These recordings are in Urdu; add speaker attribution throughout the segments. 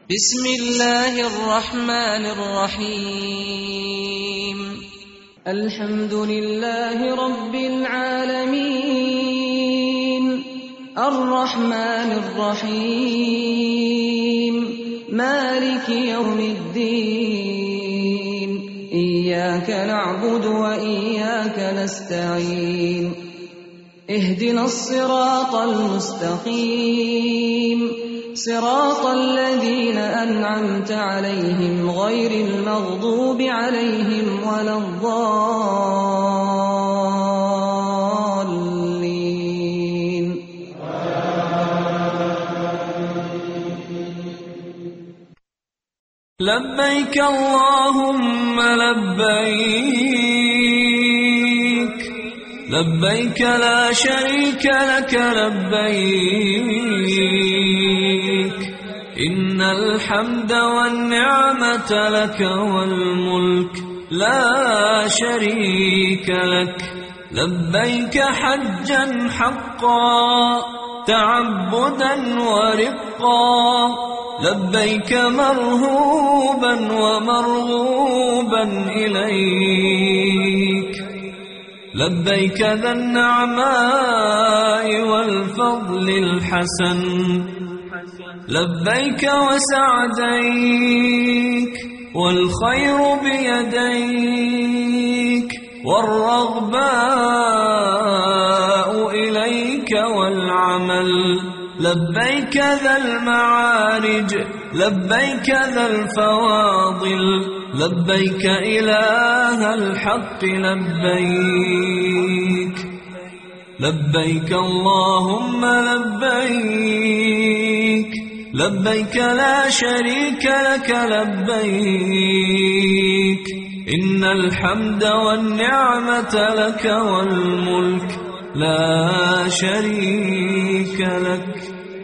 Speaker 1: بسم الله الرحمن الرحيم. الحمد لله رب العالمين، الرحمن الرحيم، مالك يوم الدين، إياك نعبد وإياك نستعين، اهدنا الصراط المستقيم، صراط الذين أنعمت عليهم غير المغضوب عليهم ولا الضالين.
Speaker 2: لبيك اللهم لبيك، لبيك لا شريك لك لبيك، إن الحمد والنعمة لك والملك لا شريك لك. لبيك حجا حقا تعبدا ورقا، لبيك مرهوبا ومرغوبا إليك، لبيك ذا النعماء والفضل الحسن، لبيك وسعديك، والخير بيديك، والرغباء إليك والعمل، لبيك ذا المعارج، لبيك ذا الفواضل، لبيك إله الحق لبيك، لبيك اللهم لبيك، لبيك لا شريك لك لبيك، إن الحمد والنعمة لك والملك لا شريك لك.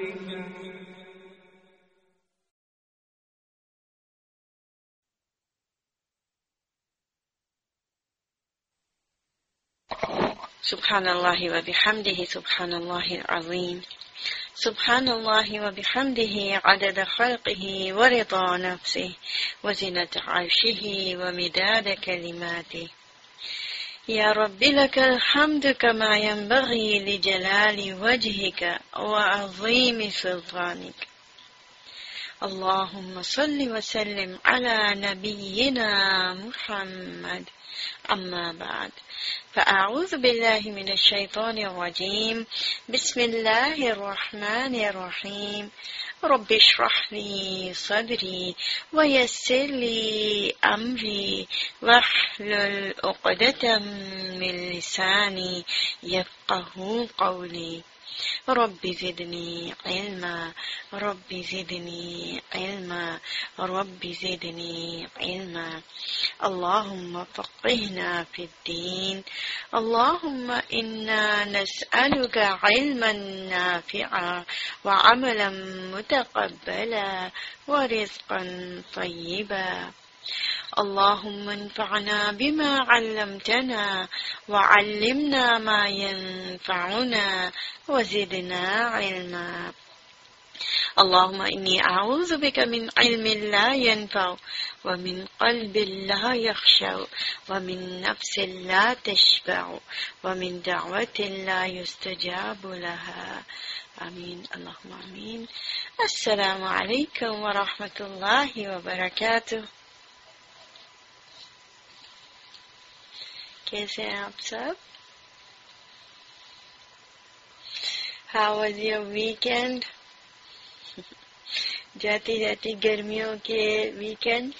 Speaker 3: سبحان الله وبحمده سبحان الله العظيم. سبحان الله وبحمده عدد خلقه ورضا نفسه وزنة عرشه ومداد كلماته. يا رب لك الحمد كما ينبغي لجلال وجهك وعظيم سلطانك. اللهم صل وسلم على نبينا محمد. أما بعد، فأعوذ بالله من الشيطان الرجيم. بسم الله الرحمن الرحيم. رب اشرح لي صدري ويسر لي أمري واحلل عقدة من لساني يفقه قولي. رب زدني علما، رب زدني علما، رب زدني علما. اللهم فقهنا في الدين. اللهم إنا نسألك علما نافعا وعملا متقبلا ورزقا طيبا. اللهم انفعنا بما علمتنا وعلمنا ما ينفعنا وزدنا علما. اللهم إني أعوذ بك من علم لا ينفع ومن قلب لا يخشع ومن نفس لا تشبع ومن دعوة لا يستجاب لها. آمين اللهم آمين. السلام عليكم ورحمة الله وبركاته. कैसे हैं आप सब? How was your weekend? जाती जाती गर्मियों के वीकेंड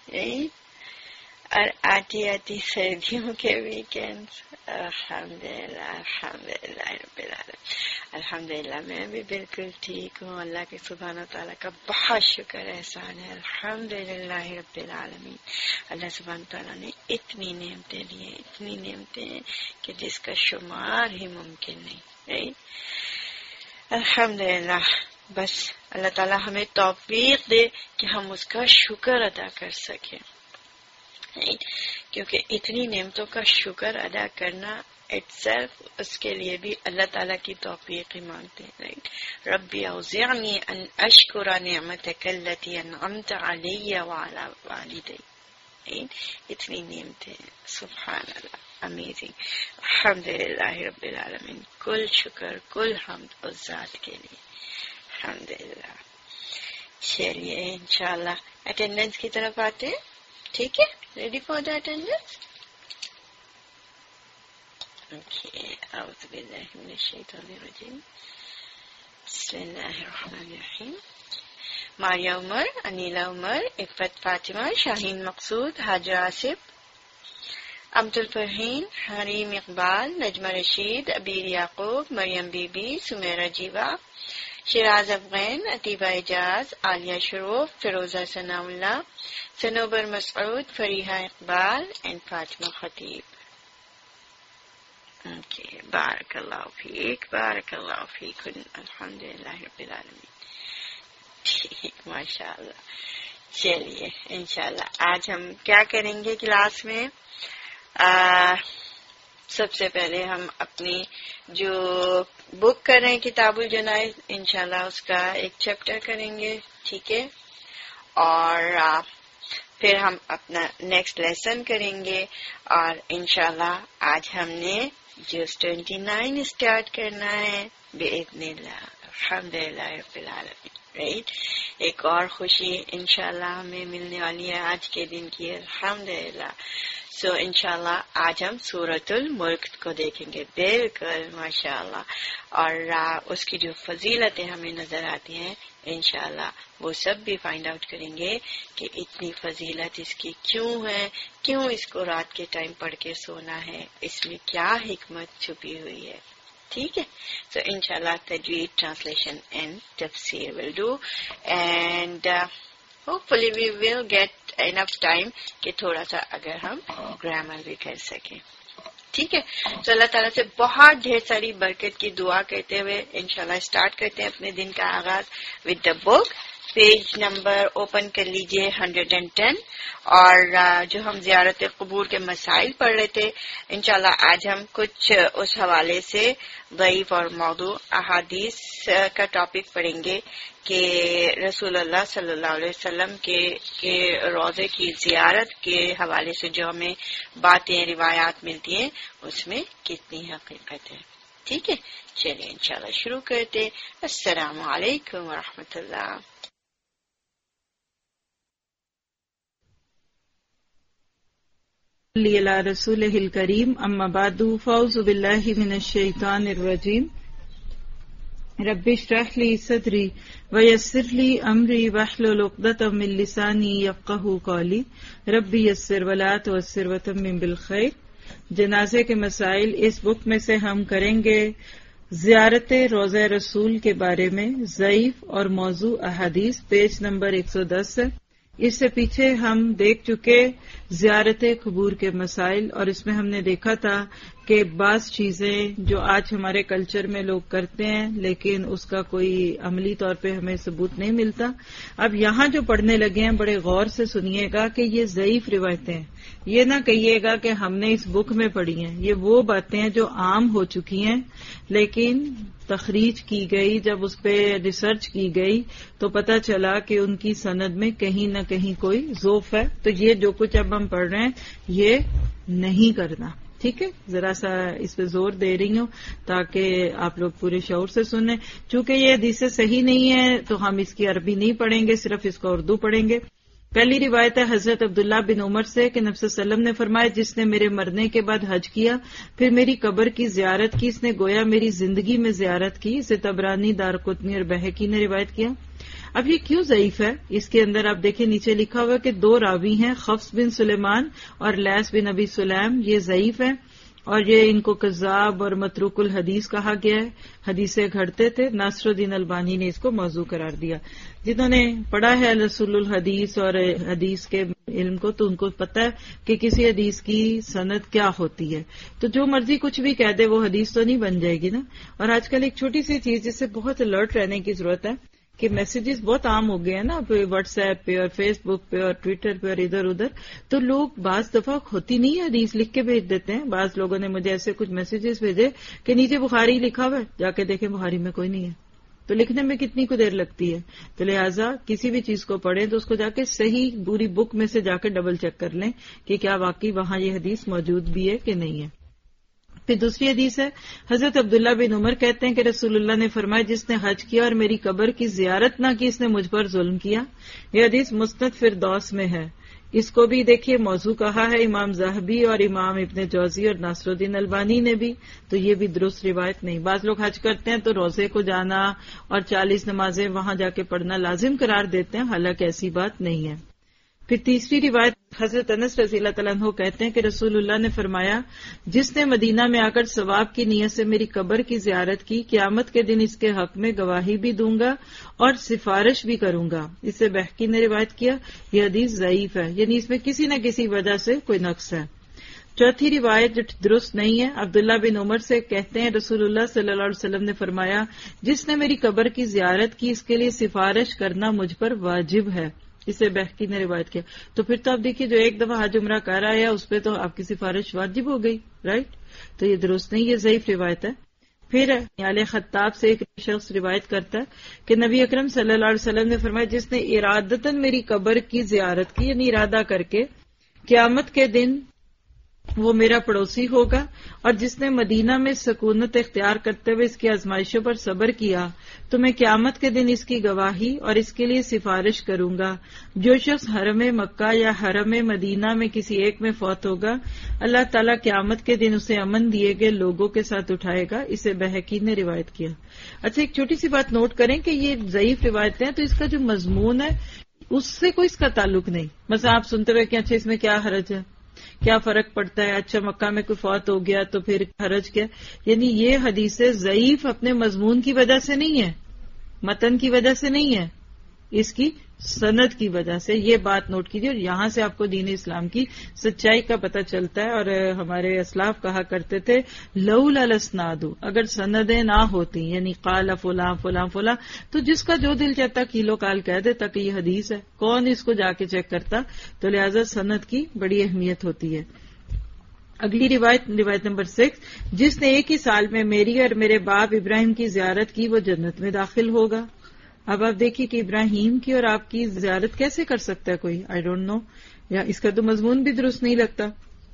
Speaker 3: और आती आती सर्दियों के वीकेंड। अल्हम्दुलिल्लाह अल्हम्दुलिल्लाह रब्बिल आलमीन। अल्हम्दुलिल्लाह मैं भी बिल्कुल ठीक हूँ। अल्लाह के सुब्हानहू तआला का बहुत शुक्र एहसान है। अल्हम्दुलिल्लाह रब्बिल आलमीन। अल्लाह सुब्हानहू तआला ने इतनी नेमतें दी हैं, इतनी नेमतें कि जिसका शुमार ही मुमकिन नहीं। अल्हम्दुलिल्लाह। बस अल्लाह ताला हमें तौफीक दे कि हम उसका शुक्र अदा कर सकें, क्योंकि इतनी नेमतों का शुक्र अदा करना itself اس کے لیے بھی اللہ تعالیٰ کی توفیق ہی مانگتے ہیں. رائٹ. ربی اوزعنی ان اشکر نعمتک التی انعمت علی وعلی والدی. اتنی نعمتیں. سبحان اللہ. امیزنگ. الحمدللہ رب العالمین. کل شکر کل حمد اس ذات کے لیے. الحمدللہ. چلیے انشاءاللہ اٹینڈنس کی طرف آتے ہیں. ٹھیک ہے. Ready for the attendance. Okay. اعوذ باللہ من الشیطان الرجیم. بسم اللہ الرحمن الرحیم. ماریا عمر، انیلا عمر، عفت فاطمہ، شاہین مقصود، Haja Asif, Abd Alfarheen, Hareem Iqbal, Najma Rasheed, Abeer Yaqoob, Maryam Bibi, Sameera Jeeva, Shiraz Afghan, Atifa Ijaz, Aliya Sharoof, Feroza Sanaullah, Sanobar Masood, Fariha Iqbal and Fatima Khatib. Okay. بارک اللہ فیک، بارک اللہ فیکن. الحمدللہ رب العالمین. ٹھیک. ماشاء اللہ. چلیے انشاءاللہ آج ہم کیا کریں گے کلاس میں. سب سے پہلے ہم اپنی جو بک کر رہے ہیں کتاب الجنائز انشاءاللہ اس کا ایک چیپٹر کریں گے. ٹھیک ہے. اور پھر ہم اپنا نیکسٹ لیسن کریں گے. اور انشاءاللہ آج ہم نے جز 29 اسٹارٹ کرنا ہے باذن اللہ. الحمدللہ رب العالمین. رائٹ. ایک اور خوشی انشاءاللہ ہمیں ملنے والی ہے آج کے دن کی. الحمدللہ. سو انشاءاللہ آج ہم سورۃ الملک کو دیکھیں گے. بالکل ماشاءاللہ. اور اس کی جو فضیلتیں ہمیں نظر آتی ہیں انشاءاللہ وہ سب بھی فائنڈ آؤٹ کریں گے کہ اتنی فضیلت اس کی کیوں ہے، کیوں اس کو رات کے ٹائم پڑھ کے سونا ہے، اس میں کیا حکمت چھپی ہوئی ہے. ٹھیک ہے. سو انشاءاللہ تجوید، ٹرانسلیشن اینڈ تفسیر will do and hopefully we will get enough time کہ تھوڑا سا اگر ہم گرامر بھی کر سکیں. ٹھیک ہے. تو اللہ تعالیٰ سے بہت ڈھیر ساری برکت کی دعا کرتے ہوئے انشاءاللہ اسٹارٹ کرتے ہیں اپنے دن کا آغاز with the book. Page number open کر لیجئے 110. اور جو ہم زیارت قبور کے مسائل پڑھ رہے تھے انشاءاللہ آج ہم کچھ اس حوالے سے ضعیف اور موضوع احادیث کا ٹاپک پڑھیں گے کہ رسول اللہ صلی اللہ علیہ وسلم کے روضے کی زیارت کے حوالے سے جو ہمیں باتیں روایات ملتی ہیں اس میں کتنی حقیقت ہے. ٹھیک ہے. چلیے انشاءاللہ شروع کرتے. السلام علیکم ورحمۃ اللہ.
Speaker 4: علی رسولہ الکریم. اما بعد فاعوذ باللہ من الشیطان الرجیم. رب اشرح لی صدری ویسر لی امری واحلل عقدۃ من لسانی یفقہوا قولی. رب یسر ولا تعسر وتمم بالخیر. جنازے کے مسائل اس بک میں سے ہم کریں گے زیارت روضہ رسول کے بارے میں ضعیف اور موضوع احادیث. پیج نمبر 110 ہے. اس سے پیچھے ہم دیکھ چکے زیارت قبور کے مسائل اور اس میں ہم نے دیکھا تھا کہ بعض چیزیں جو آج ہمارے کلچر میں لوگ کرتے ہیں لیکن اس کا کوئی عملی طور پہ ہمیں ثبوت نہیں ملتا. اب یہاں جو پڑھنے لگے ہیں بڑے غور سے سنیے گا کہ یہ ضعیف روایتیں ہیں. یہ نہ کہیے گا کہ ہم نے اس بک میں پڑھی ہیں. یہ وہ باتیں ہیں جو عام ہو چکی ہیں لیکن تخریج کی گئی، جب اس پہ ریسرچ کی گئی تو پتہ چلا کہ ان کی سند میں کہیں نہ کہیں کوئی ضعف ہے. تو یہ جو کچھ اب ہم پڑھ رہے ہیں یہ نہیں کرنا. ٹھیک ہے. ذرا سا اس پہ زور دے رہی ہوں تاکہ آپ لوگ پورے شعور سے سنیں. چونکہ یہ حدیثیں صحیح نہیں ہیں تو ہم اس کی عربی نہیں پڑھیں گے، صرف اس کو اردو پڑھیں گے. پہلی روایت ہے حضرت عبداللہ بن عمر سے کہ نبی صلی اللہ علیہ وسلم نے فرمایا جس نے میرے مرنے کے بعد حج کیا پھر میری قبر کی زیارت کی اس نے گویا میری زندگی میں زیارت کی. اسے طبرانی، دارقطنی اور بہقی نے روایت کیا. اب یہ کیوں ضعیف ہے؟ اس کے اندر آپ دیکھیں نیچے لکھا ہوا ہے کہ 2 راوی ہیں، حفص بن سلیمان اور لیث بن ابی سلیم. یہ ضعیف ہے اور یہ ان کو کذاب اور متروک الحدیث کہا گیا ہے. حدیثیں گھڑتے تھے. ناصر الدین البانی نے اس کو موضوع قرار دیا. جنہوں نے پڑھا ہے رسول الحدیث اور حدیث کے علم کو تو ان کو پتہ ہے کہ کسی حدیث کی سند کیا ہوتی ہے. تو جو مرضی کچھ بھی کہہ دے وہ حدیث تو نہیں بن جائے گی نا. اور آج کل ایک چھوٹی سی چیز جس سے بہت الرٹ رہنے کی ضرورت ہے کہ میسیجز بہت عام ہو گئے ہیں نا واٹس ایپ پہ اور فیس بک پہ اور ٹویٹر پہ اور ادھر ادھر، تو لوگ بعض دفعہ ہوتی نہیں ہے حدیث لکھ کے بھیج دیتے ہیں. بعض لوگوں نے مجھے ایسے کچھ میسیجز بھیجے کہ نیچے بخاری لکھا ہوا ہے، جا کے دیکھیں بخاری میں کوئی نہیں ہے. تو لکھنے میں کتنی کو دیر لگتی ہے. تو لہٰذا کسی بھی چیز کو پڑھیں تو اس کو جا کے صحیح پوری بک میں سے جا کے ڈبل چیک کر لیں کہ کیا واقعی وہاں یہ حدیث موجود بھی ہے کہ نہیں ہے. پھر دوسری حدیث ہے، حضرت عبداللہ بن عمر کہتے ہیں کہ رسول اللہ نے فرمایا جس نے حج کیا اور میری قبر کی زیارت نہ کی اس نے مجھ پر ظلم کیا. یہ حدیث مسند فردوس میں ہے. اس کو بھی دیکھیے موضوع کہا ہے امام ذہبی اور امام ابن جوزی اور ناصر الدین البانی نے بھی، تو یہ بھی درست روایت نہیں. بعض لوگ حج کرتے ہیں تو روزے کو جانا اور 40 نمازیں وہاں جا کے پڑھنا لازم قرار دیتے ہیں، حالانکہ ایسی بات نہیں ہے. پھر تیسری روایت حضرت انس رضی اللہ تعالیٰ عنہ کہتے ہیں کہ رسول اللہ نے فرمایا جس نے مدینہ میں آ کر ثواب کی نیت سے میری قبر کی زیارت کی قیامت کے دن اس کے حق میں گواہی بھی دوں گا اور سفارش بھی کروں گا. اسے بہقی نے روایت کیا. یہ حدیث ضعیف ہے، یعنی اس میں کسی نہ کسی وجہ سے کوئی نقص ہے. چوتھی روایت جو درست نہیں ہے، عبداللہ بن عمر سے کہتے ہیں رسول اللہ صلی اللہ علیہ وسلم نے فرمایا جس نے میری قبر کی زیارت کی اس کے لیے سفارش کرنا مجھ پر واجب ہے. اسے بہقی نے روایت کیا. تو پھر تو آپ دیکھیے جو ایک دفعہ حج عمرہ کر آیا اس پہ تو آپ کی سفارش واجب ہو گئی، رائٹ؟ تو یہ درست نہیں، یہ ضعیف روایت ہے. پھر آل خطاب سے ایک شخص روایت کرتا ہے کہ نبی اکرم صلی اللہ علیہ وسلم نے فرمایا جس نے ارادتاً میری قبر کی زیارت کی، یعنی ارادہ کر کے، قیامت کے دن وہ میرا پڑوسی ہوگا. اور جس نے مدینہ میں سکونت اختیار کرتے ہوئے اس کی آزمائشوں پر صبر کیا تو میں قیامت کے دن اس کی گواہی اور اس کے لیے سفارش کروں گا. جو شخص حرم مکہ یا حرم مدینہ میں کسی ایک میں فوت ہوگا اللہ تعالیٰ قیامت کے دن اسے امن دیے گئے لوگوں کے ساتھ اٹھائے گا. اسے بہقی نے روایت کیا. اچھا ایک چھوٹی سی بات نوٹ کریں کہ یہ ضعیف روایتیں ہیں تو اس کا جو مضمون ہے اس سے کوئی اس کا تعلق نہیں. مثلا آپ سنتے ہوئے کہ اچھا اس میں کیا حرج ہے، کیا فرق پڑتا ہے، اچھا مکہ میں کوئی فوت ہو گیا تو پھر حرج کیا. یعنی یہ حدیثیں ضعیف اپنے مضمون کی وجہ سے نہیں ہے، متن کی وجہ سے نہیں ہے، اس کی سند کی وجہ سے. یہ بات نوٹ کیجیے اور یہاں سے آپ کو دین اسلام کی سچائی کا پتہ چلتا ہے. اور ہمارے اسلاف کہا کرتے تھے لولا الاسناد، اگر سندیں نہ ہوتی یعنی قال فلاں فلاں فلاں تو جس کا جو دل چاہتا کیلو کال کہہ دیتا کہ یہ حدیث ہے، کون اس کو جا کے چیک کرتا. تو لہذا سند کی بڑی اہمیت ہوتی ہے. اگلی روایت نمبر 6، جس نے ایک ہی سال میں میری اور میرے باپ ابراہیم کی زیارت کی وہ جنت میں داخل ہوگا. اب آپ دیکھیے کہ ابراہیم کی اور آپ کی زیارت کیسے کر سکتا ہے کوئی، آئی ڈونٹ نو، یا اس کا تو مضمون بھی درست نہیں لگتا.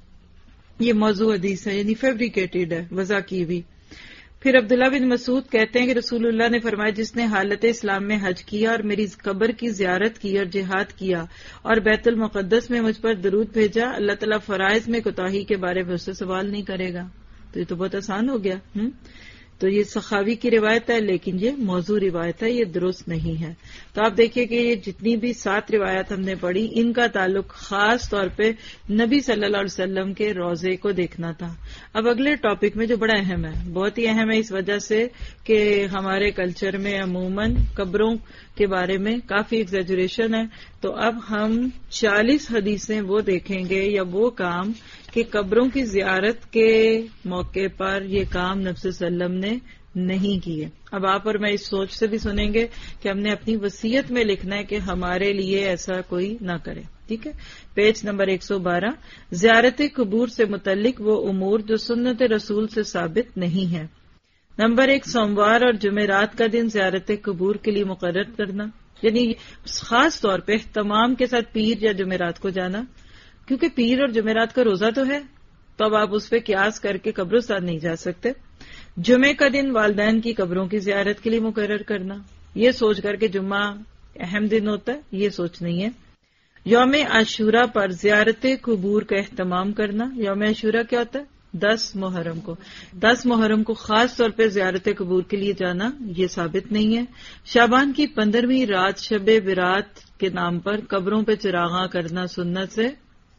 Speaker 4: یہ موضوع حدیث ہے، یعنی فیبریکیٹڈ ہے، وضع کی بھی. پھر عبداللہ بن مسعود کہتے ہیں کہ رسول اللہ نے فرمایا جس نے حالت اسلام میں حج کیا اور میری قبر کی زیارت کی اور جہاد کیا اور بیت المقدس میں مجھ پر درود بھیجا اللہ تعالیٰ فرائض میں کوتاہی کے بارے میں اس سے سوال نہیں کرے گا. تو یہ تو بہت آسان ہو گیا. تو یہ سخاوی کی روایت ہے لیکن یہ موضوع روایت ہے، یہ درست نہیں ہے. تو آپ دیکھیے کہ یہ جتنی بھی 7 روایات ہم نے پڑھی ان کا تعلق خاص طور پہ نبی صلی اللہ علیہ وسلم کے روضے کو دیکھنا تھا. اب اگلے ٹاپک میں جو بڑا اہم ہے، بہت ہی اہم ہے اس وجہ سے کہ ہمارے کلچر میں عموماً قبروں کے بارے میں کافی ایگزیجریشن ہے. تو اب ہم 40 حدیثیں وہ دیکھیں گے یا وہ کام کہ قبروں کی زیارت کے موقع پر یہ کام نبی صلی اللہ علیہ وسلم نے نہیں کیے. اب آپ اور میں اس سوچ سے بھی سنیں گے کہ ہم نے اپنی وصیت میں لکھنا ہے کہ ہمارے لیے ایسا کوئی نہ کرے. ٹھیک ہے، پیج نمبر 112، زیارت قبور سے متعلق وہ امور جو سنت رسول سے ثابت نہیں ہے. نمبر 1، سوموار اور جمعرات کا دن زیارت قبور کے لیے مقرر کرنا، یعنی خاص طور پہ اہتمام کے ساتھ پیر یا جمعرات کو جانا، کیونکہ پیر اور جمعرات کا روزہ تو ہے تو اب آپ اس پہ قیاس کر کے قبرستان نہیں جا سکتے. جمعے کا دن والدین کی قبروں کی زیارت کے لیے مقرر کرنا، یہ سوچ کر کے جمعہ اہم دن ہوتا ہے، یہ سوچ نہیں ہے. یوم عاشورہ پر زیارت قبور کا اہتمام کرنا. یوم عاشورہ کیا ہوتا ہے؟ 10 محرم کو. 10 محرم کو خاص طور پہ زیارت قبور کے لیے جانا یہ ثابت نہیں ہے. شعبان کی 15ویں رات شب برات کے نام پر قبروں پہ چراغاں کرنا سنت سے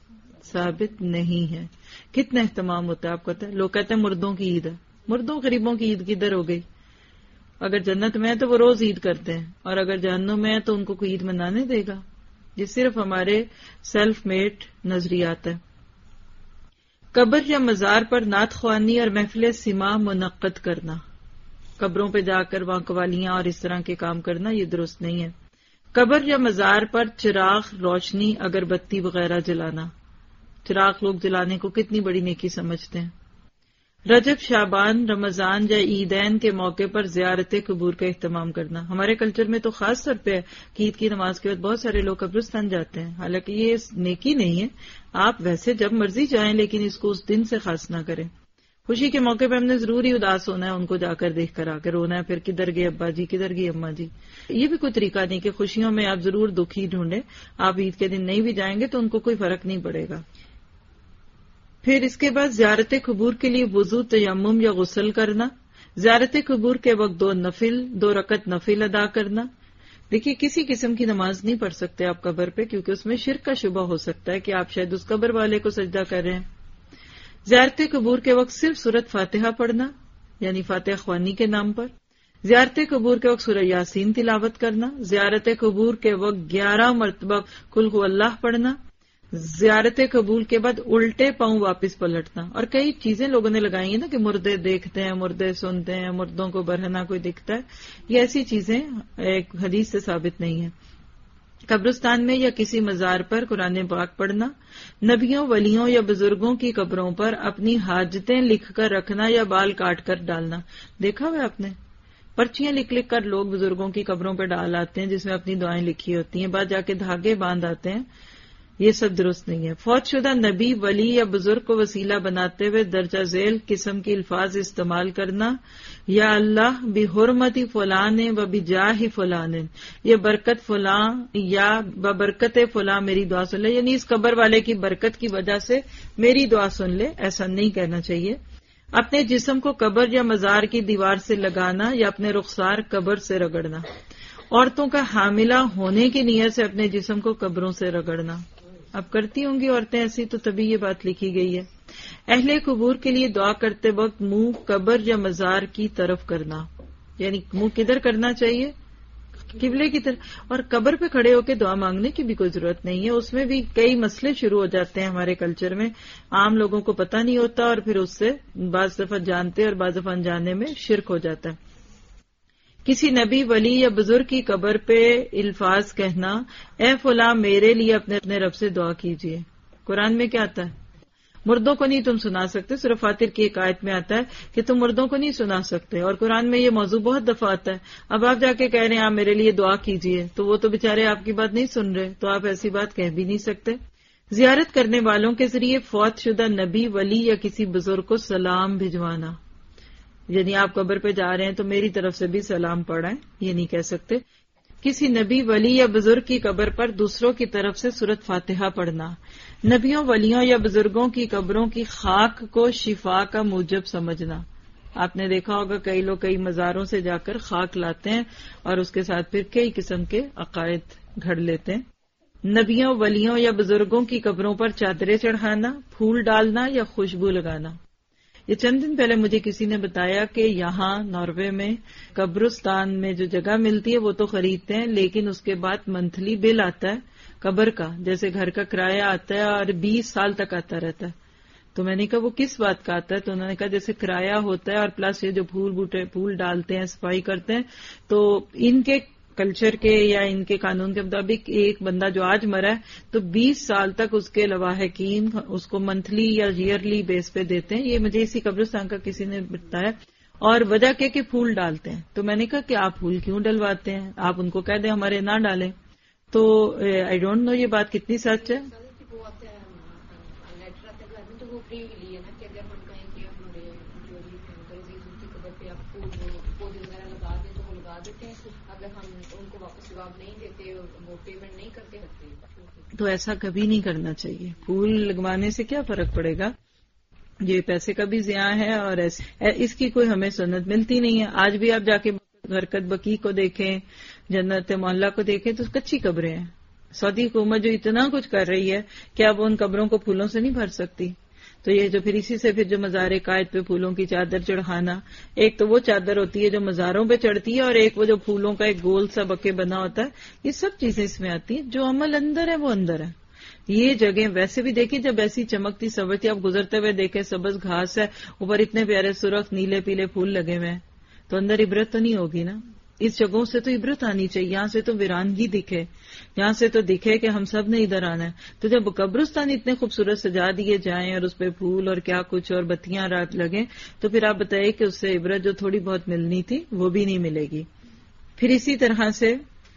Speaker 4: ثابت نہیں ہے. کتنا اہتمام ہوتا ہے آپ کو پتہ ہے؟ لوگ کہتے ہیں مردوں کی عید ہے. مردوں غریبوں کی عید کدھر ہو گئی؟ اگر جنت میں ہے تو وہ روز عید کرتے ہیں اور اگر جہنم میں ہے تو ان کو کوئی عید منانے دے گا؟ یہ صرف ہمارے سیلف میڈ نظریات ہے. قبر یا مزار پر نعت خوانی اور محفل سماع منعقد کرنا. قبروں پہ جا کر وہاں قوالیاں اور اس طرح کے کام کرنا یہ درست نہیں ہے۔ قبر یا مزار پر چراغ، روشنی، اگربتی وغیرہ جلانا، چراغ لوگ جلانے کو کتنی بڑی نیکی سمجھتے ہیں۔ رجب، شعبان، رمضان یا عیدین کے موقع پر زیارت قبور کا اہتمام کرنا۔ ہمارے کلچر میں تو خاص طور پہ کہ عید کی نماز کے بعد بہت سارے لوگ قبرستان جاتے ہیں، حالانکہ یہ نیکی نہیں ہے، آپ ویسے جب مرضی جائیں لیکن اس کو اس دن سے خاص نہ کریں۔ خوشی کے موقع پہ ہم نے ضروری اداس ہونا ہے، ان کو جا کر دیکھ کر آ کر رونا ہے، پھر کدھر گئے ابا جی، کدھر گئی اماں جی۔ یہ بھی کوئی طریقہ نہیں کہ خوشیوں میں آپ ضرور دکھی ڈھونڈیں، آپ عید کے دن نہیں بھی جائیں گے تو ان کو کوئی فرق نہیں پڑے گا۔ پھر اس کے بعد زیارت قبور کے لیے وضو، تیمم یا غسل کرنا۔ زیارت قبور کے وقت 2 رکعت نفل ادا کرنا۔ دیکھیے کسی قسم کی نماز نہیں پڑھ سکتے آپ قبر پہ، کیونکہ اس میں شرک کا شبہ ہو سکتا ہے کہ آپ شاید اس قبر والے کو سجدہ کر رہے ہیں۔ زیارت قبور کے وقت صرف سورۃ فاتحہ پڑھنا، یعنی فاتحہ خوانی کے نام پر۔ زیارت قبور کے وقت سورہ یاسین تلاوت کرنا۔ زیارت قبور کے وقت 11 مرتبہ قل هو اللہ پڑھنا۔ زیارت قبول کے بعد الٹے پاؤں واپس پلٹنا۔ اور کئی چیزیں لوگوں نے لگائی ہیں نا کہ مردے دیکھتے ہیں، مردے سنتے ہیں، مردوں کو برہنہ کوئی دکھتا ہے، یہ ایسی چیزیں ایک حدیث سے ثابت نہیں ہیں۔ قبرستان میں یا کسی مزار پر قرآن پاک پڑھنا۔ نبیوں، ولیوں یا بزرگوں کی قبروں پر اپنی حاجتیں لکھ کر رکھنا یا بال کاٹ کر ڈالنا۔ دیکھا ہوا آپ نے پرچیاں لکھ لکھ کر لوگ بزرگوں کی قبروں پہ ڈال آتے ہیں جس میں اپنی دعائیں لکھی ہوتی ہیں، بعد جا کے دھاگے باندھ آتے ہیں، یہ سب درست نہیں ہے۔ فوت شدہ نبی، ولی یا بزرگ کو وسیلہ بناتے ہوئے درجہ ذیل قسم کی الفاظ استعمال کرنا، یا اللہ بحرمت فلان و بجاہ فلان، یہ برکت فلاں یا ببرکت فلاں میری دعا سن لے، یعنی اس قبر والے کی برکت کی وجہ سے میری دعا سن لے، ایسا نہیں کہنا چاہیے۔ اپنے جسم کو قبر یا مزار کی دیوار سے لگانا یا اپنے رخسار قبر سے رگڑنا۔ عورتوں کا حاملہ ہونے کی نیت سے اپنے جسم کو قبروں سے رگڑنا۔ اب کرتی ہوں گی عورتیں ایسی، تو تبھی یہ بات لکھی گئی ہے۔ اہل قبور کے لیے دعا کرتے وقت منہ قبر یا مزار کی طرف کرنا، یعنی منہ کدھر کرنا چاہیے؟ قبلے کی طرف۔ اور قبر پہ کھڑے ہو کے دعا مانگنے کی بھی کوئی ضرورت نہیں ہے، اس میں بھی کئی مسئلے شروع ہو جاتے ہیں ہمارے کلچر میں، عام لوگوں کو پتہ نہیں ہوتا اور پھر اس سے بعض دفعہ جانتے اور بعض دفعہ انجانے میں شرک ہو جاتا ہے۔ کسی نبی، ولی یا بزرگ کی قبر پہ الفاظ کہنا، اے فلاں میرے لیے اپنے رب سے دعا کیجیے۔ قرآن میں کیا آتا ہے؟ مردوں کو نہیں تم سنا سکتے۔ سورہ فاطر کی ایک آیت میں آتا ہے کہ تم مردوں کو نہیں سنا سکتے، اور قرآن میں یہ موضوع بہت دفعہ آتا ہے۔ اب آپ جا کے کہہ رہے ہیں آپ میرے لیے دعا کیجیے، تو وہ تو بےچارے آپ کی بات نہیں سن رہے، تو آپ ایسی بات کہہ بھی نہیں سکتے۔ زیارت کرنے والوں کے ذریعے فوت شدہ نبی، ولی یا کسی بزرگ کو سلام بھجوانا، یعنی آپ قبر پہ جا رہے ہیں تو میری طرف سے بھی سلام پڑھائیں، یہ نہیں کہہ سکتے۔ کسی نبی، ولی یا بزرگ کی قبر پر دوسروں کی طرف سے سورۃ فاتحہ پڑھنا۔ نبیوں، ولیوں یا بزرگوں کی قبروں کی خاک کو شفا کا موجب سمجھنا۔ آپ نے دیکھا ہوگا کئی لوگ کئی مزاروں سے جا کر خاک لاتے ہیں اور اس کے ساتھ پھر کئی قسم کے عقائد گھڑ لیتے ہیں۔ نبیوں، ولیوں یا بزرگوں کی قبروں پر چادریں چڑھانا، پھول ڈالنا یا خوشبو لگانا۔ یہ چند دن پہلے مجھے کسی نے بتایا کہ یہاں ناروے میں قبرستان میں جو جگہ ملتی ہے وہ تو خریدتے ہیں، لیکن اس کے بعد منتھلی بل آتا ہے قبر کا، جیسے گھر کا کرایہ آتا ہے اور 20 سال تک آتا رہتا ہے۔ تو میں نے کہا وہ کس بات کا آتا ہے؟ تو انہوں نے کہا جیسے کرایہ ہوتا ہے اور پلس یہ جو پھول ڈالتے ہیں، صفائی کرتے ہیں، تو ان کے کلچر کے یا ان کے قانون کے مطابق ایک بندہ جو آج مرا ہے تو 20 سال تک اس کے لواحقین اس کو منتھلی یا ایئرلی بیس پہ دیتے ہیں۔ یہ مجھے اسی قبرستان کا کسی نے بتایا، اور وجہ کہ پھول ڈالتے ہیں۔ تو میں نے کہا کہ آپ پھول کیوں ڈلواتے ہیں؟ آپ ان کو کہہ دیں ہمارے نہ ڈالیں۔ تو آئی ڈونٹ نو یہ بات کتنی سچ ہے۔ تو ایسا کبھی نہیں کرنا چاہیے۔ پھول لگوانے سے کیا فرق پڑے گا؟ یہ پیسے کا بھی ضیاع ہے، اور اس کی کوئی ہمیں سنت ملتی نہیں ہے۔ آج بھی آپ جا کے حرکت بقی کو دیکھیں، جنت محلہ کو دیکھیں تو کچی قبریں ہیں۔ سعودی حکومت جو اتنا کچھ کر رہی ہے کہ اب ان قبروں کو پھولوں سے نہیں بھر سکتی۔ تو یہ جو پھر اسی سے پھر جو مزار قائد پہ پھولوں کی چادر چڑھانا، ایک تو وہ چادر ہوتی ہے جو مزاروں پہ چڑھتی ہے، اور ایک وہ جو پھولوں کا ایک گول سا بکے بنا ہوتا ہے، یہ سب چیزیں اس میں آتی ہیں۔ جو عمل اندر ہے وہ اندر ہے۔ یہ جگہ ویسے بھی دیکھیں جب ایسی چمکتی سنورتی آپ گزرتے ہوئے دیکھیں، سبز گھاس ہے، اوپر اتنے پیارے سرخ نیلے پیلے پھول لگے ہوئے ہیں، تو اندر عبرت تو نہیں ہوگی نا. اس جگہوں سے تو عبرت آنی چاہیے. یہاں سے تو ویرانگی دکھے, یہاں سے تو دکھے کہ ہم سب نے ادھر آنا ہے. تو جب قبرستان اتنے خوبصورت سجا دیے جائیں اور اس پہ پھول اور کیا کچھ اور بتیاں رات لگیں, تو پھر آپ بتائیے کہ اس سے عبرت جو تھوڑی بہت ملنی تھی وہ بھی نہیں ملے گی. پھر اسی طرح سے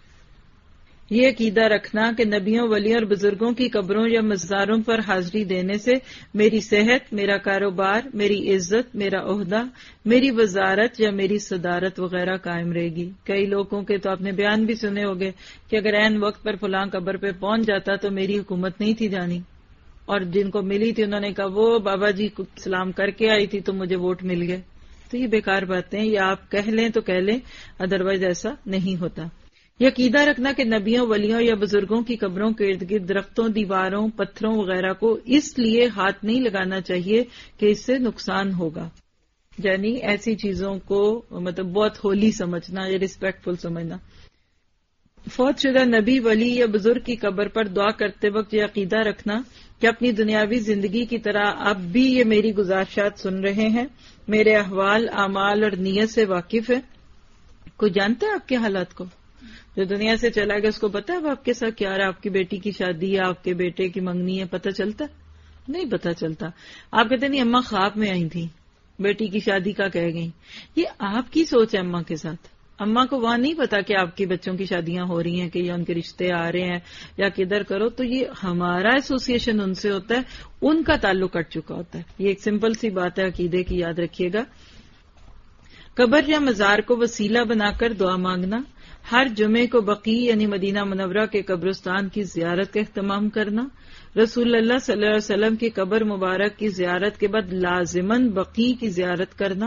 Speaker 4: یہ عقیدہ رکھنا کہ نبیوں, ولیوں اور بزرگوں کی قبروں یا مزاروں پر حاضری دینے سے میری صحت, میرا کاروبار, میری عزت, میرا عہدہ, میری وزارت یا میری صدارت وغیرہ قائم رہے گی. کئی لوگوں کے تو آپ نے بیان بھی سنے ہوگے کہ اگر عین وقت پر فلاں قبر پہ پہنچ جاتا تو میری حکومت نہیں تھی جانی, اور جن کو ملی تھی انہوں نے کہا وہ بابا جی کو سلام کر کے آئی تھی تو مجھے ووٹ مل گئے. تو یہ بیکار باتیں, یہ آپ کہہ لیں تو کہہ لیں, ادروائز ایسا نہیں ہوتا. یہ عقیدہ رکھنا کہ نبیوں, ولیوں یا بزرگوں کی قبروں کے ارد گرد درختوں, دیواروں, پتھروں وغیرہ کو اس لیے ہاتھ نہیں لگانا چاہیے کہ اس سے نقصان ہوگا. یعنی ایسی چیزوں کو مطلب بہت ہولی سمجھنا یا ریسپیکٹفل سمجھنا. فوت شدہ نبی, ولی یا بزرگ کی قبر پر دعا کرتے وقت یہ عقیدہ رکھنا کہ اپنی دنیاوی زندگی کی طرح اب بھی یہ میری گزارشات سن رہے ہیں, میرے احوال, اعمال اور نیت سے واقف ہے. کوئی جانتا ہے آپ کے حالات کو؟ جو دنیا سے چلا گیا اس کو پتا ہے اب آپ کے ساتھ کیا رہا, آپ کی بیٹی کی شادی ہے, آپ کے بیٹے کی منگنی ہے, پتہ چلتا نہیں؟ پتہ چلتا. آپ کہتے نہیں اماں خواب میں آئی تھی, بیٹی کی شادی کا کہہ گئی. یہ آپ کی سوچ ہے اماں کے ساتھ. اماں کو وہاں نہیں پتا کہ آپ کی بچوں کی شادیاں ہو رہی ہیں کہ یا ان کے رشتے آ رہے ہیں یا کدھر کرو. تو یہ ہمارا ایسوسیشن ان سے ہوتا ہے, ان کا تعلق کٹ چکا ہوتا ہے. یہ ایک سمپل سی بات ہے عقیدے کی, یاد رکھیے گا. قبر یا مزار کو وسیلہ بنا کر دعا مانگنا, ہر جمعے کو بقیع یعنی مدینہ منورہ کے قبرستان کی زیارت کا اہتمام کرنا, رسول اللہ صلی اللہ علیہ وسلم کی قبر مبارک کی زیارت کے بعد لازماً بقیع کی زیارت کرنا,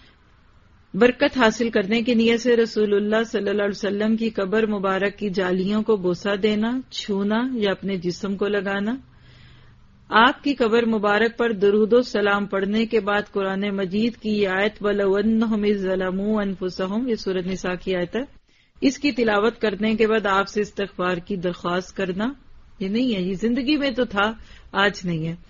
Speaker 4: برکت حاصل کرنے کی نیت سے رسول اللہ صلی اللہ علیہ وسلم کی قبر مبارک کی جالیوں کو بوسہ دینا, چھونا یا اپنے جسم کو لگانا, آپ کی قبر مبارک پر درود و سلام پڑھنے کے بعد قرآن مجید کی یہ آیت وَلَوْ أَنَّهُمْ إِذْ ظَلَمُوا أَنفُسَهُمْ, یہ سورۃ نساء کی آیت ہے, اس کی تلاوت کرنے کے بعد آپ سے استغفار کی درخواست کرنا. یہ نہیں ہے, یہ زندگی میں تو تھا, آج نہیں ہے.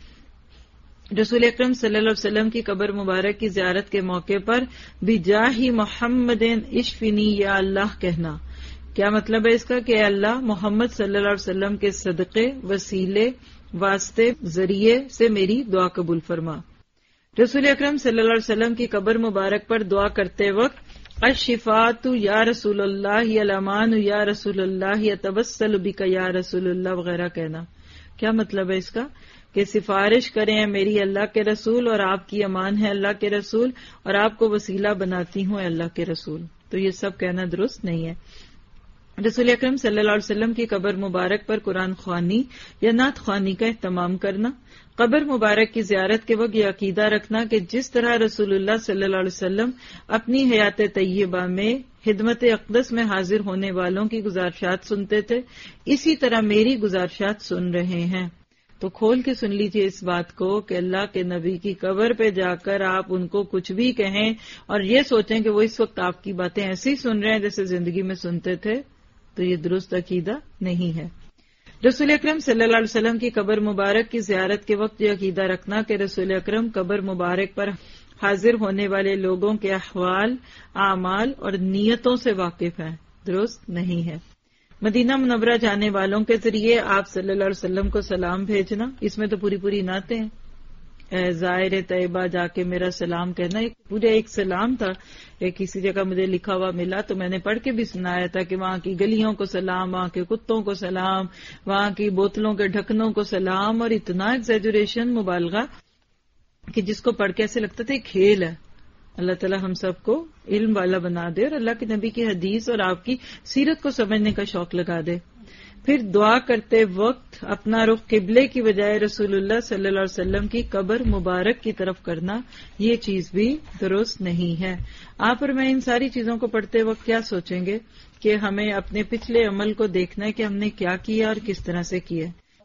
Speaker 4: رسول اکرم صلی اللہ علیہ وسلم کی قبر مبارک کی زیارت کے موقع پر بجاہ محمد اشفنی یا اللہ کہنا. کیا مطلب ہے اس کا؟ کہ اے اللہ محمد صلی اللہ علیہ وسلم کے صدقے, وسیلے, واسطے, ذریعے سے میری دعا قبول فرما. رسول اکرم صلی اللہ علیہ وسلم کی قبر مبارک پر دعا کرتے وقت الشفاۃ یا رسول اللہ, الامان یا رسول اللہ, یتوسل بک یا رسول اللہ وغیرہ کہنا. کیا مطلب ہے اس کا؟ کہ سفارش کریں میری اللہ کے رسول, اور آپ کی امان ہے اللہ کے رسول, اور آپ کو وسیلہ بناتی ہوں اللہ کے رسول. تو یہ سب کہنا درست نہیں ہے. رسول اکرم صلی اللہ علیہ وسلم کی قبر مبارک پر قرآن خوانی یا نعت خوانی کا اہتمام کرنا. قبر مبارک کی زیارت کے وقت یہ عقیدہ رکھنا کہ جس طرح رسول اللہ صلی اللہ علیہ وسلم اپنی حیات طیبہ میں خدمت اقدس میں حاضر ہونے والوں کی گزارشات سنتے تھے, اسی طرح میری گزارشات سن رہے ہیں. تو کھول کے سن لیجئے اس بات کو کہ اللہ کے نبی کی قبر پہ جا کر آپ ان کو کچھ بھی کہیں اور یہ سوچیں کہ وہ اس وقت آپ کی باتیں ایسے ہی سن رہے ہیں جیسے زندگی میں سنتے تھے, تو یہ درست عقیدہ نہیں ہے. رسول اکرم صلی اللہ علیہ وسلم کی قبر مبارک کی زیارت کے وقت یہ عقیدہ رکھنا کہ رسول اکرم قبر مبارک پر حاضر ہونے والے لوگوں کے احوال, اعمال اور نیتوں سے واقف ہیں, درست نہیں ہے. مدینہ منورہ جانے والوں کے ذریعے آپ صلی اللہ علیہ وسلم کو سلام بھیجنا, اس میں تو پوری نعتیں ہیں. اے زائر طیبہ جا کے میرا سلام کہنا, ایک سلام تھا. کسی جگہ مجھے لکھا ہوا ملا تو میں نے پڑھ کے بھی سنایا تھا کہ وہاں کی گلیوں کو سلام, وہاں کے کتوں کو سلام, وہاں کی بوتلوں کے ڈھکنوں کو سلام, اور اتنا ایگزیجریشن, مبالغہ کہ جس کو پڑھ کے ایسے لگتا تھا کھیل ہے. اللہ تعالیٰ ہم سب کو علم والا بنا دے اور اللہ کے نبی کی حدیث اور آپ کی سیرت کو سمجھنے کا شوق لگا دے. پھر دعا کرتے وقت اپنا رخ قبلے کی بجائے رسول اللہ صلی اللہ علیہ وسلم کی قبر مبارک کی طرف کرنا, یہ چیز بھی درست نہیں ہے. آپ اور میں ان ساری چیزوں کو پڑھتے وقت کیا سوچیں گے کہ ہمیں اپنے پچھلے عمل کو دیکھنا ہے کہ ہم نے کیا کیا اور کس طرح سے کیا.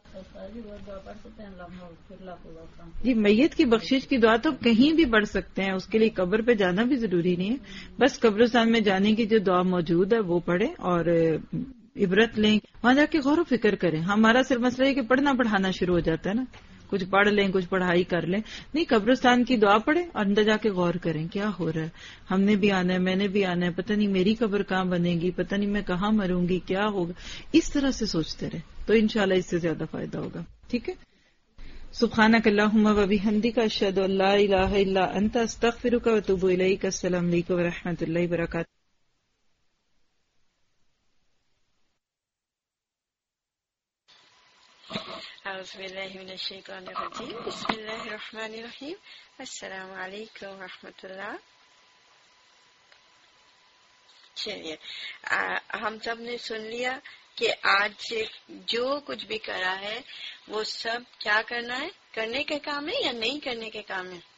Speaker 4: جی, میت کی بخشش کی دعا تو کہیں بھی پڑھ سکتے ہیں, اس کے لیے قبر پہ جانا بھی ضروری نہیں ہے. بس قبرستان میں جانے کی جو دعا موجود ہے وہ پڑھیں اور عبرت لیں, وہاں جا کے غور و فکر کریں. ہمارا صرف مسئلہ ہے کہ پڑھنا پڑھانا شروع ہو جاتا ہے نا, کچھ پڑھ لیں، کچھ پڑھائی کر لیں. نہیں، قبرستان کی دعا پڑھیں اور اندر جا کے غور کریں کیا ہو رہا ہے. ہم نے بھی آنا ہے، میں نے بھی آنا ہے، پتہ نہیں میری قبر کہاں بنے گی، پتہ نہیں میں کہاں مروں گی، کیا ہوگا. اس طرح سے سوچتے رہیں تو انشاءاللہ اس سے زیادہ فائدہ ہوگا. ٹھیک ہے. سبحانک اللہم و بحمدک، اشہد ان لا الہ الا انت، استغفرک و اتوب الیک. السلام علیکم و رحمۃ اللہ وبرکاتہ.
Speaker 3: اعوذ باللہ من الشیطان الرجیم، بسم اللہ الرحمن الرحیم. السلام علیکم ورحمۃ اللہ. چلیے ہم سب نے سن لیا کہ آج جو کچھ بھی کرا ہے وہ سب کیا کرنا ہے، کرنے کے کام ہے یا نہیں کرنے کے کام ہے؟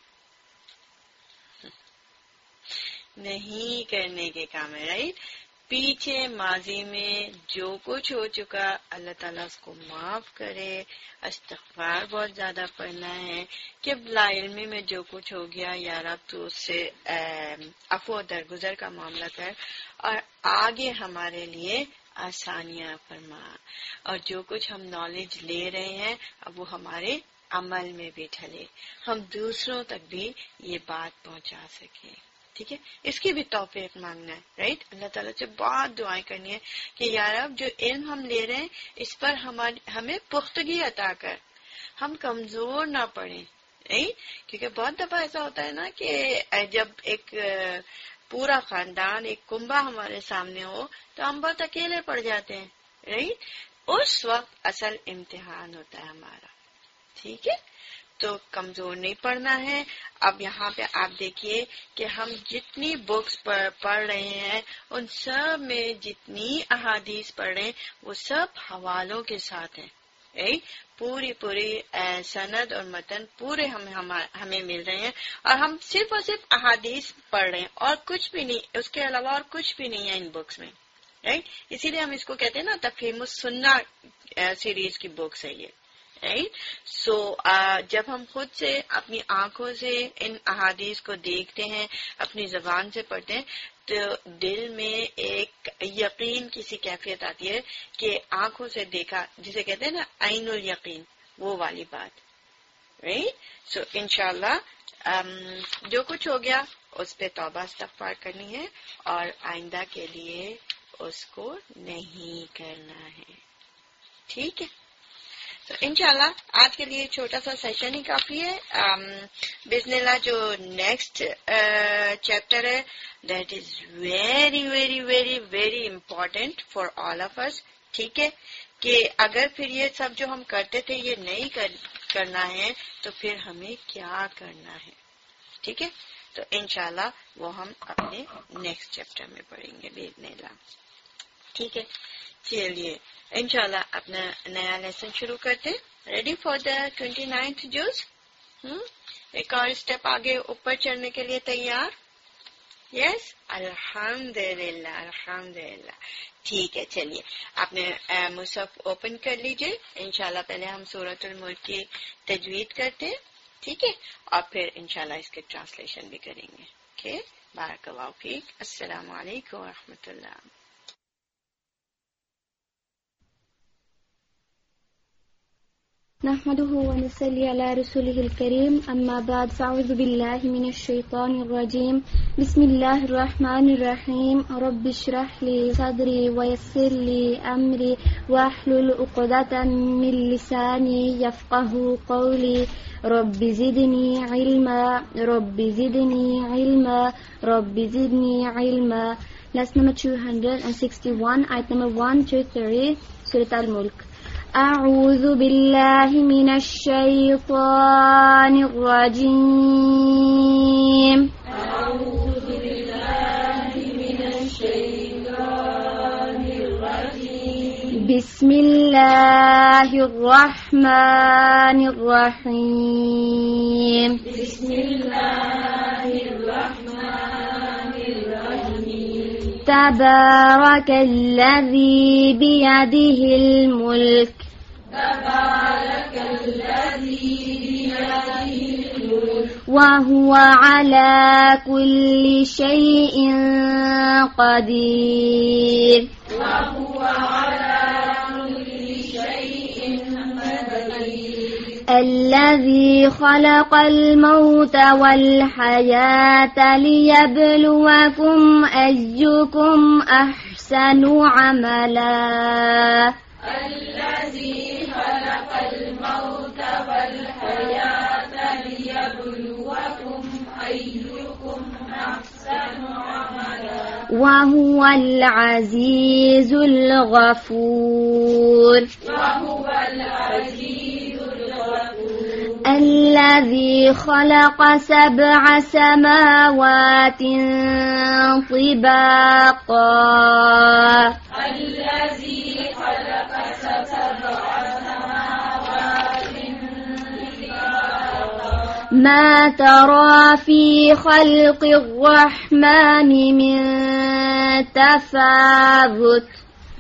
Speaker 3: نہیں کرنے کے کام ہے، رائٹ. پیچھے ماضی میں جو کچھ ہو چکا اللہ تعالیٰ اس کو معاف کرے. استغفار بہت زیادہ پڑھنا ہے کہ لا علمی میں جو کچھ ہو گیا یا رب تو اس سے عفو درگزر کا معاملہ کر، اور آگے ہمارے لیے آسانیاں فرما. اور جو کچھ ہم نالج لے رہے ہیں اب وہ ہمارے عمل میں بھی ڈھلے، ہم دوسروں تک بھی یہ بات پہنچا سکیں. ٹھیک ہے، اس کی بھی توفیق مانگنا ہے، رائٹ. اللہ تعالیٰ سے بہت دعائیں کرنی ہے کہ یار اب جو علم ہم لے رہے ہیں اس پر ہمیں پختگی عطا کر، ہم کمزور نہ پڑیں. کیونکہ بہت دفعہ ایسا ہوتا ہے نا کہ جب ایک پورا خاندان، ایک کنبہ ہمارے سامنے ہو تو ہم بہت اکیلے پڑ جاتے ہیں، رائٹ. اس وقت اصل امتحان ہوتا ہے ہمارا. ٹھیک ہے، تو کمزور نہیں پڑھنا ہے. اب یہاں پہ آپ دیکھیے کہ ہم جتنی بکس پڑھ رہے ہیں ان سب میں جتنی احادیث پڑھ رہے ہیں وہ سب حوالوں کے ساتھ ہیں. پوری سند اور متن پورے ہمیں مل رہے ہیں، اور ہم صرف اور صرف احادیث پڑھ رہے ہیں اور کچھ بھی نہیں، اس کے علاوہ اور کچھ بھی نہیں ہے ان بکس میں، رائٹ. اسی لیے ہم اس کو کہتے ہیں نا تفہیم السنہ سیریز کی بکس ہے یہ، رائٹ. سو جب ہم خود سے اپنی آنکھوں سے ان احادیث کو دیکھتے ہیں، اپنی زبان سے پڑھتے ہیں، تو دل میں ایک یقین کی سی کیفیت آتی ہے کہ آنکھوں سے دیکھا جسے کہتے ہیں نا عین الیقین، وہ والی بات، رائٹ. سو انشاءاللہ جو کچھ ہو گیا اس پہ توبہ استغفار کرنی ہے اور آئندہ کے لیے اس کو نہیں کرنا ہے. ٹھیک ہے، تو انشاءاللہ آج کے لیے چھوٹا سا سیشن ہی کافی ہے. بسم اللہ جو نیکسٹ چیپٹر ہے that is very very very very important for all of us. ٹھیک ہے، کہ اگر پھر یہ سب جو ہم کرتے تھے یہ نہیں کرنا ہے تو پھر ہمیں کیا کرنا ہے. ٹھیک ہے، تو انشاءاللہ وہ ہم اپنے نیکسٹ چیپٹر میں پڑھیں گے باذن اللہ. ٹھیک ہے، چلیے انشاءاللہ اپنا نیا لیسن شروع کرتے. ریڈی فار دا 29th جوز؟ ایک اور اسٹیپ آگے اوپر چڑھنے کے لیے تیار؟ یس، الحمدللہ الحمدللہ. ٹھیک ہے، چلیے آپ نے مصحف اوپن کر لیجئے. انشاءاللہ پہلے ہم سورۃ الملک کی تجوید کرتے ہیں، ٹھیک ہے، اور پھر انشاءاللہ اس کے ٹرانسلیشن بھی کریں گے. اوکے، بارک اللہ فیک. السلام علیکم ورحمۃ اللہ.
Speaker 5: نحمده ونصلي على رسوله الكريم أما بعد فأعوذ بالله من الشيطان الرجيم بسم الله الرحمن الرحيم رب اشرح لي صدري ويسر لي أمري واحلل عقدة من لساني يفقهوا قولي رب زدني علما رب زدني علما رب زدني علما. Lesson number 261, ayat number 1 to 3, Surah Al-Mulk. أعوذ بالله من الشيطان الرجيم أعوذ بالله من الشيطان الرجيم بسم الله الرحمن الرحيم بسم الله الرحمن الرحيم تبارك الذي بيده الملك تبارك الذي بيده الملك وهو على كل شيء قدير وهو على كل شيء الذي خلق الموت والحياة ليبلوكم أيكم أحسن عملا.
Speaker 6: الذي خلق الموت والحياة ليبلوكم أيكم أحسن عملا
Speaker 5: وهو العزيز الغفور. الذي خلق 7 سماوات طباقا ما ترى في خلق الرحمن من تفاوت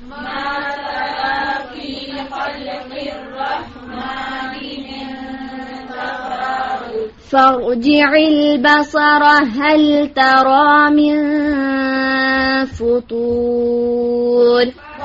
Speaker 5: فارجع البصر هل ترى من فطور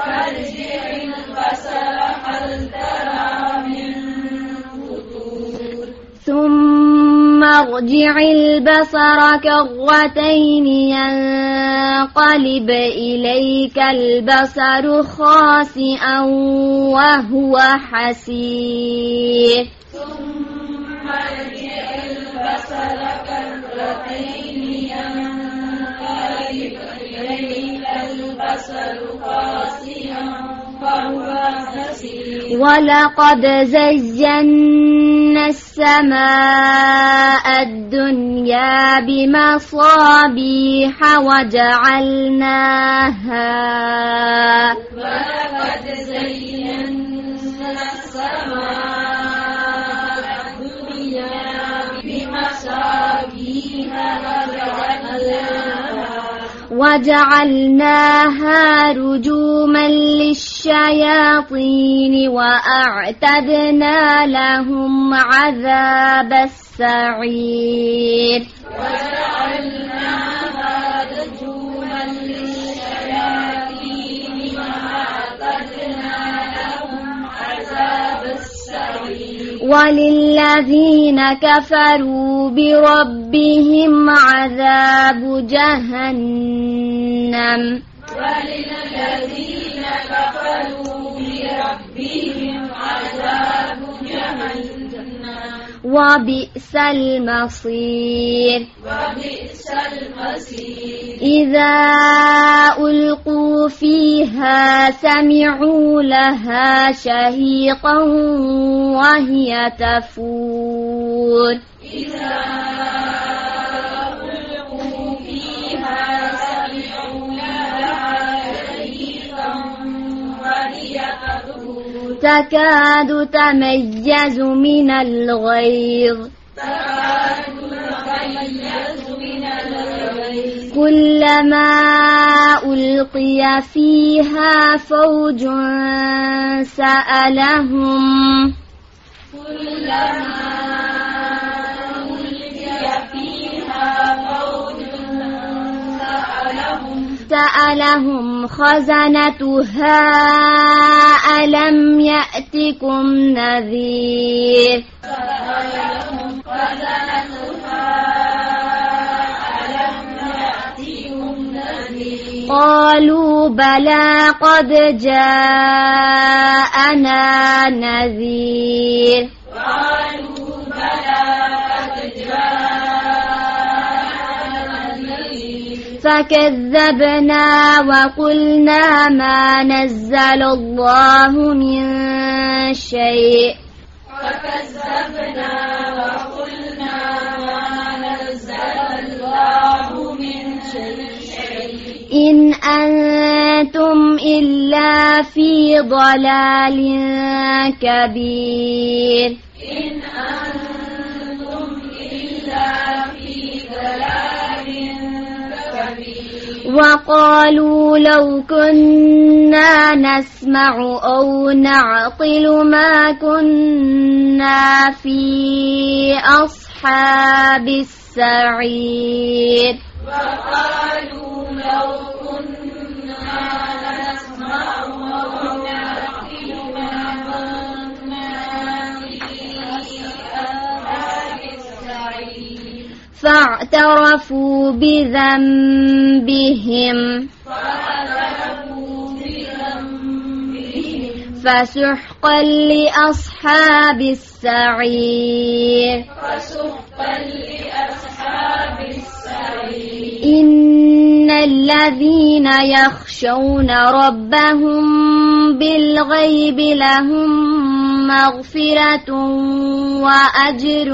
Speaker 5: ثم ارجع البصر كرتين ينقلب إليك البصر خاسئا وهو حسير ولقد زينا السماء الدنيا بمصابيح وجعلناها وجعلناها رجوما للشياطين وأعتدنا لهم عذاب السعير وللذين كفروا بربهم عذاب جهنم وبئس المصير إذا ألقوا فيها سمعوا لها شهيقا وهي تفور تكاد تميز من الغيظ كلما ألقي فيها فوج سألهم خزنتها ألم يأتكم نذير قالوا بلى قد جاءنا نذير فكذبنا وقلنا ما نزل الله من شيء إن أنتم إلا في ضلال كبير وقالوا لو كنا نسمع أو نعقل ما كنا في أصحاب السعير فاعترفوا بذنبهم فسحقا لأصحاب السعير إن الذين يخشون ربهم بالغيب لهم مغفرة وأجر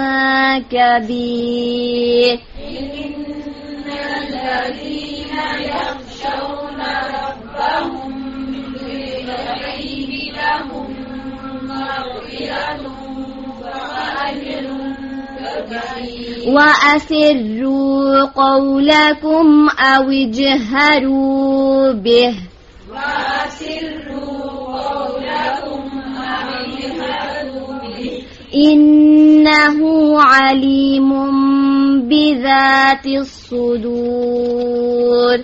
Speaker 5: كبير
Speaker 6: إن الذين يخشون ربهم بالغيب لهم مغفرة وأجر كبير
Speaker 5: وأسروا قولكم أو اجهروا به إنه عليم بذات الصدور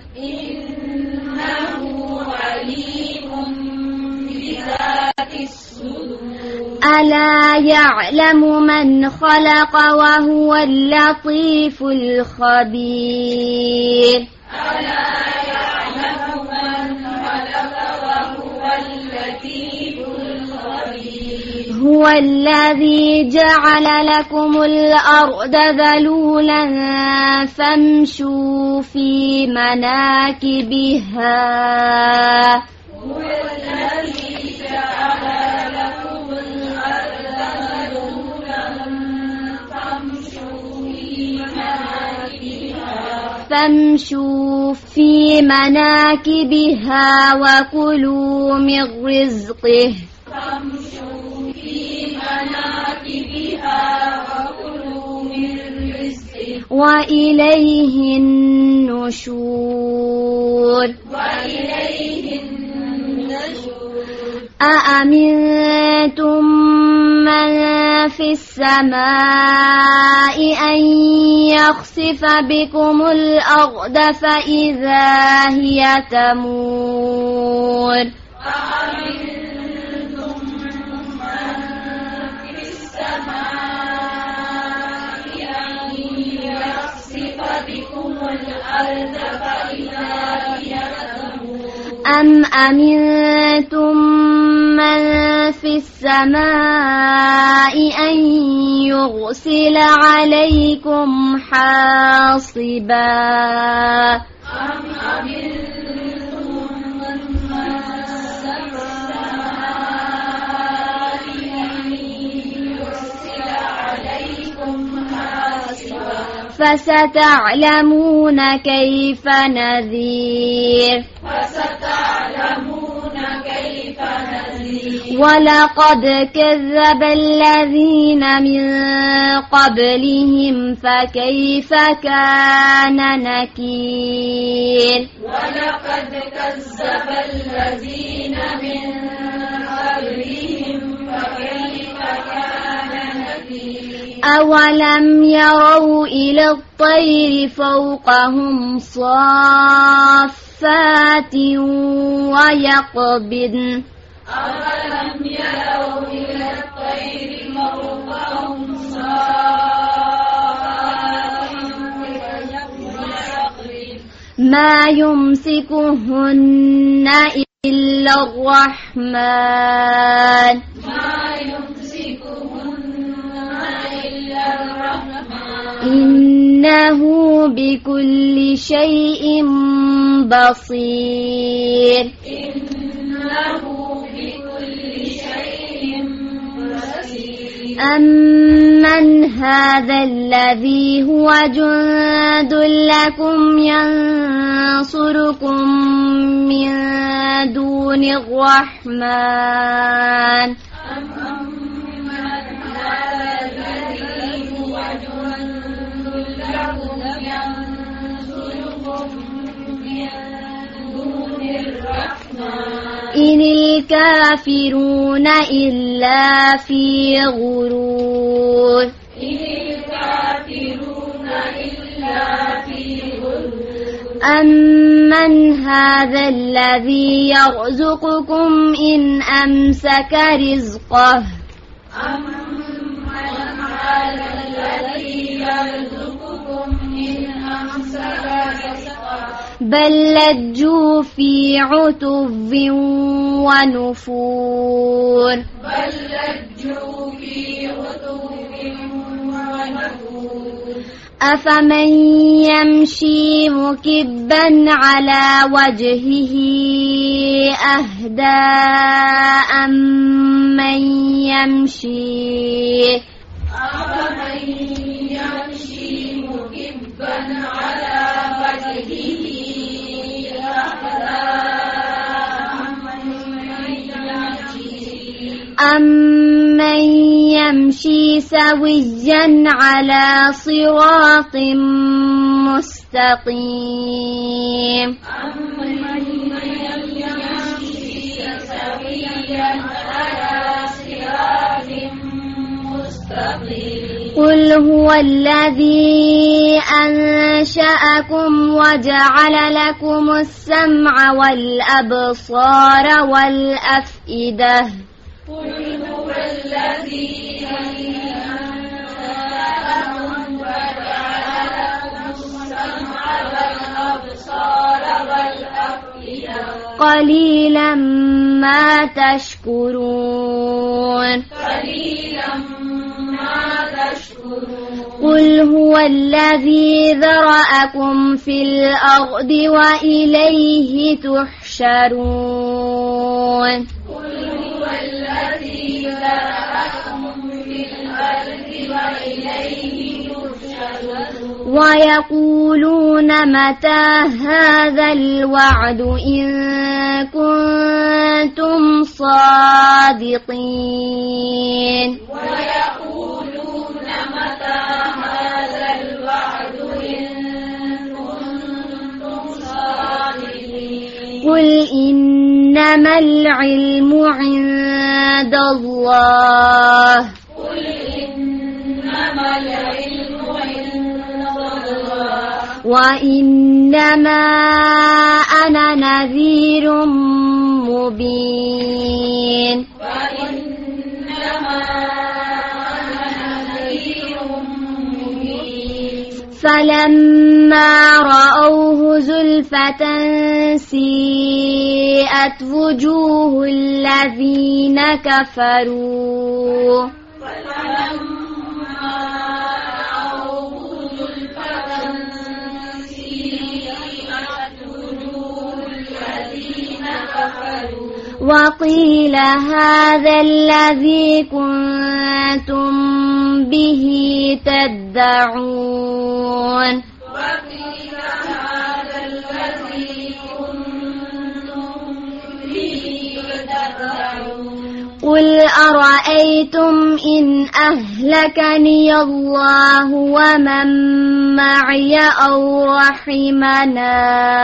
Speaker 5: ألا يعلم من خلق وهو اللطيف الخبير هو الذي جعل لكم الأرض ذلولا فامشوا في مناكبها فامشوا في مناكبها وكلوا من رزقه وإليه النشور أأمنتم من في السماء أن يخسف بكم الأرض فإذا هي تمور أم أمنتم من في السماء أن يرسل عليكم حاصبا فستعلمون كيف نذير ولقد كذب الذين من قبلهم فكيف كان نكير أولم يروا إلى الطير فوقهم صافات ويقبضن ما يمسكهن إلا الرحمن إنه بكل شيء بصير أمن هذا الذي هو جند لكم ينصركم من دون الرحمن إن الكافرون إلا في غرور أمن هذا الذي يرزقكم إن أمسك رزقه بل لجوا في عتو ونفور أفمن يمشي مكبا على وجهه أهدى أمن يمشي مكبا على وجهه أمن يمشي سويا على صراط مستقيم قل هو الذي أنشأكم وجعل لكم السمع والأبصار والأفئدة قل هو الذي أنشأكم وجعل لكم السمع والأبصار والأفئدة قليلا ما تشكرون قل هو الذي ذرأكم في الأرض وإليه تحشرون قل هو الذي ذرأكم في الأرض وإليه تحشرون ويقولون متى هذا الوعد إن كنتم صادقين قل إنما العلم عند الله وإنما أنا نذير مبين فلما رأوه زلفة سيئت وجوه الذين كفروا وقيل هذا الذي كنتم به تدعون قل أرأيتم إن أهلكني الله ومن معي أو رحمنا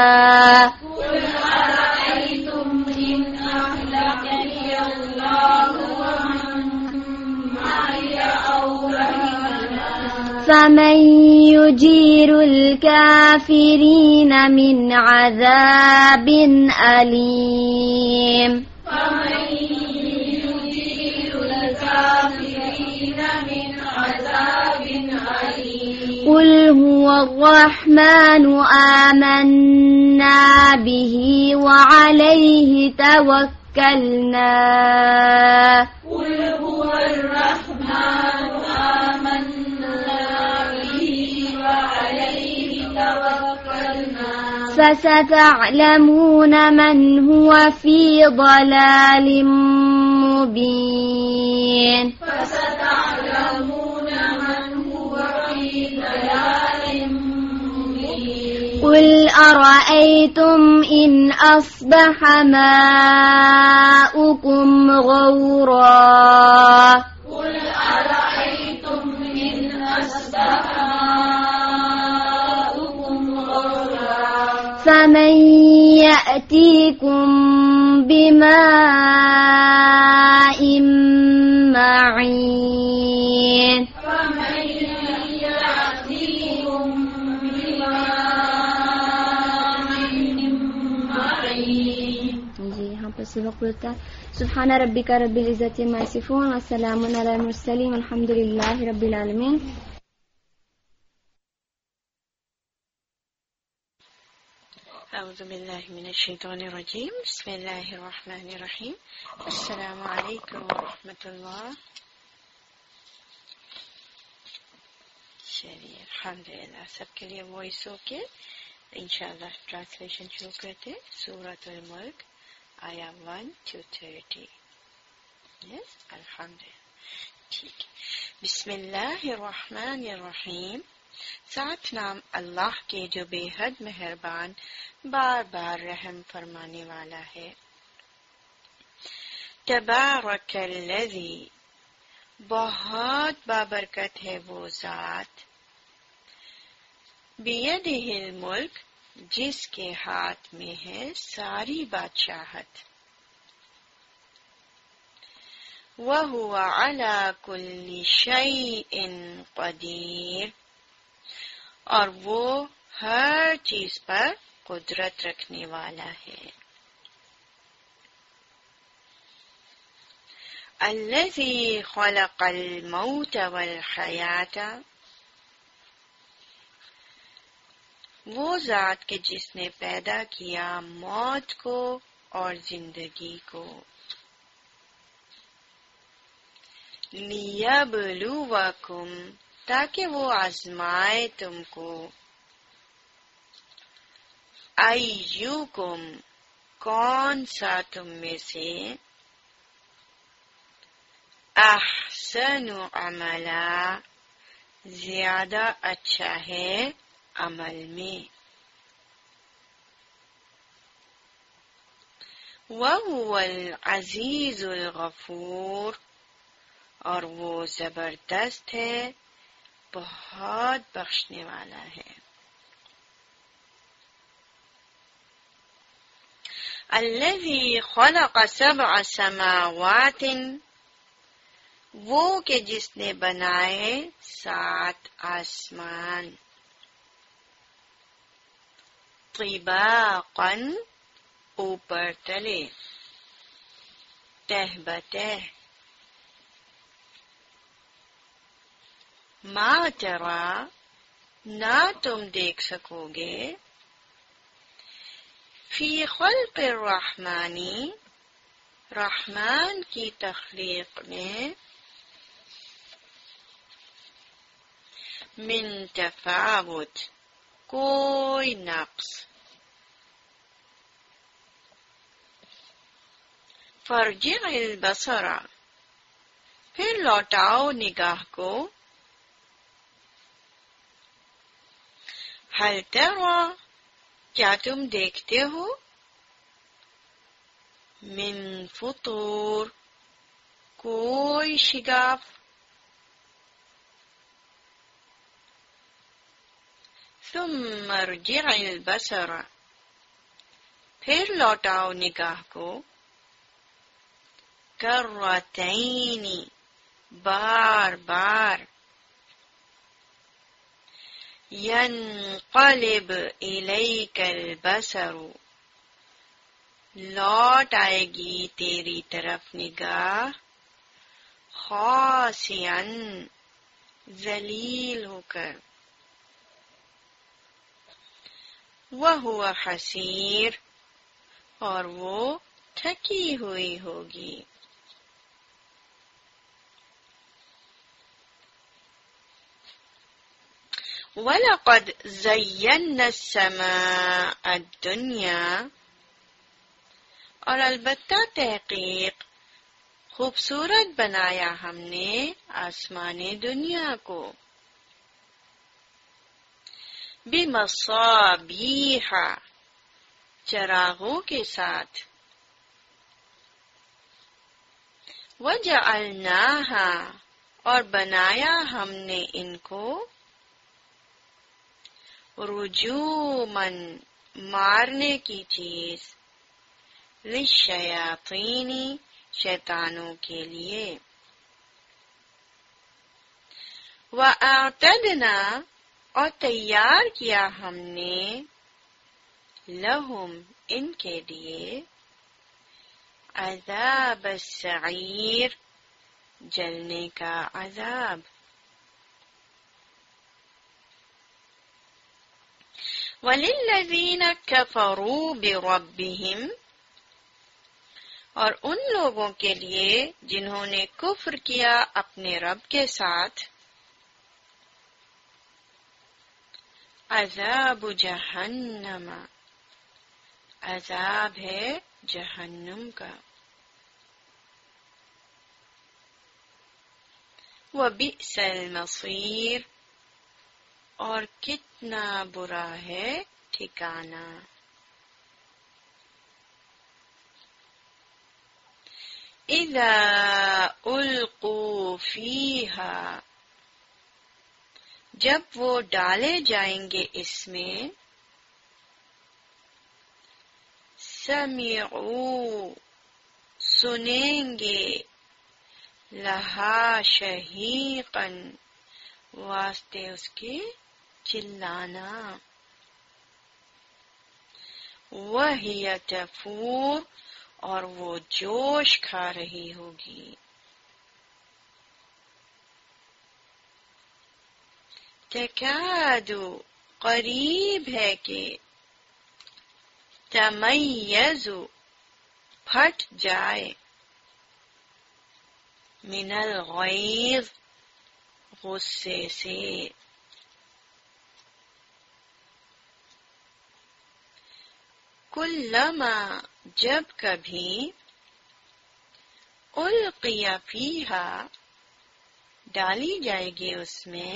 Speaker 5: فمن يجير الكافرين من عذاب أليم قل هو الرحمن آمنا به وعليه توكلنا قل هو الرحمن فستعلمون من هو في ضلال مبين قل أرأيتم إن أصبح ماؤكم غورا فمن يأتيكم بماء معين سبحان ربك رب العزة ما يصفون والسلام على المرسلين والحمد لله رب العالمين.
Speaker 3: اعوذ باللہ من الشیطان الرجیم بسم اللہ الرحمن الرحیم السلام علیکم ورحمۃ اللہ. چلیے الحمدللہ سب کے لیے وائس اوکے. انشاءاللہ ٹرانسلیشن شروع کرتے. سورۃ الملک آیا 1 to 30. یس الحمدللہ ٹھیک ہے. بسم اللہ الرحمن الرحیم. ساتھ نام اللہ کے جو بے حد مہربان بار بار رحم فرمانے والا ہے. تبارک الذی بہت بابرکت ہے وہ ذات. بیدہ الملک جس کے ہاتھ میں ہے ساری بادشاہت. وَهُوَ عَلَى كُلِّ شَيْءٍ قَدِيرٌ اور وہ ہر چیز پر قدرت رکھنے والا ہے. الذی خلق الموت والحیات وہ ذات کے جس نے پیدا کیا موت کو اور زندگی کو. لیبلوکم تاکہ وہ آزمائے تم کو. ایوکم کون سا تم میں سے احسن عملا زیادہ اچھا ہے عمل میں. وَهُوَ الْعَزِيزُ الْغَفُورُ اور وہ زبردست ہے بہت بخشنے والا ہے. الذی خلق 7 سماوات وہ کہ جس نے بنائے 7 آسمان. طباقا اوپر تلے تہ بتہ. ما ترا نہ تم دیکھ سکو گے فی خلق الرحمانی رحمان کی تخلیق میں من تفاوت کوئی نقص. فرجع البصر پھر لوٹاؤ نگاہ کو. هل ترى کیا تم دیکھتے ہو من فطور کوئی شگاف. ثم ارجع البصر پھر لوٹاؤ نگاہ کو. کرتین بار بار. ینقلب الیک البصر لوٹ آئے گی تیری طرف نگاہ. خاسئا ذلیل ہو کر. وَهُوَ حسیر اور وہ تھکی ہوئی ہوگی. وَلَقَدْ زَيَّنَّا السَّمَاءَ الدُّنْيَا اور البتہ تحقیق خوبصورت بنایا ہم نے آسمان دنیا کو. بِمَصَابِیحَ چراغوں کے ساتھ. وَجَعَلْنَاهَا اور بنایا ہم نے ان کو رجوماً مارنے کی چیز. للشیاطین شیطانوں کے لیے. وَأَعْتَدْنَا اور تیار کیا ہم نے لہم ان کے لیے عذاب السعیر جلنے کا عذاب. وَلِلَّذِينَ كَفَرُوا بِرَبِّهِمْ، اور ان لوگوں کے لیے جنہوں نے کفر کیا اپنے رب کے ساتھ، عذاب جہنم، عذاب ہے جہنم کا، وَبِئْسَ الْمَصِيرُ، اور کتنا برا ہے ٹھکانہ۔ اِذَا أُلْقُوا فِيهَا، جب وہ ڈالے جائیں گے اس میں، سَمِعُوا، سنیں گے، لَہَا شَہِیقًا، واسطے اس کے چلانا، وَهِيَ تَفُورُ، اور وہ جوش کھا رہی ہوگی۔ تکاد، قریب ہے کہ، تمیز، پھٹ جائے، من الغیظ، غصے سے، کلما، جب کبھی، القی فیہا، ڈالی جائے گی اس میں،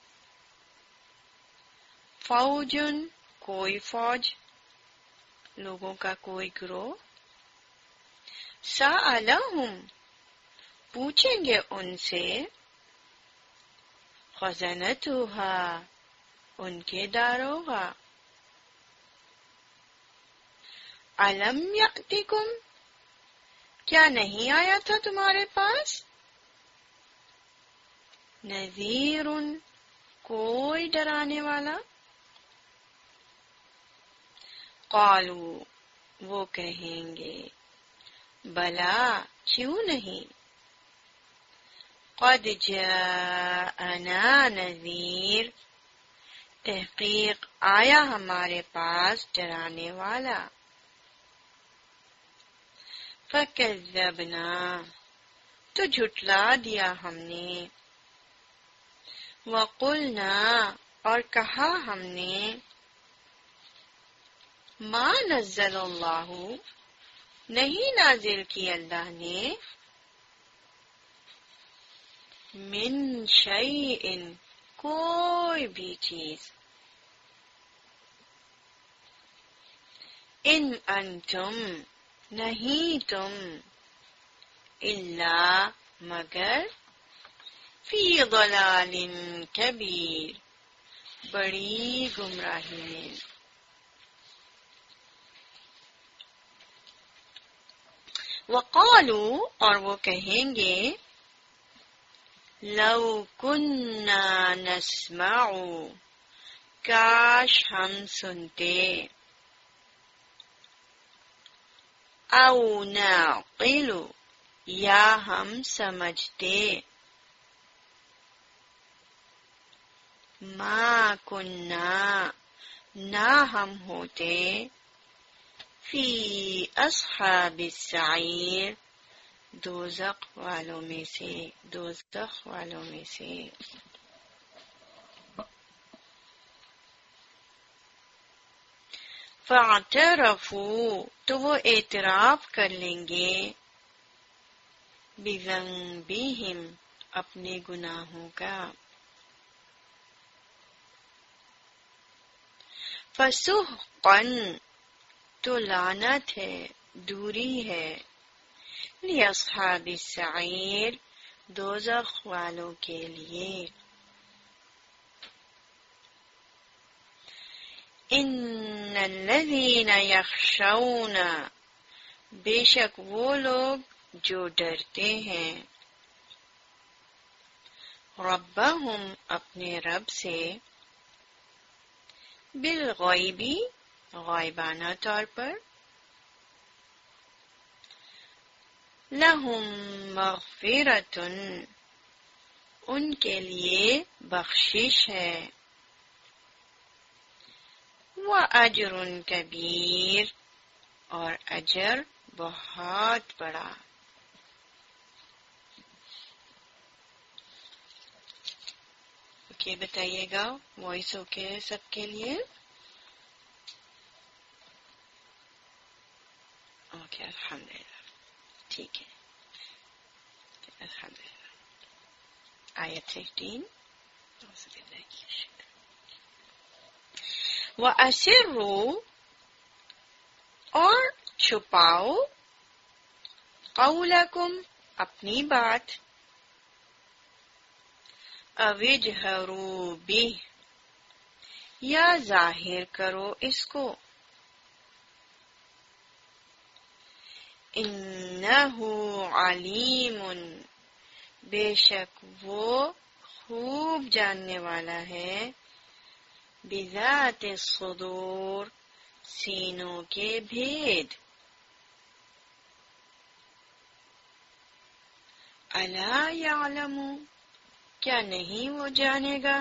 Speaker 3: فوجن، کوئی فوج، لوگوں کا کوئی گروہ، سألہم، پوچھیں گے ان سے، خزنتہا، ان کے داروغہ، الم یأتکم، کیا نہیں آیا تھا تمہارے پاس، نذیر، کوئی ڈرانے والا، قالوا، وہ کہیں گے، بلا، کیوں نہیں، قد جاءنا نذیر، تحقیق آیا ہمارے پاس ڈرانے والا، فکذبنا، تو جھٹلا دیا ہم نے، وقلنا، اور کہا ہم نے، ما نزل اللہ، نہیں نازل کی اللہ نے، من شیء، کوئی بھی چیز، ان انتم، نہیں تم، الا، مگر، فی ضلال کبیر، بڑی گمراہی میں، وقالوا، اور وہ کہیں گے، لو کننا نسمع، کاش ہم سنتے، او نعقل، یا ہم سمجھتے، ما کننا، نہ ہم ہوتے، فی اصحاب السعیر، دوزخ والوں میں سے، دوزخ والوں میں سے۔ فاعترفوا، تو وہ اعتراف کر لیں گے، بذنبہم، اپنے گناہوں کا، فسحقا، تو لعنت ہے، دوری ہے، لاصحاب السعیر، دوزخ والوں کے لیے۔ ان الذین یخشون، بے شک وہ لوگ جو ڈرتے ہیں، ربہم، اپنے رب سے، بالغیب، غائبانہ طور پر، لہم مغفرۃ، ان کے لیے بخشش ہے، وَأَجْرٌ كَبِيرٌ، اور اجر بہت بڑا۔ اوکے، بتائیے گا وائس اوکے سب کے لیے؟ اوکے، الحمدللہ، ٹھیک ہے، الحمدللہ۔ آیت 16، وَأَسِرُّوا، اور چھپاؤ، قَوْلَكُمْ، اپنی بات، أَوِ اجْهَرُوا بِهِ، یا ظاہر کرو اس کو، إِنَّهُ عَلِيمٌ، بے شک وہ خوب جاننے والا ہے، بِذَاتِ الصُّدُورِ، سینوں کے بھید، الا یعلم، کیا نہیں وہ جانے گا،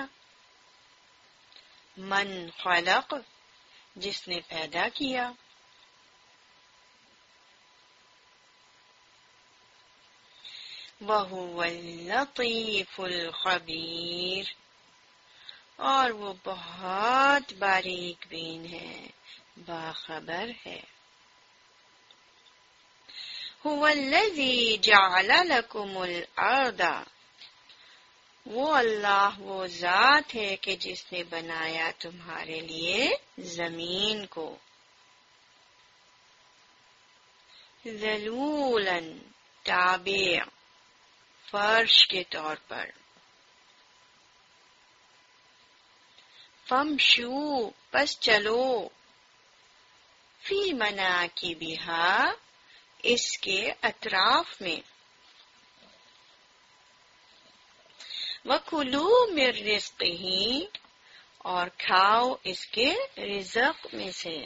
Speaker 3: من خلق، جس نے پیدا کیا، وَهُوَ اللَّطِيفُ الْخَبِيرُ، اور وہ بہت باریک بین ہے، باخبر ہے۔ هُوَ الَّذِي جَعَلَ لَكُمُ الْأَرْضَ، وہ اللہ وہ ذات ہے کہ جس نے بنایا تمہارے لیے زمین کو، ذَلُولًا، تابع، فرش کے طور پر، فَامْشُوا، پس چلو، فِي مَنَاكِبِهَا، اس کے اطراف میں، وَكُلُوا مِن رِزْقِهِ، اور کھاؤ اس کے رزق میں سے،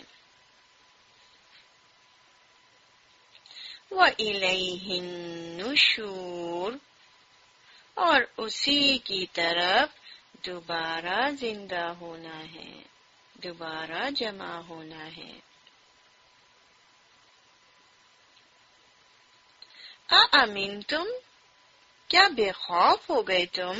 Speaker 3: وَإِلَيْهِ النُّشُورُ، اور اسی کی طرف دوبارہ زندہ ہونا ہے، دوبارہ جمع ہونا ہے۔ اَأَمِنْتُمْ، کیا بے خوف ہو گئے تم،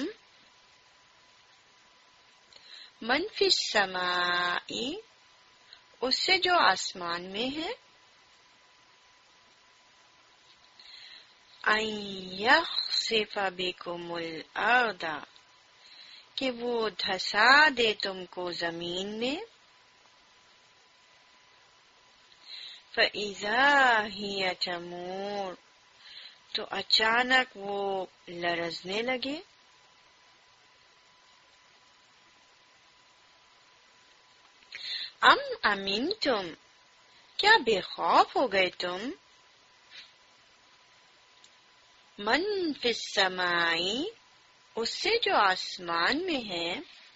Speaker 3: من فی السماء، اس سے جو آسمان میں ہے، ان یخسف بکم الارض، کہ وہ دھسا دے تم کو زمین میں، فَإِذَا هِيَ تَمُورُ، تو اچانک وہ لرزنے لگے، ام امنتم، کیا بے خوف ہو گئے تم، من فی السماء، اس سے جو آسمان میں ہے،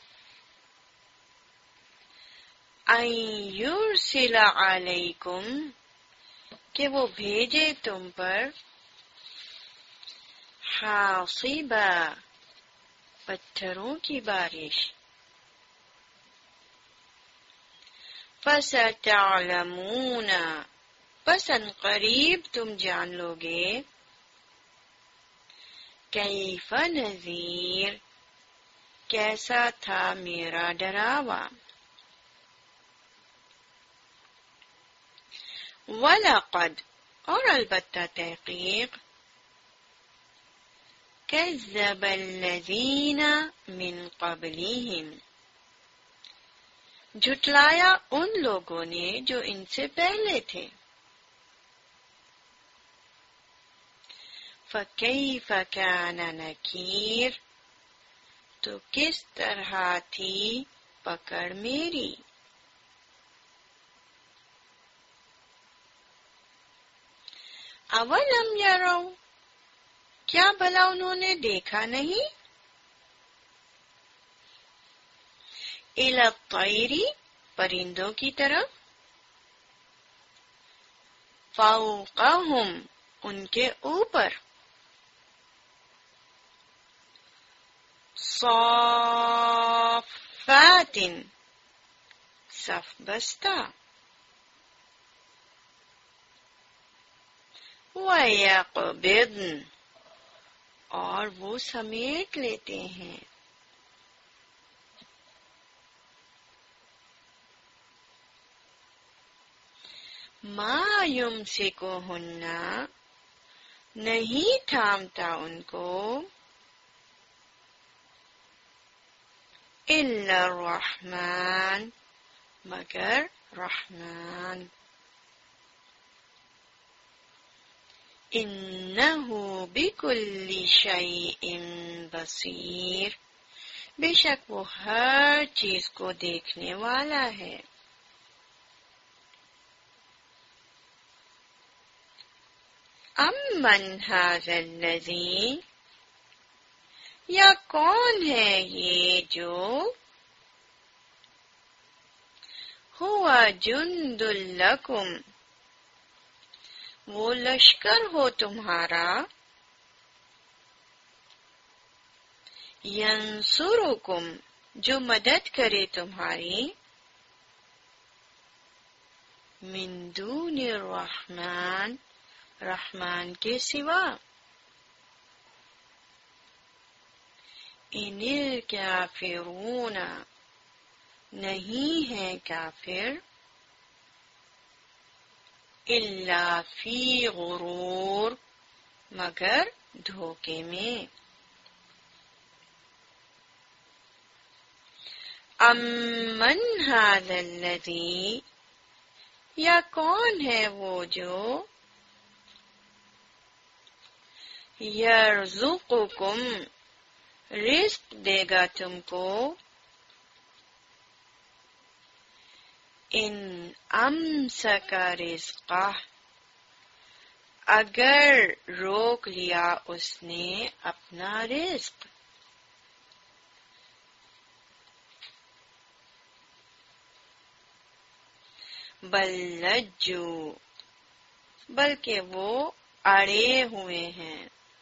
Speaker 3: ان یرسل علیکم، کہ وہ بھیجے تم پر، حاصبا، پتھروں کی بارش، فَسَتَعْلَمُونَ، پس ان قریب تم جان لوگے، کیف نذیر، کیسا تھا میرا ڈراوا، وَلَقَدْ، اور البتہ تحقیق، كَذَّبَ الَّذِينَ مِن قَبْلِهِمْ، جھٹلایا ان لوگوں نے جو ان سے پہلے تھے، فَكَيْفَ كَانَ نَكِيرٌ، تو کس طرح تھی پکڑ میری، اَوَلَمْ يَرَوْا، کیا بھلا انہوں نے دیکھا نہیں، إِلَى الطَّيْرِ، پرندوں کی طرف، فَوْقَهُمْ، ان کے اوپر، صَافَّاتٍ، صف بستہ وَيَقْبِضْنَ اور وہ سمیٹ لیتے ہیں مَا يُمْسِكُهُنَّ نہیں تھامتا ان کو إِلَّا الرَّحْمَنُ مگر رحمان إِنَّهُ بِكُلِّ شَيْءٍ بَصِيرٌ بے شک وہ ہر چیز کو دیکھنے والا ہے امن هذا الذی یا کون ہے یہ جو ہوا جند لکم وہ لشکر ہو تمہارا ینصرکم جو مدد کرے تمہاری من دون الرحمن رحمان کے سوا ان الکافرون نہیں ہے کافر الا فی غرور مگر دھوکے میں امن ھذا الذی یا کون ہے وہ جو یرزقکم رزق دے گا تم کو ان امسک رزقہ اگر روک لیا اس نے اپنا رزق بل لجو بلکہ وہ اڑے ہوئے ہیں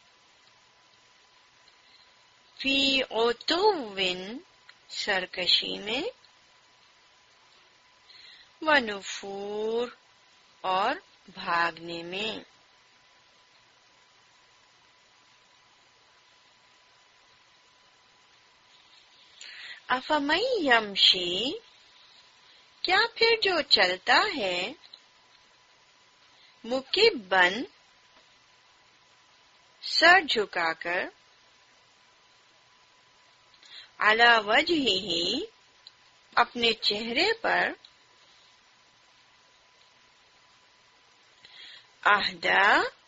Speaker 3: فی عتوٍ سرکشی میں ونفور اور بھاگنے میں افمن یمشی کیا پھر جو چلتا ہے مکبن سر جھکا کر علی وجہہ اپنے چہرے پر اہدی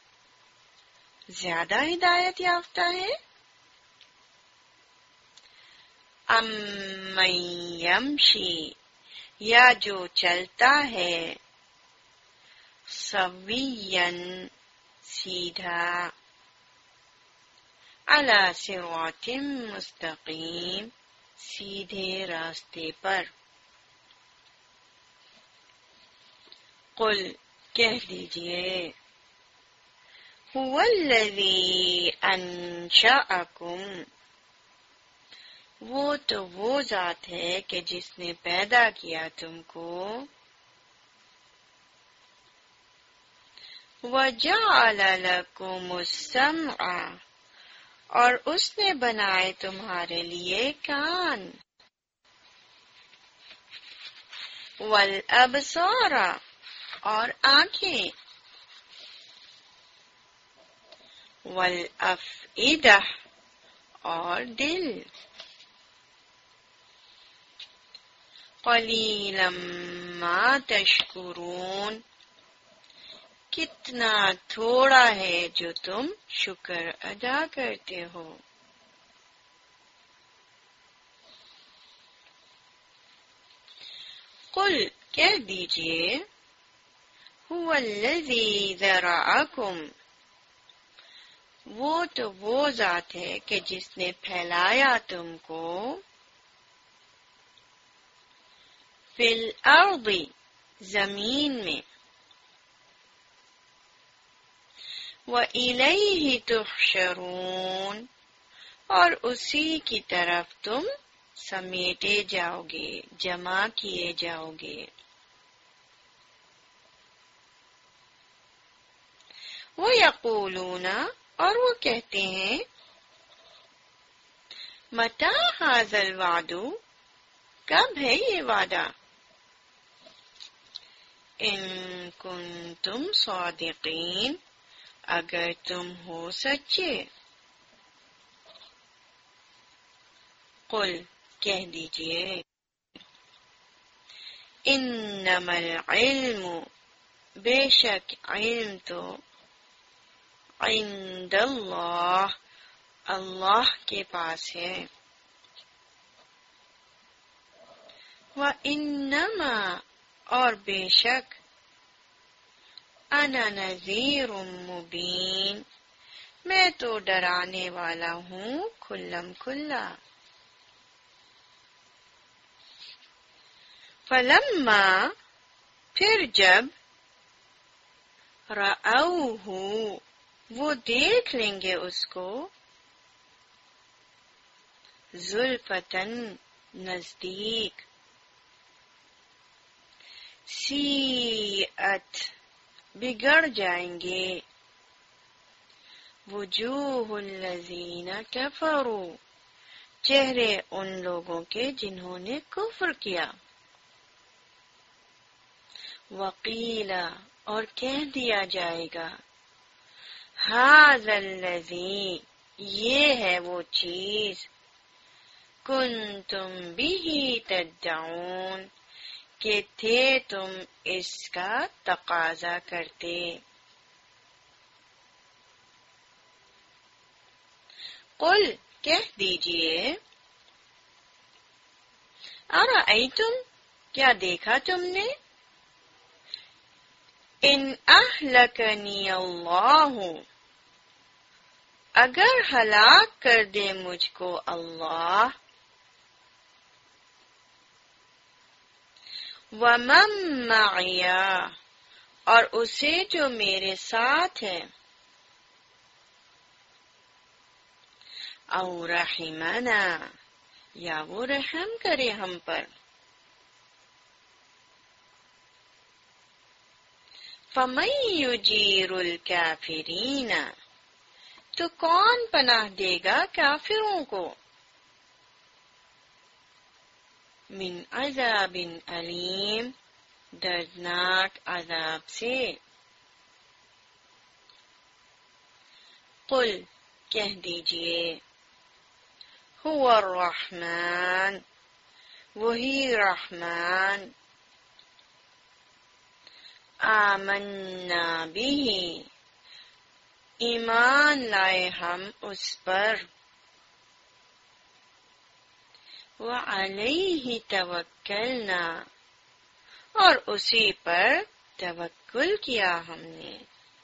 Speaker 3: زیادہ ہدایت یافتہ ہے امن یمشی یا جو چلتا ہے سویاً سیدھا علی صراط مستقیم سیدھے راستے پر قل کہہ دیجئے هو الذی انشأکم وہ تو وہ ذات ہے کہ جس نے پیدا کیا تم کو وَجَعَلَ لَكُمُ السَّمْعَ اور اس نے بنائے تمہارے لیے کان وَالْأَبْصَارَ اور آنکھیں وَالْأَفْئِدَةَ اور دل قَلِيلًا مَا تَشْكُرُونَ کتنا تھوڑا ہے جو تم شکر ادا کرتے ہو قل کہہ دیجئے هو الذی ذرأکم وہ تو وہ ذات ہے کہ جس نے پھیلایا تم کو فی الارض زمین میں وَإِلَيْهِ تُحْشَرُونَ اور اسی کی طرف تم سمیٹے جاؤ گے، جمع کیے جاؤ گے۔ وَيَقُولُونَ اور وہ کہتے ہیں، مَتَى هَذَا الْوَعْدُ کب ہے یہ وعدہ؟ ان کنتم صادقین اگر تم ہو سچے۔ قل کہہ دیجئے، انما العلم بے شک علم تو عند اللہ اللہ کے پاس ہے، وَإِنَّمَا اور بے شک انا نذیر مبین میں تو ڈرانے والا ہوں کھلم کھلا۔ فلما پھر جب رأوہ وہ دیکھ لیں گے اس کو، زلفتن نزدیک، سیئت بگڑ جائیں گے، وجوہ الذین کفروا چہرے ان لوگوں کے جنہوں نے کفر کیا، وقیل اور کہہ دیا جائے گا، ھذا الذی یہ ہے وہ چیز، کنتم بہ تدعون کہ تھے تم اس کا تقاضا کرتے۔ قل کہہ دیجئے، ارأیتم کیا دیکھا تم نے، ان اہلکنی اللہ اگر ہلاک کر دے مجھ کو اللہ، وَمَن مَّعِیَ اور اسے جو میرے ساتھ ہے، او رحمنا یا وہ رحم کرے ہم پر، فَمَن یُجِیرُ الْکَافِرِینَ تو کون پناہ دے گا کافروں کو، من عذاب علیم دردناک عذاب سے۔ قل کہہ دیجئے، هو الرحمن وہی رحمان، آمنا به ایمان لائے ہم اس پر، وعلیہ توکلنا اور اسی پر توکل کیا ہم نے،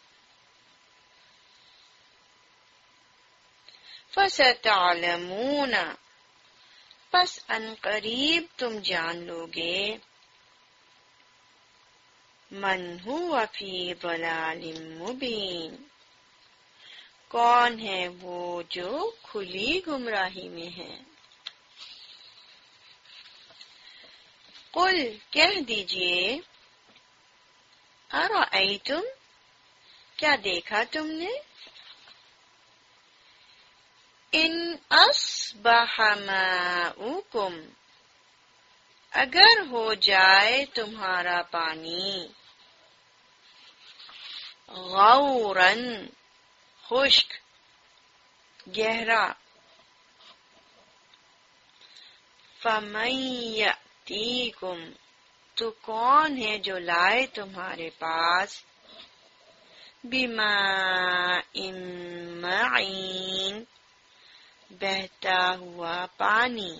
Speaker 3: فستعلمون پس ان قریب تم جان لوگے، من هو فی ضلال مبین کون ہے وہ جو کھلی گمراہی میں ہے۔ قل کہہ دیجئے، ارأیتم کیا دیکھا تم نے، ان اصبح ماؤکم اگر ہو جائے تمہارا پانی، غورن خشک گہرا، فمن یأتیکم تو کون ہے جو لائے تمہارے پاس، بماء معین بہتا ہوا پانی۔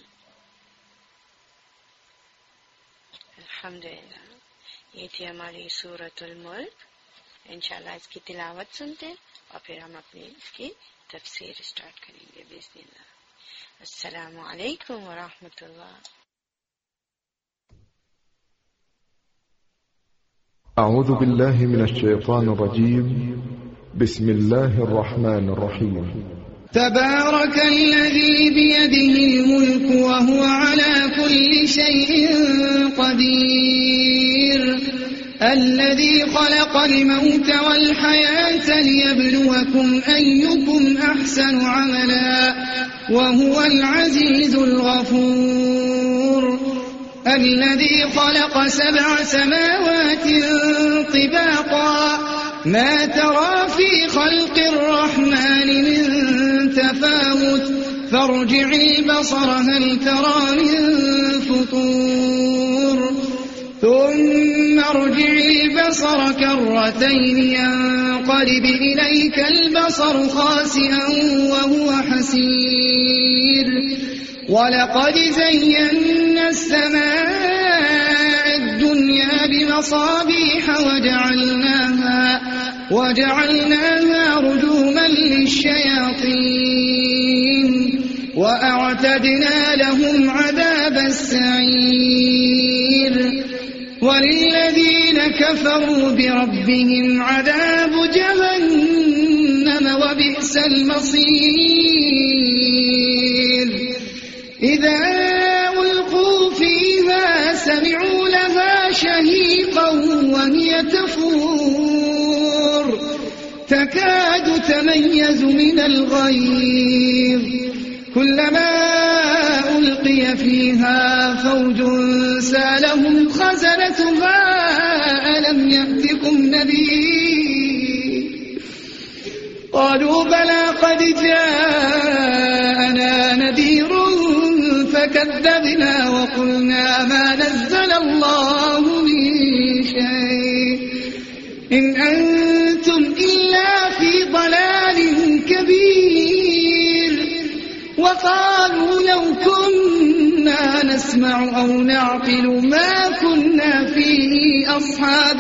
Speaker 3: الحمدللہ یہ تھی ہماری سورۃ الملک۔ انشاءاللہ اس کی تلاوت سنتے ہیں اور پھر ہم اپنی اس کی تفسیر اسٹارٹ کریں گے باذن اللہ۔ السلام علیکم ورحمۃ اللہ۔
Speaker 7: أعوذ بالله من الشيطان الرجيم بسم الله الرحمن الرحيم تبارك الذي بيده الملك وهو
Speaker 8: شيء قدير الذي خلق الموت والحياة ليبلوكم أيكم أحسن عملا وهو العزيز الغفور الذي خلق 7 سماوات طباقا ما ترى في خلق الرحمن من تفاوت فارجع البصر هل ترى من فطور ثم ارجع البصر كرتين ينقلب إليك البصر خاسئا وهو حسير ولقد زينا السماء الدنيا بمصابيح وجعلناها رجوما للشياطين وأعتدنا لهم عذاب السعير وللذين كفروا بربهم عذاب جهنم وبئس المصير إذا ألقوا فيها سمعوا لها شهيقا وهي تفور تكاد تميز من الغيظ كلما ألقي فيها فوج سألهم خزنتها ألم يأتكم نذير قالوا بلى قد جاءنا نذير فكذبنا وقلنا ما نزل الله من شيء إن أنتم إلا في ضلال كبير وقالوا لو كنا نسمع أو نعقل ما كنا في أصحاب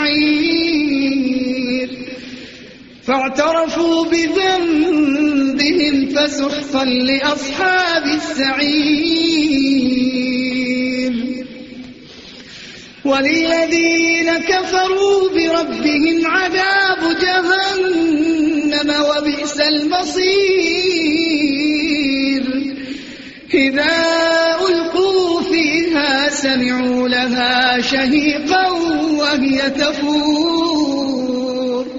Speaker 8: السعير فاعترفوا بذنبهم فسحقا لأصحاب السعير وللذين كفروا بربهم عذاب جهنم وبئس المصير إذا ألقوا فيها سمعوا لها شهيقا وهي تفور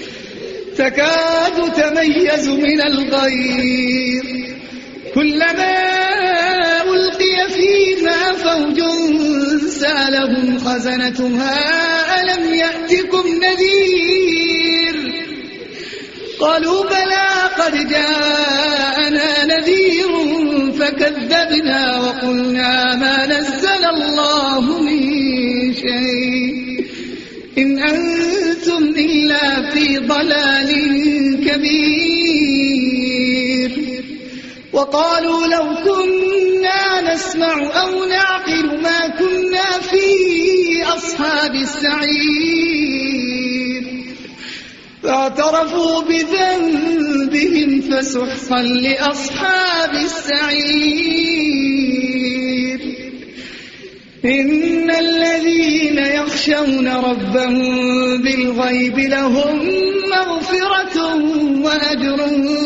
Speaker 8: تكاد تميز من الغيظ كلما ألقي فيها فوج سألهم خزنتها ألم يأتكم نذير قالوا بلى قد جاءنا نذير فكذبنا وقلنا ما نزل الله من شيء إن أنتم إلا في ضلال كبير وقالوا لو كنا نسمع أو نعقل ما كنا في أصحاب السعير فاعترفوا بذنبهم فسحقا لأصحاب السعير إن الذين يخشون ربهم بالغيب لهم مغفرة وأجر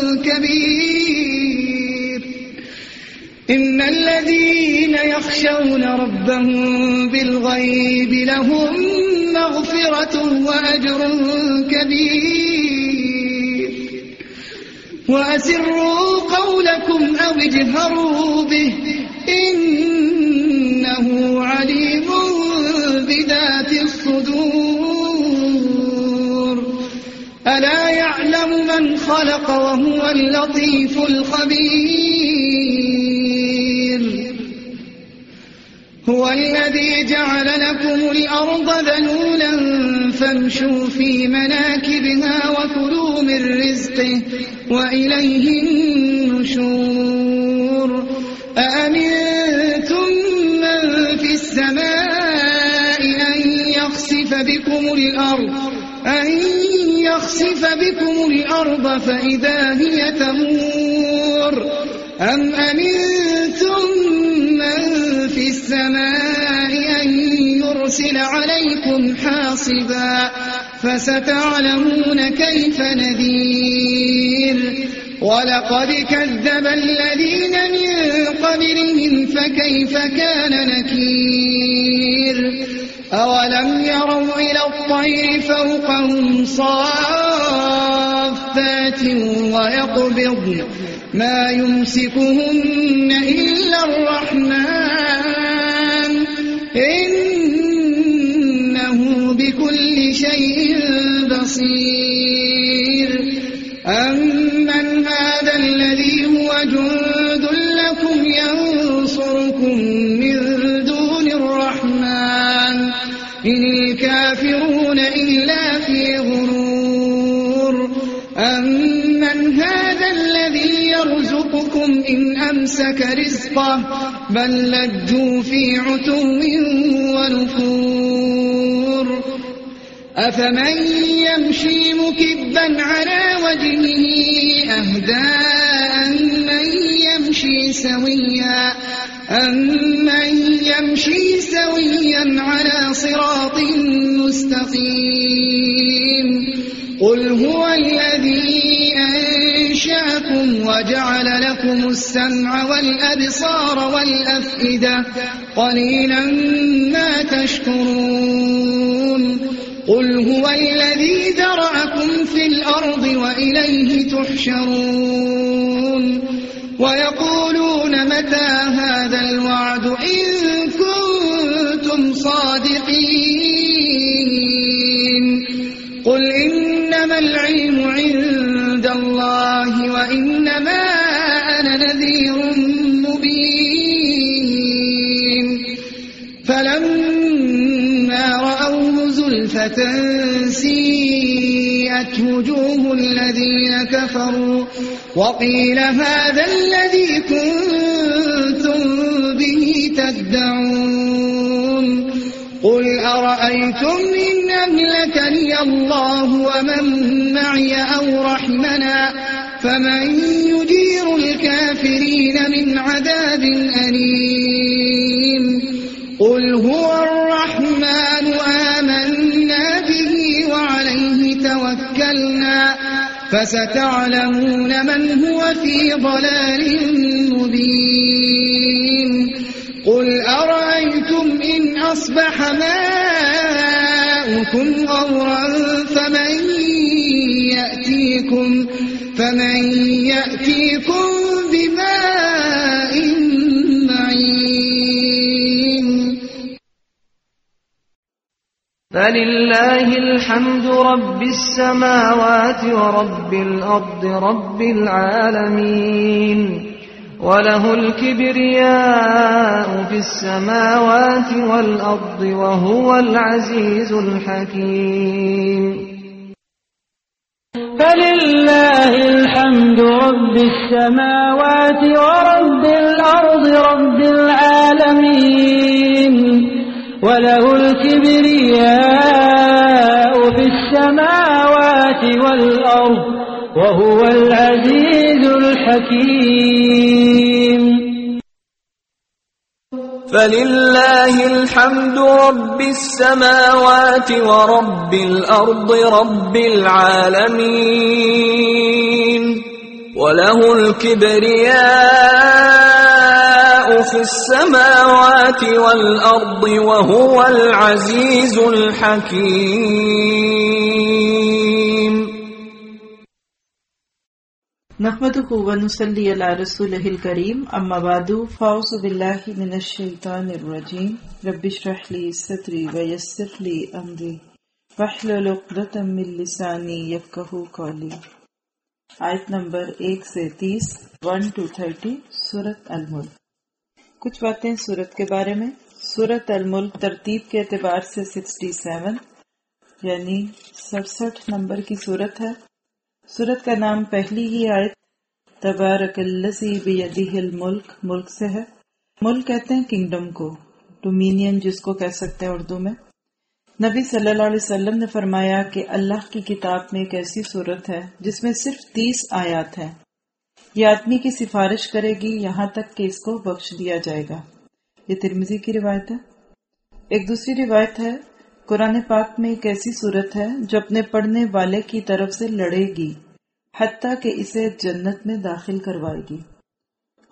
Speaker 8: كبير إن الذين يخشون ربهم بالغيب لهم مغفرة وأجر كبير وأسروا قولكم أو اجهروا به إنه عليم بذات الصدور ألا يعلم من خلق وهو اللطيف الخبير هو الذي جعل لكم الأرض ذلولا فامشوا في مناكبها وكلوا من رزقه وإليه النشور أأمنتم من في السماء أن يخسف بكم الأرض فإذا هي تمور أم أمنتم من في السماء أن يرسل عليكم حاصبا فستعلمون كيف نذير ولقد كذب الذين من قبلهم فكيف كان نكير أولم يروا إلى الطير فوقهم صافات ويقبضن ما يمسكهن إلا الرحمن إنه بكل شيء بصير أمن هذا الذي هو جند لكم ينصركم من دون الرحمن إن الكافرون إلا في غرور أمن هذا الذي يرزقكم إن أمسك رزقه بل لجوا في عتو ونفور أفمن يمشي مكبا على وجهه أهدى أمن يمشي سويا على صراط مستقيم قل هو الذي أنشأكم وجعل لكم السمع والأبصار والأفئدة قليلا ما تشكرون قل هو الذي ذرأكم في الأرض وإليه تحشرون ويقولون متى هذا الوعد إن كنتم صادقين قل إنما العلم عند الله وإنما أنا نذير مبين فلما رأوه زلفة سيئت وجوه الذين كفروا وقيل هذا الذي كنتم به تدعون قل أرأيتم إن أهلكني الله ومن معي أو رحمنا فمن يجير الكافرين من عذاب أليم قل هو الرحمن آمنا به وعليه توكلنا فستعلمون من هو في ضلال مبين قل أرأيتم إن أصبح ماؤكم غورا فمن يأتيكم بماء معين
Speaker 1: فلله الحمد رب السماوات ورب الأرض رب العالمين وله الكبرياء في السماوات والأرض وهو العزيز الحكيم
Speaker 9: فلله الحمد رب السماوات ورب الأرض رب العالمين وله الكبرياء في السماوات والأرض وهو العزيز الحكيم
Speaker 2: فلله الحمد رب السماوات ورب الأرض رب العالمين وله الكبرياء في السماوات والأرض وهو العزيز الحكيم
Speaker 4: नहमदुहु व नुसल्ली अला रसूलिहिल करीम अम्मा बादु फ़ाऊज़ु बिल्लाहि मिनश शैतानिर रजीम रब्बिश्रह ली सदरी व यस्सिर ली अमरी वहलुल उक़दतम मिन लिसानी यफ़क़हू क़ौली। आयत नंबर 1 से 30 1 to 30 सूरत अल-मुल्क। कुछ बातें सूरत के बारे में। सूरत अल-मुल्क तरतीब के एतबार से 67 यानी 67 नंबर की सूरत है। सूरत का नाम पहली ही आयत तबारकल्लज़ी बियदिहिल मुल्क मुल्क से है। मुल्क कहते हैं किंगडम को, डोमिनियन जिसको कह सकते हैं उर्दू में। नबी सल्लल्लाहु अलैहि वसल्लम ने फरमाया कि अल्लाह की किताब में एक ऐसी सूरत है जिसमें सिर्फ 30 आयत हैं। ये आदमी की सिफारिश करेगी यहाँ तक कि इसको बख्श दिया जाएगा। ये तिरमिज़ी की रिवायत है। एक दूसरी रिवायत है कुरान पाक में एक ऐसी सूरत है जो अपने पढ़ने वाले की तरफ से लड़ेगी हत्ता कि इसे जन्नत में दाखिल करवाएगी।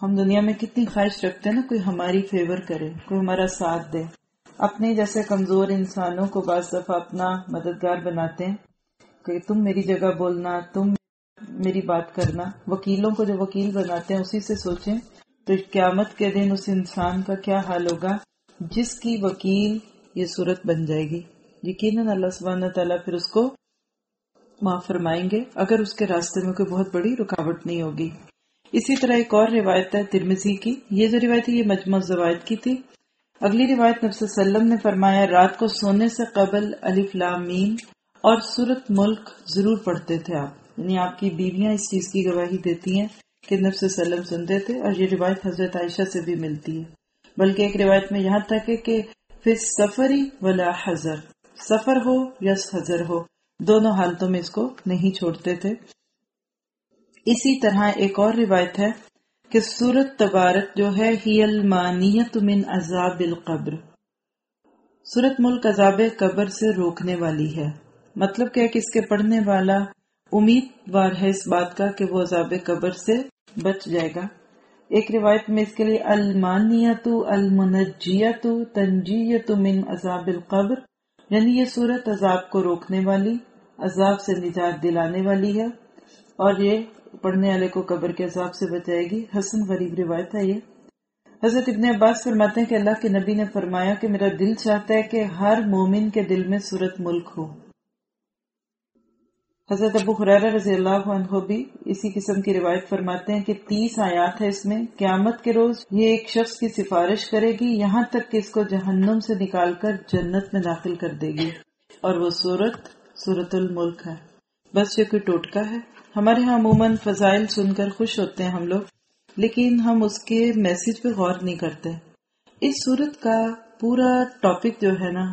Speaker 4: ہم دنیا میں کتنی خواہش رکھتے ہیں نا کوئی ہماری فیور کرے، کوئی ہمارا ساتھ دے. اپنے جیسے کمزور انسانوں کو بعض دفعہ اپنا مددگار بناتے ہیں کہ تم میری جگہ بولنا، تم میری بات کرنا. وکیلوں کو جو وکیل بناتے ہیں اسی سے سوچیں تو قیامت کے دن اس انسان کا کیا حال ہوگا جس کی وکیل یہ صورت بن جائے گی. یقیناً اللہ سبحانہ تعالیٰ پھر اس کو معاف فرمائیں گے اگر اس کے راستے میں کوئی بہت بڑی رکاوٹ نہیں ہوگی. اسی طرح ایک اور روایت ہے ترمذی کی. یہ جو روایت ہے یہ مجموع الزوائد کی تھی. اگلی روایت نبی صلی اللہ علیہ وسلم نے فرمایا رات کو سونے سے قبل الف لام میم اور سورۃ ملک ضرور پڑھتے تھے آپ. یعنی آپ کی بیویاں اس چیز کی گواہی دیتی ہیں کہ نبی صلی اللہ علیہ وسلم سنتے تھے، اور یہ روایت حضرت عائشہ سے بھی ملتی ہے. بلکہ ایک روایت میں یہاں تک ہے کہ فی السفر ولا حضر، سفر ہو یا حضر ہو دونوں حالتوں میں اس کو نہیں چھوڑتے تھے. اسی طرح ایک اور روایت ہے کہ سورۃ تبارک جو ہے ہی المانیۃ من عذاب القبر، سورۃ ملک عذاب قبر سے روکنے والی ہے. مطلب کیا کہ اس کے پڑھنے والا امیدوار ہے اس بات کا کہ وہ عذاب قبر سے بچ جائے گا. ایک روایت میں اس کے لیے المانیۃ المنجیۃ تنجیۃ من عذاب القبر، یعنی یہ صورت عذاب کو روکنے والی، عذاب سے نجات دلانے والی ہے، اور یہ پڑھنے والے کو قبر کے عذاب سے بچائے گی. حسن غریب روایت ہے یہ. حضرت ابن عباس فرماتے ہیں کہ اللہ کے نبی نے فرمایا کہ میرا دل چاہتا ہے کہ ہر مومن کے دل میں سورۃ ملک ہو. حضرت ابو ہریرہ رضی اللہ عنہ بھی اسی قسم کی روایت فرماتے ہیں کہ 30 آیات ہے اس میں. قیامت کے روز یہ ایک شخص کی سفارش کرے گی یہاں تک کہ اس کو جہنم سے نکال کر جنت میں داخل کر دے گی، اور وہ سورۃ الملک ہے. بس یہ کوئی ٹوٹکا ہے. ہمارے ہاں عموماً فضائل سن کر خوش ہوتے ہیں ہم لوگ، لیکن ہم اس کے میسج پہ غور نہیں کرتے. اس سورت کا پورا ٹاپک جو ہے نا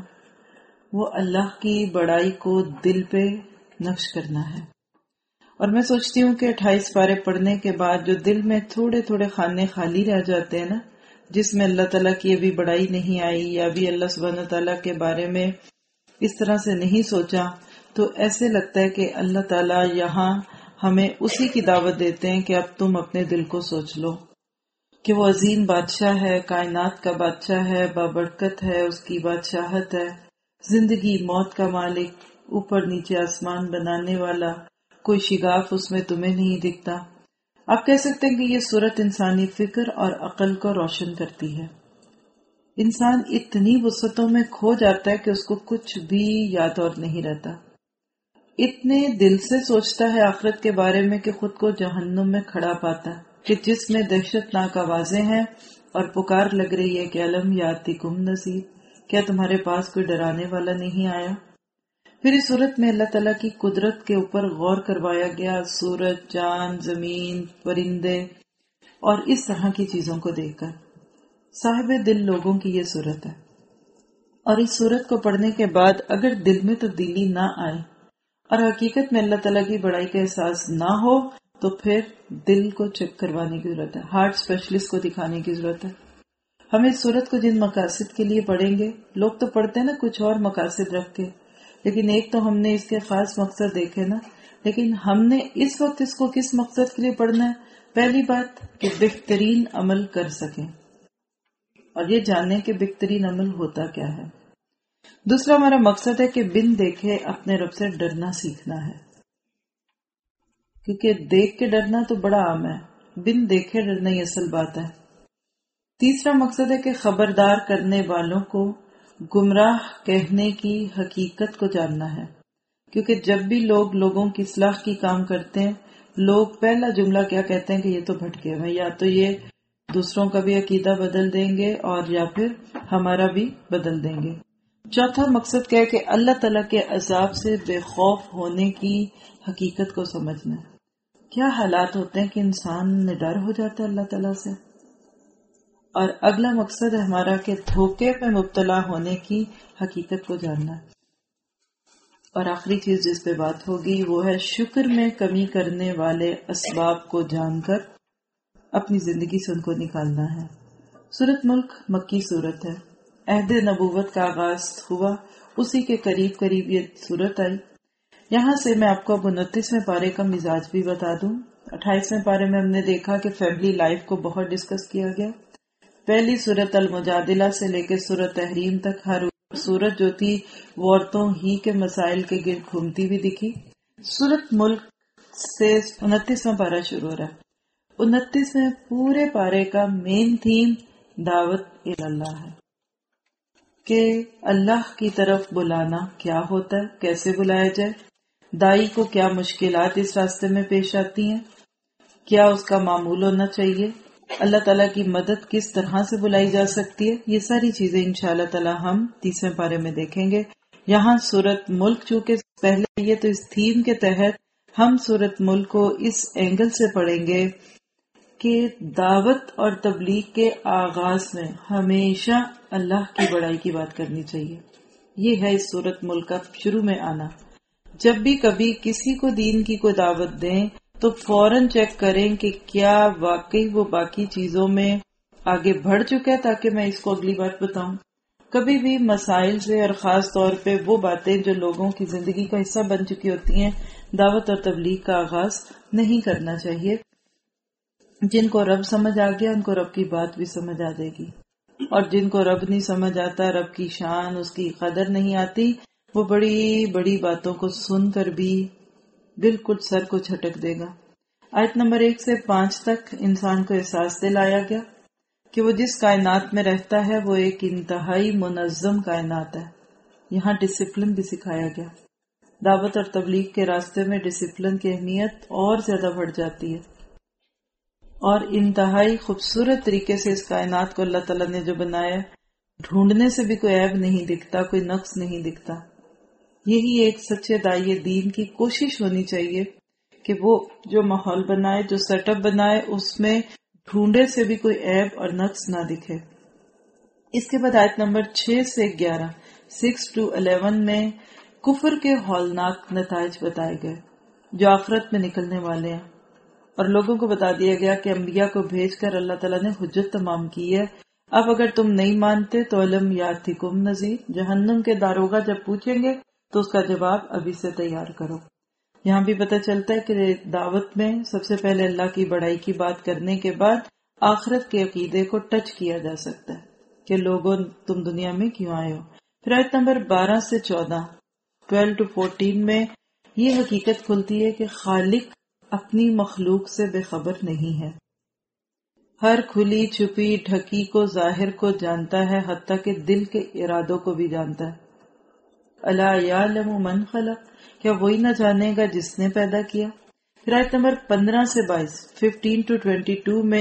Speaker 4: وہ اللہ کی بڑائی کو دل پہ نقش کرنا ہے. اور میں سوچتی ہوں کہ 28 پارے پڑھنے کے بعد جو دل میں تھوڑے تھوڑے خانے خالی رہ جاتے ہیں نا، جس میں اللہ تعالیٰ کی ابھی بڑائی نہیں آئی یا ابھی اللہ سبحانہ تعالیٰ کے بارے میں اس طرح سے نہیں سوچا، تو ایسے لگتا ہے کہ اللہ تعالیٰ یہاں ہمیں اسی کی دعوت دیتے ہیں کہ اب تم اپنے دل کو سوچ لو کہ وہ عظیم بادشاہ ہے، کائنات کا بادشاہ ہے، بابرکت ہے، اس کی بادشاہت ہے، زندگی موت کا مالک، اوپر نیچے آسمان بنانے والا، کوئی شگاف اس میں تمہیں نہیں دکھتا. آپ کہہ سکتے ہیں کہ یہ صورت انسانی فکر اور عقل کو روشن کرتی ہے. انسان اتنی وسعتوں میں کھو جاتا ہے کہ اس کو کچھ بھی یاد اور نہیں رہتا. اتنے دل سے سوچتا ہے آخرت کے بارے میں کہ خود کو جہنم میں کھڑا پاتا ہے کہ جس میں دہشت ناک آوازیں ہیں اور پکار لگ رہی ہے کہ الم یاتکم نذیر، کیا تمہارے پاس کوئی ڈرانے والا نہیں آیا. پھر اس صورت میں اللہ تعالیٰ کی قدرت کے اوپر غور کروایا گیا، سورج، چاند، زمین، پرندے اور اس طرح کی چیزوں کو دیکھ کر. صاحب دل لوگوں کی یہ صورت ہے. اور اس صورت کو پڑھنے کے بعد اگر دل میں تبدیلی نہ آئے اور حقیقت میں اللہ تعالیٰ کی بڑائی کا احساس نہ ہو تو پھر دل کو چیک کروانے کی ضرورت ہے، ہارٹ اسپیشلسٹ کو دکھانے کی ضرورت ہے. ہم اس صورت کو جن مقاصد کے لیے پڑھیں گے، لوگ تو پڑھتے ہیں نا کچھ اور مقاصد رکھ کے، لیکن ایک تو ہم نے اس کے خاص مقصد دیکھے نا، لیکن ہم نے اس وقت اس کو کس مقصد کے لیے پڑھنا ہے؟ پہلی بات کہ بہترین عمل کر سکیں اور یہ جانیں کہ بہترین عمل ہوتا کیا ہے. دوسرا ہمارا مقصد ہے کہ بن دیکھے اپنے رب سے ڈرنا سیکھنا ہے، کیونکہ دیکھ کے ڈرنا تو بڑا عام ہے، بن دیکھے ڈرنا ہی اصل بات ہے. تیسرا مقصد ہے کہ خبردار کرنے والوں کو گمراہ کہنے کی حقیقت کو جاننا ہے، کیونکہ جب بھی لوگ لوگوں کی اصلاح کی کام کرتے ہیں، لوگ پہلا جملہ کیا کہتے ہیں کہ یہ تو بھٹکے ہوئے، یا تو یہ دوسروں کا بھی عقیدہ بدل دیں گے اور یا پھر ہمارا بھی بدل دیں گے. چوتھا مقصد کیا ہے کہ اللہ تعالیٰ کے عذاب سے بے خوف ہونے کی حقیقت کو سمجھنا ہے. کیا حالات ہوتے ہیں کہ انسان نڈر ہو جاتا ہے اللہ تعالیٰ سے. اور اگلا مقصد ہے ہمارا کہ دھوکے میں مبتلا ہونے کی حقیقت کو جاننا ہے. اور آخری چیز جس پہ بات ہوگی وہ ہے شکر میں کمی کرنے والے اسباب کو جان کر اپنی زندگی سے ان کو نکالنا ہے. سورۃ ملک مکی سورت ہے. عہد نبوت کا آغاز ہوا، اسی کے قریب قریب یہ سورت آئی. یہاں سے میں آپ کو اب 29ویں پارے کا مزاج بھی بتا دوں. 28ویں پارے میں ہم نے دیکھا کہ فیملی لائف کو بہت ڈسکس کیا گیا. پہلی سورت المجادلہ سے لے کے سورت تحریم تک ہر سورت جو تھی وہ عورتوں ہی کے مسائل کے گرد گھومتی بھی دکھی. سورت ملک سے 29واں پارہ شروع ہو رہا ہے. 29ویں پورے پارے کا مین تھیم دعوت اللہ ہے کہ اللہ کی طرف بلانا کیا ہوتا ہے، کیسے بلایا جائے، دائی کو کیا مشکلات اس راستے میں پیش آتی ہیں، کیا اس کا معمول ہونا چاہیے، اللہ تعالیٰ کی مدد کس طرح سے بلائی جا سکتی ہے. یہ ساری چیزیں انشاءاللہ تعالیٰ ہم 30ویں پارے میں دیکھیں گے. یہاں سورت ملک چونکہ پہلے یہ تو اس تھیم کے تحت ہم سورت ملک کو اس اینگل سے پڑھیں گے کہ دعوت اور تبلیغ کے آغاز میں ہمیشہ اللہ کی بڑائی کی بات کرنی چاہیے. یہ ہے اس سورت ملک کا شروع میں آنا. جب بھی کبھی کسی کو دین کی کوئی دعوت دیں تو فوراً چیک کریں کہ کیا واقعی وہ باقی چیزوں میں آگے بڑھ چکا ہے تاکہ میں اس کو اگلی بات بتاؤں. کبھی بھی مسائل سے اور خاص طور پہ وہ باتیں جو لوگوں کی زندگی کا حصہ بن چکی ہوتی ہیں دعوت اور تبلیغ کا آغاز نہیں کرنا چاہیے. جن کو رب سمجھ آ گیا ان کو رب کی بات بھی سمجھ آ جائے گی، اور جن کو رب نہیں سمجھ آتا، رب کی شان اس کی قدر نہیں آتی، وہ بڑی بڑی باتوں کو سن کر بھی بالکل سر کو جھٹک دے گا. آیت نمبر 1 سے 5 تک انسان کو احساس دلایا گیا کہ وہ جس کائنات میں رہتا ہے وہ ایک انتہائی منظم کائنات ہے. یہاں ڈسپلن بھی سکھایا گیا. دعوت اور تبلیغ کے راستے میں ڈسپلن کی اہمیت اور زیادہ بڑھ جاتی ہے، اور انتہائی خوبصورت طریقے سے اس کائنات کو اللہ تعالیٰ نے جو بنایا ڈھونڈنے سے بھی کوئی عیب نہیں دکھتا، کوئی نقص نہیں دکھتا. یہی ایک سچے داعی دین کی کوشش ہونی چاہیے کہ وہ جو ماحول بنائے، جو سیٹ اپ بنائے، اس میں ڈھونڈے سے بھی کوئی عیب اور نقص نہ دکھے. اس کے بعد آیت نمبر 6 سے 11 6 to 11 میں کفر کے ہولناک نتائج بتائے گئے جو آخرت میں نکلنے والے ہیں، اور لوگوں کو بتا دیا گیا کہ انبیاء کو بھیج کر اللہ تعالیٰ نے حجت تمام کی ہے. اب اگر تم نہیں مانتے تو علم یاتکم نذیر، جہنم کے داروغہ جب پوچھیں گے تو اس کا جواب ابھی سے تیار کرو. یہاں بھی پتہ چلتا ہے کہ دعوت میں سب سے پہلے اللہ کی بڑائی کی بات کرنے کے بعد آخرت کے عقیدے کو ٹچ کیا جا سکتا ہے کہ لوگوں تم دنیا میں کیوں آئے ہو. پھر آیت نمبر 12 سے 14 12 to 14 میں یہ حقیقت کھلتی ہے کہ خالق اپنی مخلوق سے بے خبر نہیں ہے. ہر کھلی چھپی ڈھکی کو ظاہر کو جانتا ہے، حتیٰ کہ دل کے ارادوں کو بھی جانتا ہے. الا یعلم من خلق، کیا وہی نہ جانے گا جس نے پیدا کیا. پھر آیت نمبر 15 سے 22 15 to 22 میں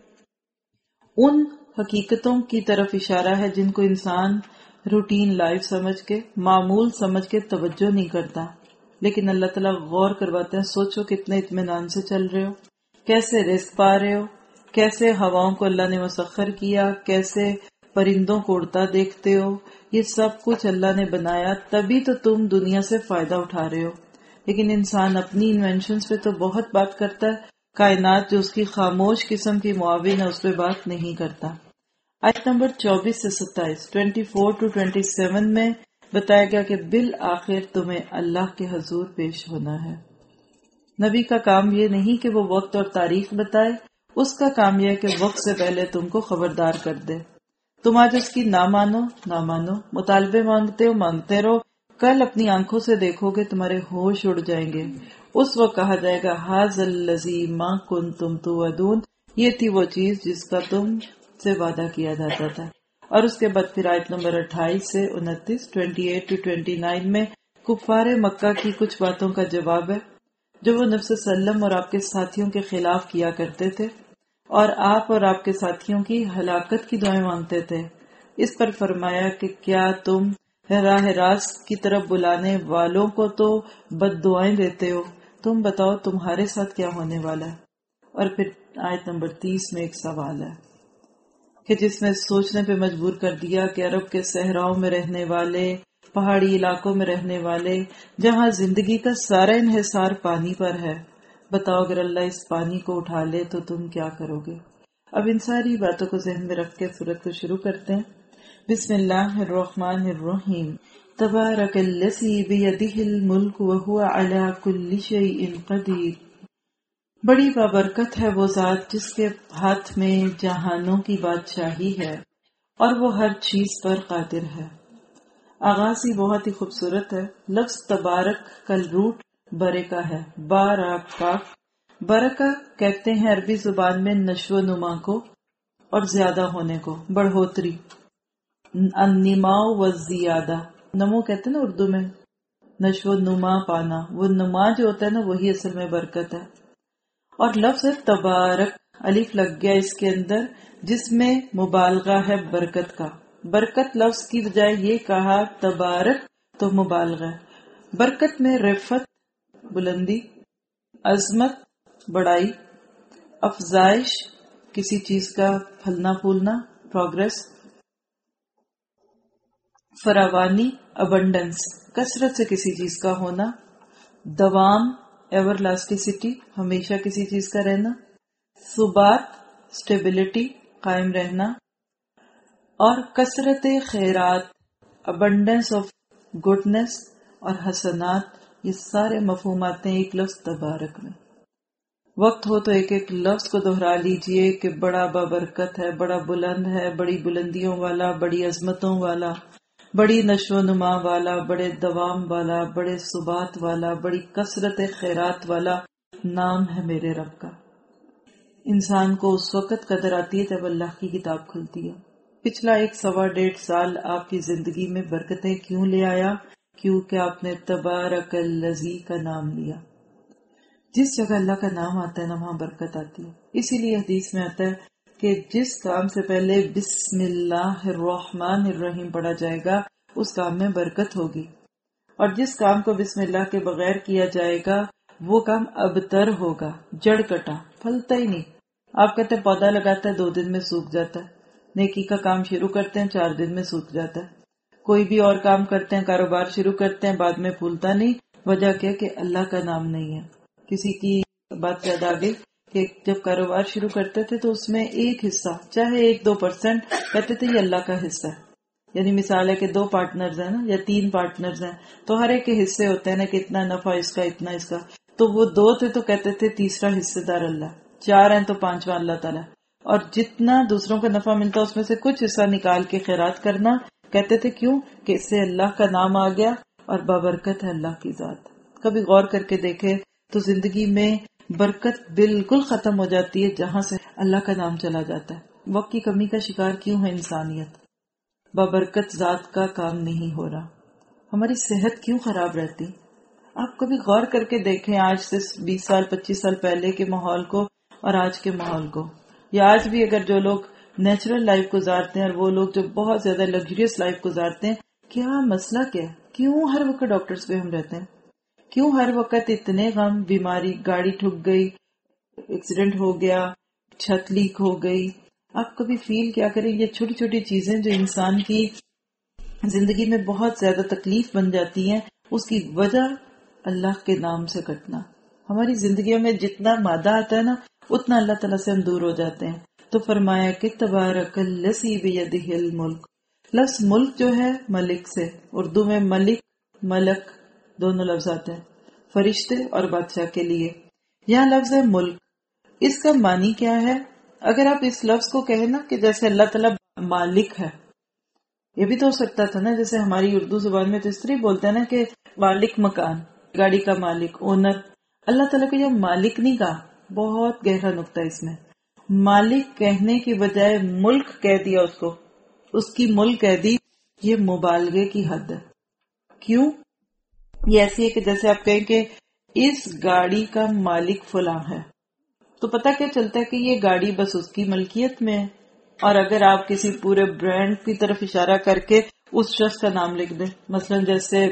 Speaker 4: ان حقیقتوں کی طرف اشارہ ہے جن کو انسان روٹین لائف سمجھ کے، معمول سمجھ کے توجہ نہیں کرتا، لیکن اللہ تعالیٰ غور کرواتے ہیں. سوچو کتنے اطمینان سے چل رہے ہو، کیسے رزق پا رہے ہو، کیسے ہواؤں کو اللہ نے مسخر کیا، کیسے پرندوں کو اڑتا دیکھتے ہو. یہ سب کچھ اللہ نے بنایا، تبھی تو تم دنیا سے فائدہ اٹھا رہے ہو. لیکن انسان اپنی انوینشنز پہ تو بہت بات کرتا ہے، کائنات جو اس کی خاموش قسم کی معاون ہے اس پہ بات نہیں کرتا. آیت نمبر 24 سے 27 24 to 27 میں بتایا گیا کہ بالآخر تمہیں اللہ کے حضور پیش ہونا ہے. نبی کا کام یہ نہیں کہ وہ وقت اور تاریخ بتائے، اس کا کام یہ ہے کہ وقت سے پہلے تم کو خبردار کر دے. تم آج اس کی نہ مانو، مطالبے مانگتے ہو، مانگتے رہو، کل اپنی آنکھوں سے دیکھو گے تمہارے ہوش اڑ جائیں گے. اس وقت کہا جائے گا ھذا الذی ما کنتم توعدون، یہ تھی وہ چیز جس کا تم سے وعدہ کیا جاتا تھا. اور اس کے بعد پھر آیت نمبر 28 سے 29 28 to 29 میں کفار مکہ کی کچھ باتوں کا جواب ہے جو وہ نبی صلی اللہ علیہ وسلم اور آپ کے ساتھیوں کے خلاف کیا کرتے تھے، اور آپ اور آپ کے ساتھیوں کی ہلاکت کی دعائیں مانگتے تھے. اس پر فرمایا کہ کیا تم راہ راست کی طرف بلانے والوں کو تو بد دعائیں دیتے ہو، تم بتاؤ تمہارے ساتھ کیا ہونے والا ہے. اور پھر آیت نمبر 30 میں ایک سوال ہے کہ جس میں سوچنے پہ مجبور کر دیا کہ عرب کے صحراؤں میں رہنے والے، پہاڑی علاقوں میں رہنے والے، جہاں زندگی کا سارا انحصار پانی پر ہے، بتاؤ اگر اللہ اس پانی کو اٹھا لے تو تم کیا کرو گے. اب ان ساری باتوں کو ذہن میں رکھ کے سورت کو شروع کرتے ہیں. بسم اللہ الرحمن الرحیم. تبارک الذی بیدہ الملک وہو علی کل شیء قدیر. بڑی بابرکت ہے وہ ذات جس کے ہاتھ میں جہانوں کی بادشاہی ہے اور وہ ہر چیز پر قادر ہے۔ آغاز ہی بہت ہی خوبصورت ہے۔ لفظ تبارک کا روٹ برکہ ہے، بارکہ۔ برکہ کہتے ہیں عربی زبان میں نشو و نما کو اور زیادہ ہونے کو، بڑھوتری، النماء والزیادہ۔ نمو کہتے ہیں نا اردو میں، نشو و نما پانا، وہ نما جو ہوتا ہے نا وہی اصل میں برکت ہے۔ اور لفظ تبارک، الف لگ گیا اس کے اندر، جس میں مبالغہ ہے برکت کا۔ برکت لفظ کی بجائے یہ کہا تبارک تو مبالغہ ہے۔ برکت میں رفعت، بلندی، عظمت، بڑائی، افزائش، کسی چیز کا پھلنا پھولنا، پروگرس، فراوانی، ابنڈنس، کثرت سے کسی چیز کا ہونا، دوام، ایور لاسٹیسٹی، ہمیشہ کسی چیز کا رہنا، ثبات، اسٹیبلٹی، قائم رہنا، اور کثرت خیرات، ابنڈنس آف گڈنس اور حسنات، یہ سارے مفہومات ہیں ایک لفظ تبارک میں۔ وقت ہو تو ایک ایک لفظ کو دہرا لیجئے کہ بڑا بابرکت ہے، بڑا بلند ہے، بڑی بلندیوں والا، بڑی عظمتوں والا، بڑی نشو و نما والا، بڑے دوام والا، بڑے ثبات والا، بڑی کثرت خیرات والا نام ہے میرے رب کا۔ انسان کو اس وقت قدر آتی ہے جب اللہ کی کتاب کھلتی ہے۔ پچھلا 1.25 سال آپ کی زندگی میں برکتیں کیوں لے آیا؟ کیونکہ آپ نے تبارک الذی کا نام لیا۔ جس جگہ اللہ کا نام آتا ہے نا وہاں برکت آتی ہے۔ اسی لیے حدیث میں آتا ہے کہ جس کام سے پہلے بسم اللہ الرحمن الرحیم پڑھا جائے گا اس کام میں برکت ہوگی، اور جس کام کو بسم اللہ کے بغیر کیا جائے گا وہ کام ابتر ہوگا، جڑ کٹا، پھلتا ہی نہیں۔ آپ کہتے ہیں پودا لگاتا ہے 2 دن میں سوکھ جاتا ہے، نیکی کا کام شروع کرتے ہیں 4 دن میں سوکھ جاتا ہے، کوئی بھی اور کام کرتے ہیں، کاروبار شروع کرتے ہیں، بعد میں پھولتا نہیں۔ وجہ کیا کہ اللہ کا نام نہیں ہے۔ کسی کی بات یاد آ گئی کہ جب کاروبار شروع کرتے تھے تو اس میں ایک حصہ، چاہے 1-2% کہتے تھے یہ اللہ کا حصہ ہے۔ یعنی مثال ہے کہ 2 پارٹنرز ہیں نا یا 3 پارٹنرز ہیں تو ہر ایک کے حصے ہوتے ہیں نا کہ اتنا نفع اس کا، اتنا اس کا، تو وہ 2 تھے تو کہتے تھے تیسرا حصے دار اللہ، 4 ہیں تو 5واں اللہ تعالیٰ، اور جتنا دوسروں کا نفع ملتا اس میں سے کچھ حصہ نکال کے خیرات کرنا، کہتے تھے کیوں کہ اس سے اللہ کا نام آ گیا اور بابرکت ہے اللہ کی ذات۔ کبھی غور کر کے دیکھے تو زندگی میں برکت بالکل ختم ہو جاتی ہے جہاں سے اللہ کا نام چلا جاتا ہے۔ وقت کی کمی کا شکار کیوں ہے انسانیت؟ بابرکت ذات کا کام نہیں ہو رہا۔ ہماری صحت کیوں خراب رہتی؟ آپ کبھی غور کر کے دیکھیں آج سے 20 سال 25 سال پہلے کے ماحول کو اور آج کے ماحول کو، یا آج بھی اگر جو لوگ نیچرل لائف گزارتے ہیں اور وہ لوگ جو بہت زیادہ لگژریس لائف گزارتے ہیں، کیا مسئلہ کیا ہے؟ کیوں ہر وقت ڈاکٹرز پہ ہم رہتے ہیں؟ کیوں ہر وقت اتنے غم، بیماری، گاڑی ٹھک گئی، ایکسیڈنٹ ہو گیا، چھت لیک ہو گئی؟ آپ کبھی فیل کیا کریں یہ چھوٹی چھوٹی چیزیں جو انسان کی زندگی میں بہت زیادہ تکلیف بن جاتی ہیں، اس کی وجہ اللہ کے نام سے کٹنا۔ ہماری زندگیوں میں جتنا مادہ آتا ہے نا اتنا اللہ تعالیٰ سے ہم دور ہو جاتے ہیں۔ تو فرمایا کہ تبارک الذی بیدہ الملک۔ لفظ ملک جو ہے ملک سے، اردو میں ملک ملک دونوں لفظ آتے ہیں، فرشتے اور بادشاہ کے لیے۔ یہاں لفظ ہے ملک، اس کا معنی کیا ہے؟ اگر آپ اس لفظ کو کہیں نا کہ جیسے اللہ تعالیٰ مالک ہے، یہ بھی تو ہو سکتا تھا نا، جیسے ہماری اردو زبان میں تو اس طرح بولتے ہیں نا کہ مالک مکان، گاڑی کا مالک، اونر۔ اللہ تعالیٰ کو یہ مالک نہیں کہا، بہت گہرا نقطہ اس میں۔ مالک کہنے کی بجائے ملک کہہ دیا، اس کو اس کی ملک کہہ دی، یہ مبالغے کی حد ہے۔ کیوں؟ یہ ایسی ہے کہ جیسے آپ کہیں کہ اس گاڑی کا مالک فلاں ہے، تو پتہ کیا چلتا ہے کہ یہ گاڑی بس اس کی ملکیت میں ہے۔ اور اگر آپ کسی پورے برانڈ کی طرف اشارہ کر کے اس شخص کا نام لکھ دیں، مثلا جیسے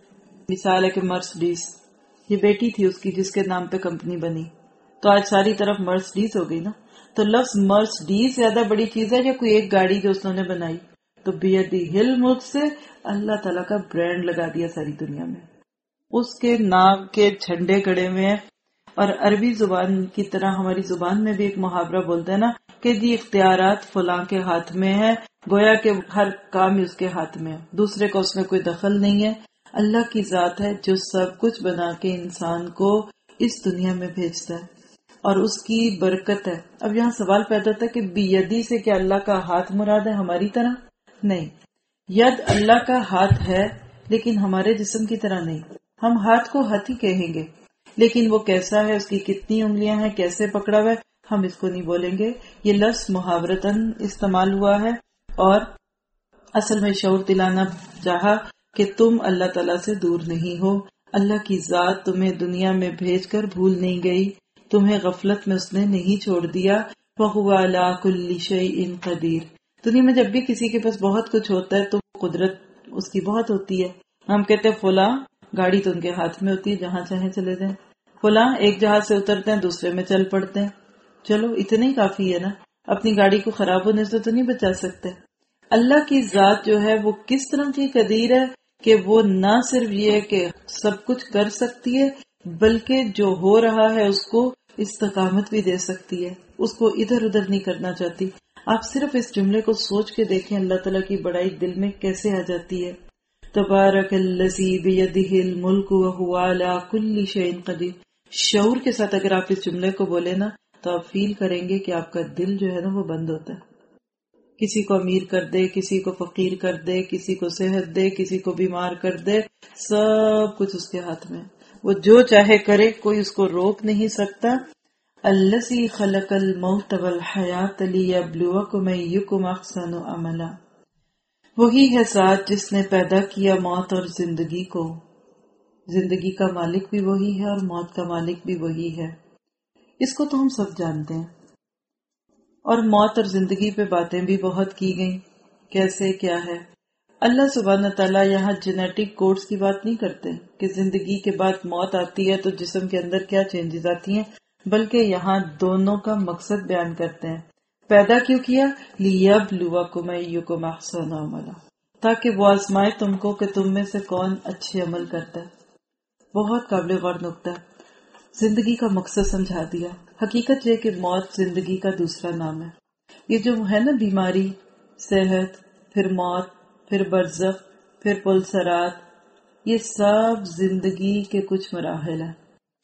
Speaker 4: مثال ہے کہ مرسڈیز، یہ بیٹی تھی اس کی جس کے نام پہ کمپنی بنی، تو آج ساری طرف مرسڈیز ہو گئی نا۔ تو لفظ مرسڈیز زیادہ بڑی چیز ہے یا کوئی ایک گاڑی جو اس نے بنائی؟ تو بیدہ الملک سے اللہ تعالیٰ کا برانڈ لگا دیا ساری دنیا میں، اس کے نام کے جھنڈے گڑے ہوئے ہیں۔ اور عربی زبان کی طرح ہماری زبان میں بھی ایک محاورہ بولتے ہیں نا کہ جی اختیارات فلاں کے ہاتھ میں ہے، گویا کہ ہر کام اس کے ہاتھ میں ہے، دوسرے کا اس میں کوئی دخل نہیں ہے۔ اللہ کی ذات ہے جو سب کچھ بنا کے انسان کو اس دنیا میں بھیجتا ہے، اور اس کی برکت ہے. اب یہاں سوال پیدا ہوتا ہے کہ بیدی سے کیا اللہ کا ہاتھ مراد ہے ہماری طرح؟ نہیں، ید اللہ کا ہاتھ ہے لیکن ہمارے جسم کی طرح نہیں. ہم ہاتھ کو ہاتھ ہی کہیں گے، لیکن وہ کیسا ہے، اس کی کتنی انگلیاں ہیں، کیسے پکڑا ہوا ہے، ہم اس کو نہیں بولیں گے. یہ لفظ محاورتاً استعمال ہوا ہے اور اصل میں شعور دلانا چاہا کہ تم اللہ تعالیٰ سے دور نہیں ہو. اللہ کی ذات تمہیں دنیا میں بھیج کر بھول نہیں گئی، تمہیں غفلت میں اس نے نہیں چھوڑ دیا. وَهُوَ عَلَى كُلِّ شَيْءٍ قَدِيرٌ. دنیا میں جب بھی کسی کے پاس بہت کچھ ہوتا ہے تو قدرت اس کی بہت ہوتی ہے. ہم کہتے ہیں فلاں گاڑی تو ان کے ہاتھ میں ہوتی ہے، جہاں چاہیں چلے جائیں. فلاں ایک جہاز سے اترتے ہیں دوسرے میں چل پڑتے ہیں. چلو اتنا ہی کافی ہے نا، اپنی گاڑی کو خراب ہونے سے تو نہیں بچا سکتے. اللہ کی ذات جو ہے وہ کس طرح کی قدیر ہے کہ وہ نہ صرف یہ ہے کہ سب کچھ کر سکتی ہے، بلکہ جو ہو رہا ہے اس کو استقامت بھی دے سکتی ہے، اس کو ادھر ادھر نہیں کرنا چاہتی. آپ صرف اس جملے کو سوچ کے دیکھیں اللہ تعالیٰ کی بڑائی دل میں کیسے آ جاتی ہے. تبارک الذی بیدہ الملک وہو علی کل شیء قدیر. شعور کے ساتھ اگر آپ اس جملے کو بولے نا تو آپ فیل کریں گے کہ آپ کا دل جو ہے نا وہ بند ہوتا ہے. کسی کو امیر کر دے، کسی کو فقیر کر دے، کسی کو صحت دے، کسی کو بیمار کر دے، سب کچھ اس کے ہاتھ میں. وہ جو چاہے کرے، کوئی اس کو روک نہیں سکتا. الذی خلق الموت والحیات لیبلوکم ایکم احسن عملا. وہی ہے ذات جس نے پیدا کیا موت اور زندگی کو. زندگی کا مالک بھی وہی ہے اور موت کا مالک بھی وہی ہے. اس کو تو ہم سب جانتے ہیں. اور موت اور زندگی پہ باتیں بھی بہت کی گئیں، کیسے کیا ہے. اللہ سبحانہ تعالیٰ یہاں جینیٹک کوڈز کی بات نہیں کرتے کہ زندگی کے بعد موت آتی ہے تو جسم کے اندر کیا چینجز آتی ہیں، بلکہ یہاں دونوں کا مقصد بیان کرتے ہیں. پیدا کیوں کیا؟ لیبلوکم ایکم احسن عملا، تاکہ وہ آزمائے تم کو کہ تم میں سے کون اچھے عمل کرتا ہے. بہت قابل غور نکتہ ہے. زندگی کا مقصد سمجھا دیا. حقیقت یہ کہ موت زندگی کا دوسرا نام ہے. یہ جو ہے نا بیماری، صحت، پھر موت، پھر برزخ، پھر پلسرات، یہ سب زندگی کے کچھ مراحل ہیں.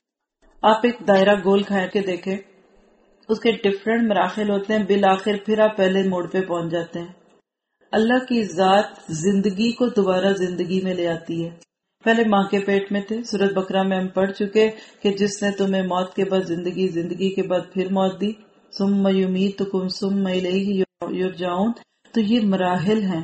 Speaker 4: آپ ایک دائرہ گول کھا کے دیکھیں، اس کے ڈفرینٹ مراحل ہوتے ہیں، بالآخر پھر آپ پہلے موڑ پہ پہنچ جاتے ہیں. اللہ کی ذات زندگی کو دوبارہ زندگی میں لے آتی ہے. پہلے ماں کے پیٹ میں تھے. سورۃ بقرہ میں ہم پڑھ چکے کہ جس نے تمہیں موت کے بعد زندگی، زندگی کے بعد پھر موت دی. ثم یمیتکم ثم الیہ یرجعون. تو یہ مراحل ہیں.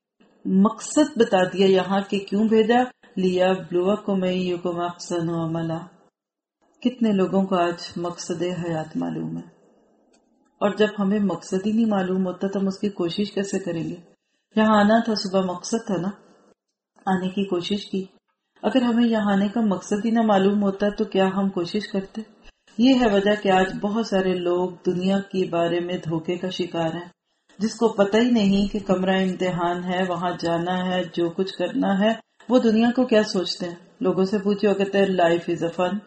Speaker 4: مقصد بتا دیا یہاں کہ کیوں بھیجا، لیبلوکم ایکم احسن عملا. کتنے لوگوں کو آج مقصد حیات معلوم ہے، اور جب ہمیں مقصد ہی نہیں معلوم ہوتا تو ہم اس کی کوشش کیسے کریں گے. یہاں آنا تھا، صبح مقصد تھا نا، آنے کی کوشش کی. اگر ہمیں یہاں آنے کا مقصد ہی نہ معلوم ہوتا تو کیا ہم کوشش کرتے؟ یہ ہے وجہ کہ آج بہت سارے لوگ دنیا کے بارے میں دھوکے کا شکار ہیں، جس کو پتہ ہی نہیں کہ کمرہ امتحان ہے، وہاں جانا ہے، جو کچھ کرنا ہے. وہ دنیا کو کیا سوچتے ہیں؟ لوگوں سے پوچھو، کہتے ہیں لائف از اے فن،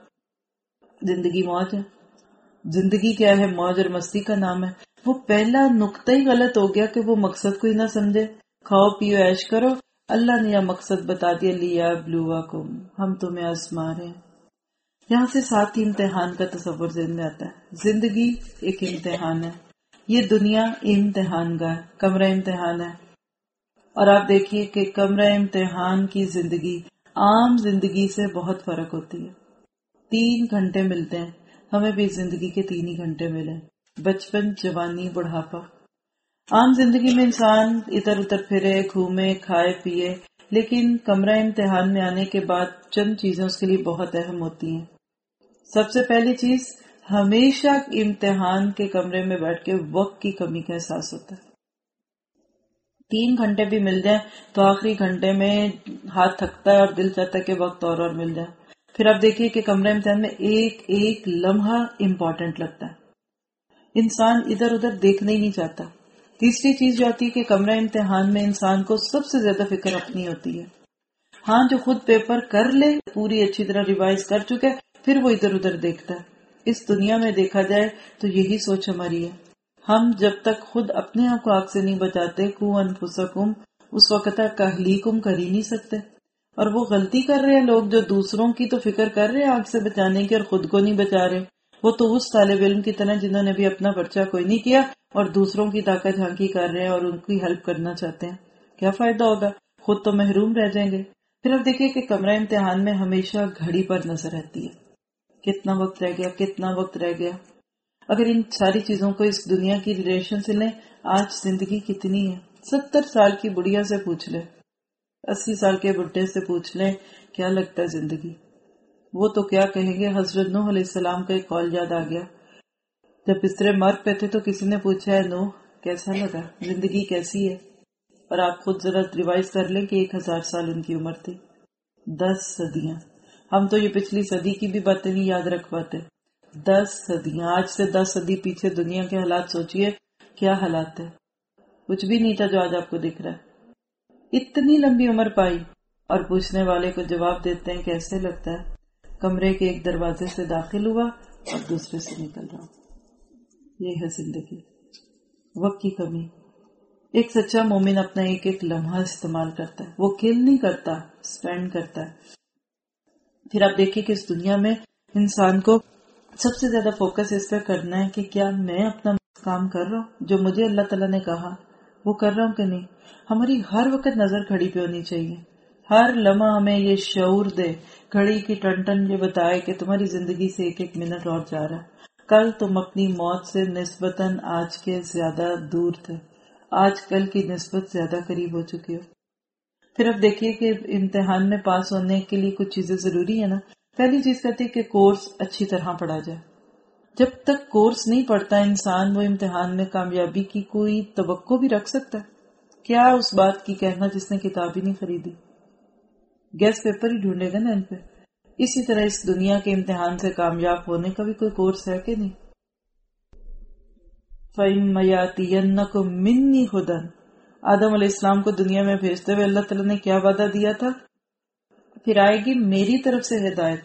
Speaker 4: زندگی موج ہے. زندگی کیا ہے؟ موج اور مستی کا نام ہے. وہ پہلا نقطہ ہی غلط ہو گیا کہ وہ مقصد کو ہی نہ سمجھے. کھاؤ پیو عیش کرو. اللہ نے یہ مقصد بتا دیا، لیبلوکم، ہم تمہیں آزما رہے ہیں. یہاں سے 7 امتحان کا تصور ذہن میں آتا ہے. زندگی ایک امتحان ہے، یہ دنیا امتحان گاہ، کمرہ امتحان ہے. اور آپ دیکھیے کہ کمرہ امتحان کی زندگی عام زندگی سے بہت فرق ہوتی ہے. 3 گھنٹے ملتے ہیں، ہمیں بھی زندگی کے 3 ہی گھنٹے ملے، بچپن، جوانی، بڑھاپا. عام زندگی میں انسان ادھر ادھر پھرے، گھومے، کھائے پیے، لیکن کمرہ امتحان میں آنے کے بعد چند چیزیں اس کے لیے بہت اہم ہوتی ہیں. سب سے پہلی چیز، ہمیشہ امتحان کے کمرے میں بیٹھ کے وقت کی کمی کا احساس ہوتا ہے. 3 گھنٹے بھی مل جائیں تو آخری گھنٹے میں ہاتھ تھکتا ہے اور دل چاہتا ہے کہ وقت اور مل جائے. پھر آپ دیکھیے کہ کمرہ امتحان میں ایک ایک لمحہ امپورٹنٹ لگتا ہے. انسان ادھر ادھر دیکھنا ہی نہیں چاہتا. تیسری چیز جو آتی ہے کہ کمرہ امتحان میں انسان کو سب سے زیادہ فکر اپنی ہوتی ہے. ہاں، جو خود پیپر کر لے، پوری اچھی طرح ریوائز کر چکے، پھر وہ ادھر ادھر دیکھتا ہے. اس دنیا میں دیکھا جائے تو یہی سوچ ہماری ہے. ہم جب تک خود اپنے آپ کو آگ سے نہیں بچاتے، قو انفسکم، اس وقت تک اہلیکم کر ہی نہیں سکتے. اور وہ غلطی کر رہے ہیں لوگ جو دوسروں کی تو فکر کر رہے ہیں آگ سے بچانے کی اور خود کو نہیں بچا رہے. وہ تو اس طالب علم کی طرح جنہوں نے بھی اپنا پرچہ کوئی نہیں کیا اور دوسروں کی طاقت جھانکی کر رہے ہیں اور ان کی ہیلپ کرنا چاہتے ہیں. کیا فائدہ ہوگا؟ خود تو محروم رہ جائیں گے. پھر اب دیکھیں کہ کمرہ امتحان میں ہمیشہ گھڑی پر نظر رہتی ہے. کتنا وقت رہ گیا، کتنا وقت رہ گیا. اگر ان ساری چیزوں کو اس دنیا کی ریلیشن سے لیں، آج زندگی کتنی ہے. 70 سال کی بڑھیا سے پوچھ لیں، 80 سال کے بڈھے سے پوچھ لیں کیا لگتا ہے زندگی. وہ تو کیا کہیں گے. حضرت نوح علیہ السلام کا ایک قول یاد آ گیا. جب بسترے مرگ پہ تھے تو کسی نے پوچھا ہے نوح کیسا لگا، زندگی کیسی ہے؟ اور آپ خود ذرا ریوائز کر لیں کہ 1000 سال ان کی عمر تھی. 10 صدیاں. ہم تو یہ پچھلی صدی کی بھی باتیں نہیں یاد رکھ پاتے. 10 صدیاں. آج سے 10 صدی پیچھے دنیا کے حالات سوچئے کیا حالات ہے. کچھ بھی نہیں تھا جو آج آپ کو دکھ رہا ہے. اتنی لمبی عمر پائی اور پوچھنے والے کو جواب دیتے ہیں کیسے لگتا ہے. کمرے کے ایک دروازے سے داخل ہوا اور دوسرے سے نکل رہا. یہ ہے زندگی. وقت کی کمی. ایک سچا مومن اپنا ایک ایک لمحہ استعمال کرتا ہے. وہ کل نہیں کرتا، اسپینڈ کرتا ہے. پھر آپ دیکھیے کہ اس دنیا میں انسان کو سب سے زیادہ فوکس اس پہ کرنا ہے کہ کیا میں اپنا کام کر رہا ہوں جو مجھے اللہ تعالیٰ نے کہا وہ کر رہا ہوں کہ نہیں. ہماری ہر وقت نظر گھڑی پہ ہونی چاہیے. ہر لمحہ ہمیں یہ شعور دے، گھڑی کی ٹن ٹن یہ بتائے کہ تمہاری زندگی سے ایک ایک منٹ اور جا رہا ہے. کل تم اپنی موت سے نسبتاً آج کے زیادہ دور تھے، آج کل کی نسبت زیادہ قریب ہو چکی ہو. پھر اب دیکھیے کہ امتحان میں پاس ہونے کے لیے کچھ چیزیں ضروری ہے نا. پہلی چیز کہتی ہے کہ کورس اچھی طرح پڑھا جائے. جب تک کورس نہیں پڑھتا انسان وہ امتحان میں کامیابی کی کوئی توقع بھی رکھ سکتا ہے؟ کیا اس بات کی کہنا جس نے کتاب ہی نہیں خریدی. گیس پیپر ہی ڈھونڈے گا نا ان پہ. اسی طرح اس دنیا کے امتحان سے کامیاب ہونے کا بھی کوئی کورس ہے کہ نہیں. فَإِمَّا يَأْتِيَنَّكُم مِّنِّي هُدًى. آدم علیہ السلام کو دنیا میں بھیجتے ہوئے اللہ تعالیٰ نے کیا وعدہ دیا تھا؟ پھر آئے گی میری طرف سے ہدایت.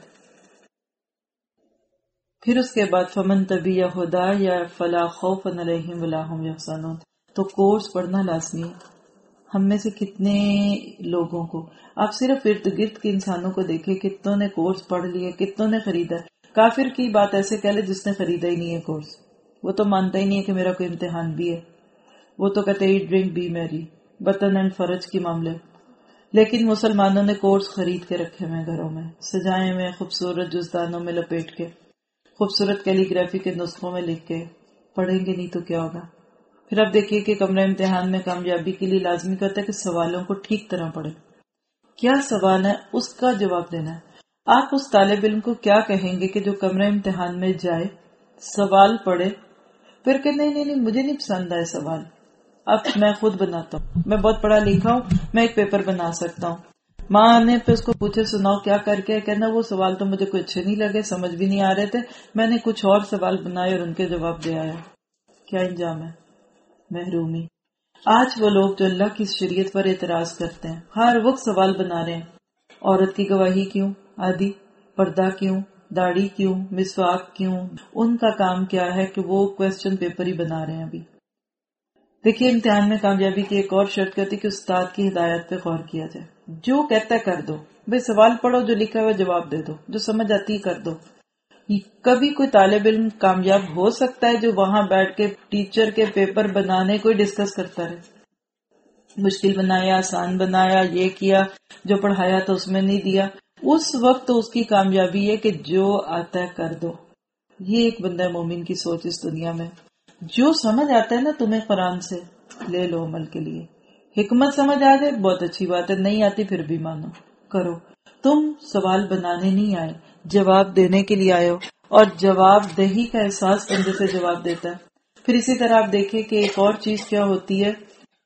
Speaker 4: پھر اس کے بعد فَمَن تَبِعَ هُدَايَ فَلَا خَوْفٌ عَلَيْهِمْ وَلَا هُمْ يَحْزَنُونَ. تو کورس پڑھنا لازمی ہے. ہم میں سے کتنے لوگوں کو آپ صرف ارد گرد کے انسانوں کو دیکھیں، کتنوں نے کورس پڑھ لیا، کتنوں نے خریدا. کافر کی بات ایسے کہہ لے جس نے خریدا ہی نہیں ہے کورس. وہ تو مانتا ہی نہیں ہے کہ میرا کوئی امتحان بھی ہے. وہ تو کہتے ایٹ ڈرنک بی میری، بطن اینڈ فرج کی معاملے. لیکن مسلمانوں نے کورس خرید کے رکھے ہوئے گھروں میں، سجائے ہوئے خوبصورت جزدانوں میں لپیٹ کے، خوبصورت کیلی گرافی کے نسخوں میں لکھ کے. پڑھیں گے نہیں تو کیا ہوگا. پھر اب دیکھیے کہ کمرہ امتحان میں کامیابی کے لیے لازمی کرتا ہے کہ سوالوں کو ٹھیک طرح پڑھیں. کیا سوال ہے اس کا جواب دینا ہے. آپ اس طالب علم کو کیا کہیں گے کہ جو کمرہ امتحان میں جائے، سوال پڑھے، پھر کہ نہیں مجھے نہیں پسند آئے سوال، اب میں خود بناتا ہوں، میں بہت پڑھا لکھا ہوں، میں ایک پیپر بنا سکتا ہوں. ماں نے پہ اس کو پوچھے سناؤ کیا کر کے، کہنا وہ سوال تو مجھے کوئی اچھے نہیں لگے، سمجھ بھی نہیں آ رہے تھے، میں نے کچھ اور سوال بنائے اور ان کے جواب دے آیا. کیا انجام ہے؟ محرومی. آج وہ لوگ جو اللہ کی شریعت پر اعتراض کرتے ہیں ہر وقت سوال بنا رہے ہیں. عورت کی گواہی کیوں آدھی، پردہ کیوں، داڑھی کیوں، مسواک کیوں. ان کا کام کیا ہے کہ وہ کوسچن پیپر ہی بنا رہے ہیں. ابھی دیکھیے امتحان میں کامیابی کی ایک اور شرط کہتی ہے کہ استاد کی ہدایت پہ غور کیا جائے. جو کہتا ہے کر دو بھائی، سوال پڑھو، جو لکھا ہوا جواب دے دو، جو سمجھ آتی کر دو. کبھی کوئی طالب علم کامیاب ہو سکتا ہے جو وہاں بیٹھ کے ٹیچر کے پیپر بنانے کو ڈسکس کرتا رہے، مشکل بنایا، آسان بنایا، یہ کیا، جو پڑھایا تو اس میں نہیں دیا. اس وقت تو اس کی کامیابی ہے کہ جو آتا ہے کر دو. یہ ایک بندہ مومن کی سوچ اس دنیا میں. جو سمجھ آتا ہے نا تمہیں قرآن سے، لے لو عمل کے لیے. حکمت سمجھ آ جائے بہت اچھی بات ہے، نہیں آتی پھر بھی مانو، کرو. تم سوال بنانے نہیں آئے، جواب دینے کے لیے آئے ہو، اور جواب دہی کا احساس بندے سے جواب دیتا ہے. پھر اسی طرح آپ دیکھیں کہ ایک اور چیز کیا ہوتی ہے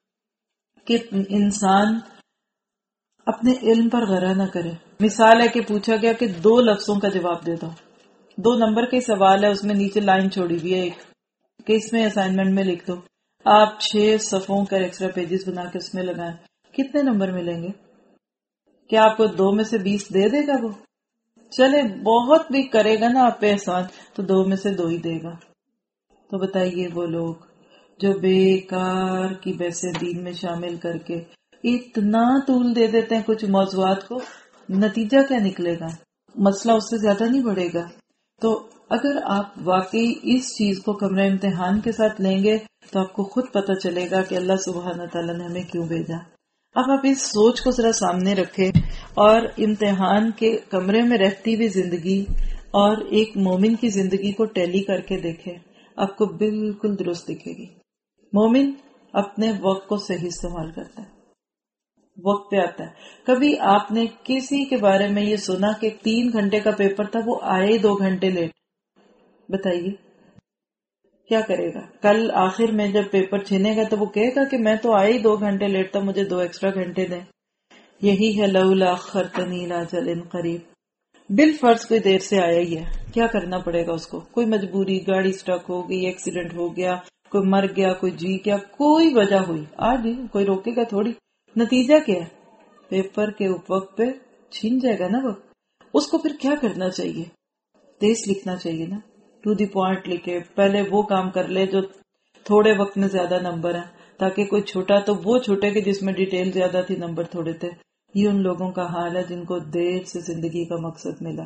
Speaker 4: کہ انسان اپنے علم پر غرہ نہ کرے. مثال ہے کہ پوچھا گیا کہ 2 لفظوں کا جواب دے دو. 2 نمبر کے سوال ہے، اس میں نیچے لائن چھوڑی ہوئی ہے ایک کہ اس میں اسائنمنٹ میں لکھ دو. آپ 6 صفوں کا ایکسٹرا پیجز بنا کے اس میں لگائیں. کتنے نمبر ملیں گے؟ کیا آپ کو 2 میں سے 20 دے دے گا؟ وہ چلے بہت بھی کرے گا نا آپ پہ احسان تو 2 میں سے 2 ہی دے گا. تو بتائیے وہ لوگ جو بیکار کی بحثیں دین میں شامل کر کے اتنا طول دے دیتے ہیں کچھ موضوعات کو، نتیجہ کیا نکلے گا؟ مسئلہ اس سے زیادہ نہیں بڑھے گا. تو اگر آپ واقعی اس چیز کو کمرہ امتحان کے ساتھ لیں گے تو آپ کو خود پتہ چلے گا کہ اللہ سبحانہ تعالیٰ نے ہمیں کیوں بھیجا. اب آپ اس سوچ کو ذرا سامنے رکھیں اور امتحان کے کمرے میں رہتی ہوئی زندگی اور ایک مومن کی زندگی کو ٹیلی کر کے دیکھیں، آپ کو بالکل درست دکھے گی. مومن اپنے وقت کو صحیح استعمال کرتا ہے، وقت پہ آتا ہے. کبھی آپ نے کسی کے بارے میں یہ سنا کہ 3 گھنٹے کا پیپر تھا، وہ آئے 2 گھنٹے لیٹ؟ بتائیے کیا کرے گا؟ کل آخر میں جب پیپر چھینے گا تو وہ کہے گا کہ میں تو آئے ہی 2 گھنٹے لیٹ تھا، مجھے 2 ایکسٹرا گھنٹے دیں. یہی ہے لولا اخرتنی الی اجل قریب. بالفرض کوئی دیر سے آیا ہی ہے، کیا کرنا پڑے گا اس کو؟ کوئی مجبوری، گاڑی سٹک ہو گئی، ایکسیڈنٹ ہو گیا، کوئی مر گیا، کوئی جی گیا، کوئی وجہ ہوئی، آج ہی کوئی روکے گا تھوڑی. نتیجہ کیا ہے؟ پیپر کے وقت پہ چھین جائے گا نا وقت. اس کو پھر کیا کرنا چاہیے؟ تیز لکھنا چاہیے نا، ٹو دی پوائنٹ لکھے. پہلے وہ کام کر لے جو تھوڑے وقت میں زیادہ نمبر ہیں، تاکہ کوئی چھوٹا تو وہ چھوٹے کہ جس میں ڈیٹیل زیادہ تھی، نمبر تھوڑے تھے. یہ ان لوگوں کا حال ہے جن کو دیر سے زندگی کا مقصد ملا.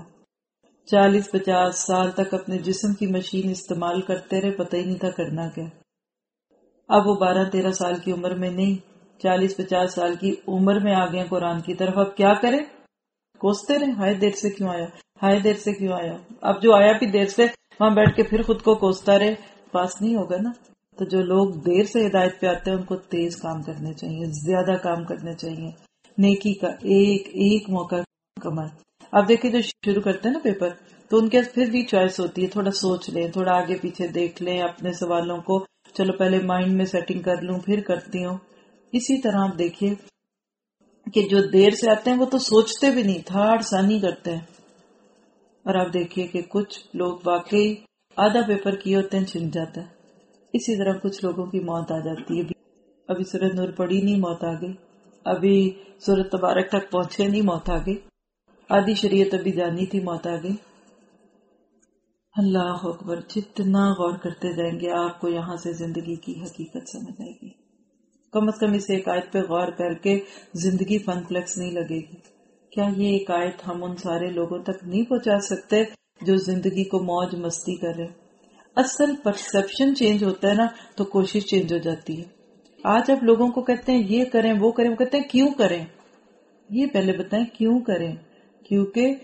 Speaker 4: 40-50 سال تک اپنے جسم کی مشین استعمال کرتے رہے، پتہ ہی نہیں تھا کرنا کیا. اب وہ 12-13 سال کی عمر میں نہیں، 40-50 سال کی عمر میں آ گئے قرآن کی طرف. اب کیا کریں؟ کوستے رہے، ہائے دیر سے کیوں آیا، ہائے دیر سے کیوں آیا. اب جو آیا بھی دیر سے وہاں بیٹھ کے پھر خود کو کوستا رہے، پاس نہیں ہوگا نا. تو جو لوگ دیر سے ہدایت پہ آتے ہیں ان کو تیز کام کرنے چاہیے، زیادہ کام کرنے چاہیے، نیکی کا ایک ایک موقع کمائیں. آپ دیکھیں جو شروع کرتے ہیں نا پیپر، تو ان کے پھر بھی چوائس ہوتی ہے، تھوڑا سوچ لیں، تھوڑا آگے پیچھے دیکھ لیں اپنے سوالوں کو، چلو پہلے مائنڈ میں سیٹنگ کر لوں پھر کرتی ہوں. اسی طرح آپ دیکھیے کہ جو دیر سے آتے ہیں وہ تو سوچتے بھی نہیں، تھاڑ ثانی کرتے ہیں. اور آپ دیکھیے کہ کچھ لوگ واقعی آدھا پیپر کیے ہوتے ہیں، چھن جاتا ہے. اسی طرح کچھ لوگوں کی موت آ جاتی ہے. ابھی سورۃ نور پڑھی نہیں، موت آ گئی. ابھی سورۃ تبارک تک پہنچے نہیں، موت آ گئی. آدھی شریعت ابھی جانی تھی، موت آ گئی. اللہ اکبر. جتنا غور کرتے جائیں گے آپ کو یہاں سے زندگی کی حقیقت سمجھ آئے گی. کم از کم اس ایک آیت پہ غور کر کے زندگی فن فلیکس نہیں لگے گی. کیا یہ ایک آیت ہم ان سارے لوگوں تک نہیں پہنچا سکتے جو زندگی کو موج مستی کر رہے؟ اصل پرسپشن چینج ہوتا ہے نا تو کوشش چینج ہو جاتی ہے. آج آپ لوگوں کو کہتے ہیں یہ کریں وہ کریں، وہ کہتے ہیں کیوں کریں؟ یہ پہلے بتائیں کیوں کریں. کیونکہ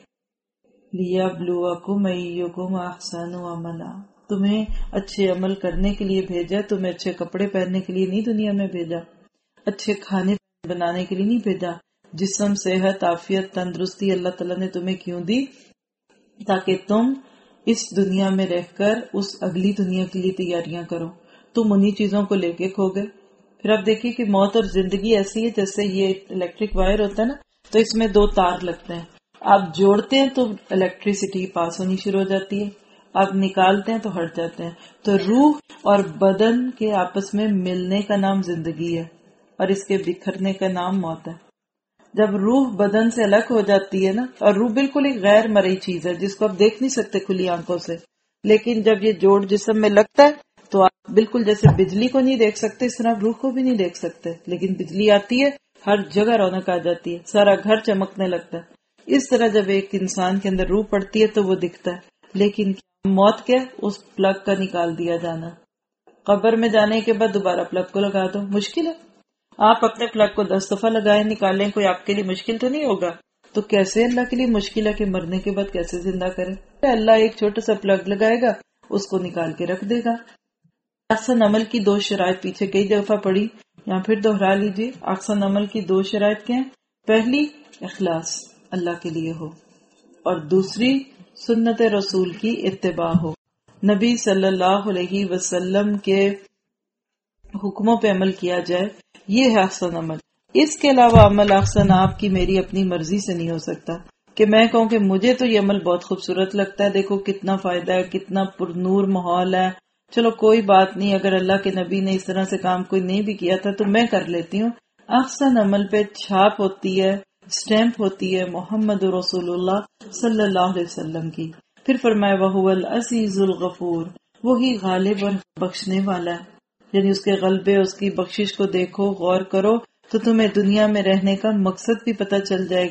Speaker 4: لِيَبْلُوَكُمْ أَيُّكُمْ أَحْسَنُ عَمَلًا، تمہیں اچھے عمل کرنے کے لیے بھیجا. تمہیں اچھے کپڑے پہننے کے لیے نہیں دنیا میں بھیجا، اچھے کھانے بنانے کے لیے نہیں بھیجا. جسم، صحت، عافیت، تندرستی اللہ تعالیٰ نے تمہیں کیوں دی؟ تاکہ تم اس دنیا میں رہ کر اس اگلی دنیا کے لیے تیاریاں کرو. تم انہی چیزوں کو لے کے کھو گئے. پھر آپ دیکھیے کہ موت اور زندگی ایسی ہے جیسے یہ الیکٹرک وائر ہوتا ہے نا، تو اس میں 2 تار لگتے ہیں. آپ جوڑتے ہیں تو الیکٹریسٹی پاس ہونی شروع ہو جاتی ہے، آپ نکالتے ہیں تو ہٹ جاتے ہیں. تو روح اور بدن کے آپس میں ملنے کا نام زندگی ہے اور اس کے بکھرنے کا نام موت ہے. جب روح بدن سے الگ ہو جاتی ہے نا، اور روح بالکل ایک غیر مرئی چیز ہے جس کو آپ دیکھ نہیں سکتے کھلی آنکھوں سے، لیکن جب یہ جوڑ جسم میں لگتا ہے تو آپ بالکل جیسے بجلی کو نہیں دیکھ سکتے اس طرح روح کو بھی نہیں دیکھ سکتے. لیکن بجلی آتی ہے، ہر جگہ رونق آ جاتی ہے، سارا گھر چمکنے لگتا ہے. اس طرح جب ایک انسان کے اندر روح پڑتی ہے تو وہ دکھتا ہے. لیکن موت کیا؟ اس پلگ کا نکال دیا جانا. قبر میں جانے کے بعد دوبارہ پلگ کو لگا دو، مشکل ہے. آپ اپنے پلگ کو 10 دفعہ لگائیں نکالیں، کوئی آپ کے لیے مشکل تو نہیں ہوگا. تو کیسے اللہ کے لیے مشکل ہے کہ مرنے کے بعد کیسے زندہ کرے؟ اللہ ایک چھوٹا سا پلگ لگائے گا، اس کو نکال کے رکھ دے گا. احسن عمل کی 2 شرائط پیچھے کئی دفعہ پڑھی، یہاں پھر دوہرا لیجیے. احسن عمل کی 2 شرائط کیا ہیں؟ پہلی اخلاص اللہ کے لیے ہو، اور دوسری سنت رسول کی اتباع ہو، نبی صلی اللہ علیہ وسلم کے حکموں پہ عمل کیا جائے. یہ ہے احسن عمل. اس کے علاوہ عمل احسن آپ کی میری اپنی مرضی سے نہیں ہو سکتا کہ میں کہوں کہ مجھے تو یہ عمل بہت خوبصورت لگتا ہے، دیکھو کتنا فائدہ ہے، کتنا پر نور ماحول ہے، چلو کوئی بات نہیں، اگر اللہ کے نبی نے اس طرح سے کام کوئی نہیں بھی کیا تھا تو میں کر لیتی ہوں. احسن عمل پہ چھاپ ہوتی ہے، سٹیمپ ہوتی ہے محمد رسول اللہ صلی اللہ علیہ وسلم کی. پھر فرمایا وَهُوَ الْعَزِيزُ الْغَفُورُ، وہی غالب اور بخشنے والا ہے. یعنی اس کے غلبے، اس کی بخشش کو دیکھو، غور کرو تو تمہیں دنیا میں رہنے کا مقصد بھی پتہ چل جائے گا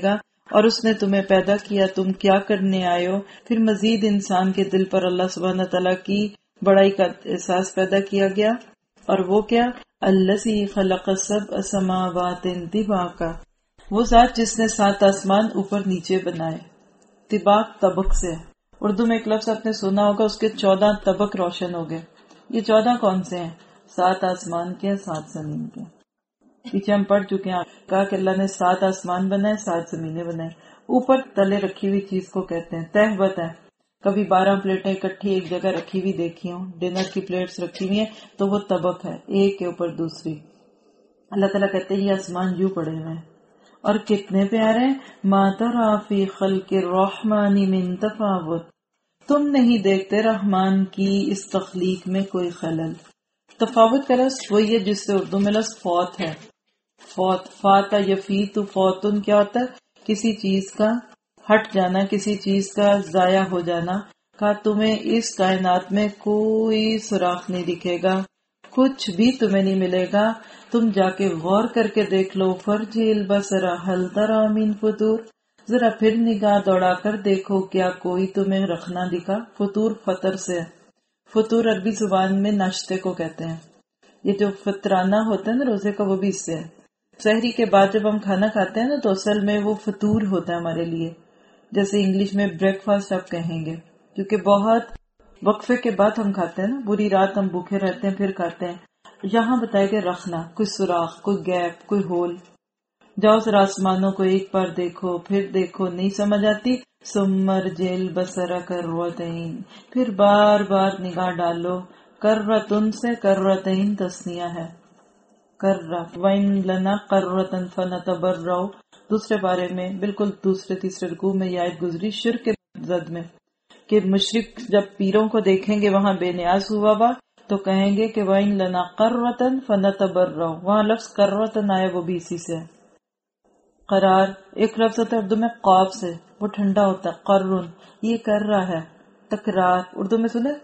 Speaker 4: اور اس نے تمہیں پیدا کیا، تم کیا کرنے آئے ہو. پھر مزید انسان کے دل پر اللہ سبحانہ تعالیٰ کی بڑائی کا احساس پیدا کیا گیا. اور وہ کیا؟ الذی خلق سبع سماوات طباقا، وہ ذات جس نے 7 آسمان اوپر نیچے بنائے. طباق طبق سے، اردو میں ایک لفظ آپ نے سنا ہوگا، اس کے 14 طبق روشن ہو گئے. یہ 14 کون سے ہیں؟ 7 آسمان کے، 7 زمین کے. پیچھے ہم پڑھ چکے ہیں، کہا کہ اللہ نے 7 آسمان بنائے، 7 زمینیں بنائے. اوپر تلے رکھی ہوئی چیز کو کہتے ہیں تہبت ہے. کبھی 12 پلیٹیں اکٹھی ایک جگہ رکھی ہوئی دیکھی ہوں، ڈنر کی پلیٹس رکھی ہوئی ہیں، تو وہ طبق ہے، ایک کے اوپر دوسری. اللہ تعالیٰ کہتے ہیں یہ آسمان یوں پڑے ہوئے ہیں اور کتنے پیارے ہیں. ما تری فی خلق الرحمن من تفاوت، تم نہیں دیکھتے رحمان کی اس تخلیق میں کوئی خلل. تفاوت کا لفظ وہی ہے جس سے اردو میں لفظ فوت ہے. فوت، فاتا یفیت، فوتن کیا ہوتا ہے؟ کسی چیز کا ہٹ جانا، کسی چیز کا ضائع ہو جانا. کہا تمہیں اس کائنات میں کوئی سراخ نہیں دکھے گا، کچھ بھی تمہیں نہیں ملے گا. تم جا کے غور کر کے دیکھ لو. فرجع البصر هل تری من فطور، ذرا پھر نگاہ دوڑا کر دیکھو کیا کوئی تمہیں رکھنا دکھا. فطور فطر سے، فطور عربی زبان میں ناشتے کو کہتے ہیں. یہ جو فطرانہ ہوتا ہے نا روزے کا، وہ بھی اس سے ہے. سحری کے بعد جب ہم کھانا کھاتے ہیں نا تو اصل میں وہ فطور ہوتا ہے ہمارے لیے. جیسے انگلش میں بریک فاسٹ آپ کہیں گے، کیونکہ بہت وقفے کے بعد ہم کھاتے ہیں نا، پوری رات ہم بھوکے رہتے ہیں پھر کھاتے ہیں. یہاں بتایا کہ رکھنا، کوئی سوراخ، کوئی گیپ، کوئی ہول. جاؤ ذرا آسمانوں کو ایک بار دیکھو، پھر دیکھو، نہیں سمجھ آتی. ثمرجع البصر کرتین، پھر بار بار نگاہ ڈالو. کرتن سے کرتین تسنیہ ہے. کرہ وَإِن لَنَا قَرَّةً فَنَتَبَرَّأُ، دوسرے بارے میں بالکل دوسرے تیسرے رکوع میں یہ آیت گزری شرک کے زد میں کہ مشرک جب پیروں کو دیکھیں گے وہاں بے نیاز ہوا ہوا تو کہیں گے کہ وَإِن لَنَا قَرَّةً فَنَتَبَرَّأُ. وہاں لفظ قرۃن آیا، وہ بھی اسی سے ہے. قرار ایک لفظ ہوتا ہے اردو میں قاف سے، وہ ٹھنڈا ہوتا ہے. قرن یہ کر رہا ہے. تکرار اردو میں سنے،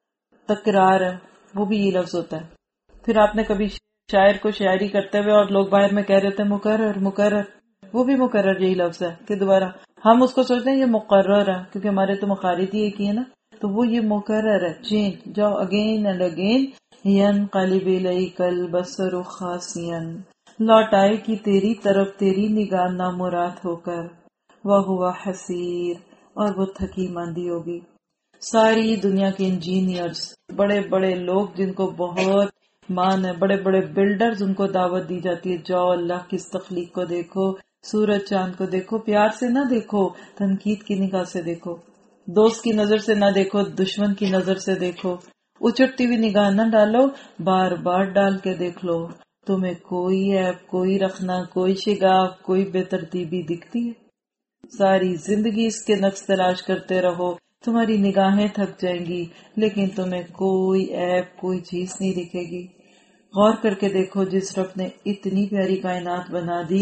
Speaker 4: تکرار ہے، وہ بھی یہ لفظ ہوتا ہے. پھر آپ نے کبھی شاعر کو شاعری کرتے ہوئے اور لوگ باہر میں کہہ رہے تھے مقرر مقرر، وہ بھی مقرر یہی لفظ ہے کہ دوبارہ ہم اس کو سوچتے ہیں یہ مقرر ہے کیونکہ ہمارے تو مخارج ہی ایک ہی ہے نا، تو وہ یہ مقرر ہے. چینج، جاؤ اگین اینڈ اگین. ینقلب الیک البصر خاسئا، لوٹ آئے کی تیری طرف تیری نگاہ نامراد ہو کر. وہو حسیر، اور وہ تھکی ماندی ہوگی. ساری دنیا کے انجینئرز، بڑے بڑے لوگ جن کو بہت مان ہے، بڑے بڑے بلڈرز، ان کو دعوت دی جاتی ہے جاؤ اللہ کی اس تخلیق کو دیکھو، سورج چاند کو دیکھو. پیار سے نہ دیکھو، تنقید کی نگاہ سے دیکھو. دوست کی نظر سے نہ دیکھو، دشمن کی نظر سے دیکھو. اچٹتی ہوئی نگاہ نہ ڈالو، بار بار ڈال کے دیکھ لو. تمہیں کوئی عیب، کوئی رکھنا، کوئی شگاف، کوئی بے ترتیبی دکھتی ہے؟ ساری زندگی اس کے نقص تلاش کرتے رہو، تمہاری نگاہیں تھک جائیں گی لیکن تمہیں کوئی عیب، کوئی چیز نہیں دکھے گی. غور کر کے دیکھو، جس رب نے اتنی پیاری کائنات بنا دی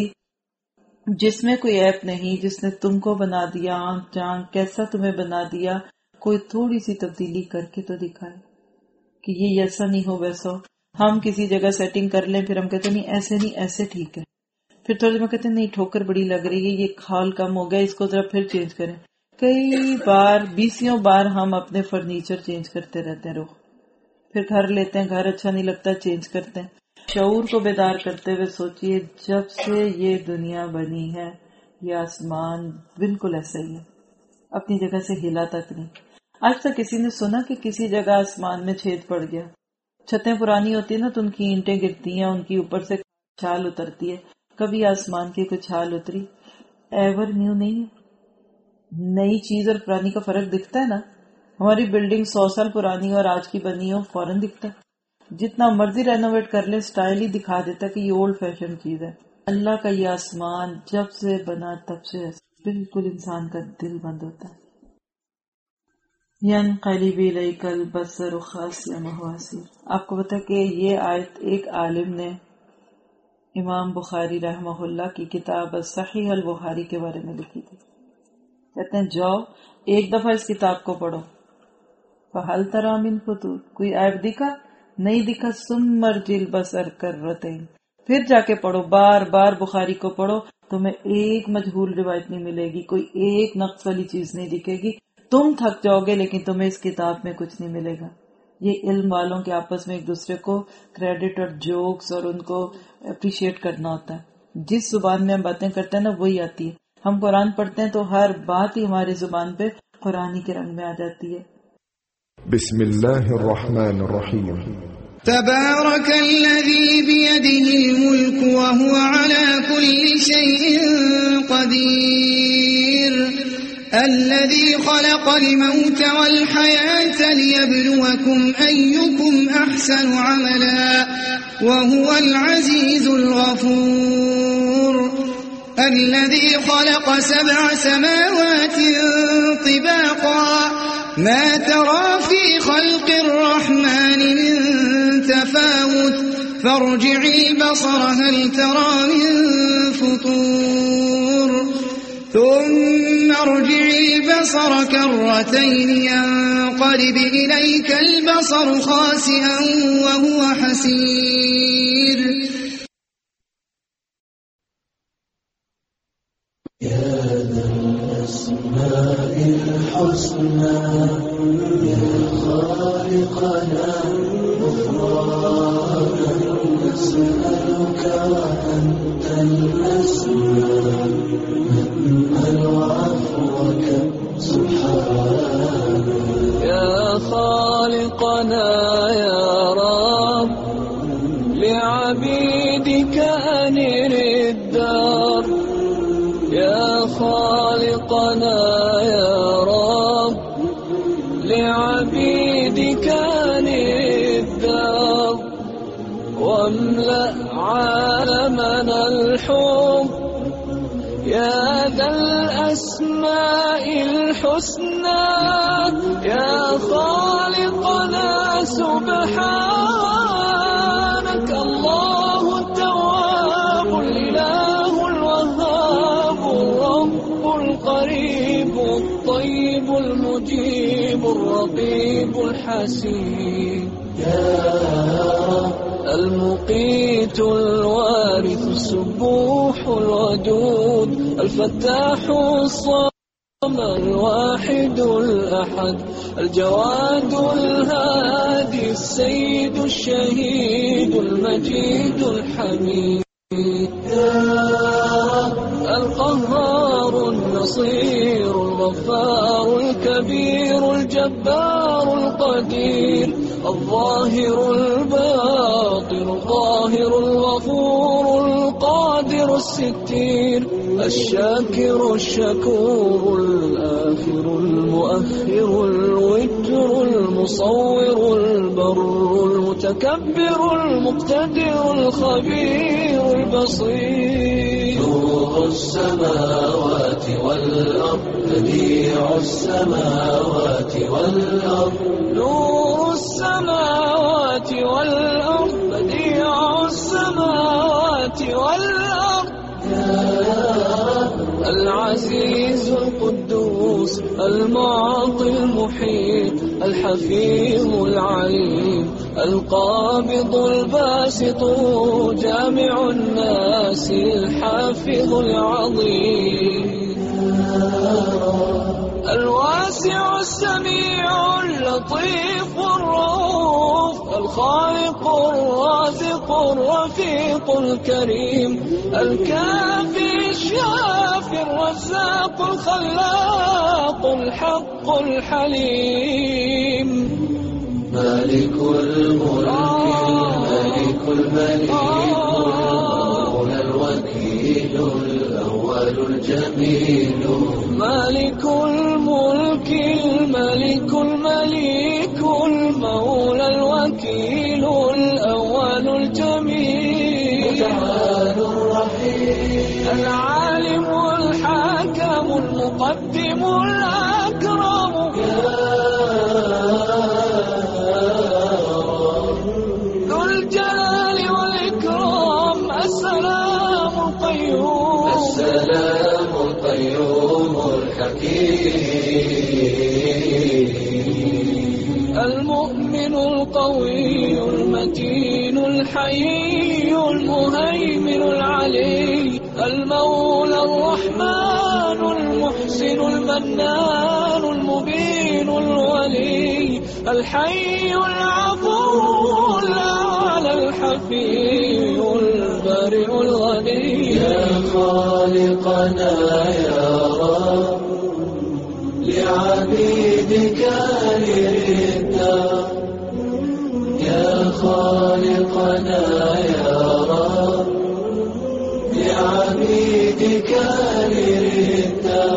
Speaker 4: جس میں کوئی عیب نہیں، جس نے تم کو بنا دیا، آنکھ جانکھ کیسا تمہیں بنا دیا، کوئی تھوڑی سی تبدیلی کر کے تو دکھائے کہ یہ ایسا نہیں ہو ویسا ہو. ہم کسی جگہ سیٹنگ کر لیں، پھر ہم کہتے نہیں ایسے نہیں ایسے ٹھیک ہے. پھر تھوڑی دیر میں کہتے ہیں نہیں ٹھوکر بڑی لگ رہی ہے، یہ کھال کم ہو گیا، اس کو ذرا پھر چینج کریں. کئی بار 20 بار ہم اپنے فرنیچر چینج کرتے رہتے ہیں. پھر گھر لیتے ہیں، گھر اچھا نہیں لگتا، چینج کرتے ہیں. شعور کو بیدار کرتے ہوئے سوچئے جب سے یہ دنیا بنی ہے یہ آسمان بالکل ایسا ہی ہے، اپنی جگہ سے ہلا تک نہیں. آج تک کسی نے سنا کہ کسی جگہ آسمان میں چھید پڑ گیا؟ چھتیں پرانی ہوتی ہیں نا تو ان کی اینٹیں گرتی ہیں، ان کی اوپر سے چھال اترتی ہے. کبھی آسمان کی کوئی چھال اتری؟ ایور نیو نہیں ہے. نئی چیز اور پرانی کا فرق دکھتا ہے نا. ہماری بلڈنگ 100 سال پرانی اور آج کی بنی ہو فوراً دکھتا ہے. جتنا مرضی رینوویٹ کر لے اسٹائل ہی دکھا دیتا ہے کہ یہ اولڈ فیشن چیز ہے. اللہ کا یہ آسمان جب سے بنا تب سے بالکل انسان کا دل بند ہوتا ہے. ینقلب الیک البصر خاسئا وہو حسیر. آپ کو پتا کہ یہ آیت ایک عالم نے امام بخاری رحمہ اللہ کی کتاب صحیح البخاری کے بارے میں لکھی تھی. کہتے ہیں جاؤ ایک دفعہ اس کتاب کو پڑھو. فہل تری من فطور، کوئی عیب دکھا؟ نہیں دکھا. ثم ارجع البصر کرتین، फिर जाके पढ़ो, बार बार बुखारी को पढ़ो, तुम्हें एक मजहूल रिवायत नहीं मिलेगी, कोई एक नक्स वाली चीज नहीं दिखेगी। तुम थक जाओगे लेकिन तुम्हें इस किताब में कुछ नहीं मिलेगा। ये इल्म वालों के आपस में एक दूसरे को क्रेडिट और जोक्स और उनको अप्रिशिएट करना होता है। जिस जुबान में हम बातें करते हैं ना वही आती है। हम कुरान पढ़ते हैं तो हर बात ही हमारी जुबान पे कुरानी के रंग में आ जाती है।
Speaker 7: बिस्मिल्लाहिर्रहमानिर्रहीम।
Speaker 8: तबारकल्लज़ी बियदिहिल मुल्क व हुवा अला कुल्लि शैइन क़दीर अल्लज़ी ख़लक़ल मौत वल हयात लियब्लुवकुम अय्युकुम अहसनु अमला व हुवल अज़ीज़ुल गफ़ूर الذي خلق 7 سماوات طباقا ما ترى في خلق الرحمن من تفاوت فارجع البصر هل ترى من فطور ثم ارجع البصر كرتين ينقلب إليك البصر خاسئا وهو حسير
Speaker 2: يا ذا الأسماء الحسنى يا خالقنا غفرانا نسألك وأنت الأسمى نسأل عفوك سبحانك يا خالقنا يا رب لعبيدك أنر الدار يا خالقنا يا رب لعبيدك الدار واملأ عالمنا الحب يا ذا الأسماء الحسنى يا خالقنا سبحانك الله التواب الإله الوهاب الرب القريب الطيب المجيب الرقيب الحسيب يا رب المقيت الوارث السبوح الودود الفتاح الصمد الواحد الأحد الجواد الهادي السيد الشهيد المجيد الحميد القهار النصير الغفار الكبير الجبار القدير الظاهر الباطن الظاهر الغفور القادر الستير الشاكر الشكور الآخر المؤخر الوتر المصور البر المتكبر المقتدر الخبير البصير نور السماوات والأرض بديع السماوات والأرض نور السماوات والأرض بديع السماوات والأرض العزيز القدوس المعطي المحيط الحفيظ العليم القابض الباسط جامع الناس الحافظ العظيم الواسع السميع اللطيف الرؤوف الخالق الرازق الرفيق الكريم الكافي الشافي الرزاق الخلاق الحق الحليم مالك الملك الملك المولى الوكيل الأول الجميل مالك الملك الملك الملك المولى الوكيل الأول الجميل المتعال الرحيم العالم الحاكم المقدم الأكرم ذو الجلال والإكرام السلام القيوم السلام القيوم الحكيم المؤمن القوي المتين الحي المبين المهيمن العلي المولى الرحمن المحسن المنان المبين الولي الحي العفو الأعلى الحفي البارئ الغني. يا خالقنا يا رب لعبيدك لردا، يا خالقنا يا رب لعبيدك لردا،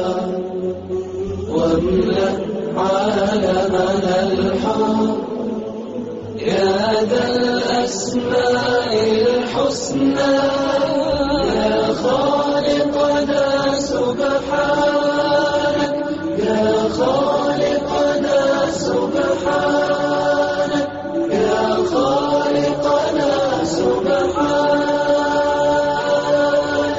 Speaker 2: واملأ عالمنا الحب يا ذا الأسماء الحسنى. يا خالقنا سبحانك، يا خالقنا سبحانك، يا خالقنا سبحانك.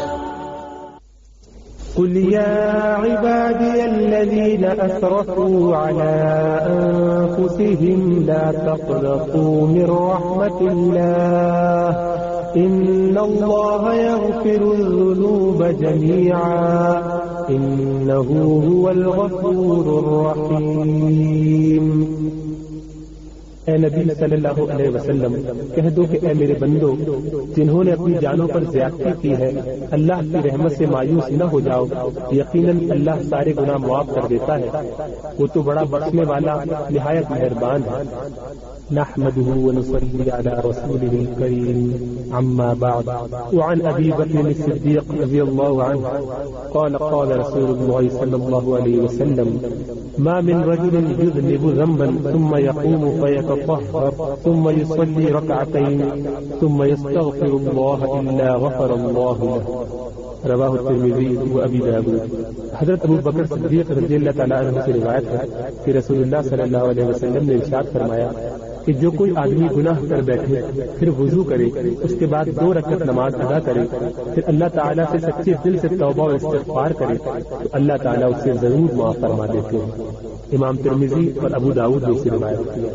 Speaker 10: قل يا عبادي الذين أسرفوا على أنفسهم لا تقنطوا من رحمة الله إن الله يغفر الذنوب جميعا إنه هو الغفور الرحيم. اے نبی صلی اللہ علیہ وسلم کہہ دو کہ اے میرے بندو جنہوں نے اپنی جانوں پر زیادتی کی ہے اللہ کی رحمت سے مایوس نہ ہو جاؤ، یقیناً اللہ سارے گناہ معاف کر دیتا ہے، وہ تو بڑا بخشنے والا نہایت مہربان ہے. نحمده ونصلي على رسوله الكريم عما بعد. وعن أبي بكر الصديق رضي الله عنه قال قال رسول الله صلى الله عليه وسلم ما من رجل يذنب ذنبا ثم يقوم فيتطهر ثم يصلي ركعتين ثم يستغفر الله إلا غفر الله له. رواہ الترمذی و ابی داؤد. حضرت ابو بکر صدیق رضی اللہ تعالیٰ عنہ سے روایت ہے کہ رسول اللہ صلی اللہ علیہ وسلم نے ارشاد فرمایا کہ جو کوئی آدمی گناہ کر بیٹھے پھر وضو کرے، اس کے بعد 2 رکعت نماز ادا کرے، پھر اللہ تعالیٰ سے سچے دل سے توبہ و استغفار کرے تو اللہ تعالیٰ اسے ضرور معاف فرما دیتے ہیں. امام ترمذی اور ابو داؤد نے اسے روایت کیا.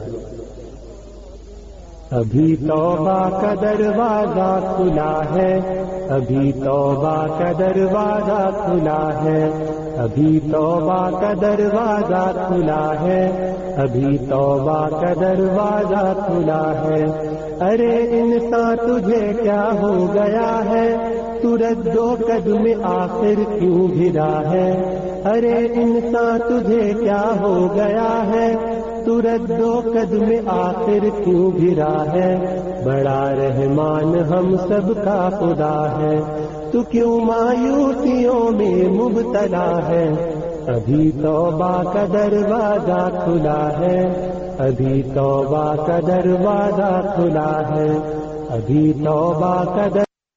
Speaker 10: ابھی توبہ کا دروازہ کھلا ہے، ابھی توبہ کا دروازہ کھلا ہے، ابھی توبہ کا دروازہ کھلا ہے، ابھی توبہ کا دروازہ کھلا ہے. ارے انسان تجھے کیا ہو گیا ہے، تو رد و قدم آخر کیوں گرا ہے. ارے انسان تجھے کیا ہو گیا ہے، تو رد و قدم آخر کیوں گرا ہے. بڑا رحمان ہم سب کا خدا ہے، تو کیوں مایوسیوں میں مبتلا ہے. ابھی توبہ کا دروازہ کھلا ہے، ابھی توبہ کا دروازہ کھلا ہے، ابھی توبہ کا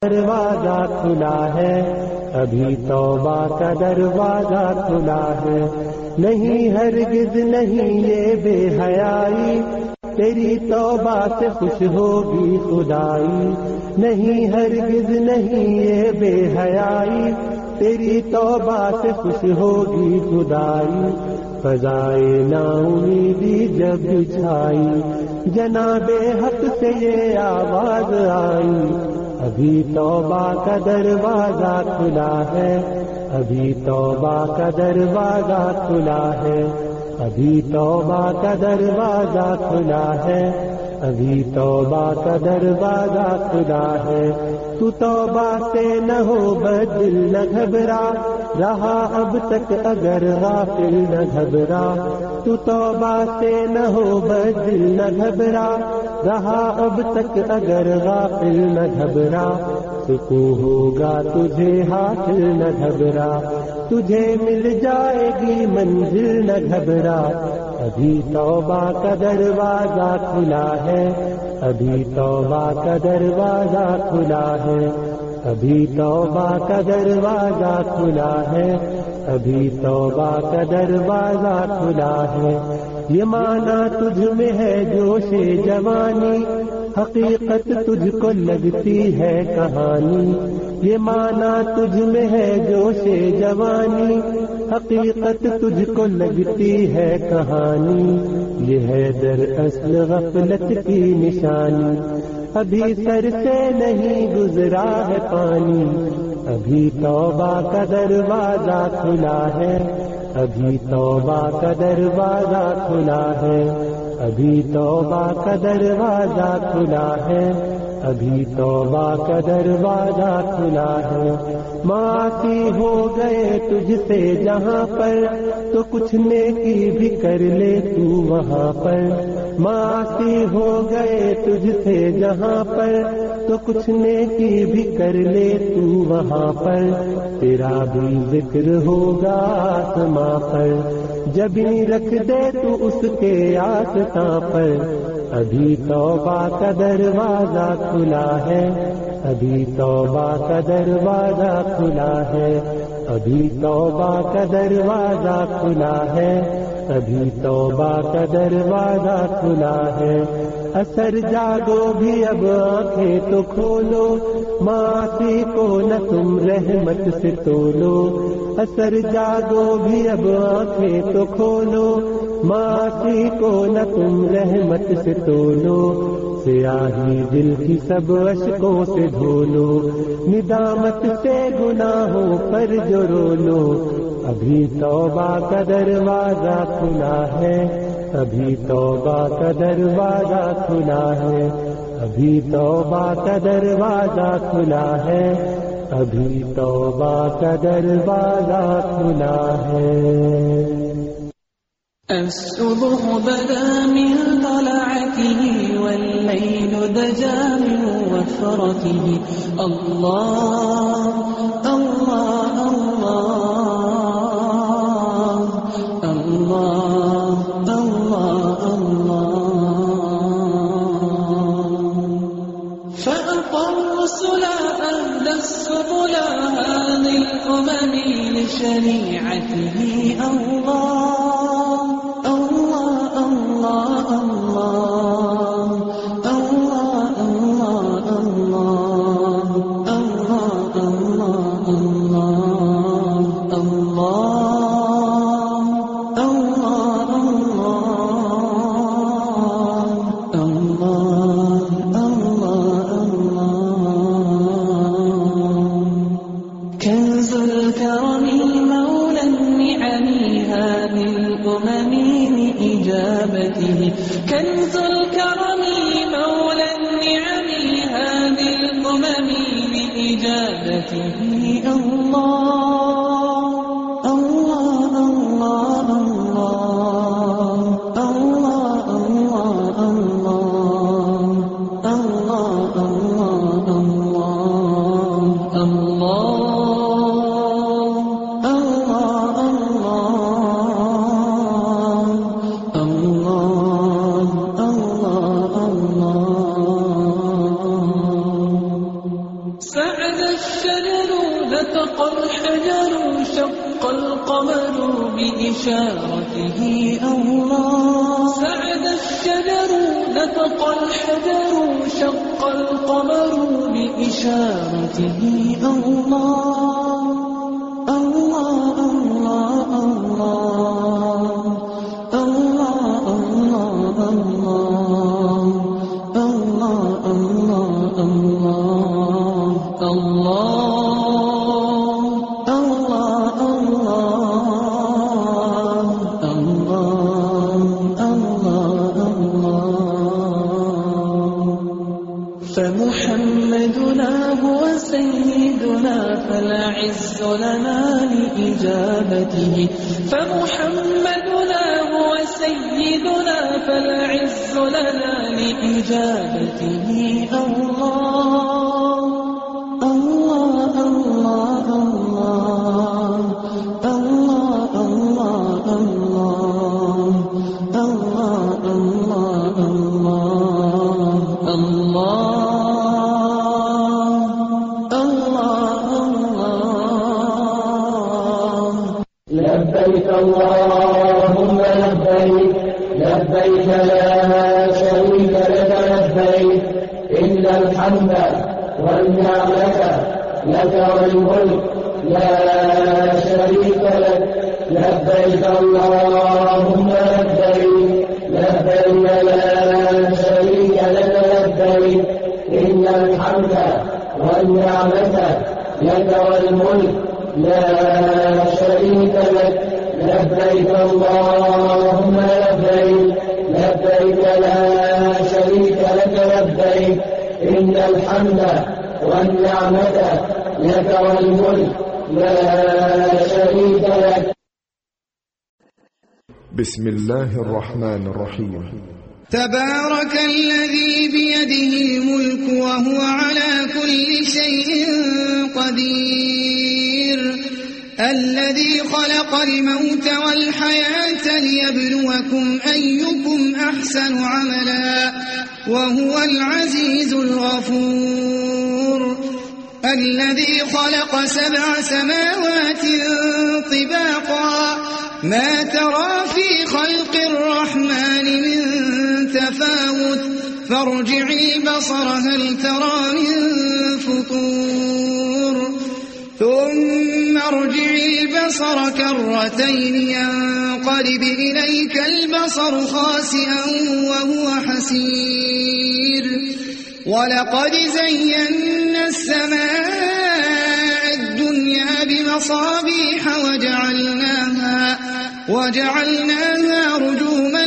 Speaker 10: دروازہ کھلا ہے، ابھی توبہ کا دروازہ کھلا ہے. نہیں ہرگز نہیں یہ بے حیائی، تیری توبہ سے خوش ہوگی خدائی. نہیں ہرگز نہیں یہ بے حیائی، تیری توبہ سے خوش ہوگی خدائی. فضائے نا امیدی جب چھائی، جناب حق سے یہ آواز آئی. ابھی توبہ کا دروازہ کھلا ہے، ابھی توبہ کا دروازہ کھلا ہے، ابھی توبہ کا دروازہ کھلا ہے، ابھی توبہ کا دروازہ کھلا ہے. تو توبہ سے نہ ہو بدل نہ گھبرا، رہا اب تک اگر غافل نہ گھبرا. تو توبہ سے نہ ہو بدل نہ گھبرا، رہا اب تک اگر غافل نہ گھبرا. سکون ہوگا تجھے حاصل نہ گھبرا، تجھے مل جائے گی منزل نہ گھبرا. ابھی توبہ کا دروازہ کھلا ہے، ابھی توبہ کا دروازہ کھلا ہے، ابھی توبہ کا دروازہ کھلا ہے، ابھی توبہ کا دروازہ کھلا ہے. یہ مانا تجھ میں ہے جوش جوانی، حقیقت تجھ کو لگتی ہے کہانی. یہ مانا تجھ میں ہے جوش جوانی، حقیقت تجھ کو لگتی ہے کہانی. یہ ہے دراصل غفلت کی نشانی. अभी सर से नहीं गुजरा है पानी, अभी तौबा का दरवाजा खुला है, अभी तौबा का दरवाजा खुला है, अभी तौबा का दरवाजा खुला है, अभी तौबा का दरवाजा खुला है। मासी हो गए तुझसे जहाँ पर, तो कुछ नेकी भी कर ले तू वहाँ पर। मासी हो गए तुझसे जहाँ पर, तो कुछ नेकी भी कर ले तू वहाँ पर। तेरा भी जिक्र होगा आसमां पर, जबी रख दे तू उसके आसमां पर। अभी तौबा का दरवाजा खुला है, अभी तौबा का दरवाजा खुला है, अभी तौबा का दरवाजा खुला है, अभी तौबा का दरवाजा खुला है। असर जागो भी अब आंखें तो खोलो, मासी को न तुम रहमत से तोलो। असर जागो भी अब आंखें तो खोलो, मासी को न तुम रहमत से तोलो। स्याही दिल की सब अशकों से धोलो, निदामत से गुनाहों पर जो रोलो। अभी तौबा का दरवाजा खुला है, अभी तौबा का दरवाजा खुला है, अभी तौबा का दरवाजा खुला है, अभी तौबा का दरवाजा खुला है।
Speaker 2: الصبح بدا من طلعته والليل دجى من وفرته. الله الله الله الله الله الله. فأعطى الرسل أهل السبل هذه الأمم لشريعته. الله كنز الكرم مولى النعم هذه الأمم لإجابته. الله الله الله الله الله الله الله الله الله الله. القمر بإشارته. الله سعد الشجر نطق الحجر شق القمر بإشارته. الله الله الله الله الله الله الله الله الله الله. فمحمدنا هو سيدنا فلا عز لنا لإجابته. فمحمدنا هو سيدنا فلا عز لنا لإجابته. الله الله الله الله الله الله الله الله الله الله.
Speaker 11: لبيك اللهم لبيك لبيك لا شريك لك لبيك إن الحمد والنعمة لك والملك لا شريك لك. لبيك اللهم لبيك لبيك لا شريك لك لبيك إن الحمد والنعمة لك والملك لا شريك لك لبيك اللهم لبيك لبيك لا شريك لك لبيك إن الحمد والنعمة لك والملك لا شريك لك.
Speaker 7: بسم الله الرحمن الرحيم.
Speaker 8: تبارك الذي بيده الملك وهو على كل شيء قدير الذي خلق الموت والحياة ليبلوكم أيكم أحسن عملا وهو العزيز الغفور الذي خلق 7 سماوات طباقا ما ترى في خلق الرحمن من تفاوت فارجع البصر هل ترى من فطور ثم ارجع البصر كرتين ينقلب إليك البصر خاسئا وهو حسير ولقد زينا السماء الدنيا بمصابيح وجعلناها رجوما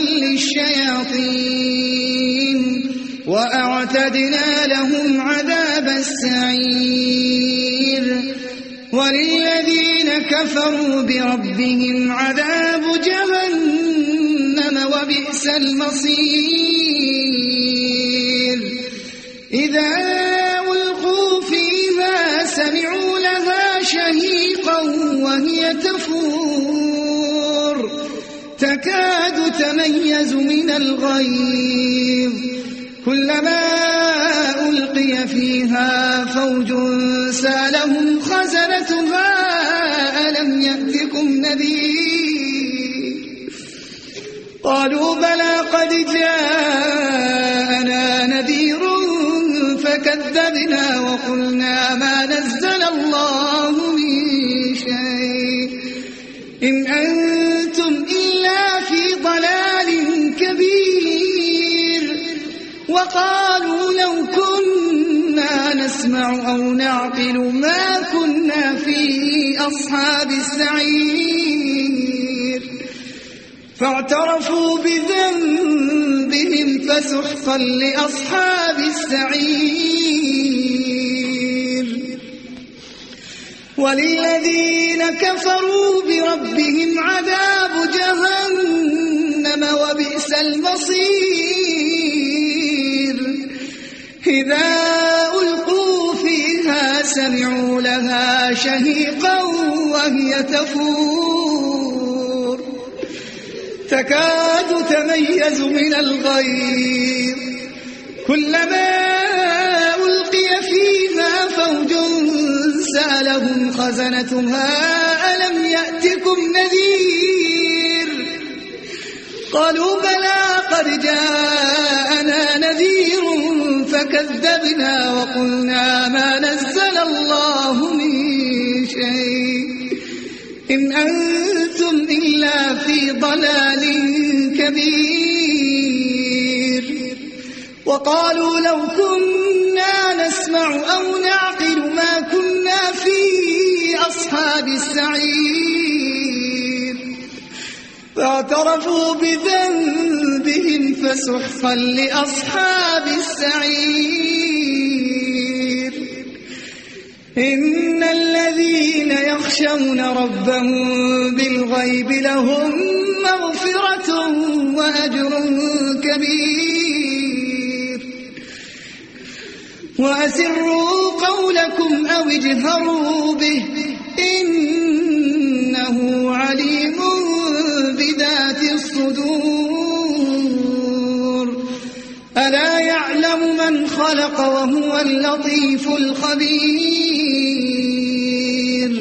Speaker 8: للشياطين وأعتدنا لهم عذاب السعير وللذين كفروا بربهم عذاب جهنم وبئس المصير إذا ألقوا فيها سمعوا لها شهيقا وهي تفور تكاد تميز من الغيظ كلما ألقي فيها فوج سألهم خزنتها ألم يأتكم نذير قالوا بلى قد جاءنا نذير فكذبنا وقلنا ما نزل الله من شيء إن أنتم إلا في ضلال كبير وقالوا لو كنا نسمع أو نعقل ما كنا في أصحاب السعير فاعترفوا بذنبهم فسحقا لأصحاب السعير وللذين كفروا بربهم عذاب جهنم وبئس المصير إذا ألقوا فيها سمعوا لها شهيقا وهي تفور تكاد تميز من الغيظ كلما ألقي فيها فوج سألهم خزنتها ألم يأتكم نذير قالوا بلى قد جاءنا نذير فكذبنا وقلنا ما نزل الله من شيء إن أنتم إلا في ضلال كبير وقالوا لو كنا نسمع أو نعقل ما كنا في أصحاب السعير فاعترفوا بذنبهم فسحقا لأصحاب السعير إن الذين يخشون ربهم بالغيب لهم مغفرة وأجر كبير وأسروا قولكم أو اجهروا به إنه عليم بذات الصدور ألا يعلم من خلق وهو اللطيف الخبير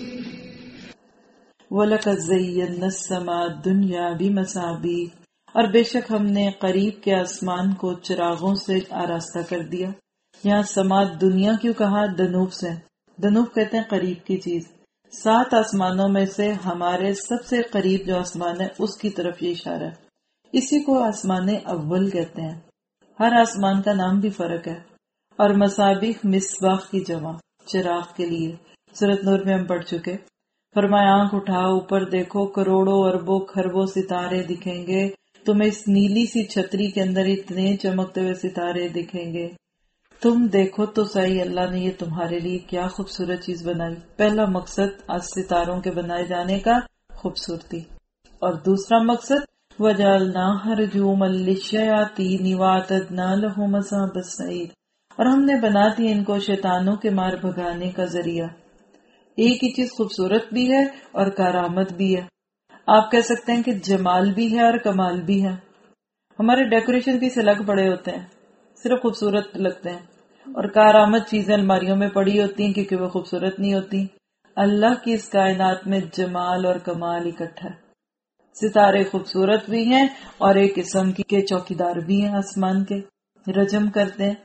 Speaker 4: وَلَقَدْ زَيَّنَّا السَّمَاءَ الدُّنْيَا بِمَصَابِيحَ اور بے شک ہم نے قریب کے آسمان کو چراغوں سے آراستہ کر دیا. یہاں سماعت دنیا کیوں کہا؟ دنوب سے. دنوب کہتے ہیں قریب کی چیز. 7 آسمانوں میں سے ہمارے سب سے قریب جو آسمان ہے اس کی طرف یہ اشارہ ہے. اسی کو آسمان اول کہتے ہیں. ہر آسمان کا نام بھی فرق ہے اور مصابیح مصباح کی جمع چراغ کے لیے. سورۃ نور میں ہم پڑھ چکے. فرمایا آنکھ اٹھاؤ اوپر دیکھو، کروڑوں اربوں خربوں ستارے دکھیں گے تمہیں. اس نیلی سی چھتری کے اندر اتنے چمکتے ہوئے ستارے دکھیں گے. تم دیکھو تو صحیح اللہ نے یہ تمہارے لیے کیا خوبصورت چیز بنائی. پہلا مقصد آج ستاروں کے بنائے جانے کا خوبصورتی، اور دوسرا مقصد وَجَعَلْنَاهَا رُجُومًا لِلشَّيَاطِينِ وَأَعْتَدْنَا لَهُمْ أَصْحَابَ السَّعِيرِ، اور ہم نے بنا دی ان کو شیطانوں کے مار بھگانے کا ذریعہ. ایک ہی چیز خوبصورت بھی ہے اور کارآمد بھی ہے. آپ کہہ سکتے ہیں کہ جمال بھی ہے اور کمال بھی ہے. ہمارے ڈیکوریشن بھی سے الگ پڑے ہوتے ہیں، صرف خوبصورت لگتے ہیں، اور کارآمد چیزیں الماریوں میں پڑی ہوتی ہیں کیونکہ وہ خوبصورت نہیں ہوتی. اللہ کی اس کائنات میں جمال اور کمال اکٹھا ہے. ستارے خوبصورت بھی ہیں اور ایک قسم کے چوکیدار بھی ہیں آسمان کے، رجم کرتے ہیں.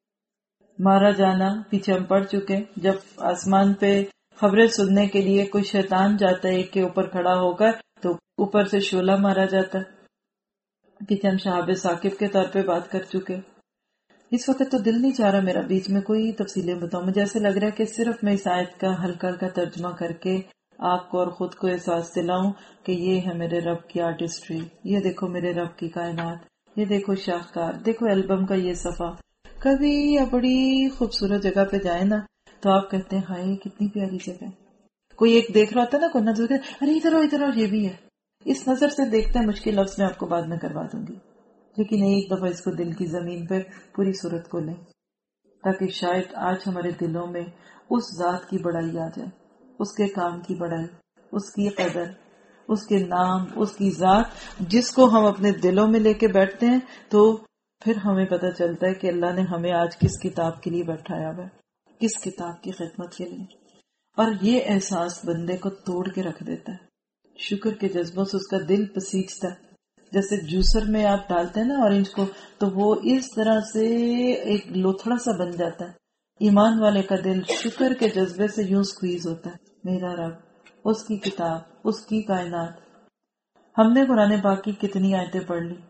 Speaker 4: مارا جانا پیچھے ہم پڑھ چکے. جب آسمان پہ خبریں سننے کے لیے کوئی شیطان جاتا ہے ایک کے اوپر کھڑا ہو کر تو اوپر سے شعلہ مارا جاتا ہے. پیچھے ہم شہاب ثاقب کے طور پہ بات کر چکے. اس وقت تو دل نہیں چاہ رہا میرا بیچ میں کوئی تفصیلیں بتاؤں. مجھے ایسے لگ رہا ہے کہ صرف میں اس آیت کا ہلکا ہلکا ترجمہ کر کے آپ کو اور خود کو احساس دلاؤں کہ یہ ہے میرے رب کی آرٹسٹری. یہ دیکھو میرے رب کی کائنات، یہ دیکھو شاہکار، دیکھو البم کا یہ صفحہ. کبھی یا بڑی خوبصورت جگہ پہ جائیں نا تو آپ کہتے ہیں ہائے کتنی پیاری جگہ. کوئی ایک دیکھ رہا ہوتا ہے نا، کوئی نظر ارے ادھر یہ بھی ہے. اس نظر سے دیکھتے ہیں. مشکل لفظ میں آپ کو بعد میں کروا دوں گی، لیکن ایک دفعہ اس کو دل کی زمین پہ پوری صورت کو لیں تاکہ شاید آج ہمارے دلوں میں اس ذات کی بڑائی آ جائے، اس کے کام کی بڑائی، اس کی قدر، اس کے نام، اس کی ذات جس کو ہم اپنے دلوں میں لے کے بیٹھتے ہیں. تو پھر ہمیں پتہ چلتا ہے کہ اللہ نے ہمیں آج کس کتاب کے لیے بیٹھایا ہوا ہے، کس کتاب کی خدمت کے لیے. اور یہ احساس بندے کو توڑ کے رکھ دیتا ہے. شکر کے جذبوں سے اس کا دل پسیجتا ہے. جیسے جوسر میں آپ ڈالتے ہیں نا اورنج کو تو وہ اس طرح سے ایک لوتھڑا سا بن جاتا ہے. ایمان والے کا دل شکر کے جذبے سے یوں سکویز ہوتا ہے. میرا رب، اس کی کتاب، اس کی کائنات. ہم نے قرآن پاک کی کتنی آیتیں پڑھ لی؟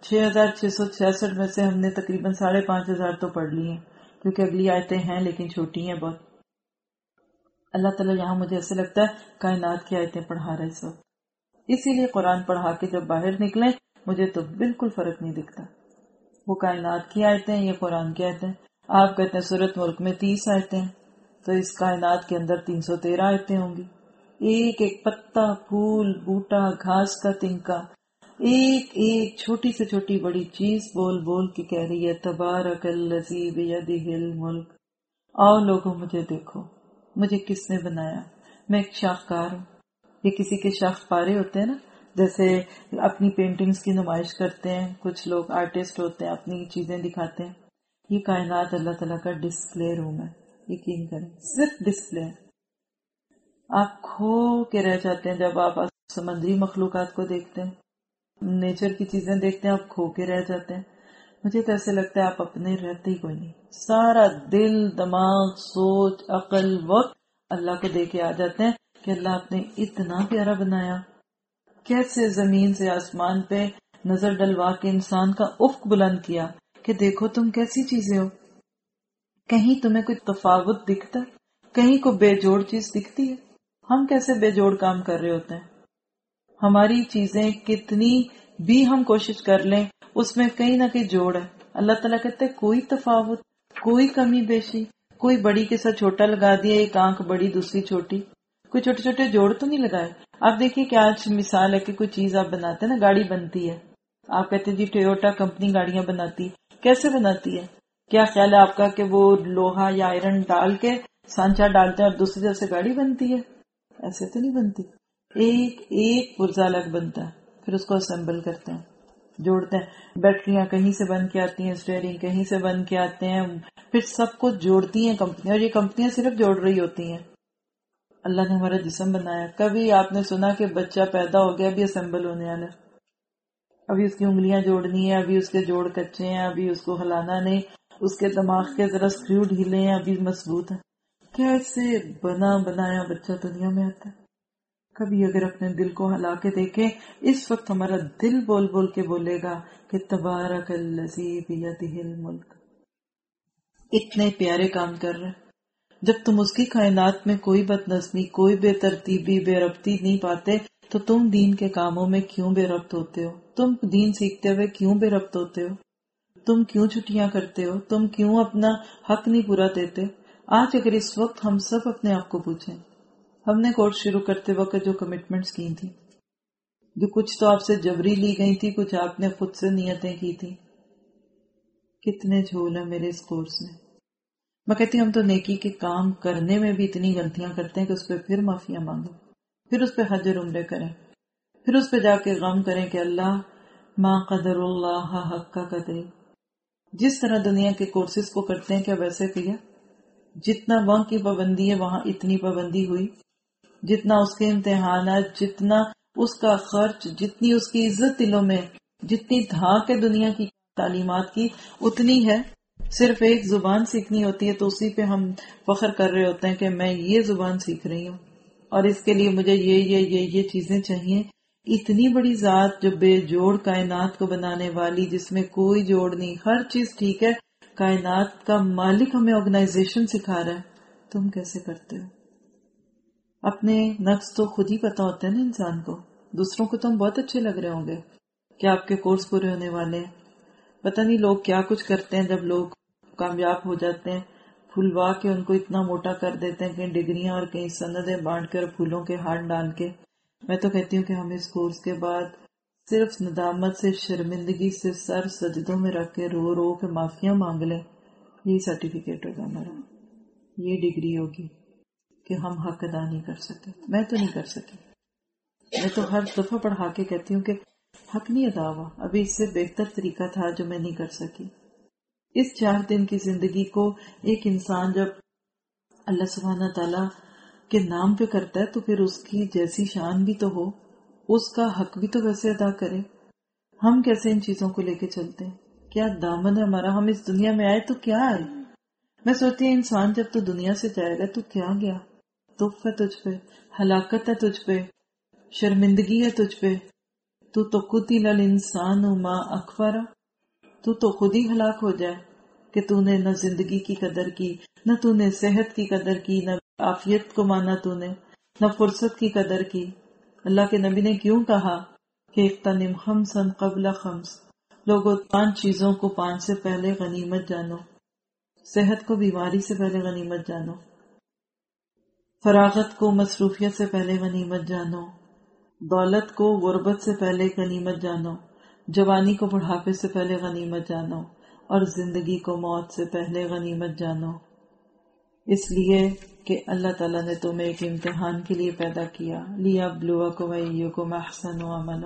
Speaker 4: 6666 میں سے ہم نے تقریباً 5500 تو پڑھ لی ہیں، کیونکہ اگلی آیتیں ہیں لیکن چھوٹی ہیں بہت. اللہ تعالیٰ یہاں مجھے ایسے لگتا ہے کائنات کی آیتیں پڑھا رہا ہے اس وقت. اسی لیے قرآن پڑھا کے جب باہر نکلیں مجھے تو بالکل فرق نہیں دکھتا وہ کائنات کی آیتیں یہ قرآن کی آیتیں. آپ کہتے ہیں سورۃ ملک میں 30 آیتیں تو اس کائنات کے اندر 313 آیتیں ہوں گی. ایک ایک پتا، پھول، بوٹا، گھاس کا تنکا، ایک ایک چھوٹی سے چھوٹی بڑی چیز بول بول کے کہہ رہی ہے تبارک الذی بیدہ الملک. آؤ لوگوں مجھے دیکھو، مجھے کس نے بنایا. میں ایک شاہکار ہوں. یہ کسی کے شاخ پارے ہوتے ہیں نا، جیسے اپنی پینٹنگز کی نمائش کرتے ہیں کچھ لوگ، آرٹسٹ ہوتے ہیں اپنی چیزیں دکھاتے ہیں. یہ کائنات اللہ تعالیٰ کا ڈسپلے روم ہے. یقین کریں صرف ڈسپلے. آپ کھو کے رہ جاتے ہیں جب آپ سمندری مخلوقات کو دیکھتے ہیں، نیچر کی چیزیں دیکھتے ہیں، آپ کھو کے رہ جاتے ہیں. مجھے تو ایسے لگتا ہے آپ اپنے رہتے ہی کوئی نہیں. سارا دل، دماغ، سوچ، عقل، وقت اللہ کو دے کے آ جاتے ہیں کہ اللہ آپ نے اتنا پیارا بنایا. کیسے زمین سے آسمان پہ نظر ڈلوا کے انسان کا افق بلند کیا کہ دیکھو تم کیسی چیزیں ہو. کہیں تمہیں کوئی تفاوت دکھتا ہے؟ کہیں کو بے جوڑ چیز دکھتی ہے؟ ہم کیسے بے جوڑ کام کر رہے ہوتے ہیں. ہماری چیزیں کتنی بھی ہم کوشش کر لیں اس میں کہیں نہ کہیں جوڑ ہے. اللہ تعالیٰ کہتے ہیں کوئی تفاوت، کوئی کمی بیشی، کوئی بڑی کے ساتھ چھوٹا لگا دیا، ایک آنکھ بڑی دوسری چھوٹی، کوئی چھوٹے چھوٹے جوڑ تو نہیں لگائے. آپ دیکھیے کہ آج مثال ہے کہ کوئی چیز آپ بناتے ہیں نا، گاڑی بنتی ہے، آپ کہتے ہیں جی ٹویوٹا کمپنی گاڑیاں بناتی. کیسے بناتی ہے؟ کیا خیال ہے آپ کا کہ وہ لوہا یا آئرن ڈال کے سانچا ڈالتے ہیں اور دوسری طرف سے گاڑی بنتی ہے؟ ایسے تو نہیں بنتی. ایک ایک پرزا الگ بنتا ہے، پھر اس کو اسمبل کرتے ہیں، جوڑتے ہیں. بیٹریاں کہیں سے بن کے آتی ہیں، اسٹیئرنگ کہیں سے بن کے آتے ہیں، پھر سب کو جوڑتی ہیں کمپنیاں. اور یہ کمپنیاں صرف جوڑ رہی ہوتی ہیں. اللہ نے ہمارا جسم بنایا. کبھی آپ نے سنا کہ بچہ پیدا ہو گیا ابھی اسمبل ہونے والا، ابھی اس کی انگلیاں جوڑنی ہے، ابھی اس کے جوڑ کچے ہیں، ابھی اس کو ہلانا نہیں، اس کے دماغ کے ذرا اسکریو ڈھیلے ہیں، ابھی مضبوط ہے. کیسے بنا بنایا بچہ دنیا میں آتا ہے. کبھی اگر اپنے دل کو ہلا کے دیکھیں، اس وقت ہمارا دل بول بول کے بولے گا کہ تبارک الذی بیدہ الملک. اتنے پیارے کام کر رہے ہیں. جب تم اس کی کائنات میں کوئی بد نظمی، کوئی بے ترتیبی، بے ربطی نہیں پاتے تو تم دین کے کاموں میں کیوں بے ربط ہوتے ہو؟ تم دین سیکھتے ہوئے کیوں بے ربط ہوتے ہو؟ تم کیوں چھٹیاں کرتے ہو؟ تم کیوں اپنا حق نہیں پورا دیتے؟ آج اگر اس وقت ہم سب اپنے آپ کو پوچھیں، ہم نے کورس شروع کرتے وقت جو کمٹمنٹس کی تھی، جو کچھ تو آپ سے جبری لی گئی تھی، کچھ آپ نے خود سے نیتیں کی تھی، کتنے جھول ہیں میرے اس کورس میں. میں کہتی ہوں ہم تو نیکی کے کام کرنے میں بھی اتنی غلطیاں کرتے ہیں کہ اس پہ پھر معافیاں مانگو، پھر اس پہ حج اور عمرے کریں، پھر اس پہ جا کے غم کریں کہ اللہ ما قدر اللہ حق کا قدر. جس طرح دنیا کے کورسز کو کرتے ہیں کیا ویسے کیا؟ جتنا وہاں کی پابندی ہے وہاں اتنی پابندی ہوئی، جتنا اس کے امتحانات، جتنا اس کا خرچ، جتنی اس کی عزت دلوں میں، جتنی دھاک ہے دنیا کی تعلیمات کی اتنی ہے. صرف ایک زبان سیکھنی ہوتی ہے تو اسی پہ ہم فخر کر رہے ہوتے ہیں کہ میں یہ زبان سیکھ رہی ہوں اور اس کے لیے مجھے یہ چیزیں چاہیے. اتنی بڑی ذات جو بے جوڑ کائنات کو بنانے والی، جس میں کوئی جوڑ نہیں، ہر چیز ٹھیک ہے، کائنات کا مالک ہمیں آرگنائزیشن سکھا رہا ہے، تم کیسے کرتے ہو؟ اپنے نقص تو خود ہی پتا ہوتے ہیں نا انسان کو. دوسروں کو تم بہت اچھے لگ رہے ہوں گے کہ آپ کے کورس پورے ہونے والے ہیں. پتہ نہیں لوگ کیا کچھ کرتے ہیں جب لوگ کامیاب ہو جاتے ہیں، پھلوا کے ان کو اتنا موٹا کر دیتے ہیں، کہیں ڈگریاں اور کہیں سندیں بانٹ کے اور پھولوں کے ہاتھ ڈال کے. میں تو کہتی ہوں کہ ہم اس کورس کے بعد صرف ندامت سے، شرمندگی سے سر سجدوں میں رکھ کے رو رو کے معافیاں مانگ لیں. یہی سرٹیفکیٹ ہوگا ہمارا، یہ ڈگری ہوگی کہ ہم حق ادا نہیں کر سکے. میں تو نہیں کر سکی. میں تو ہر دفعہ پڑھا کے کہتی ہوں کہ حق نہیں ادا ہوا، ابھی اس سے بہتر طریقہ تھا جو میں نہیں کر سکی. اس 4 دن کی زندگی کو ایک انسان جب اللہ سبحانہ تعالیٰ کے نام پہ کرتا ہے تو پھر اس کی جیسی شان بھی تو ہو، اس کا حق بھی تو ویسے ادا کرے. ہم کیسے ان چیزوں کو لے کے چلتے ہیں؟ کیا دامن ہے ہمارا؟ ہم اس دنیا میں آئے تو کیا آئے؟ میں سوچتی ہوں انسان جب تو دنیا سے جائے گا تو کیا گیا؟ دکھ ہے تجھ پہ، ہلاکت ہے تجھ پہ، شرمندگی ہے تجھ پہ. تو قتل الانسان ما اکفرہ، تو خود ہی ہلاک ہو جائے کہ تو نے نہ زندگی کی قدر کی، نہ تو نے صحت کی قدر کی، نہ عافیت کو مانا تو نے، نہ فرصت کی قدر کی. اللہ کے نبی نے کیوں کہا کہ اغتنم خمسا قبل خمس، لوگوں 5 چیزوں کو 5 سے پہلے غنیمت جانو. صحت کو بیماری سے پہلے غنیمت جانو، فراغت کو مصروفیت سے پہلے غنیمت جانو، دولت کو غربت سے پہلے غنیمت جانو، جوانی کو بڑھاپے سے پہلے غنیمت جانو، اور زندگی کو موت سے پہلے غنیمت جانو. اس لیے کہ اللہ تعالیٰ نے تمہیں ایک امتحان کے لیے پیدا کیا، لیبلوکم ایکم احسن عملا.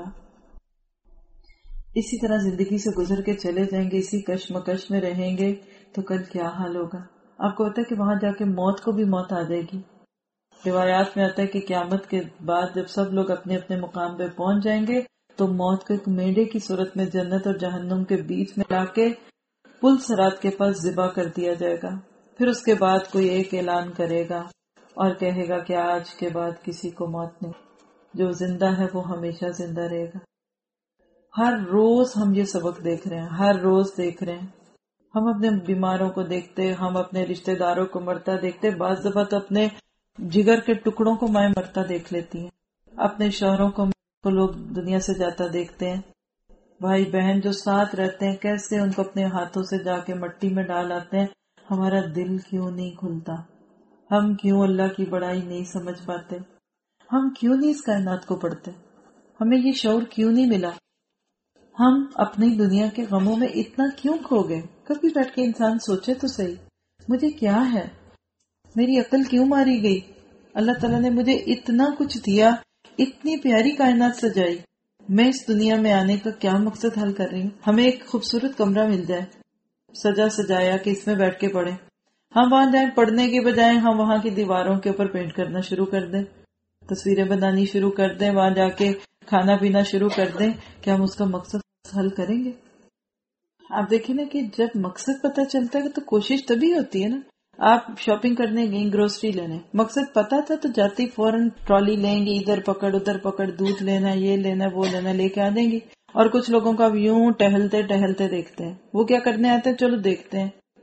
Speaker 4: اسی طرح زندگی سے گزر کے چلے جائیں گے، اسی کشمکش میں رہیں گے تو کل کیا حال ہوگا؟ آپ کو پتا ہے کہ وہاں جا کے موت کو بھی موت آ جائے گی. روایات میں آتا ہے کہ قیامت کے بعد جب سب لوگ اپنے اپنے مقام پہ پہنچ جائیں گے تو موت کو ایک میڈے کی صورت میں جنت اور جہنم کے بیچ میں لا کے پل صراط کے پاس ذبح کر دیا جائے گا. پھر اس کے بعد کوئی ایک اعلان کرے گا اور کہے گا کہ آج کے بعد کسی کو موت نہیں، جو زندہ ہے وہ ہمیشہ زندہ رہے گا. ہر روز ہم یہ سبق دیکھ رہے ہیں، ہر روز دیکھ رہے ہیں. ہم اپنے بیماروں کو دیکھتے، ہم اپنے رشتہ داروں کو مرتا دیکھتے، بعض دفعہ تو اپنے جگر کے ٹکڑوں کو مائیں مرتا دیکھ لیتی ہیں، اپنے شوہروں کو لوگ دنیا سے جاتا دیکھتے ہیں. بھائی بہن جو ساتھ رہتے ہیں کیسے ان کو اپنے ہاتھوں سے جا کے مٹی میں ڈال آتے ہیں. ہمارا دل کیوں نہیں کھلتا؟ ہم کیوں اللہ کی بڑائی نہیں سمجھ پاتے؟ ہم کیوں نہیں اس کائنات کو پڑھتے؟ ہمیں یہ شعور کیوں نہیں ملا؟ ہم اپنی دنیا کے غموں میں اتنا کیوں کھو گئے؟ کبھی بیٹھ کے انسان سوچے تو صحیح، مجھے کیا ہے؟ میری عقل کیوں ماری گئی؟ اللہ تعالیٰ نے مجھے اتنا کچھ دیا، اتنی پیاری کائنات سجائی، میں اس دنیا میں آنے کا کیا مقصد حل کر رہی ہوں؟ ہمیں ایک خوبصورت کمرہ مل جائے سجا سجایا کہ اس میں بیٹھ کے پڑھیں، ہم وہاں جائیں پڑھنے کے بجائے ہم وہاں کی دیواروں کے اوپر پینٹ کرنا شروع کر دیں، تصویریں بنانی شروع کر دیں، وہاں جا کے کھانا پینا شروع کر دیں. کیا ہم اس کا مقصد حل کریں گے؟ آپ دیکھیں نا کہ جب مقصد پتہ چلتا ہے تو کوشش تبھی ہوتی ہے نا. آپ شاپنگ کرنے گئیں، گروسری لینے، مقصد پتا تھا تو جاتی فوراً ٹرالی لیں گی، ادھر پکڑ ادھر پکڑ، دودھ لینا، یہ لینا وہ لینا، لے کے آ دیں گی. اور کچھ لوگوں کا اب یوں ٹہلتے ٹہلتے دیکھتے ہیں، وہ کیا کرنے آتے ہیں؟ چلو دیکھتے ہیں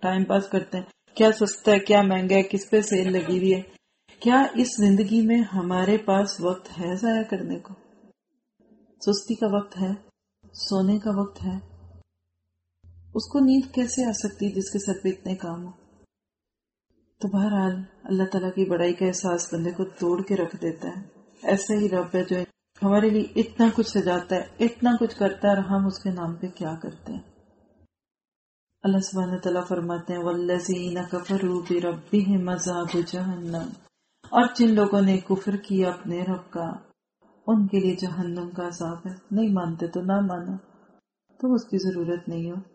Speaker 4: ٹائم پاس کرتے ہیں، کیا سستا ہے کیا مہنگا ہے، کس پہ سیل لگی ہوئی ہے. کیا اس زندگی میں ہمارے پاس وقت ہے ضائع کرنے کو؟ سستی کا وقت ہے، سونے کا وقت ہے. اس کو نیند کیسے آ سکتی جس کے سر پہ اتنے کام ہو؟ تو بہرحال اللہ تعالیٰ کی بڑائی کا احساس بندے کو توڑ کے رکھ دیتا ہے. ایسا ہی رب ہے جو ہمارے لیے اتنا کچھ سجاتا ہے، اتنا کچھ کرتا ہے، اور ہم اس کے نام پہ کیا کرتے ہیں. اللہ سبحانہ تعالیٰ فرماتے ہیں والذین کفروا بربہم عذاب جہنم، اور جن لوگوں نے کفر کیا اپنے رب کا، ان کے لیے جہنم کا عذاب ہے. نہیں مانتے تو نہ مانا، تو اس کی ضرورت نہیں ہو.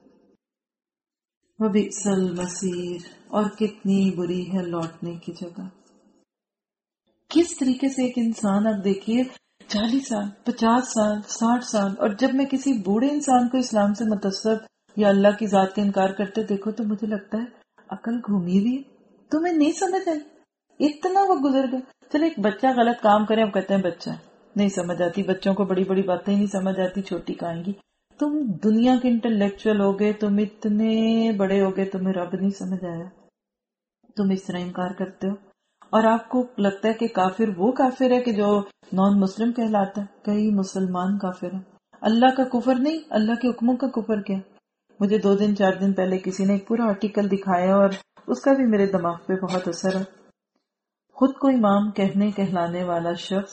Speaker 4: وبئس المصیر، اور کتنی بری ہے لوٹنے کی جگہ. کس طریقے سے ایک انسان، آپ دیکھیے 40 سال 50 سال 60 سال، اور جب میں کسی بوڑھے انسان کو اسلام سے متصب یا اللہ کی ذات کا انکار کرتے دیکھو تو مجھے لگتا ہے عقل گھومی ہوئی ہے، تمہیں نہیں سمجھ آئی، اتنا وہ گزر گیا. چلو ایک بچہ غلط کام کرے، ہم کہتے ہیں بچہ نہیں سمجھ آتی، بچوں کو بڑی بڑی باتیں نہیں سمجھ آتی، چھوٹی کہیں گی. تم دنیا کے انٹلیکچوئل ہو گئے، تم اتنے بڑے ہو گئے، تمہیں رب نہیں سمجھ آیا، تم اس طرح انکار کرتے ہو. اور آپ کو لگتا ہے کہ کافر وہ کافر ہے کہ جو نان مسلم کہلاتا ہے. کئی مسلمان کافر ہیں. اللہ کا کفر نہیں، اللہ کے حکموں کا کفر کیا. مجھے 2 دن 4 دن پہلے کسی نے ایک پورا آرٹیکل دکھایا اور اس کا بھی میرے دماغ پہ بہت اثر ہے. خود کو امام کہلانے والا شخص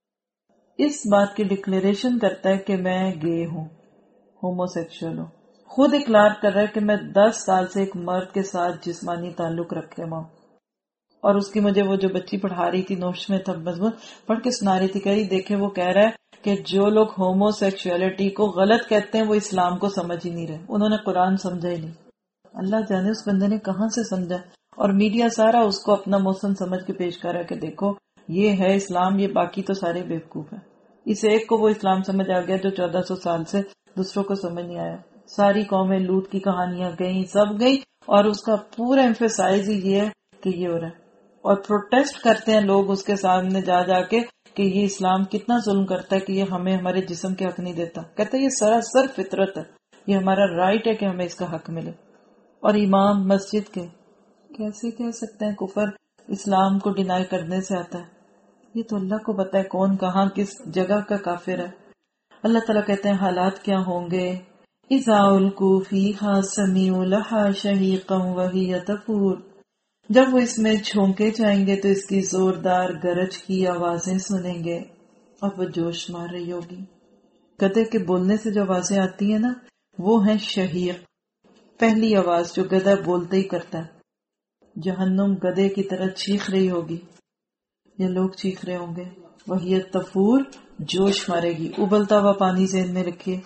Speaker 4: اس بات کی ڈکلیریشن کرتا ہے کہ میں گے ہوں، ہومو سیکشول ہوں. خود اقرار کر رہا ہے کہ میں 10 سال سے ایک مرد کے ساتھ جسمانی تعلق رکھے ہوا ہوں. اور اس کی مجھے وہ جو بچی پڑھا رہی تھی، نوش میں تھا مضمون پڑھ کے سنا رہی تھی، کہہ رہی دیکھے وہ کہہ رہا ہے کہ جو لوگ ہومو سیکشولیٹی کو غلط کہتے ہیں وہ اسلام کو سمجھ ہی نہیں رہے، انہوں نے قرآن سمجھا ہی نہیں. اللہ جانے اس بندے نے کہاں سے سمجھا. اور میڈیا سارا اس کو اپنا موسم سمجھ کے پیش کر رہا ہے کہ دیکھو یہ ہے اسلام، یہ باقی تو سارے بیوقوف ہیں. اس ایک کو وہ اسلام سمجھ آ گیا جو 1400 سال سے دوسروں کو سمجھ نہیں آیا. ساری قومیں لوٹ کی کہانیاں گئیں، سب گئی، اور اس کا پورا ایمفیسائز ہی یہ ہے کہ یہ ہو رہا ہے. اور پروٹیسٹ کرتے ہیں لوگ اس کے سامنے جا جا کے کہ یہ اسلام کتنا ظلم کرتا ہے کہ یہ ہمیں ہمارے جسم کے حق نہیں دیتا. کہتا ہے یہ سراسر فطرت ہے، یہ ہمارا رائٹ ہے کہ ہمیں اس کا حق ملے. اور امام مسجد کے کیسے کہہ سکتے ہیں کفر اسلام کو ڈینائی کرنے سے آتا ہے؟ یہ تو اللہ کو پتا ہے کون کہاں کس جگہ کا کافر ہے. اللہ تعالیٰ کہتے ہیں حالات کیا ہوں گے. اذا القوا فیہا سمعوا لہا شہیقا وہی تفور، جب وہ اس میں چھونکے جائیں گے تو اس کی زوردار گرج کی آوازیں سنیں گے اور وہ جوش مار رہی ہوگی. گدھے کے بولنے سے جو آوازیں آتی ہیں نا وہ ہیں شہیق، پہلی آواز جو گدھا بولتے ہی کرتا ہے. جہنم گدھے کی طرح چیخ رہی ہوگی، یہ لوگ چیخ رہے ہوں گے. وہی تفور، جوش مارے گی. ابلتا ہوا پانی ذہن میں رکھیے.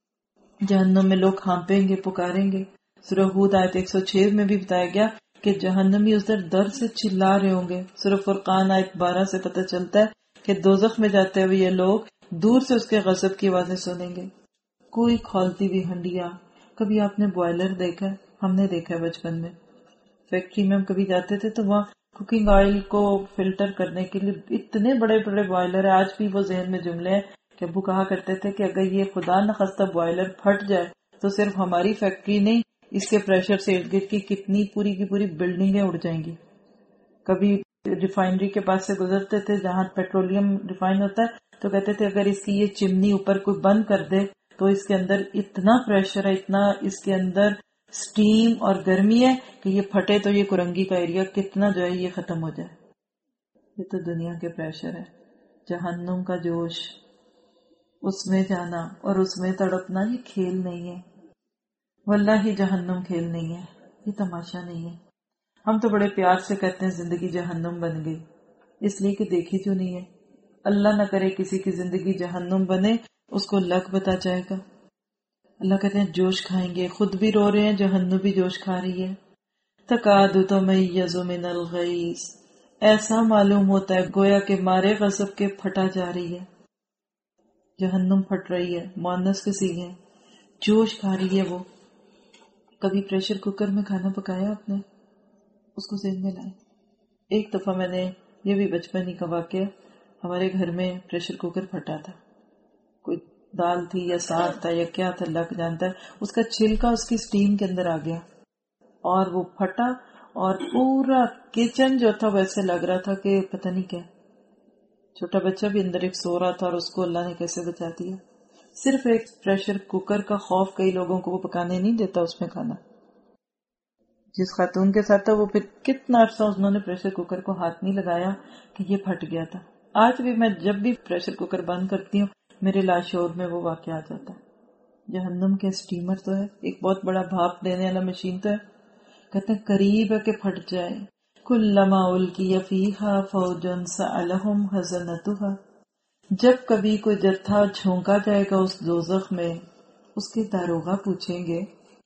Speaker 4: جہنم میں لوگ ہانپیں گے، پکاریں گے. سورہ ہود آیت 106 میں بھی بتایا گیا کہ جہنمی اس درد سے چلا رہے ہوں گے. سورہ فرقان آیت 12 سے پتہ چلتا ہے کہ دوزخ میں جاتے ہوئے یہ لوگ دور سے اس کے غضب کی آوازیں سنیں گے. کوئی کھولتی ہوئی ہنڈیاں. کبھی آپ نے بوائلر دیکھا؟ ہم نے دیکھا ہے بچپن میں. فیکٹری میں ہم کبھی جاتے تھے تو وہاں کوکنگ آئل کو فلٹر کرنے کے لیے اتنے بڑے بڑے بوائلر ہیں. آج بھی وہ ذہن میں جملے ہیں کہ ابو کہا کرتے تھے کہ اگر یہ خدا نخواستہ بوائلر پھٹ جائے تو صرف ہماری فیکٹری نہیں، اس کے پریشر سے ارد گرد کی کتنی پوری کی پوری بلڈنگیں اڑ جائیں گی. کبھی ریفائنری کے پاس سے گزرتے تھے جہاں پیٹرولیم ریفائن ہوتا ہے تو کہتے تھے اگر اس کی یہ چمنی اوپر کوئی بند کر دے تو اس کے اندر اتنا پریشر ہے، اتنا اس کے اندر سٹیم اور گرمی ہے کہ یہ پھٹے تو یہ کرنگی کا ایریا کتنا جو ہے یہ ختم ہو جائے. یہ تو دنیا کے پریشر ہے. جہنم کا جوش، اس میں جانا اور اس میں تڑپنا یہ کھیل نہیں ہے. واللہ جہنم کھیل نہیں ہے، یہ تماشا نہیں ہے. ہم تو بڑے پیار سے کہتے ہیں زندگی جہنم بن گئی، اس لیے کہ دیکھی جو نہیں ہے. اللہ نہ کرے کسی کی زندگی جہنم بنے، اس کو لک بتا جائے گا. اللہ کہتے ہیں جوش کھائیں گے. خود بھی رو رہے ہیں، جہنم بھی جوش کھا رہی ہے. تکاد تمیز من الغیظ، ایسا معلوم ہوتا ہے گویا کہ مارے غضب کے پھٹا جا رہی ہے. جہنم پھٹ رہی ہے، مؤنث کے صیغے، جوش کھا رہی ہے. وہ کبھی پریشر کوکر میں کھانا پکایا آپ نے؟ اس کو ذہن میں لائیں. ایک دفعہ میں نے، یہ بھی بچپن ہی کا واقعہ، ہمارے گھر میں پریشر کوکر پھٹا تھا. کوئی دال تھی یا ساگ تھا یا کیا تھا اللہ جانتا ہے، اس کا چھلکا اس کی سٹیم کے اندر آ گیا اور وہ پھٹا اور پورا کچن جو تھا ویسے لگ رہا تھا کہ پتہ نہیں کیا. چھوٹا بچہ بھی اندر ایک سو رہا تھا اور اس کو اللہ نے کیسے بچا دیا. صرف ایک پریشر کوکر کا خوف کئی لوگوں کو وہ پکانے نہیں دیتا اس میں کھانا. جس خاتون کے ساتھ تھا وہ پھر کتنا عرصہ انہوں نے پریشر کوکر کو ہاتھ نہیں لگایا کہ یہ پھٹ گیا تھا. آج بھی میں جب بھی پریشر کوکر بند کرتی ہوں میرے لاشعور میں وہ واقعہ آ جاتا ہے. جہنم کے اسٹیمر تو ہے, ایک بہت بڑا بھاپ دینے والا مشین تو ہے, کہتے ہیں قریب ہے کہ پھٹ جائے. کلما القی فیہا فوج سألہم خزنتہا, جب کبھی کوئی جتھا جھونکا جائے گا اس دوزخ میں اس کے داروغہ پوچھیں گے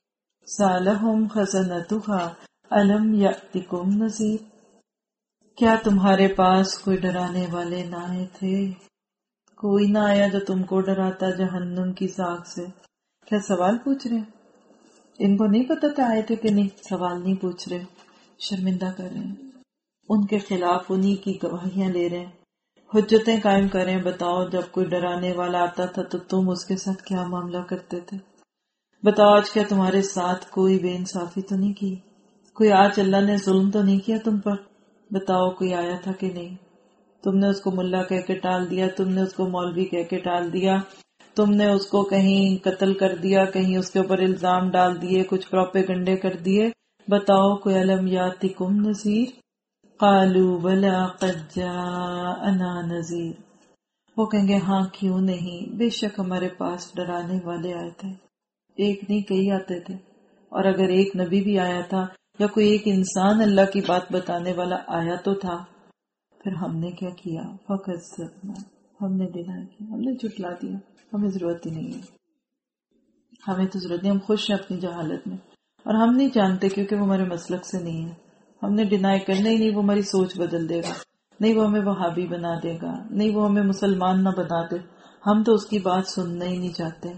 Speaker 4: سألہم خزنتہا الم یأتکم نذیر, کیا تمہارے پاس کوئی ڈرانے والے نہ آئے تھے؟ کوئی نہ آیا جو تم کو ڈراتا جہنم کی ساکھ سے. کیا سوال پوچھ رہے ہیں؟ ان کو نہیں پتا تھا آئے تھے کہ نہیں. سوال نہیں پوچھ رہے, شرمندہ کر رہے ہیں, ان کے خلاف انہی کی گواہیاں لے رہے ہیں, حجتیں قائم کر رہے ہیں. بتاؤ جب کوئی ڈرانے والا آتا تھا تو تم اس کے ساتھ کیا معاملہ کرتے تھے؟ بتاؤ آج کیا تمہارے ساتھ کوئی بے انصافی تو نہیں کی؟ کوئی آج اللہ نے ظلم تو نہیں کیا تم پر؟ بتاؤ کوئی آیا تھا کہ نہیں؟ تم نے اس کو ملا کہہ کے ٹال دیا, تم نے اس کو مولوی کہہ کے ٹال دیا, تم نے اس کو کہیں قتل کر دیا, کہیں اس کے اوپر الزام ڈال دیے, کچھ پروپیگنڈے کر دیے. بتاؤ کوئی الم یاتکم نذیر؟ قالوا بلا قد جاءنا نذیر, وہ کہیں گے ہاں کیوں نہیں, بے شک ہمارے پاس ڈرانے والے آئے تھے. ایک نہیں کئی آتے تھے, اور اگر ایک نبی بھی آیا تھا یا کوئی ایک انسان اللہ کی بات بتانے والا آیا تو تھا. پھر ہم نے کیا کیا؟ فکذبنا, ہم نے ڈینائی کیا, ہم نے جھٹلا دیا. ہمیں ضرورت ہی نہیں ہے, ہمیں تو ضرورت نہیں, ہم خوش ہیں اپنی جہالت میں, اور ہم نہیں جانتے کیونکہ وہ ہمارے مسلک سے نہیں ہے. ہم نے ڈینائی کرنا ہی نہیں, وہ ہماری سوچ بدل دے گا, نہیں وہ ہمیں وہابی بنا دے گا, نہیں وہ ہمیں مسلمان نہ بنا دے, ہم تو اس کی بات سننا ہی نہیں چاہتے.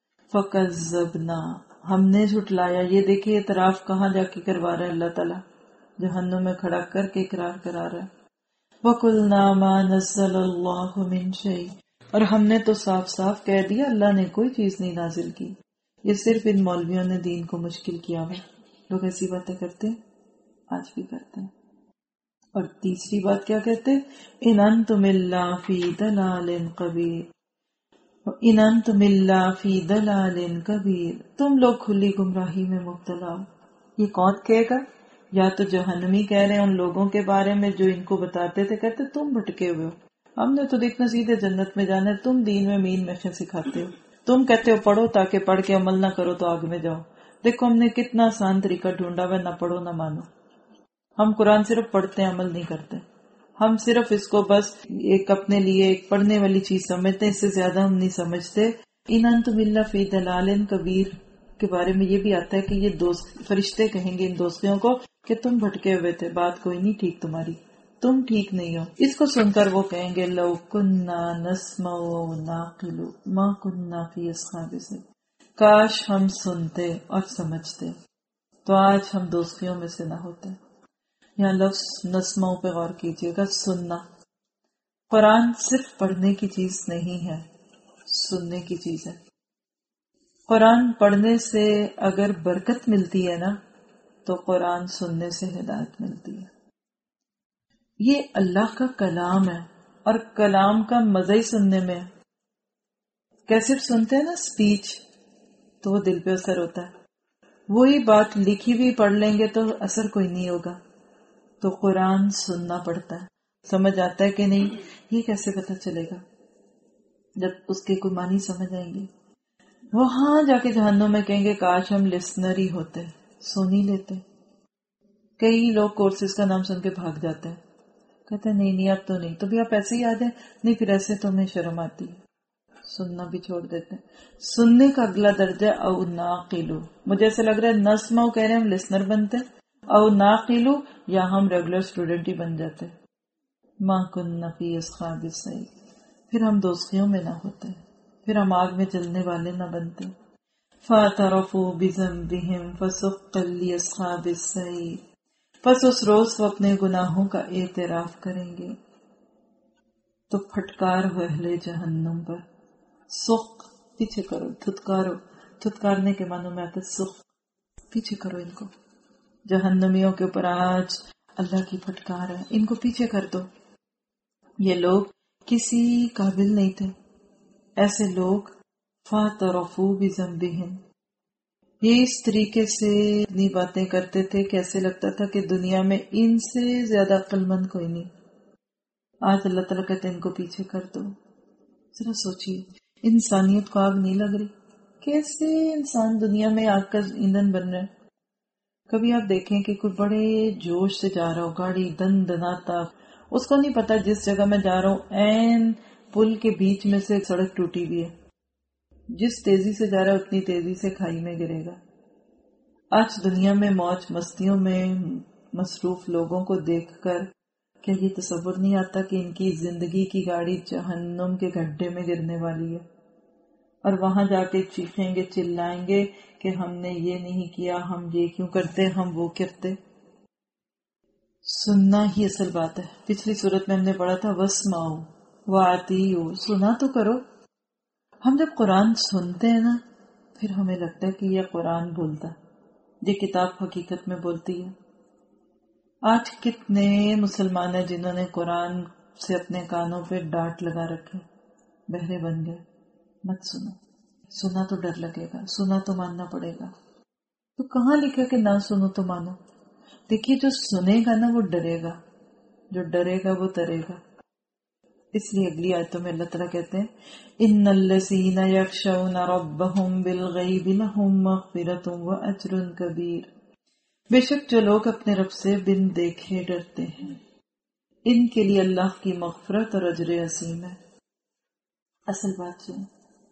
Speaker 4: فکذبنا, ہم نے جھٹلایا. یہ دیکھیں اعتراف کہاں جا کے کروا رہا ہے اللہ تعالیٰ, جہنم میں کھڑا کر کے اقرار کرا رہا ہے. وَقُلْنَا مَا نَزَّلَ اللَّهُ مِن شَيْءٍ, اور ہم نے تو صاف صاف کہہ دیا اللہ نے کوئی چیز نہیں نازل کی. یہ صرف ان مولویوں نے دین کو مشکل کیا ہوا. لوگ ایسی باتیں کرتے ہیں, آج بھی کرتے ہیں. اور تیسری بات کیا کہتے ہیں؟ ان انتم الا فی ضلال کبیر, ان انتم الا فی ضلال کبیر, تم لوگ کھلی گمراہی میں مبتلا ہو. یہ کون کہے گا؟ یا تو جہنمی کہہ رہے ہیں ان لوگوں کے بارے میں جو ان کو بتاتے تھے, کہتے تم بھٹکے ہوئے ہو, ہم نے تو دیکھنا سیدھے جنت میں جانا ہے, تم دین میں مین میخیں سکھاتے ہو, تم کہتے ہو پڑھو تاکہ پڑھ کے عمل نہ کرو تو آگ میں جاؤ. دیکھو ہم نے کتنا آسان طریقہ ڈھونڈا ہوا, نہ پڑھو نہ مانو. ہم قرآن صرف پڑھتے ہیں, عمل نہیں کرتے. ہم صرف اس کو بس ایک اپنے لیے ایک پڑھنے والی چیز سمجھتے ہیں, اس سے زیادہ ہم نہیں سمجھتے. ان انتم الا فی ضلال کبیر کے بارے میں یہ بھی آتا ہے کہ یہ دوست فرشتے کہیں گے ان دوستیوں کو کہ تم بھٹکے ہوئے تھے, بات کوئی نہیں ٹھیک تمہاری, تم ٹھیک نہیں ہو. اس کو سن کر وہ کہیں گے لو کننا نسمع نعقل ما کننا فی اصحاب السعیر, کاش ہم سنتے اور سمجھتے تو آج ہم دوستیوں میں سے نہ ہوتے. یہاں لفظ نسمعوں پہ غور کیجیے گا. سننا, قرآن صرف پڑھنے کی چیز نہیں ہے, سننے کی چیز ہے. قرآن پڑھنے سے اگر برکت ملتی ہے نا تو قرآن سننے سے ہدایت ملتی ہے. یہ اللہ کا کلام ہے, اور کلام کا مزہ ہی سننے میں ہے. کیسے سنتے ہیں نا اسپیچ, تو وہ دل پہ اثر ہوتا ہے. وہی بات لکھی بھی پڑھ لیں گے تو اثر کوئی نہیں ہوگا. تو قرآن سننا پڑتا ہے, سمجھ آتا ہے کہ نہیں, یہ کیسے پتہ چلے گا؟ جب اس کے کوئی معنی سمجھ آئیں گے. وہاں جا کے جہنم میں کہیں گے کاش ہم لسنر ہی ہوتے, سن ہی لیتے. کئی لوگ کورسز کا نام سن کے بھاگ جاتے ہیں, کہتے ہیں نہیں اب تو نہیں, تو بھی آپ ایسے ہی آ جائیں, نہیں پھر ایسے تو ہمیں شرم آتی ہے, سننا بھی چھوڑ دیتے ہیں. سننے کا اگلا درجہ او ناقلو. مجھے ایسا لگ رہا ہے نسمع کہہ رہے ہیں ہم لسنر بنتے, او ناقلو یا ہم ریگولر اسٹوڈنٹ ہی بن جاتے. ما کننا فی اصحاب السعیر, پھر ہم دوستیوں میں نہ ہوتے, پھر ہم آگ میں جلنے والے نہ بنتے. فاعترفوا بذنبہم فسحقا لاصحاب السعیر, پس اس روز وہ اپنے گناہوں کا اعتراف کریں گے تو پھٹکار ہو اہل جہنم پر. سخ پیچھے کرو, دھتکارو, دھتکارنے کے معنوں میں آتا ہے سخ, پیچھے کرو ان کو. جہنمیوں کے اوپر آج اللہ کی پھٹکار ہے، ان کو پیچھے کر دو. یہ لوگ کسی قابل نہیں تھے. ایسے لوگ فاعترفوا بذنبہم، یہ اس طریقے سے اتنی باتیں کرتے تھے کہ ایسے لگتا تھا کہ دنیا میں ان سے زیادہ عقل مند کوئی نہیں. آج اللہ تعالیٰ کہتے ہیں ان کو پیچھے کر دو. ذرا سوچیے، انسانیت کو آگ نہیں لگ رہی؟ کیسے انسان دنیا میں آگ کا ایندھن بن رہا ہے؟ کبھی آپ دیکھیں کہ کوئی بڑے جوش سے جا رہا ہو، گاڑی دن دناتا، اس کو نہیں پتا جس جگہ میں جا رہا ہوں این پل کے بیچ میں سے سڑک ٹوٹی ہوئی ہے، جس تیزی سے جا رہا ہے اتنی تیزی سے کھائی میں گرے گا. آج دنیا میں موج مستیوں میں مصروف لوگوں کو دیکھ کر کیا یہ تصور نہیں آتا کہ ان کی زندگی کی گاڑی جہنم کے گڈھے میں گرنے والی ہے، اور وہاں جا کے چیخیں گے، چلائیں گے کہ ہم نے یہ نہیں کیا، ہم یہ کیوں کرتے، ہم وہ کرتے. سننا ہی اصل بات ہے. پچھلی صورت میں ہم نے پڑھا تھا وَاسْمَعُوا وَأَطِیعُوا، سنا تو کرو. ہم جب قرآن سنتے ہیں نا، پھر ہمیں لگتا ہے کہ یہ قرآن بولتا، یہ کتاب حقیقت میں بولتی ہے. آج کتنے مسلمان ہیں جنہوں نے قرآن سے اپنے کانوں پہ ڈانٹ لگا رکھے، بہرے بن گئے. مت سنو، سنا تو ڈر لگے گا، سنا تو ماننا پڑے گا. تو کہاں لکھا کہ نہ سنو تو مانو؟ دیکھیے، جو سنے گا نا وہ ڈرے گا، جو ڈرے گا وہ ترے گا. اس لیے اگلی آیتوں میں اللہ تعالیٰ کہتے ہیں ان الذین یخشون ربهم بالغیب لهم مغفرۃ واجر کبیر، بے شک جو لوگ اپنے رب سے بن دیکھے ڈرتے ہیں، ان کے لیے اللہ کی مغفرت اور اجر عظیم ہے. اصل بات یہ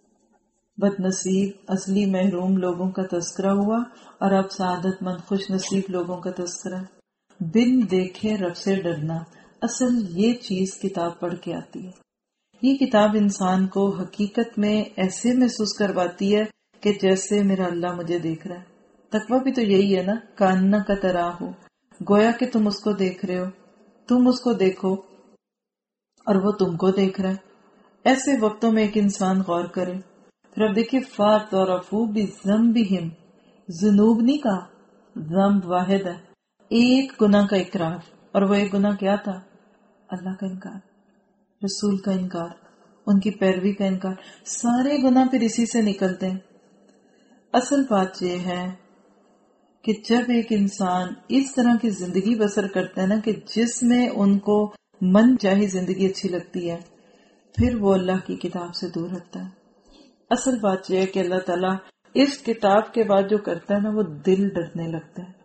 Speaker 4: بد نصیب اصلی محروم لوگوں کا تذکرہ ہوا، اور اب سعادت مند خوش نصیب لوگوں کا تذکرہ. بن دیکھے رب سے ڈرنا، اصل یہ چیز کتاب پڑھ کے آتی ہے. یہ کتاب انسان کو حقیقت میں ایسے محسوس کرواتی ہے کہ جیسے میرا اللہ مجھے دیکھ رہا ہے. تقویٰ بھی تو یہی ہے نا، کاننا کا طرح ہو، گویا کہ تم اس کو دیکھ رہے ہو، تم اس کو دیکھو اور وہ تم کو دیکھ رہا ہے. ایسے وقتوں میں ایک انسان غور کرے. پھر اب دیکھیے فَاعْتَرَفُوا بِذَنبِهِمْ، ذنوب نہیں کہا، ذنب واحد ہے، ایک گناہ کا اقرار. اور وہ ایک گناہ کیا تھا؟ اللہ کا انکار، رسول کا انکار، ان کی پیروی کا انکار. سارے گناہ پھر اسی سے نکلتے ہیں. اصل بات یہ ہے کہ جب ایک انسان اس طرح کی زندگی بسر کرتا ہے نا کہ جس میں ان کو من چاہی زندگی اچھی لگتی ہے، پھر وہ اللہ کی کتاب سے دور ہٹتا ہے. اصل بات یہ ہے کہ اللہ تعالیٰ اس کتاب کے بعد جو کرتا ہے نا، وہ دل ڈرنے لگتا ہے،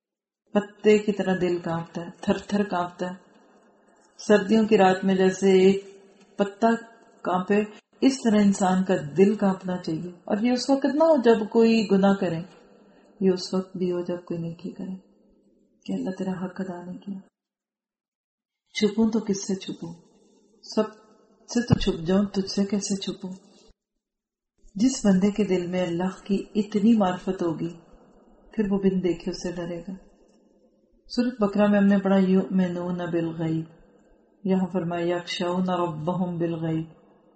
Speaker 4: پتے کی طرح دل کانپتا ہے، تھر تھر کانپتا ہے. سردیوں کی رات میں جیسے ایک پتا کانپے، اس طرح انسان کا دل کانپنا چاہیے. اور یہ اس وقت نہ ہو جب کوئی گناہ کرے، یہ اس وقت بھی ہو جب کوئی نیکی کرے کہ اللہ تیرا حق ادا نہیں کیا. چھپوں تو کس سے چھپوں؟ سب سے تو چھپ جاؤں، تجھ سے کیسے چھپوں؟ جس بندے کے دل میں اللہ کی اتنی معرفت ہوگی، پھر وہ بن دیکھے اسے ڈرے گا. سورۃ بقرہ میں ہم نے پڑھا یؤمنون بالغیب، یہاں فرمایا یخشون ربهم بالغیب،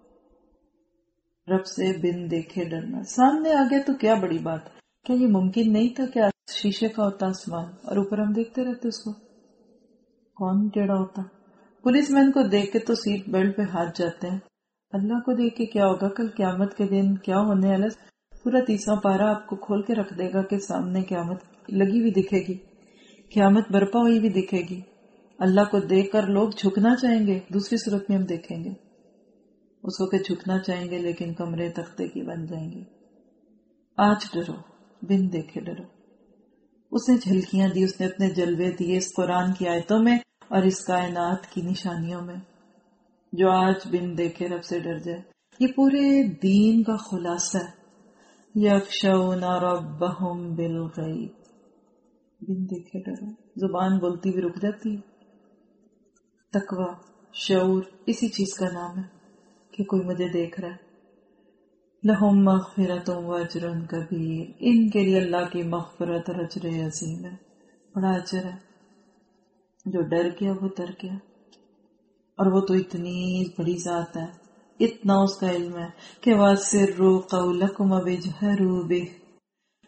Speaker 4: رب سے بن دیکھے ڈرنا. سامنے آ گیا تو کیا بڑی بات. کیا یہ ممکن نہیں تھا کہ شیشے کا ہوتا آسمان اور اوپر ہم دیکھتے رہتے اس کو؟ کون ٹیڑھا ہوتا؟ پولیس مین کو دیکھ کے تو سیٹ بیلٹ پہ ہاتھ جاتے ہیں، اللہ کو دیکھ کے کیا ہوگا؟ کل قیامت کے دن کیا ہونے والا؟ پورا 30واں پارہ آپ کو کھول کے رکھ دے گا کہ سامنے قیامت لگی ہوئی دکھے گی، قیامت برپا ہوئی بھی دکھے گی. اللہ کو دیکھ کر لوگ جھکنا چاہیں گے. دوسری صورت میں ہم دیکھیں گے اس کو کہ جھکنا چاہیں گے لیکن کمرے تختے کی بن جائیں گے. آج ڈرو، بن دیکھے ڈرو. اس نے جھلکیاں دی، اس نے اپنے جلوے دیے اس قرآن کی آیتوں میں اور اس کائنات کی نشانیوں میں. جو آج بن دیکھے رب سے ڈر جائے، یہ پورے دین کا خلاصہ ہے. یخشون ربهم بالغیب، بن دیکھے ڈرو. زبان بولتی بھی رک جاتی ہے. تقویٰ، شعور اسی چیز کا نام ہے کہ کوئی مجھے دیکھ رہا ہے. لہم مغفرۃ واجر کبیر، ان کے لیے اللہ کی مغفرت اور اجر عظیم ہے، بڑا اجر ہے. جو ڈر گیا وہ تر گیا، اور وہ تو اتنی بڑی ذات ہے، اتنا اس کا علم ہے کہ وَاسِرُّوا قَوْلَكُمْ وَاجْهَرُوا بِهِ،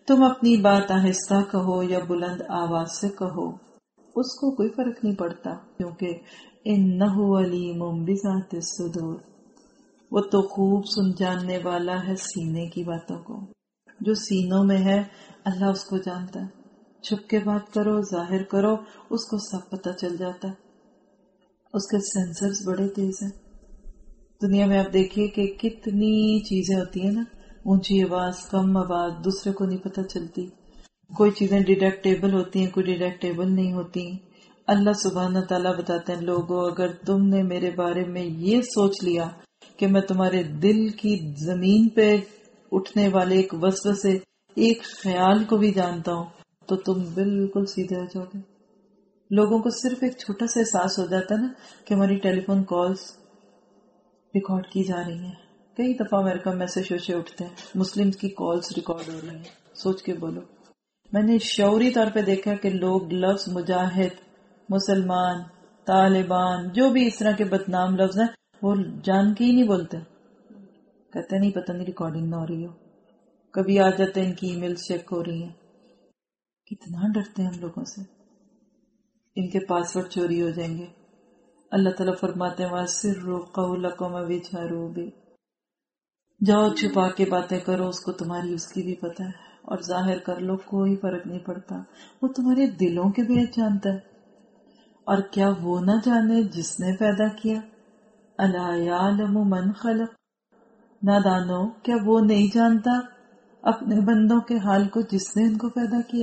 Speaker 4: تم اپنی بات آہستہ کہو یا بلند آواز سے کہو، اس کو کوئی فرق نہیں پڑتا، کیونکہ انہ علیم بذات الصدور، وہ تو خوب سن جاننے والا ہے سینے کی باتوں کو، جو سینوں میں ہے اللہ اس کو جانتا ہے۔ چھپ کے بات کرو ظاہر کرو، اس کو سب پتہ چل جاتا ہے، اس کے سینسرز بڑے تیز ہیں۔ دنیا میں آپ دیکھیے کہ کتنی چیزیں ہوتی ہیں نا، اونچی آواز کم آواز دوسرے کو نہیں پتہ چلتی، کوئی چیزیں ڈیٹیکٹیبل ہوتی ہیں کوئی ڈیٹیکٹیبل نہیں ہوتی۔ اللہ سبحانہ تعالیٰ بتاتے ہیں لوگوں اگر تم نے میرے بارے میں یہ سوچ لیا کہ میں تمہارے دل کی زمین پہ اٹھنے والے ایک وسوسے ایک خیال کو بھی جانتا ہوں تو تم بالکل سیدھے ہو جاؤ گے۔ لوگوں کو صرف ایک چھوٹا سا احساس ہو جاتا ہے نا کہ ہماری ٹیلی فون کالز ریکارڈ کی جا رہی ہیں۔ کئی دفعہ امریکہ میں سے شوشے اٹھتے ہیں مسلم کی کالز ریکارڈ ہو رہی ہیں، سوچ کے بولو۔ میں نے شعوری طور پہ دیکھا کہ لوگ لفظ مجاہد، مسلمان، طالبان، جو بھی اس طرح کے بدنام لفظ ہیں وہ جان کے ہی نہیں بولتے، کہتے نہیں پتہ نہیں ریکارڈنگ نہ ہو رہی ہو۔ کبھی آ جاتے ہیں ان کی ای میل چیک ہو رہی ہیں۔ کتنا ڈرتے ہیں ہم لوگوں سے، ان کے پاسورڈ چوری ہو جائیں گے۔ اللہ تعالیٰ فرماتے ہیں وَأَسِرُّوا قَوْلَكُمْ أَوِ اجْهَرُوا بِهِ، جاؤ چھپا کے باتیں کرو، اس کو تمہاری اس کی بھی پتہ ہے، اور ظاہر کر لو کوئی فرق نہیں پڑتا، وہ تمہارے دلوں کے بھی جانتا ہے۔ اور کیا وہ نہ جانے جس نے پیدا کیا؟ اَلَا يَعْلَمُ مَنْ خَلَقَ، نادانو کیا وہ نہیں جانتا اپنے بندوں کے حال کو جس نے ان کو پیدا کیا؟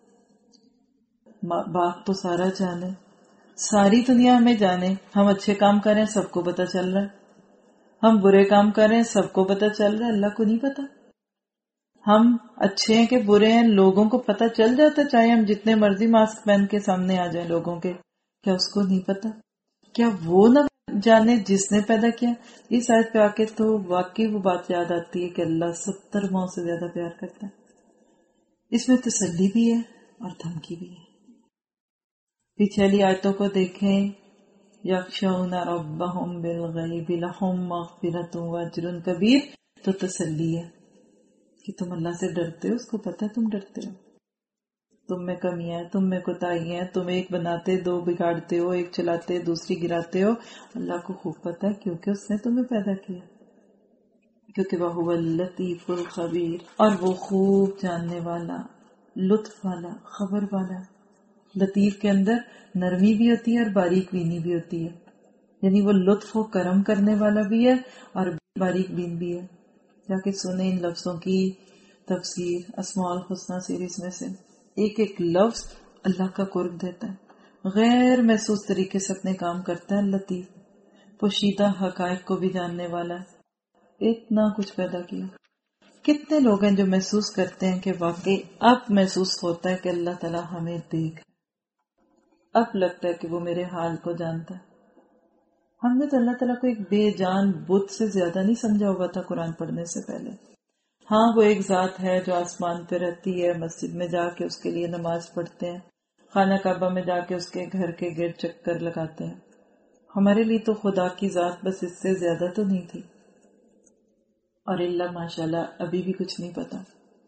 Speaker 4: بات تو سارا جانے، ساری دنیا میں جانے، ہم اچھے کام کریں سب کو پتہ چل رہا ہے، ہم برے کام کریں سب کو پتہ چل رہا ہے، اللہ کو نہیں پتہ؟ ہم اچھے ہیں کہ برے ہیں لوگوں کو پتہ چل جاتا ہے، چاہے ہم جتنے مرضی ماسک پہن کے سامنے آ جائیں لوگوں کے، کیا اس کو نہیں پتہ؟ کیا وہ نہ جانے جس نے پیدا کیا؟ اس آیت پہ آ کے تو واقعی وہ بات یاد آتی ہے کہ اللہ 70 ماؤں سے زیادہ پیار کرتا ہے۔ اس میں تسلی بھی ہے اور دھمکی بھی ہے۔ پیچھے والی آیتوں کو دیکھیں، یخشون ربہم بالغیب لہم مغفرۃ واجر کبیر، تو تسلی ہے کہ تم اللہ سے ڈرتے ہو، اس کو پتہ ہے تم ڈرتے ہو، تم میں کمیاں ہیں، تم میں کوتاہیاں ہیں، تم ایک بناتے دو بگاڑتے ہو، ایک چلاتے دوسری گراتے ہو، اللہ کو خوب پتہ ہے کیونکہ اس نے تمہیں پیدا کیا، کیونکہ وہ اللطیف الخبیر، اور وہ خوب جاننے والا، لطف والا، خبر والا۔ لطیف کے اندر نرمی بھی ہوتی ہے اور باریک بینی بھی ہوتی ہے، یعنی وہ لطف و کرم کرنے والا بھی ہے اور باریک بین بھی ہے۔ جا کے سنیں ان لفظوں کی تفسیر اسماء الحسنی سیریز میں سے، ایک ایک لفظ اللہ کا قرب دیتا ہے، غیر محسوس طریقے سے اپنے کام کرتا ہے۔ لطیف پوشیدہ حقائق کو بھی جاننے والا ہے، اتنا کچھ پیدا کیا۔ کتنے لوگ ہیں جو محسوس کرتے ہیں کہ واقعی اب محسوس ہوتا ہے کہ اللہ تعالیٰ ہمیں دیکھ، اب لگتا ہے کہ وہ میرے حال کو جانتا ہے۔ ہم نے تو اللہ تعالیٰ کو ایک بے جان بت سے زیادہ نہیں سمجھا ہوا تھا قرآن پڑھنے سے پہلے۔ ہاں وہ ایک ذات ہے جو آسمان پہ رہتی ہے، مسجد میں جا کے اس کے لیے نماز پڑھتے ہیں، خانہ کعبہ میں جا کے اس کے گھر کے گرد چکر لگاتے ہیں۔ ہمارے لیے تو خدا کی ذات بس اس سے زیادہ تو نہیں تھی، اور اللہ ماشاءاللہ ابھی بھی کچھ نہیں پتا۔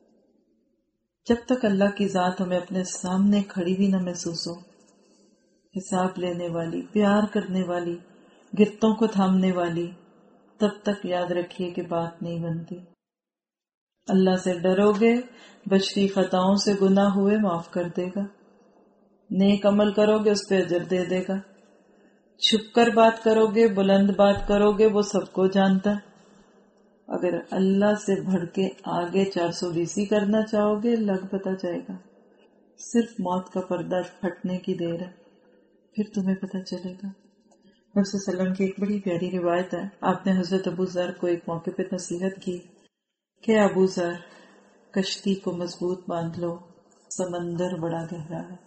Speaker 4: جب تک اللہ کی ذات ہمیں اپنے سامنے کھڑی بھی نہ محسوس ہو، حساب لینے والی، پیار کرنے والی، گرتوں کو تھامنے والی، تب تک یاد رکھیے کہ بات نہیں بنتی۔ اللہ سے ڈرو گے، بشری خطاؤں سے گناہ ہوئے معاف کر دے گا، نیک عمل کرو گے اس پہ اجر دے دے گا، چھپ کر بات کرو گے، بلند بات کرو گے، وہ سب کو جانتا ہے۔ اگر اللہ سے بڑھ کے آگے 420 کرنا چاہو گے لگ پتہ جائے گا، صرف موت کا پردہ پھٹنے کی دیر ہے، پھر تمہیں پتہ چلے گا۔ نبی صلی اللہ علیہ وسلم کی ایک بڑی پیاری روایت ہے، آپ نے حضرت ابو ذر کو ایک موقع پہ نصیحت کی کہ ابو ذر کشتی کو مضبوط باندھ لو، سمندر بڑا گہرا ہے۔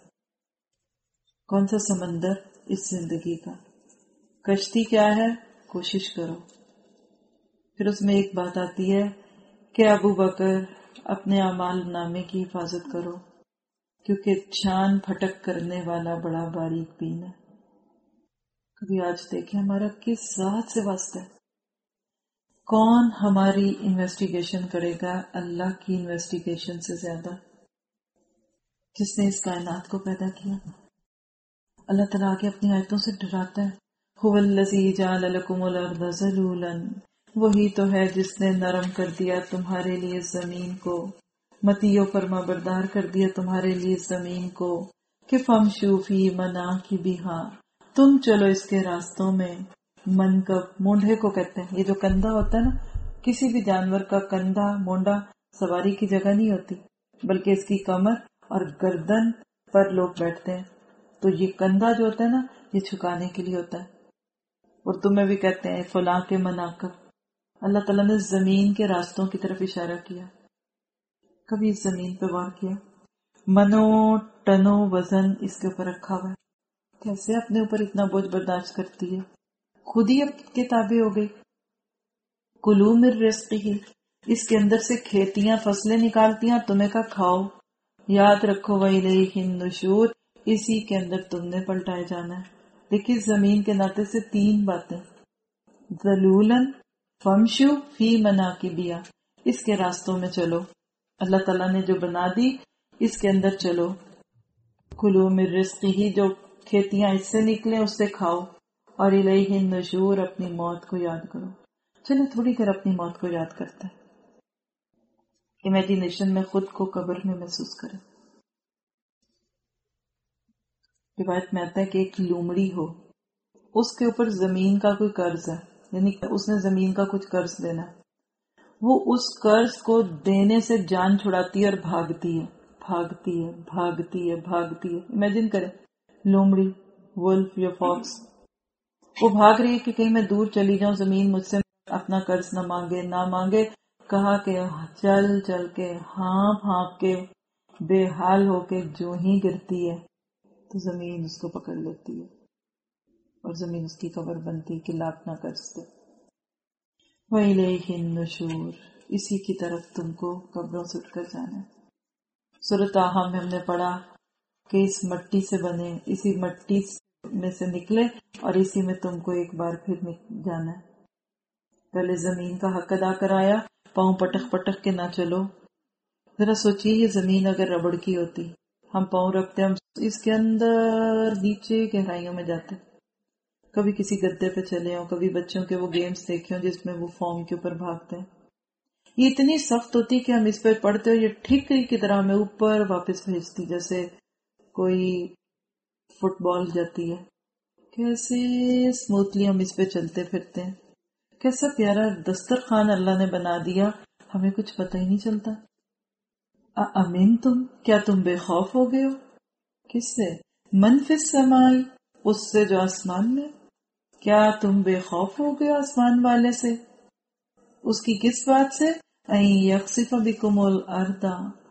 Speaker 4: کون سا سمندر؟ اس زندگی کا۔ کشتی کیا ہے؟ کوشش کرو۔ پھر اس میں ایک بات آتی ہے کہ ابو بکر اپنے اعمال نامے کی حفاظت کرو، کیونکہ چھان پھٹک کرنے والا بڑا باریک بین ہے۔ کبھی آج دیکھیں ہمارا کس ذات سے واسطہ ہے، کون ہماری انویسٹیگیشن کرے گا اللہ کی انویسٹیگیشن سے زیادہ؟ جس نے اس کائنات کو پیدا کیا. اللہ تعالیٰ آگے اپنی آیتوں سے ڈراتا ہے. هو الذی جعل لکم الارض ذلولا، وہی تو ہے جس نے نرم کر دیا تمہارے لیے زمین کو، متی و فرما بردار کر دیا تمہارے لیے زمین کو، کہ فمشوا فی مناکبہا، تم چلو اس کے راستوں میں. منکب مونڈے کو کہتے ہیں. یہ جو کندھا ہوتا ہے نا، کسی بھی جانور کا کندھا مونڈا سواری کی جگہ نہیں ہوتی، بلکہ اس کی کمر اور گردن پر لوگ بیٹھتے ہیں. تو یہ کندھا جو ہوتا ہے نا، یہ چھکانے کے لیے ہوتا ہے. اردو میں بھی کہتے ہیں فلاں کے مناکب. اللہ تعالیٰ نے زمین کے راستوں کی طرف اشارہ کیا. کبھی اس زمین پہ غور کیا؟ منو ٹنو وزن اس کے اوپر رکھا ہوا ہے. کیسے اپنے اوپر اتنا بوجھ برداشت کرتی ہے؟ خود ہی اب کتابیں ہو گئی. کلو من رزقہ، اس کے اندر سے کھیتیاں فصلیں نکالتی ہیں، تمہیں کا کھاؤ. یاد رکھو وَإِلَيْهِ النُّشُورُ، اسی کے اندر تم نے پلٹائے جانا ہے. دیکھیے زمین کے ناطے سے 3 باتیں. ذلولاً فمشوا فی مناکبہا، اس کے راستوں میں چلو. اللہ تعالیٰ نے جو بنا دی اس کے اندر چلو. کلو من رزقہ، جو کھیتیاں اس سے نکلیں اس سے کھاؤ. اور الیہ النشور، اپنی موت کو یاد کرو. چلے تھوڑی دیر اپنی موت کو یاد کرتے ہیں. امیجینیشن میں خود کو قبر میں محسوس کریں. روایت میں آتا ہے کہ ایک لومڑی ہو، اس کے اوپر زمین کا کوئی قرض ہے، یعنی اس نے زمین کا کچھ قرض دینا ہے. وہ اس قرض کو دینے سے جان چھڑاتی ہے اور بھاگتی ہے بھاگتی ہے بھاگتی ہے بھاگتی ہے. امیجن کریں لومڑی، ولف یا فاکس، وہ بھاگ رہی ہے کہ کہیں میں دور چلی جاؤں، زمین مجھ سے اپنا قرض نہ مانگے. کہا کہ چل چل کے ہانپ ہانپ کے بے حال ہو کے جو ہی گرتی ہے تو زمین اس کو پکڑ لیتی ہے اور زمین اس کی قبر بنتی کہ لاپ نہ قرض دے. وَإِلَيْهِ النُّشُورُ، اسی کی طرف تم کو قبروں سے اٹھ کر جانا ہے. سورۃ طٰہٰ میں ہم نے پڑھا کہ اس مٹی سے بنے، اسی مٹی میں سے نکلے اور اسی میں تم کو ایک بار پھر جانا ہے. پہلے زمین کا حق ادا کرایا، پاؤں پٹک پٹک کے نہ چلو. ذرا سوچیے یہ زمین اگر ربڑ کی ہوتی، ہم پاؤں رکھتے، ہم اس کے اندر نیچے گہرائیوں میں جاتے. کبھی کسی گدے پہ چلے ہوں، کبھی بچوں کے وہ گیمز دیکھے ہوں جس میں وہ فارم کے اوپر بھاگتے ہیں. یہ اتنی سخت ہوتی کہ ہم اس پہ پڑھتے ہو، یہ ٹھیکری کی طرح ہمیں اوپر واپس بھیجتی، جیسے کوئی فٹ بال جاتی ہے. کیسے اسموتھلی ہم اس پہ چلتے پھرتے ہیں. کیسا پیارا دسترخوان اللہ نے بنا دیا، ہمیں کچھ پتہ ہی نہیں چلتا. امین تم، کیا تم بے خوف ہو گئے ہو؟ کس سے؟ من فی السماء، اس سے جو آسمان میں. کیا تم بے خوف ہو گئے آسمان والے سے؟ اس کی کس بات سے؟ ان یخسف بکم الارض،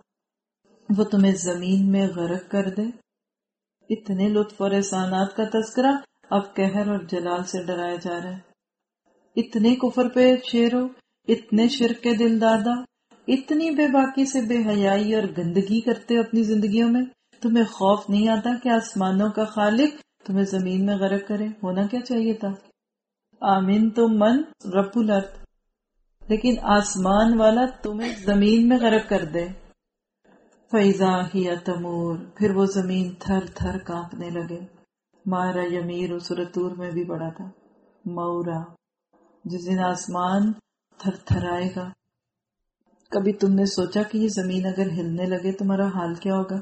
Speaker 4: وہ تمہیں زمین میں غرق کر دے. اتنے لطف اور احسانات کا تذکرہ، اب قہر اور جلال سے ڈرایا جا رہا ہے. اتنے کفر پہ شیرو، اتنے شرک کے دل دادا، اتنی بے باکی سے بے حیائی اور گندگی کرتے ہو اپنی زندگیوں میں. تمہیں خوف نہیں آتا کہ آسمانوں کا خالق تمہیں زمین میں غرق کرے؟ ہونا کیا چاہیے تھا؟ آمین تو من رب الارض، لیکن آسمان والا تمہیں زمین میں غرق کر دے. فَإِذَا هِيَ تَمُورُ، پھر وہ زمین تھر تھر کانپنے لگے. مارا یمیر، سورۃ طور میں بھی پڑھا تھا، مورا، جس دن آسمان تھر تھر آئے گا. کبھی تم نے سوچا کہ یہ زمین اگر ہلنے لگے تمہارا حال کیا ہوگا؟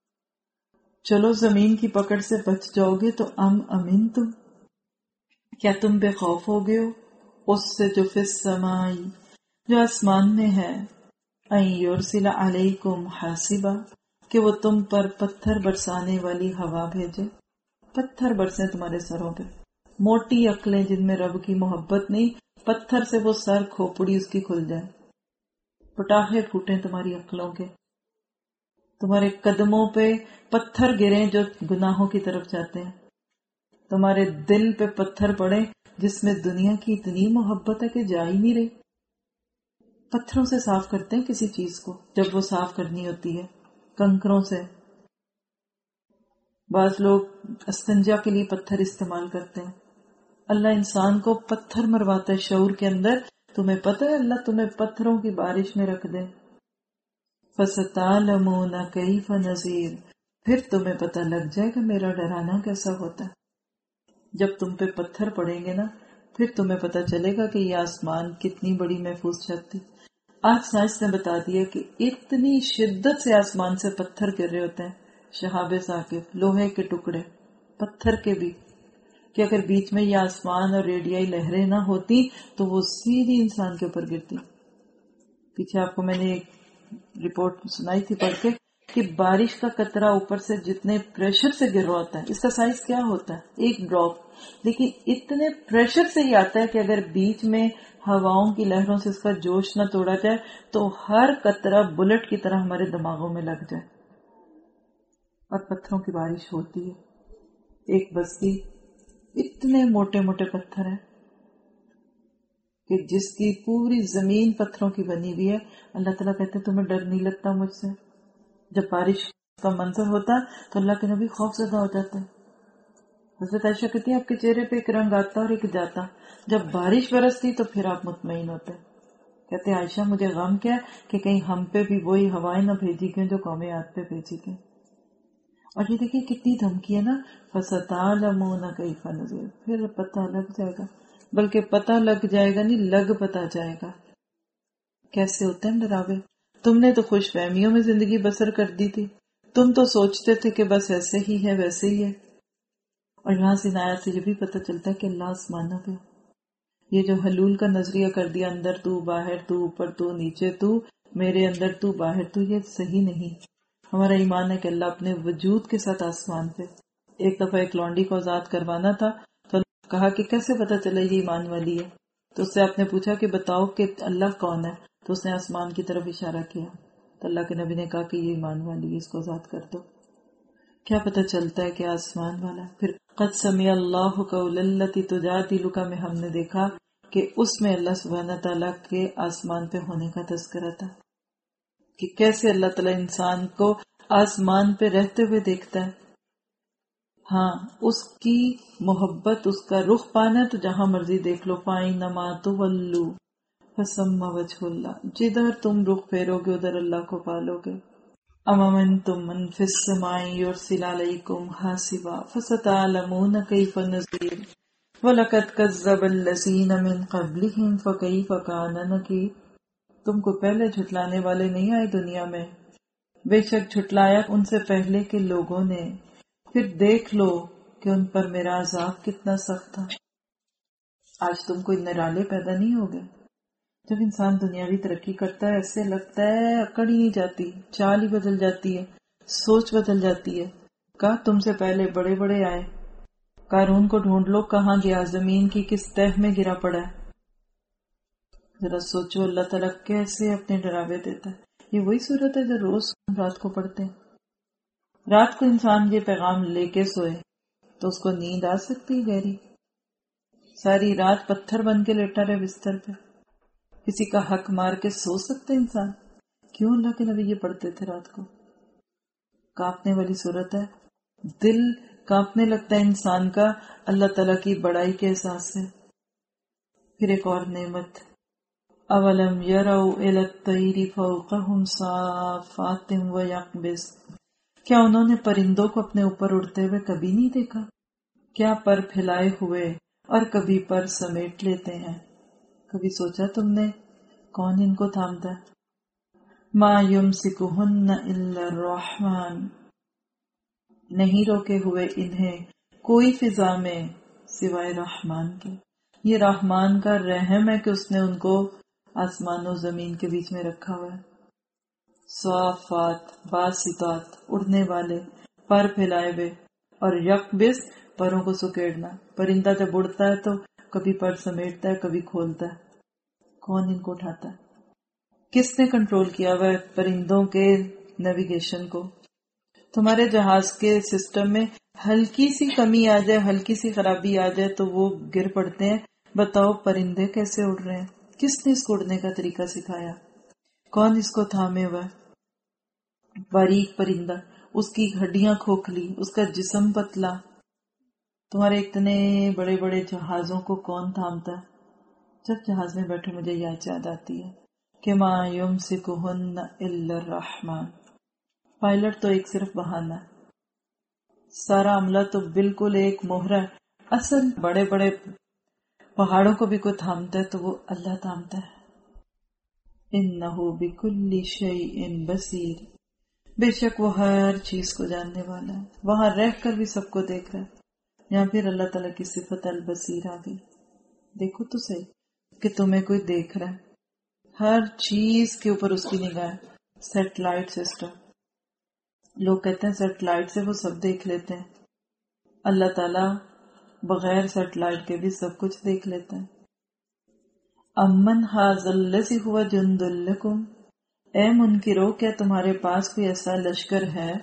Speaker 4: چلو زمین کی پکڑ سے بچ جاؤ گے تو امین تم، کیا تم بے خوف ہو گئے ہو اس سے جو فی السماء، جو آسمان میں ہے. ان یرسل علیکم حاصبا، کہ وہ تم پر پتھر برسانے والی ہوا بھیجے. پتھر برسیں تمہارے سروں پہ. موٹی عقلیں جن میں رب کی محبت نہیں، پتھر سے وہ سر کھوپڑی اس کی کھل جائے. پٹاخے پھوٹیں تمہاری عقلوں کے. تمہارے قدموں پہ پتھر گریں جو گناہوں کی طرف جاتے ہیں. تمہارے دل پہ پتھر پڑے جس میں دنیا کی اتنی محبت ہے کہ جا ہی نہیں رہی. پتھروں سے صاف کرتے ہیں کسی چیز کو جب وہ صاف کرنی ہوتی ہے، کنکروں سے. بعض لوگ استنجا کے لیے پتھر استعمال کرتے ہیں. اللہ انسان کو پتھر مرواتا ہے شعور کے اندر تمہیں پتہ ہے اللہ تمہیں پتھروں کی بارش میں رکھ دے. فَسَتَعْلَمُونَ كَيْفَ نَذِيرٌ، پھر تمہیں پتہ لگ جائے گا میرا ڈرانا کیسا ہوتا ہے. جب تم پہ پتھر پڑیں گے نا پھر تمہیں پتہ چلے گا کہ یہ آسمان کتنی بڑی محفوظ چھت تھی. آج سائنس نے بتا دیا کہ اتنی شدت سے آسمان سے پتھر گر رہے ہوتے ہیں، شہاب ثاقب، لوہے کے ٹکڑے، پتھر کے بھی، کہ اگر بیچ میں یہ آسمان اور ریڈیائی لہریں نہ ہوتی تو وہ سیدھی انسان کے اوپر گرتی. پیچھے آپ کو میں نے ایک رپورٹ سنائی تھی پڑھ کے کہ بارش کا قطرہ اوپر سے جتنے پریشر سے گر رہا ہوتا ہے، اس کا سائز کیا ہوتا ہے، ایک ڈراپ، لیکن اتنے پریشر سے ہی آتا ہے کہ اگر بیچ میں ہواؤں کی لہروں سے اس کا جوش نہ توڑا جائے تو ہر قطرہ بلٹ کی طرح ہمارے دماغوں میں لگ جائے. اور پتھروں کی بارش ہوتی ہے. ایک بستی، اتنے موٹے موٹے پتھر ہیں کہ جس کی پوری زمین پتھروں کی بنی ہوئی ہے. اللہ تعالیٰ کہتے ہیں تمہیں ڈر نہیں لگتا مجھ سے؟ جب بارش کا منظر ہوتا تو اللہ کے نبی خوف زدہ ہو جاتے ہیں. حضرت عائشہ کہتی ہیں آپ کے چہرے پہ ایک رنگ آتا اور ایک جاتا. جب بارش برستی تو پھر آپ مطمئن ہوتے. کہتے ہیں عائشہ مجھے غم کیا کہ کہیں ہم پہ بھی وہی ہوائیں نہ بھیجی گئیں جو قوم عاد پہ بھیجی گئیں. اور یہ دیکھیں کتنی دھمکی ہے نا، فَسَتَعْلَمُونَ كَيْفَ نَذِيرٌ، پھر پتہ لگ جائے گا. بلکہ پتہ لگ جائے گا نہیں، لگ پتہ جائے گا کیسے ہوتے ہیں ڈراوے. تم نے تو خوش فہمیوں میں زندگی بسر کر دی تھی، تم تو سوچتے تھے کہ بس ایسے ہی ہے ویسے ہی ہے. اور یہاں سے آیات سے یہ بھی پتہ چلتا ہے کہ اللہ آسمانوں پہ، یہ جو حلول کا نظریہ کر دیا، اندر تو باہر تو، اوپر تو نیچے تو، میرے اندر تو باہر تو، یہ صحیح نہیں. ہمارا ایمان ہے کہ اللہ اپنے وجود کے ساتھ آسمان پہ. ایک دفعہ ایک لونڈی کو آزاد کروانا تھا تو کہا کہ کیسے پتہ چلا یہ ایمان والی ہے؟ تو اس سے آپ نے پوچھا کہ بتاؤ کہ اللہ کون ہے؟ تو اس نے آسمان کی طرف اشارہ کیا. تو اللہ کے نبی نے کہا کہ یہ ایمان والی ہے، اس کو آزاد کر دو. کیا پتہ چلتا ہے کہ آسمان والا. پھر قد سمع اللہ قول التی تجادلک میں ہم نے دیکھا کہ اس میں اللہ سبحانہ تعالیٰ کے آسمان پہ ہونے کا تذکرہ تھا کہ کیسے اللہ تعالیٰ انسان کو آسمان پہ رہتے ہوئے دیکھتا ہے. ہاں اس کی محبت، اس کا رخ پانا ہے تو جہاں مرضی دیکھ لو. فَإِنَّمَا تُوَلُّوا فَثَمَّ وَجْهُ اللَّهِ، جدھر تم رخ پھیرو گے ادھر اللہ کو پالو گے. أَمَّنْتُم مَّن فِي السَّمَاءِ يُرْسِلُ عَلَيْكُمْ حَاصِبًا فَسَتَعْلَمُونَ كَيْفَ نَذِيرٌ وَلَقَدْ كَذَّبَ الَّذِينَ مِن قَبْلِهِمْ فَكَيْفَ كَانَ نَكِيرٌ. تم کو پہلے جھٹلانے والے نہیں آئے دنیا میں، بے شک جھٹلایا ان سے پہلے کے لوگوں نے، پھر دیکھ لو کہ ان پر میرا عذاب کتنا سخت تھا. آج تم کو نرالے پیدا نہیں ہو گئے. جب انسان دنیاوی ترقی کرتا ہے ایسے لگتا ہے عقل ہی نہیں جاتی، چال ہی بدل جاتی ہے، سوچ بدل جاتی ہے. کہا تم سے پہلے بڑے بڑے آئے. قارون کو ڈھونڈ لو کہاں گیا، زمین کی کس تہ میں گرا پڑا ہے. ذرا سوچو اللہ تعالیٰ کیسے اپنے ڈراوے دیتا ہے. یہ وہی صورت ہے جو روز رات کو پڑھتے ہیں. رات کو انسان یہ پیغام لے کے سوئے تو اس کو نیند آ سکتی ہے گہری؟ ساری رات پتھر بن کے لیٹا رہے بستر پہ، کسی کا حق مار کے سو سکتے انسان؟ کیوں اللہ کے نبی یہ پڑھتے تھے رات کو؟ کانپنے والی صورت ہے، دل کانپنے لگتا ہے انسان کا اللہ تعالیٰ کی بڑائی کے احساس سے. پھر ایک اور نعمت، اولم یروا الی الطیر فوقہم صافات ویقبض، کیا انہوں نے پرندوں کو اپنے اوپر اڑتے ہوئے کبھی نہیں دیکھا؟ کیا پر پھیلائے ہوئے اور کبھی پر سمیٹ لیتے ہیں. کبھی سوچا تم نے کون ان کو تھامتا ہے؟ ما یمسکہن الا الرحمن، نہیں روکے ہوئے انہیں کوئی فضا میں سوائے رحمان کے. یہ رحمان کا رحم ہے کہ اس نے ان کو آسمان و زمین کے بیچ میں رکھا ہوا ہے. صافات باسطات، اڑنے والے، پر پھیلائے ہوئے، اور یقبض، پروں کو سکیڑنا. پرندہ جب اڑتا ہے تو کبھی پر سمیٹتا ہے کبھی کھولتا ہے. کون ان کو اٹھاتا ہے؟ کس نے کنٹرول کیا ہوا ہے پرندوں کے نیویگیشن کو؟ تمہارے جہاز کے سسٹم میں ہلکی سی کمی آ جائے، ہلکی سی خرابی آ جائے تو وہ گر پڑتے ہیں. بتاؤ پرندے کیسے اڑ رہے ہیں؟ کس نے اس کو اڑنے کا طریقہ سکھایا؟ کون اس کو تھامے ہوا ہے؟ باریک پرندہ، اس کی ہڈیاں کھوکھلی، اس کا جسم پتلا. تمہارے اتنے بڑے بڑے جہازوں کو کون تھامتا ہے؟ جب جہاز میں بیٹھے مجھے یاد آتی ہے کہ ما یمسکہن الا الرحمن. پائلٹ تو ایک صرف بہانہ ہے، سارا عملہ تو بالکل ایک مہرہ ہے. اصل بڑے بڑے پہاڑوں کو بھی کوئی تھامتا ہے تو وہ اللہ تھامتا ہے. انہ بکل شیء بصیر، بے شک وہ ہر چیز کو جاننے والا ہے. وہاں رہ کر بھی سب کو دیکھ رہا ہے. یہاں پھر اللہ تعالیٰ کی صفت البصیر آ گئی. دیکھو تو صحیح کہ تمہیں کوئی دیکھ رہا ہے، ہر چیز کے اوپر اس کی نگاہ ہے. سیٹلائٹ سسٹم، لوگ کہتے ہیں سیٹلائٹ سے وہ سب دیکھ لیتے ہیں. اللہ تعالیٰ بغیر سیٹلائٹ کے بھی سب کچھ دیکھ لیتے ہیں. امن ھذا الذی ھو جند لکم، اے منکرو کیا تمہارے پاس کوئی ایسا لشکر ہے،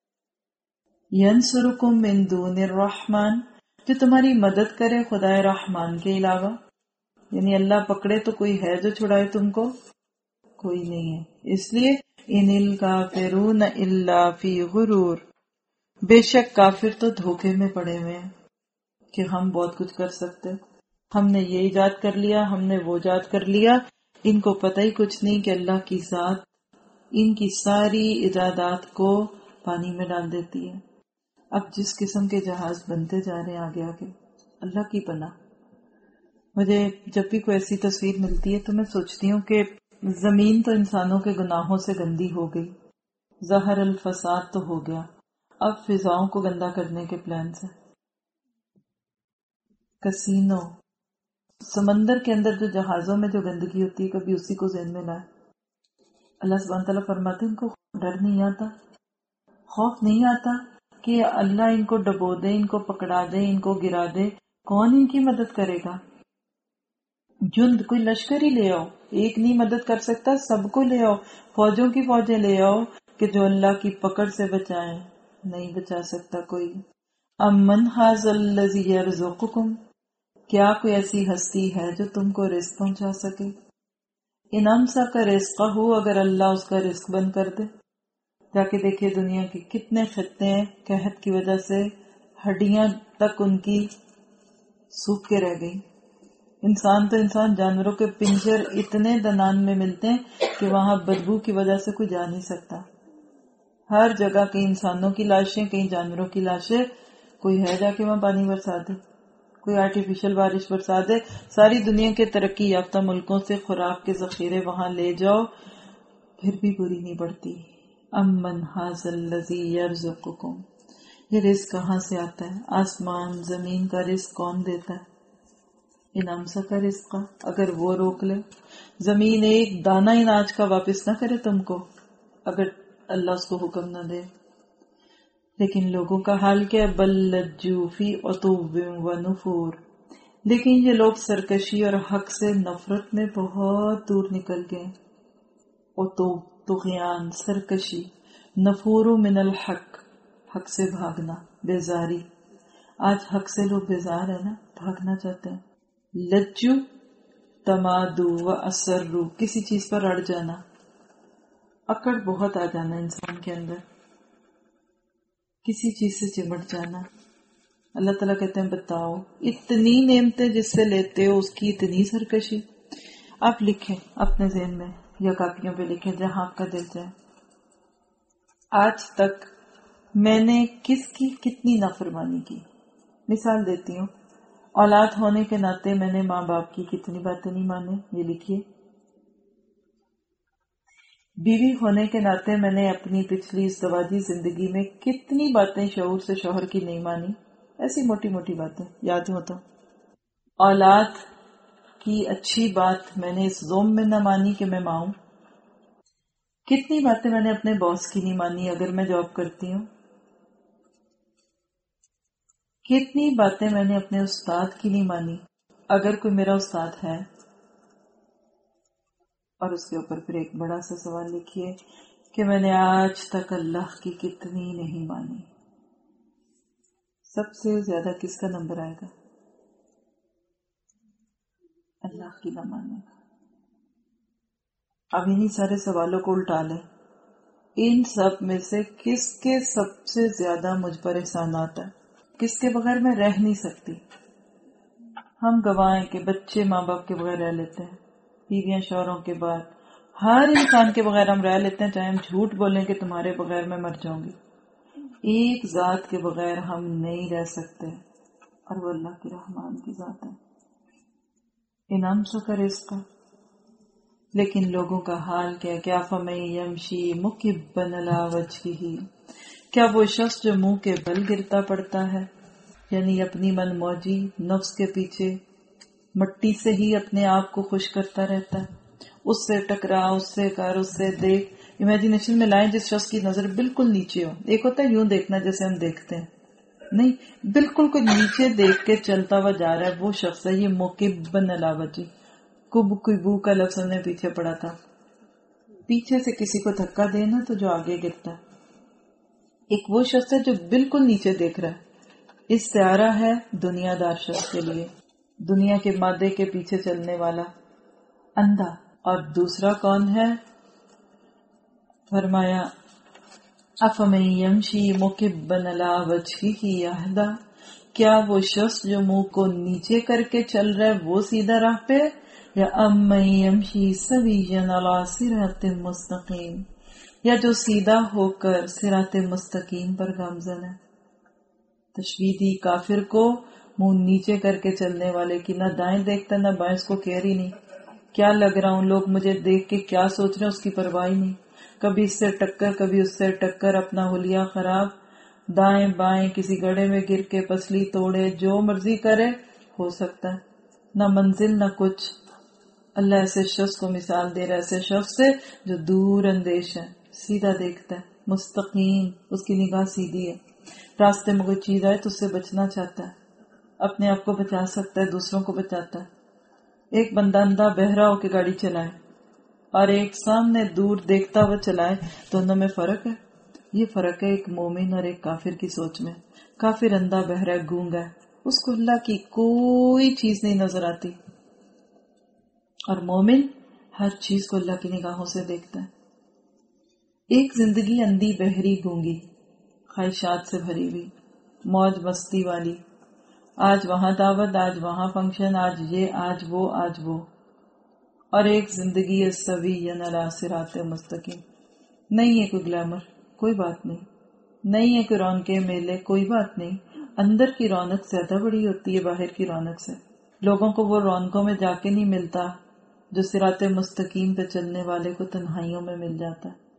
Speaker 4: ینصرکم من دون الرحمن، جو تمہاری مدد کرے خدائے رحمان کے علاوہ. یعنی اللہ پکڑے تو کوئی ہے جو چھڑائے تم کو؟ کوئی نہیں ہے. اس لیے ان الکافرون الا فی غرور، بے شک کافر تو دھوکے میں پڑے ہوئے ہیں کہ ہم بہت کچھ کر سکتے، ہم نے یہ ایجاد کر لیا، ہم نے وہ ایجاد کر لیا. ان کو پتہ ہی کچھ نہیں کہ اللہ کی ذات ان کی ساری ایجادات کو پانی میں ڈال دیتی ہے. اب جس قسم کے جہاز بنتے جا رہے ہیں آگے آگے، اللہ کی پناہ. مجھے جب بھی کوئی ایسی تصویر ملتی ہے تو میں سوچتی ہوں کہ زمین تو انسانوں کے گناہوں سے گندی ہو گئی، ظہر الفساد تو ہو گیا، اب فضاؤں کو گندا کرنے کے پلانس ہیں. کسینو، سمندر کے اندر جو جہازوں میں جو گندگی ہوتی ہے، کبھی اسی کو ذہن میں لائے. اللہ سبحانہ تعالیٰ فرماتے ہیں ان کو ڈر نہیں آتا، خوف نہیں آتا کہ اللہ ان کو ڈبو دے، ان کو پکڑا دے، ان کو گرا دے. کون ان کی مدد کرے گا؟ جند، کوئی لشکر ہی لے آؤ، ایک نہیں مدد کر سکتا، سب کو لے آؤ، فوجوں کی فوجیں لے آؤ کہ جو اللہ کی پکڑ سے بچائیں. نہیں بچا سکتا کوئی. امن ھذا الذی یرزقکم، کیا کوئی ایسی ہستی ہے جو تم کو رزق پہنچا سکے؟ ان امسک رزقہ، اگر اللہ اس کا رزق بند کر دے. جا کے دیکھیے دنیا کے کتنے خطے ہیں قحط کی وجہ سے ہڈیاں تک ان کی سوکھ کے رہ گئی. انسان تو انسان، جانوروں کے پنجر اتنے دنان میں ملتے ہیں کہ وہاں بدبو کی وجہ سے کوئی جا نہیں سکتا. ہر جگہ کہیں انسانوں کی لاشیں، کہیں جانوروں کی لاشیں. کوئی ہے جا کے وہاں پانی برسا دے، کوئی آرٹیفیشل بارش برسا دے. ساری دنیا کے ترقی یافتہ ملکوں سے خوراک کے ذخیرے وہاں لے جاؤ، پھر بھی بری نہیں پڑتی. امن ھذا الذی یرزقکم، یہ رزق کہاں سے آتا ہے؟ آسمان زمین کا رزق کون دیتا ہے؟ ان امسک رزقہ، اگر وہ روک لے، زمین ایک دانہ اناج کا واپس نہ کرے تم کو اگر اللہ اس کو حکم نہ دے. لیکن لوگوں کا حال کیا ہے؟ بل لجوا فی عتو و نفور، لیکن یہ لوگ سرکشی اور حق سے نفرت میں بہت دور نکل گئے. عتو، طغیان، سرکشی. نفور من الحق، حق سے بھاگنا، بیزاری. آج حق سے لوگ بیزار ہیں نا، بھاگنا چاہتے ہیں. لجو، تمادو و اسرو، کسی چیز پر اڑ جانا، اکڑ بہت آ جانا انسان کے اندر، کسی چیز سے چمٹ جانا. اللہ تعالیٰ کہتے ہیں بتاؤ اتنی نعمتیں جس سے لیتے ہو اس کی اتنی سرکشی. آپ لکھیں اپنے ذہن میں یا کاپیوں پہ لکھیں جہاں آپ کا دل جائے. آج تک میں نے کس کی کتنی نافرمانی کی. مثال دیتی ہوں، اولاد ہونے کے ناطے میں نے ماں باپ کی کتنی باتیں نہیں مانے، یہ لکھیے. بیوی ہونے کے ناطے میں نے اپنی پچھلی ازدواجی زندگی میں کتنی باتیں شعور سے شوہر کی نہیں مانی، ایسی موٹی موٹی باتیں یاد ہو تو. اولاد کی اچھی بات میں نے اس ذوم میں نہ مانی کہ میں ماں ہوں. کتنی باتیں میں نے اپنے باس کی نہیں مانی اگر میں جاب کرتی ہوں. کتنی باتیں میں نے اپنے استاد کی نہیں مانی اگر کوئی میرا استاد ہے. اور اس کے اوپر پھر ایک بڑا سا سوال لکھیے کہ میں نے آج تک اللہ کی کتنی نہیں مانی. سب سے زیادہ کس کا نمبر آئے گا؟ اللہ کی نہ ماننے کا. اب انہیں سارے سوالوں کو الٹا لیں. ان سب میں سے کس کے سب سے زیادہ مجھ پر احسانات ہے، کس کے بغیر میں رہ نہیں سکتی؟ ہم گواہیں کہ بچے ماں باپ کے بغیر رہ لیتے ہیں، بیویاں شوہروں کے بعد، ہر انسان کے بغیر ہم رہ لیتے ہیں، چاہے ہم جھوٹ بولیں کہ تمہارے بغیر میں مر جاؤں گی، ایک ذات کے بغیر ہم نہیں رہ سکتے، اور وہ اللہ کی رحمان کی ذات ہے، انعام سکر اس کا۔ لیکن لوگوں کا حال کیا فَمَن یمشی مُکِبًّا علی وجہہ، کیا وہ شخص جو منہ کے بل گرتا پڑتا ہے، یعنی اپنی من موجی نفس کے پیچھے مٹی سے ہی اپنے آپ کو خوش کرتا رہتا ہے، اس سے ٹکرا، اس سے کر، اس سے دیکھ، امیجنیشن میں لائیں جس شخص کی نظر بالکل نیچے ہو، ایک ہوتا ہے یوں دیکھنا جیسے ہم دیکھتے ہیں، نہیں، بالکل کوئی نیچے دیکھ کے چلتا ہوا جا رہا ہے، وہ شخص ہے یہ مُکِبًّا علی وجہہ۔ کبو کا لفظ ہم نے پیچھے پڑھا تھا، پیچھے سے کسی کو دھکا دینا تو جو آگے گرتا ہے، ایک وہ شخص ہے جو بالکل نیچے دیکھ رہا ہے، استعارہ ہے دنیا دار شخص کے لیے، دنیا کے مادے کے پیچھے چلنے والا اندھا۔ اور دوسرا کون ہے؟ فرمایا افمن یمشی مکبًا علی وجہہ اہدی، کیا وہ شخص جو منہ کو نیچے کر کے چل رہا ہے وہ سیدھا راہ پہ، یا امن یمشی سویا علی صراط مستقیم، یا جو سیدھا ہو کر صراط مستقیم پر گامزن ہے۔ تشبیہ دی کافر کو منہ نیچے کر کے چلنے والے کی، نہ دائیں دیکھتا نہ بائیں، اس کو کیئر ہی نہیں، کیا لگ رہا ہوں، لوگ مجھے دیکھ کے کیا سوچ رہے ہیں، اس کی پرواہ ہی نہیں، کبھی اس سے ٹکر کبھی اس سے ٹکر، اپنا حلیہ خراب، دائیں بائیں، کسی گڑھے میں گر کے پسلی توڑے، جو مرضی کرے، ہو سکتا ہے، نہ منزل نہ کچھ۔ اللہ ایسے شخص کو مثال دے رہا ہے، ایسے شخص سے جو دور اندیش ہے، سیدھا دیکھتا ہے، مستقیم، اس کی نگاہ سیدھی ہے، راستے میں کوئی چیز آئے تو اس سے بچنا چاہتا ہے، اپنے آپ کو بچا سکتا ہے، دوسروں کو بچاتا ہے۔ ایک بندہ اندھا بہرا ہو کے گاڑی چلائے اور ایک سامنے دور دیکھتا ہوا چلائے، دونوں میں فرق ہے۔ یہ فرق ہے ایک مومن اور ایک کافر کی سوچ میں۔ کافر اندھا بہرا گونگا ہے، اس کو اللہ کی کوئی چیز نہیں نظر آتی، اور مومن ہر چیز کو اللہ کی نگاہوں سے دیکھتا ہے۔ ایک زندگی اندھی بہری گونگی، خواہشات سے بھری ہوئی، موج مستی والی، آج وہاں دعوت، آج وہاں فنکشن، آج یہ، آج وہ، آج وہ، اور ایک زندگی سوی علی صراط مستقیم، نہیں ہے کوئی گلیمر، کوئی بات نہیں، نہیں ہے کوئی رونقیں میلے، کوئی بات نہیں، اندر کی رونق زیادہ بڑی ہوتی ہے باہر کی رونق سے۔ لوگوں کو وہ رونقوں میں جا کے نہیں ملتا جو صراط مستقیم پہ چلنے والے کو تنہائیوں میں مل جاتا ہے۔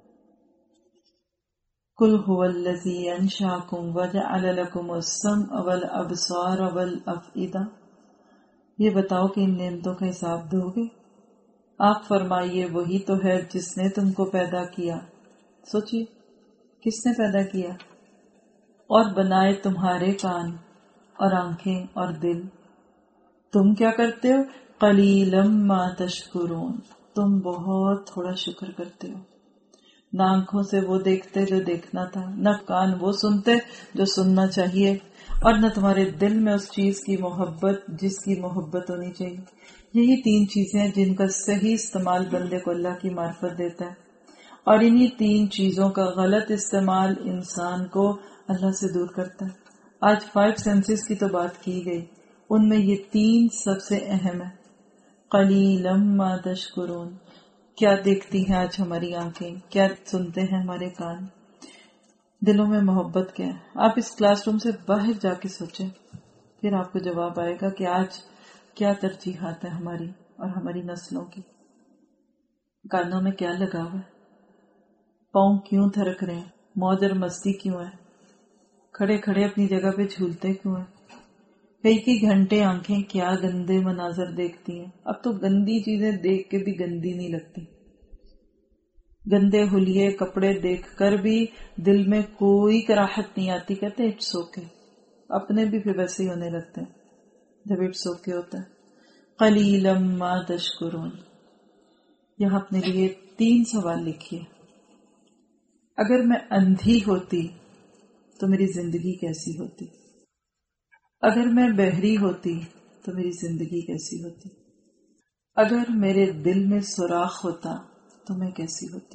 Speaker 4: قل هو الذی انشأکم وجعل لکم السمع والابصار والافئدہ، یہ بتاؤ کہ ان نعمتوں کا حساب دو گے؟ آپ فرمائیے وہی تو ہے جس نے تم کو پیدا کیا، سوچیے کس نے پیدا کیا، اور بنائے تمہارے کان اور آنکھیں اور دل، تم کیا کرتے ہو؟ قلیلا ما تشکرون، تم بہت تھوڑا شکر کرتے ہو۔ نہ آنکھوں سے وہ دیکھتے جو دیکھنا تھا، نہ کان وہ سنتے جو سننا چاہیے، اور نہ تمہارے دل میں اس چیز کی محبت جس کی محبت ہونی چاہیے۔ یہی تین چیزیں ہیں جن کا صحیح استعمال بندے کو اللہ کی معرفت دیتا ہے، اور انہی تین چیزوں کا غلط استعمال انسان کو اللہ سے دور کرتا ہے۔ آج 5 سینسز کی تو بات کی گئی، ان میں یہ تین سب سے اہم ہے۔ قلیلا ما تشکرون، کیا دیکھتی ہیں آج ہماری آنکھیں، کیا سنتے ہیں ہمارے کان، دلوں میں محبت کیا ہے؟ آپ اس کلاس روم سے باہر جا کے سوچیں، پھر آپ کو جواب آئے گا کہ آج کیا ترجیحات ہیں ہماری اور ہماری نسلوں کی۔ کانوں میں کیا لگا ہوا ہے، پاؤں کیوں تھرک رہے ہیں، موج اور مستی کیوں ہے، کھڑے کھڑے اپنی جگہ پہ جھولتے کیوں ہیں، کئی گھنٹے آنکھیں کیا گندے مناظر دیکھتی ہیں۔ اب تو گندی چیزیں دیکھ کے بھی گندی نہیں لگتی، گندے حلیے کپڑے دیکھ کر بھی دل میں کوئی کراہت نہیں آتی، کہتے اٹس اوکے، اپنے بھی پھر ویسے ہی ہونے لگتے ہیں جب اٹس اوکے ہوتا ہے۔ قلیلا ما تشکرون، یہاں اپنے لیے 3 سوال لکھیے۔ اگر میں اندھی ہوتی تو میری زندگی کیسی ہوتی؟ اگر میں بہری ہوتی تو میری زندگی کیسی ہوتی؟ اگر میرے دل میں سوراخ ہوتا تو میں کیسی ہوتی؟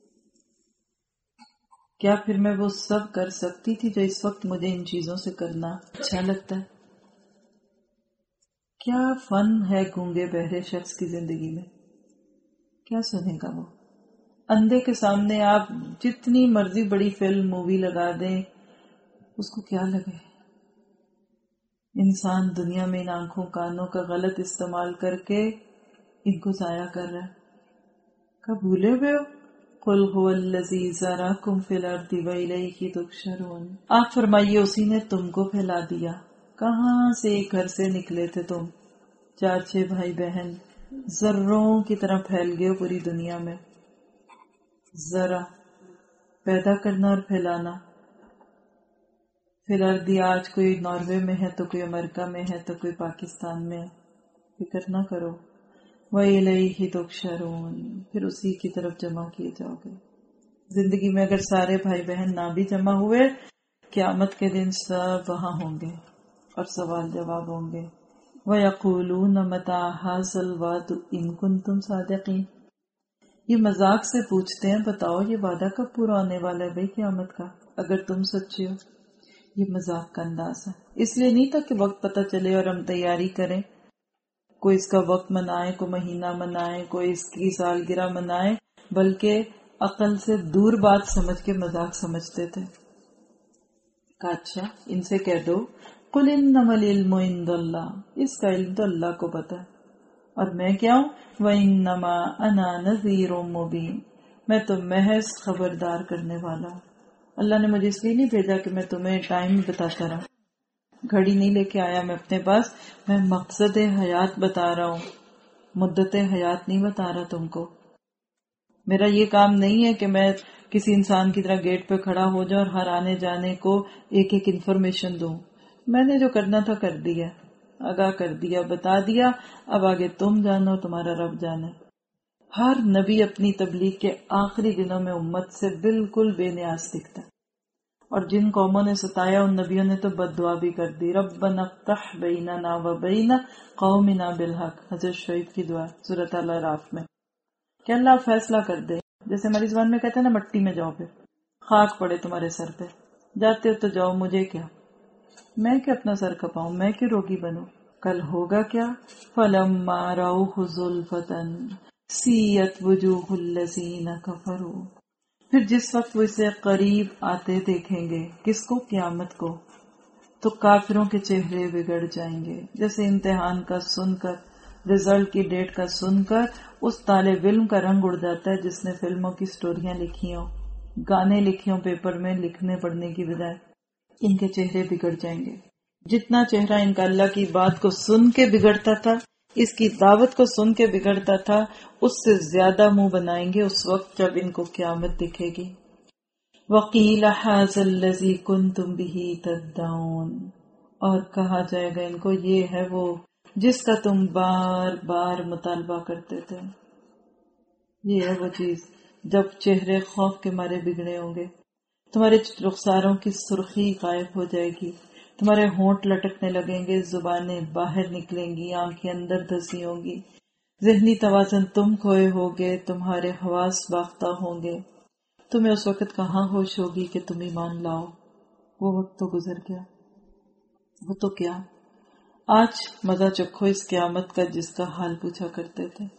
Speaker 4: کیا پھر میں وہ سب کر سکتی تھی جو اس وقت مجھے ان چیزوں سے کرنا اچھا لگتا ہے؟ کیا فن ہے گونگے بہرے شخص کی زندگی میں؟ کیا سنے گا وہ؟ اندھے کے سامنے آپ جتنی مرضی بڑی فلم مووی لگا دیں، اس کو کیا لگے؟ انسان دنیا میں ان آنکھوں کانوں کا غلط استعمال کر کے ان کو ضائع کر رہا ہے. کب بھولے ہوئے ہو؟ قل هو الذی ذراکم فی الارض والیہ تحشرون. آپ فرمائیے اسی نے تم کو پھیلا دیا. کہاں سے ایک گھر سے نکلے تھے تم، 4-6 بھائی بہن، ذروں کی طرح پھیل گئے ہو پوری دنیا میں. ذرا پیدا کرنا اور پھیلانا. فی الارض آج کوئی ناروے میں ہے تو کوئی امریکہ میں ہے تو کوئی پاکستان میں ہے. فکر نہ کرو. وَإِلَيْهِ تُحْشَرُونَ، پھر اسی کی طرف جمع کیے جاؤ گے. زندگی میں اگر سارے بھائی بہن نہ بھی جمع ہوئے، قیامت کے دن سب وہاں ہوں گے اور سوال جواب ہوں گے. وَيَقُولُونَ مَتَىٰ هَٰذَا الْوَعْدُ إِن كُنتُمْ صَادِقِينَ. یہ مذاق سے پوچھتے ہیں بتاؤ یہ وعدہ کب پورا ہونے والا ہے بھائی قیامت کا، اگر تم سچے ہو. یہ مذاق کا انداز ہے. اس لیے نہیں تھا کہ وقت پتہ چلے اور ہم تیاری کریں. کوئی اس کا وقت منائے، کوئی مہینہ منائے، کوئی اس کی سالگرہ منائے، بلکہ عقل سے دور بات سمجھ کے مذاق سمجھتے تھے. کہا اچھا ان سے کہہ دو قل انما العلم عند اللہ، اس کا علم تو اللہ کو پتا ہے اور میں کیا ہوں. وَإِنَّمَا أَنَا نَذِيرٌ مُبِينٌ، میں تو محض خبردار کرنے والا ہوں. اللہ نے مجھے اس لیے نہیں بھیجا کہ میں تمہیں ٹائم بتاتا رہا، گھڑی نہیں لے کے آیا میں اپنے پاس. میں مقصد حیات بتا رہا ہوں، مدت حیات نہیں بتا رہا تم کو. میرا یہ کام نہیں ہے کہ میں کسی انسان کی طرح گیٹ پہ کھڑا ہو جاؤں اور ہر آنے جانے کو ایک ایک انفارمیشن دوں. میں نے جو کرنا تھا کر دیا، آگاہ کر دیا، بتا دیا. اب آگے تم جانو، تمہارا رب جانے. ہر نبی اپنی تبلیغ کے آخری دنوں میں امت سے بالکل بے نیاز دکھتا ہے. اور جن قوموں نے ستایا ان نبیوں نے تو بد دعا بھی کر دی. ربنا افتح بیننا وبین قومنا بالحق، حضرت شعیب کی دعا سورۃ الاعراف میں، کہ اللہ فیصلہ کر دے. جیسے ہماری زبان میں کہتے ہیں نا مٹی میں جاؤ، پھر خاک پڑے تمہارے سر پہ. جاتے ہو تو جاؤ، مجھے کیا، میں کیا اپنا سر کپاؤں، میں کیوں روگی بنوں. کل ہوگا کیا؟ فلما رأوہ زلفۃ سیئت وجوہ الذین کفروا، پھر جس وقت وہ اسے قریب آتے دیکھیں گے، کس کو؟ قیامت کو، تو کافروں کے چہرے بگڑ جائیں گے. جیسے امتحان کا سن کر، رزلٹ کی ڈیٹ کا سن کر اس طالب علم کا رنگ اڑ جاتا ہے جس نے فلموں کی سٹوریاں لکھی ہوں، گانے لکھے ہوں پیپر میں لکھنے پڑھنے کی بجائے. ان کے چہرے بگڑ جائیں گے. جتنا چہرہ ان کا اللہ کی بات کو سن کے بگڑتا تھا، اس کی دعوت کو سن کے بگڑتا تھا، اس سے زیادہ منہ بنائیں گے اس وقت جب ان کو قیامت دکھے گی. وَقِيلَ هَذَا الَّذِي كُنْتُمْ بِهِ تَدَّعُونَ، اور کہا جائے گا ان کو یہ ہے وہ جس کا تم بار بار مطالبہ کرتے تھے. یہ ہے وہ چیز جب چہرے خوف کے مارے بگڑے ہوں گے. تمہارے رخساروں کی سرخی غائب ہو جائے گی، تمہارے ہونٹ لٹکنے لگیں گے، زبانیں باہر نکلیں گی، آنکھیں اندر دھسی ہوں گی، ذہنی توازن تم کھوئے ہوگے، تمہارے حواس باختہ ہوں گے. تمہیں اس وقت کہاں ہوش ہوگی کہ تم ایمان لاؤ. وہ وقت تو گزر گیا. وہ تو کیا، آج مزہ چکھو اس قیامت کا جس کا حال پوچھا کرتے تھے.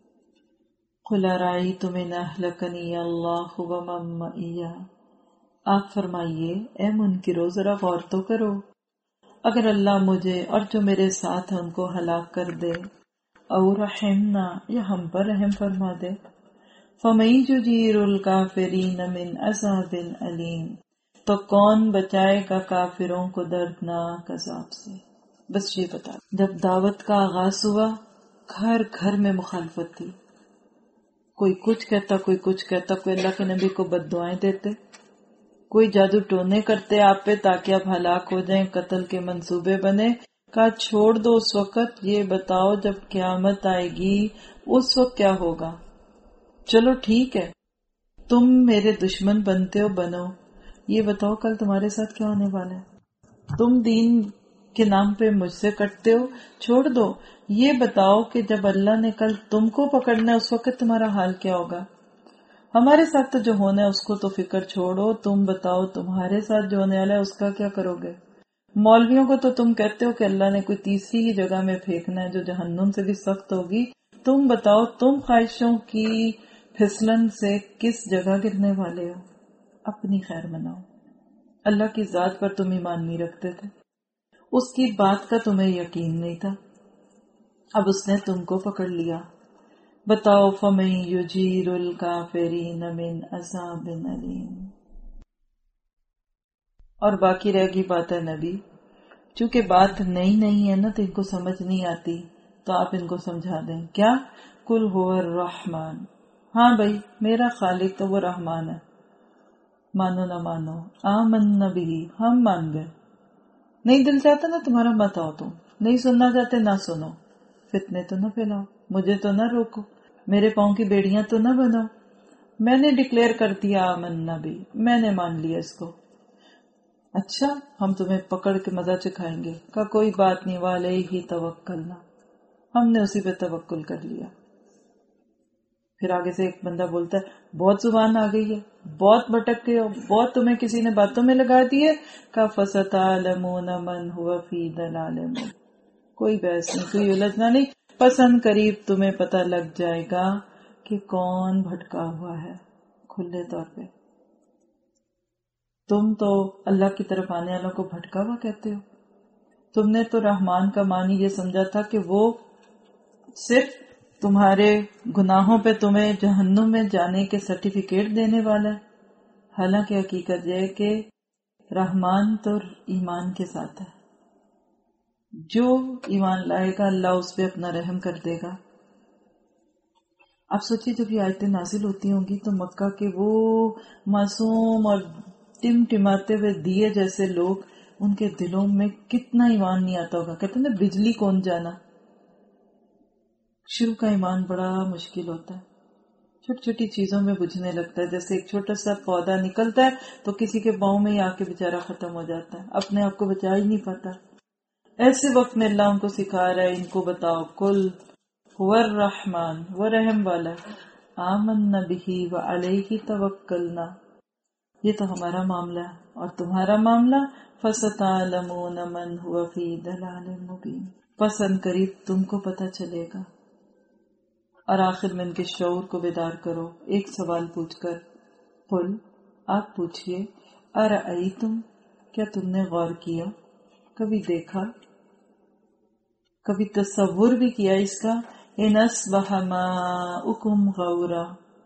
Speaker 4: قُلْ أَرَأَيْتُمْ إِنْ أَهْلَكَنِيَ اللَّهُ وَمَن مَّعِيَ، آپ فرمائیے اے منکرو ذرا غور تو کرو، اگر اللہ مجھے اور جو میرے ساتھ ان کو ہلاک کر دے، او رحمنا، یا ہم پر رحم فرما دے، فَمَن يُجِيرُ الْكَافِرِينَ مِنْ عَذَابٍ أَلِيمٍ، تو کون بچائے گا کافروں کو دردناک عذاب سے. بس یہ بتا، جب دعوت کا آغاز ہوا گھر گھر میں مخالفت تھی. کوئی کچھ کہتا، کوئی کچھ کہتا، کوئی اللہ کے نبی کو بد دعائیں دیتے، کوئی جادو ٹونے کرتے آپ پہ تاکہ آپ ہلاک ہو جائیں، قتل کے منصوبے بنے. کہا چھوڑ دو اس وقت، یہ بتاؤ جب قیامت آئے گی اس وقت کیا ہوگا. چلو ٹھیک ہے تم میرے دشمن بنتے ہو، بنو، یہ بتاؤ کل تمہارے ساتھ کیا ہونے والا ہے. تم دین کے نام پہ مجھ سے کٹتے ہو، چھوڑ دو. یہ بتاؤ کہ جب اللہ نے کل تم کو پکڑنا ہے اس وقت تمہارا حال کیا ہوگا. ہمارے ساتھ تو جو ہونا ہے اس کو تو فکر چھوڑو، تم بتاؤ تمہارے ساتھ جو ہونے والا ہے اس کا کیا کرو گے. مولویوں کو تو تم کہتے ہو کہ اللہ نے کوئی تیسری ہی جگہ میں پھینکنا ہے جو جہنم سے بھی سخت ہوگی. تم بتاؤ تم خواہشوں کی پھسلن سے کس جگہ گرنے والے ہو؟ اپنی خیر مناؤ. اللہ کی ذات پر تم ایمان نہیں رکھتے تھے، اس کی بات کا تمہیں یقین نہیں تھا، اب اس نے تم کو پکڑ لیا. بتاؤ فَمَن يُجِيرُ الْكَافِرِينَ مِنْ عَذَابٍ أَلِيمٍ. اور باقی رہ گئی بات ہے نبی، چونکہ بات نئی نہیں ہے نا تو ان کو سمجھ نہیں آتی، تو آپ ان کو سمجھا دیں. کیا؟ قُلْ هُوَ الرَّحْمَنُ. ہاں بھائی میرا خالق تو وہ رحمان ہے، مانو نہ مانو. آمنا بہ، ہم مان گئے. نہیں دل چاہتا نا تمہارا مت آؤ، تم نہیں سننا چاہتے نہ سنو. فتنے تو نہ پھیلاؤ، مجھے تو نہ روکو، میرے پاؤں کی بیڑیاں تو نہ بناؤ. میں نے ڈکلیئر کر دیا آمنا بھی، میں نے مان لیا اس کو. اچھا ہم تمہیں پکڑ کے مزہ چکھائیں گے. کا کوئی بات نہیں، وعلیہ توکلنا، ہم نے اسی پہ توکل کر لیا. پھر آگے سے ایک بندہ بولتا ہے بہت زبان آ گئی ہے، بہت بھٹک گئے ہو، بہت تمہیں کسی نے باتوں میں لگا دی ہے. کا فَسَتَعْلَمُونَ مَنْ هُوَ فِي ضَلَالٍ مُبِينٍ. کوئی بحث نہیں، کوئی الجھنا نہیں. پسند قریب تمہیں پتہ لگ جائے گا کہ کون بھٹکا ہوا ہے کھلے طور پہ. تم تو اللہ کی طرف آنے والوں کو بھٹکا ہوا کہتے ہو. تم نے تو رحمان کا معنی یہ سمجھا تھا کہ وہ صرف تمہارے گناہوں پہ تمہیں جہنم میں جانے کے سرٹیفکیٹ دینے والا ہے. حالانکہ حقیقت یہ ہے کہ رحمان تو ایمان کے ساتھ ہے. جو ایمان لائے گا اللہ اس پہ اپنا رحم کر دے گا. آپ سوچیے جب یہ آیتیں نازل ہوتی ہوں گی تو مکہ کے وہ معصوم اور ٹمٹماتے ہوئے دیے جیسے لوگ، ان کے دلوں میں کتنا ایمان نہیں آتا ہوگا. کہتے ہیں نا بجلی کون جانا. شروع کا ایمان بڑا مشکل ہوتا ہے، چھوٹی چھوٹی چیزوں میں بجھنے لگتا ہے. جیسے ایک چھوٹا سا پودا نکلتا ہے تو کسی کے پاؤں میں ہی آ کے بےچارا ختم ہو جاتا ہے، اپنے آپ کو بچا ہی نہیں پاتا. ایسے وقت میں اللہ ان کو سکھا رہا ہے، ان کو بتاؤ قل هو الرحمن، وہ رحم والا ہے. آمنا بہ وعلیہ توکلنا. یہ تو ہمارا معاملہ ہے اور تمہارا معاملہ. فَسَتَعْلَمُونَ مَنْ هُوَ فِي ضَلَالٍ مُبِينٍ. پسند قریب تم کو پتہ چلے گا. اور آخر میں ان کے شعور کو بیدار کرو ایک سوال پوچھ کر. قل، آپ پوچھئے، ارأیتم، کیا تم نے غور کیا، کبھی دیکھا، کبھی تصور بھی کیا اس کا، ان اصبح ماؤکم غورا،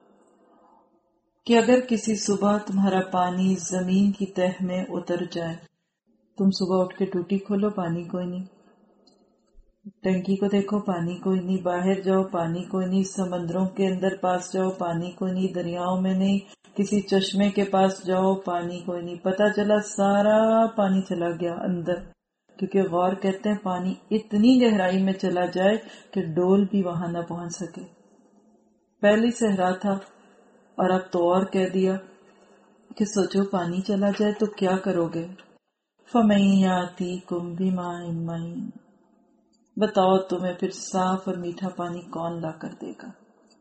Speaker 4: کہ اگر کسی صبح تمہارا پانی زمین کی تہ میں اتر جائے. تم صبح اٹھ کے ٹوٹی کھولو، پانی کوئی نہیں. ٹنکی کو دیکھو، پانی کوئی نہیں. باہر جاؤ، پانی کوئی نہیں. سمندروں کے اندر پاس جاؤ، پانی کوئی نہیں. دریاؤں میں نہیں. کسی چشمے کے پاس جاؤ، پانی کوئی نہیں. پتہ چلا سارا پانی چلا گیا اندر. کیونکہ غور کہتے ہیں پانی اتنی گہرائی میں چلا جائے کہ ڈول بھی وہاں نہ پہنچ سکے. پہلی صحرا تھا اور اب تو اور کہہ دیا کہ سوچو پانی چلا جائے تو کیا کرو گے. فَمَن يَأْتِيكُم بِمَاءٍ مَّعِينٍ. بتاؤ تمہیں پھر صاف اور میٹھا پانی کون لا کر دے گا.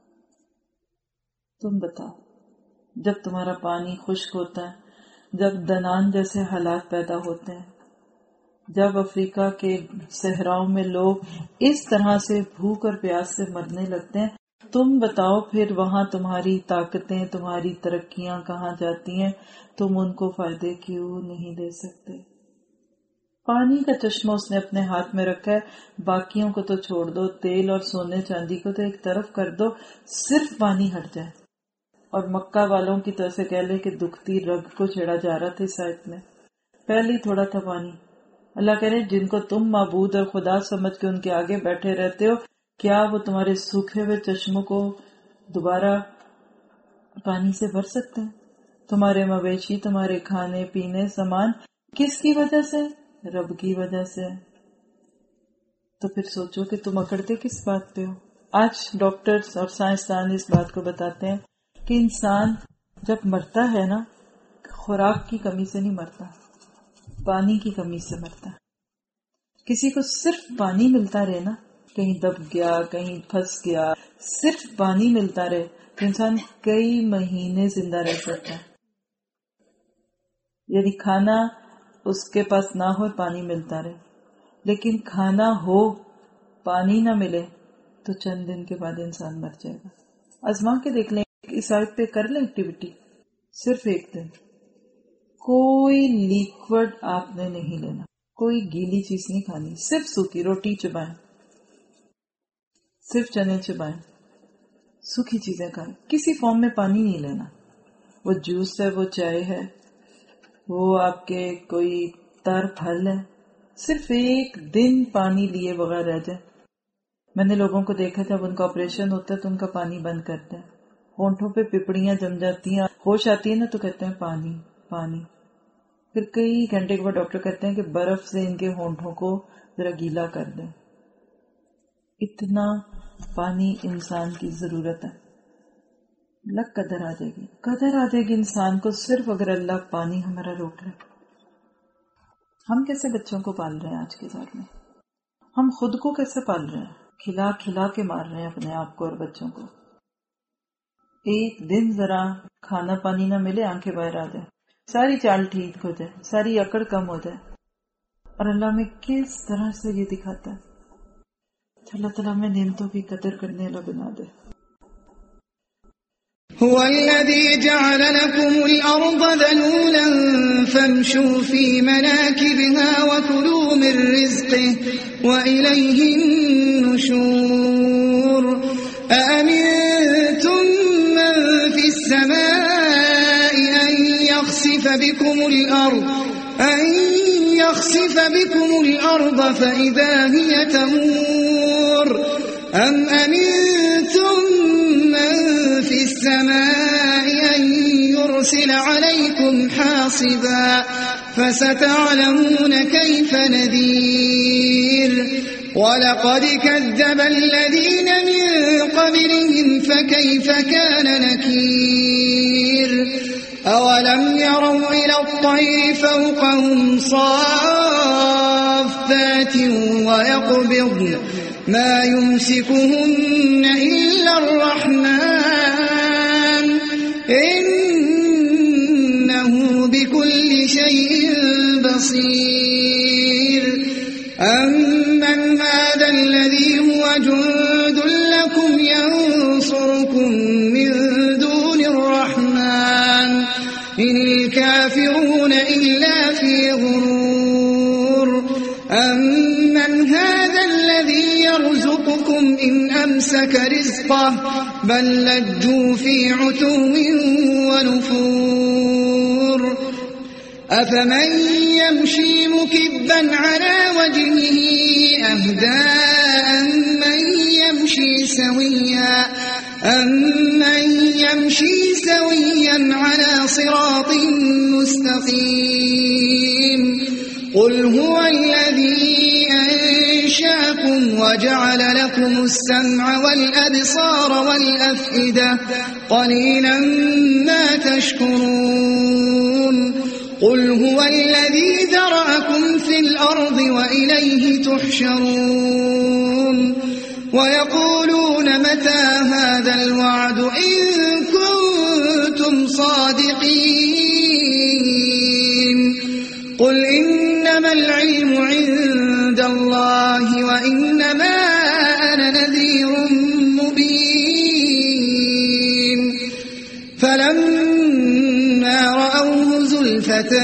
Speaker 4: تم بتاؤ. جب تمہارا پانی خشک ہوتا ہے، جب دنان جیسے حالات پیدا ہوتے ہیں، جب افریقہ کے صحراؤں میں لوگ اس طرح سے بھوک اور پیاس سے مرنے لگتے ہیں، تم بتاؤ پھر وہاں تمہاری طاقتیں، تمہاری ترقیاں کہاں جاتی ہیں. تم ان کو فائدے کیوں نہیں دے سکتے. پانی کا چشمہ اس نے اپنے ہاتھ میں رکھا ہے. باقیوں کو تو چھوڑ دو، تیل اور سونے چاندی کو تو ایک طرف کر دو، صرف پانی ہٹ جائے. اور مکہ والوں کی طرح سے کہہ لے کہ دکھتی رگ کو چھیڑا جا رہا تھا اس آیت میں. پہلے تھوڑا تھا پانی. اللہ کہہ رہے جن کو تم معبود اور خدا سمجھ کے ان کے آگے بیٹھے رہتے ہو، کیا وہ تمہارے سوکھے ہوئے چشموں کو دوبارہ پانی سے بھر سکتے ہیں؟ تمہارے مویشی، تمہارے کھانے پینے سامان کس کی وجہ سے؟ رب کی وجہ سے. تو پھر سوچو کہ تم اکڑتے کس بات پہ ہو. آج ڈاکٹرز اور سائنسدان اس بات کو بتاتے ہیں کہ انسان جب مرتا ہے نا، خوراک کی کمی سے نہیں مرتا، پانی کی کمی سے مرتا. کسی کو صرف پانی ملتا رہے نا، کہیں دب گیا، کہیں پھنس گیا، صرف پانی ملتا رہے تو انسان کئی مہینے زندہ رہ سکتا ہے. یعنی کھانا उसके पास ना हो पानी मिलता रहे, लेकिन खाना हो पानी ना मिले तो चंद दिन के बाद इंसान मर जाएगा। आजमा के देख लें, इस साइड पे कर लें एक्टिविटी, सिर्फ एक दिन कोई लिक्विड आपने नहीं लेना, कोई गीली चीज नहीं खानी, सिर्फ सूखी रोटी चबाएं, सिर्फ चने चबाएं, सूखी चीजें खाएं, किसी फॉर्म में पानी नहीं लेना। वो जूस है, वो चाय है, वो आपके कोई तर फल है, सिर्फ एक दिन पानी लिए बगैर रह जाए। मैंने लोगों को देखा जब उनका ऑपरेशन होता है तो उनका पानी बंद करते हैं, होंठों पे पिपड़ियां जम जाती हैं, होश आती है ना तो कहते हैं पानी पानी। फिर कई घंटे के बाद डॉक्टर कहते हैं कि बर्फ से इनके होंठों को जरा गीला कर दें। इतना पानी इंसान की जरूरत है। लग कदर आ जाएगी, कदर आ जाएगी इंसान को सिर्फ अगर अल्लाह पानी हमारा रोक ले। हम कैसे बच्चों को पाल रहे हैं आज के दौर में, हम खुद को कैसे पाल रहे हैं, खिला खिला के मार रहे हैं अपने आप को और बच्चों को। एक दिन जरा खाना पानी ना मिले, आंखें बाहर आ जाए, सारी चाल ठीक हो जाए, सारी अकड़ कम हो जाए। और अल्लाह में किस तरह से ये दिखाता है। अल्लाह ताला में नेमतों की कदर करने वाला बना दे।
Speaker 8: हुवल्लज़ी जअल लकुमुल अर्ज़ ज़लूलन फम्शू फी मनाकिबिहा व कुलू मिन रिज़्क़िही व इलैहिन नुशूर। अअमिनतुम मन फ़िस समाई अन यख़सिफ़ बिकुमुल अर्ज़ फ़इज़ा हिय तमूर। अम अमिनतुम في السماء أن يرسل عليكم حاصبا فستعلمون كيف نذير ولقد كذب الذين من قبلهم فكيف كان نكير أولم يروا إلى الطير فوقهم صافات ويقبضن ما يمسكهن إلا الرحمن إنه بكل شيء بصير أمن هذا الذي هو جند لكم ينصركم من دون الرحمن إن الكافرون إلا في غرور أمن هذا الذي يرزقكم إن أمسك رزقه بل لجوا في عتو ونفور أفمن يمشي مكبا على وجهه أهدى أمن يمشي سويا على صراط مستقيم قل هو الذي أنشأكم وجعل لكم السمع والأبصار والأفئدة قليلا ما تشكرون قل هو الذي ذرأكم في الأرض وإليه تحشرون ويقولون متى هذا الوعد إن كنتم صادقين قل إنما العلم عند الله وإنما أنا نذير مبين فلما رأوه زلفة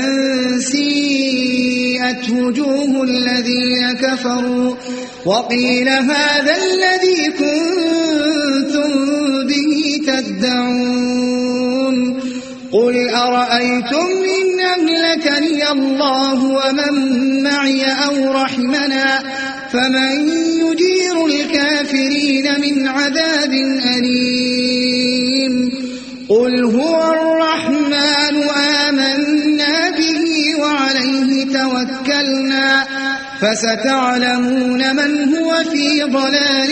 Speaker 8: سيئت وجوه الذين كفروا وقيل هذا الذي كنتم به تدعون قل أرأيتم إن أهلكني الله ومن معي أو رحمنا فمن يجير الكافرين من عذاب أليم قل هو الرحمن آمنا به وعليه توكلنا فستعلمون من هو في ضلال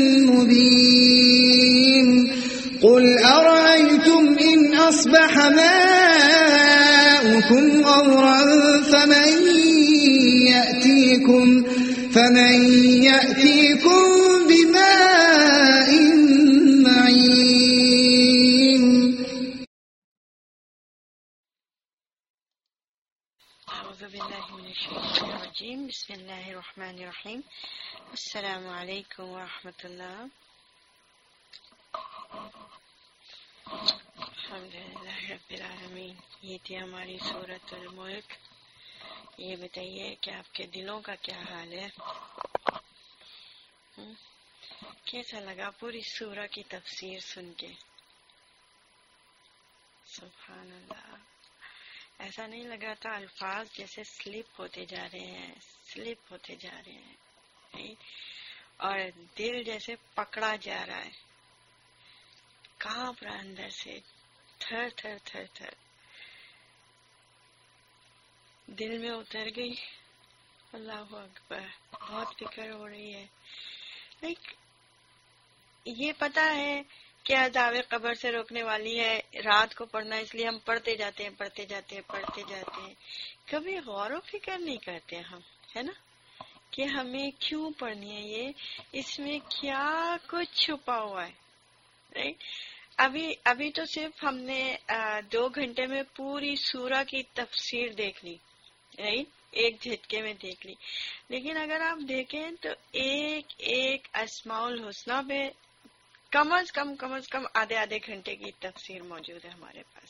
Speaker 8: مبين قل أرأيتم إن أصبح ماؤكم غورا فمن يأتيكم بماء معين
Speaker 3: أعوذ باللہ من الشیطان الرجیم بسم اللہ الرحمن الرحیم السلام علیکم ورحمۃ اللہ. الحمدللہ رب العالمین. یہ تھی ہماری سورۃ الملک. یہ بتائیے کہ آپ کے دلوں کا کیا حال ہے؟ کیسا لگا پوری سورہ کی تفسیر سن کے؟ سبحان اللہ. ایسا نہیں لگا تھا الفاظ جیسے سلپ ہوتے جا رہے ہیں اور دل جیسے پکڑا جا رہا ہے، کانپ رہا اندر سے، تھر تھر تھر تھر دل میں اتر گئی. اللہ اکبر. بہت فکر ہو رہی ہے. یہ پتا ہے کہ عذاب قبر سے روکنے والی ہے. رات کو پڑھنا، اس لیے ہم پڑھتے جاتے ہیں. کبھی غور و فکر نہیں کرتے ہم، ہے نا، کہ ہمیں کیوں پڑھنی ہے، یہ اس میں کیا کچھ چھپا ہوا ہے. ابھی تو صرف ہم نے 2 گھنٹے میں پوری سورہ کی تفسیر دیکھ لی، ایک جھٹکے میں دیکھ لی. لیکن اگر آپ دیکھیں تو ایک ایک اسماء الحسنہ پہ کم از کم آدھے گھنٹے کی تفسیر موجود ہے ہمارے پاس.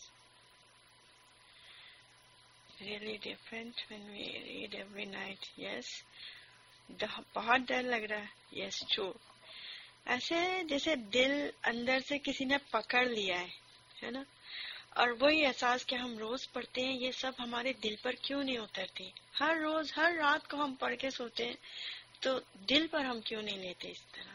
Speaker 3: Really different when we read every night. Yes. بہت ڈر لگ رہا ہے. Yes, true. ایسے جیسے دل اندر سے کسی نے پکڑ لیا ہے نا. اور وہی احساس کہ ہم روز پڑھتے ہیں، یہ سب ہمارے دل پر کیوں نہیں اترتی؟ ہر روز ہر رات کو ہم پڑھ کے سوتے ہیں، تو دل پر ہم کیوں نہیں لیتے اس طرح؟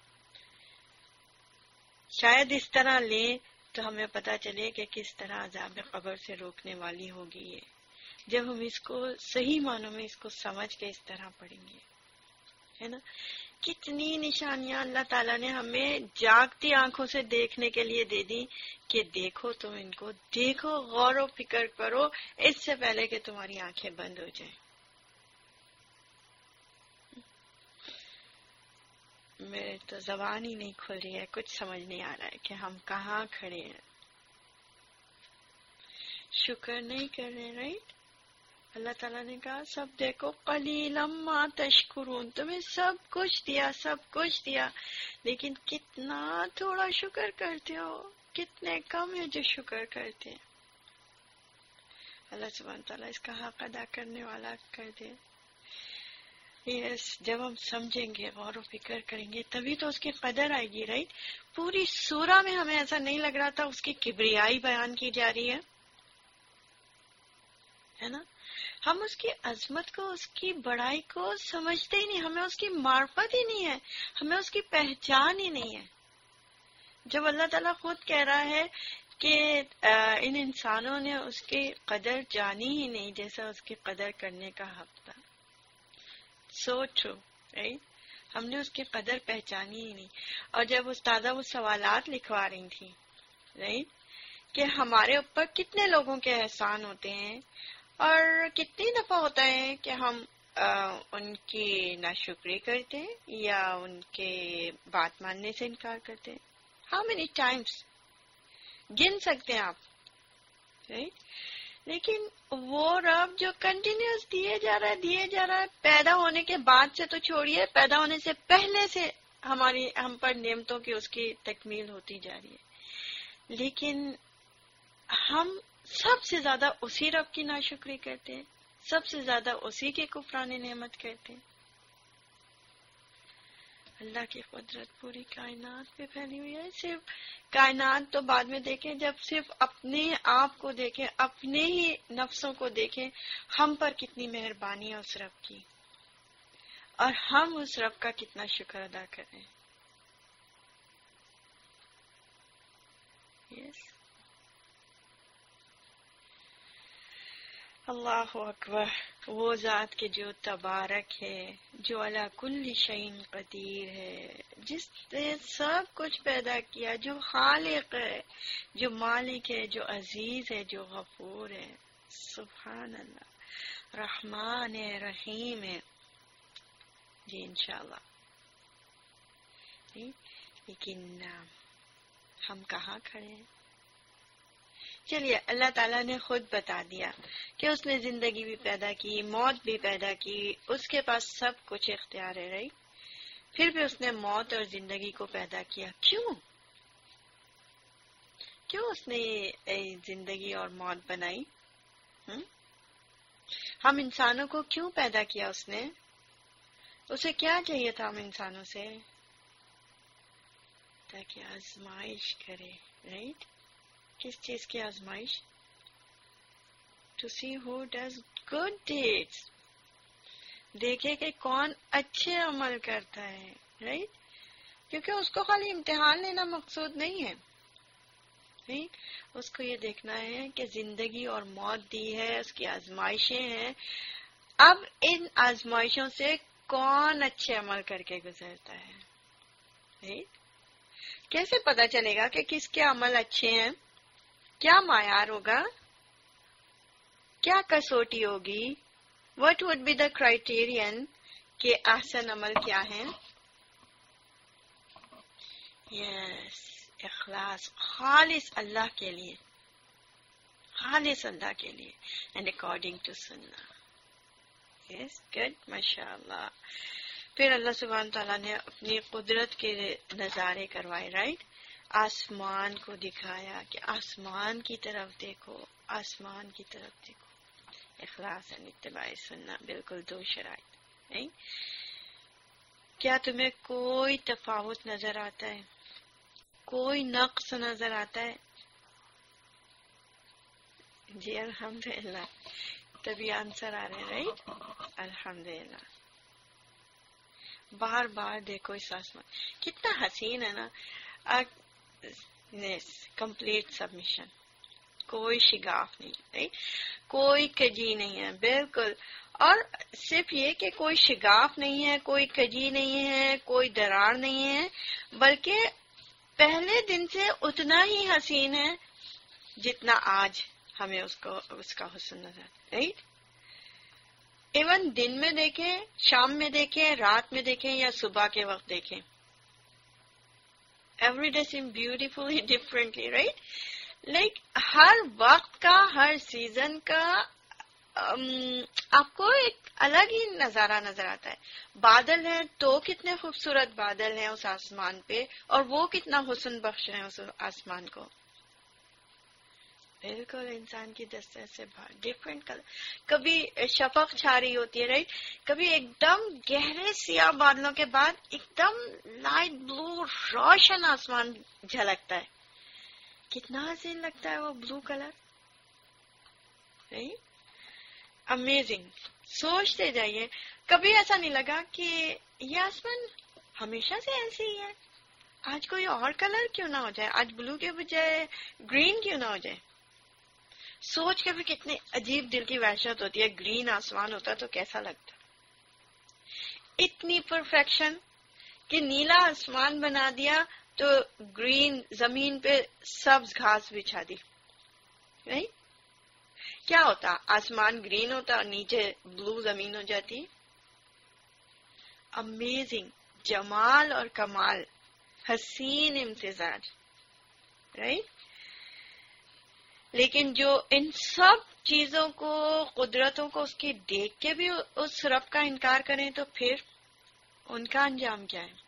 Speaker 3: شاید اس طرح لیں تو ہمیں پتہ چلے کہ کس طرح عذاب قبر سے روکنے والی ہوگی یہ، جب ہم اس کو صحیح معنوں میں اس کو سمجھ کے اس طرح پڑھیں گے، ہے نا. کتنی نشانیاں اللہ تعالیٰ نے ہمیں جاگتی آنکھوں سے دیکھنے کے لیے دے دی کہ دیکھو، تم ان کو دیکھو، غور و فکر کرو اس سے پہلے کہ تمہاری آنکھیں بند ہو جائیں. میرے تو زبان ہی نہیں کھل رہی ہے، کچھ سمجھ نہیں آ رہا ہے کہ ہم کہاں کھڑے ہیں. شکر نہیں کر رہے، رائٹ؟ اللہ تعالیٰ نے کہا سب دیکھو، قلیلا ما تشکرون، تمہیں سب کچھ دیا، لیکن کتنا تھوڑا شکر کرتے ہو، کتنے کم ہے جو شکر کرتے ہیں. اللہ سبحانہ تعالیٰ اس کا حق ادا کرنے والا کر دے. جب ہم سمجھیں گے، غور و فکر کریں گے، تبھی تو اس کی قدر آئے گی، رائٹ؟ پوری سورہ میں ہمیں ایسا نہیں لگ رہا تھا اس کی کبریائی بیان کی جا رہی ہے نا. ہم اس کی عظمت کو، اس کی بڑائی کو سمجھتے ہی نہیں، ہمیں اس کی معرفت ہی نہیں ہے، ہمیں اس کی پہچان ہی نہیں ہے. جب اللہ تعالیٰ خود کہہ رہا ہے کہ ان انسانوں نے اس کی قدر جانی ہی نہیں جیسا اس کی قدر کرنے کا حق تھا. So true, right? ہم نے اس کی قدر پہچانی ہی نہیں. اور جب استاذہ وہ سوالات لکھوا رہی تھی، رائٹ، کہ ہمارے اوپر کتنے لوگوں کے احسان ہوتے ہیں اور کتنی دفعہ ہوتا ہے کہ ہم ان کی ناشکری کرتے ہیں یا ان کے بات ماننے سے انکار کرتے ہیں. ہاؤ مینی ٹائمس گن سکتے ہیں آپ، رائٹ؟ لیکن وہ رب جو کنٹینیوس دیے جا رہا ہے، پیدا ہونے کے بعد سے تو چھوڑیے، پیدا ہونے سے پہلے سے ہم پر نعمتوں کی اس کی تکمیل ہوتی جا رہی ہے. لیکن ہم سب سے زیادہ اسی رب کی ناشکری کرتے ہیں، سب سے زیادہ اسی کے کفران نعمت کرتے ہیں. اللہ کی قدرت پوری کائنات پہ پھیلی ہوئی ہے. صرف کائنات تو بعد میں دیکھیں، جب صرف اپنے آپ کو دیکھیں، اپنے ہی نفسوں کو دیکھیں، ہم پر کتنی مہربانی ہے اس رب کی، اور ہم اس رب کا کتنا شکر ادا کریں. یس، اللہ اکبر. وہ ذات کے جو تبارک ہے، جو علی کل شیء قدیر ہے، جس نے سب کچھ پیدا کیا، جو خالق ہے، جو مالک ہے، جو عزیز ہے، جو غفور ہے. سبحان اللہ. رحمان ہے، رحیم ہے. جی انشاءاللہ. لیکن ہم کہاں کھڑے ہیں؟ چلیے اللہ تعالیٰ نے خود بتا دیا کہ اس نے زندگی بھی پیدا کی، موت بھی پیدا کی، اس کے پاس سب کچھ اختیار ہے، رائٹ؟ پھر بھی اس نے موت اور زندگی کو پیدا کیا. کیوں اس نے زندگی اور موت بنائی؟ ہم انسانوں کو کیوں پیدا کیا اس نے؟ اسے کیا چاہیے تھا ہم انسانوں سے؟ تاکہ آزمائش کرے، رائٹ؟ کس چیز کی آزمائش؟ To see who does good deeds, دیکھے کہ کون اچھے عمل کرتا ہے، رائٹ؟ کیونکہ اس کو خالی امتحان لینا مقصود نہیں ہے، اس کو یہ دیکھنا ہے کہ زندگی اور موت دی ہے، اس کی آزمائشیں ہیں، اب ان آزمائشوں سے کون اچھے عمل کر کے گزرتا ہے. کیسے پتا چلے گا کہ کس کے عمل اچھے ہیں؟ کیا معیار ہوگا؟ کیا کسوٹی ہوگی؟ What would be the criterion کہ احسن عمل کیا ہے؟ Yes, اخلاص، خالص اللہ کے لیے، خالص اللہ کے لیے and according to sunnah. Yes, good, mashallah. پھر اللہ سبحانہ تعالیٰ نے اپنی قدرت کے نظارے کروائے، رائٹ؟ آسمان کو دکھایا کہ آسمان کی طرف دیکھو، آسمان کی طرف دیکھو. اخلاص اور اتباع سنت، بالکل دو شرائط. کیا تمہیں کوئی تفاوت نظر آتا ہے؟ کوئی نقص نظر آتا ہے؟ جی الحمدللہ، تبھی آنسر آ رہے، رائٹ؟ الحمدللہ. بار بار دیکھو اس آسمان کتنا حسین ہے نا. کمپلیٹ سبمیشن، کوئی شگاف نہیں، رائٹ؟ کوئی کجی نہیں ہے، بالکل. اور صرف یہ کہ کوئی شگاف نہیں ہے، کوئی کجی نہیں ہے، کوئی درار نہیں ہے، بلکہ پہلے دن سے اتنا ہی حسین ہے جتنا آج ہمیں اس کا حسن نظر آتا، رائٹ؟ ایون دن میں دیکھیں، شام میں دیکھیں، رات میں دیکھیں یا صبح کے وقت دیکھیں، every day same beautifully differently, right? Like ہر وقت کا، ہر سیزن کا آپ کو ایک الگ ہی نظارہ نظر آتا ہے. بادل ہیں تو کتنے خوبصورت بادل ہیں اس آسمان پہ، اور وہ کتنا حسن بخش ہیں اس آسمان کو. بالکل انسان کی دستہ سے باہر ڈفرینٹ کلر. کبھی شفق چھا رہی ہوتی ہے، رائٹ؟ کبھی ایک دم گہرے سیاہ بادلوں کے بعد ایک دم لائٹ بلو روشن آسمان جھلکتا ہے. کتنا حسین لگتا ہے وہ بلو کلر، رائٹ؟ امیزنگ. سوچتے جائیے کبھی ایسا نہیں لگا کہ یہ آسمان ہمیشہ سے ایسے ہی ہے، آج کوئی اور کلر کیوں نہ ہو جائے، آج بلو کے بجائے گرین کیوں نہ ہو جائے. سوچ کے بھی کتنی عجیب دل کی وحشت ہوتی ہے. گرین آسمان ہوتا تو کیسا لگتا. اتنی پرفیکشن کہ نیلا آسمان بنا دیا تو گرین زمین پہ سبز گھاس بچھا دی، رائٹ؟ کیا ہوتا؟ آسمان گرین ہوتا اور نیچے بلو زمین ہو جاتی. امیزنگ جمال اور کمال، حسین امتزاج، رائٹ؟ لیکن جو ان سب چیزوں کو، قدرتوں کو اس کی دیکھ کے بھی اس رب کا انکار کریں تو پھر ان کا انجام کیا ہے؟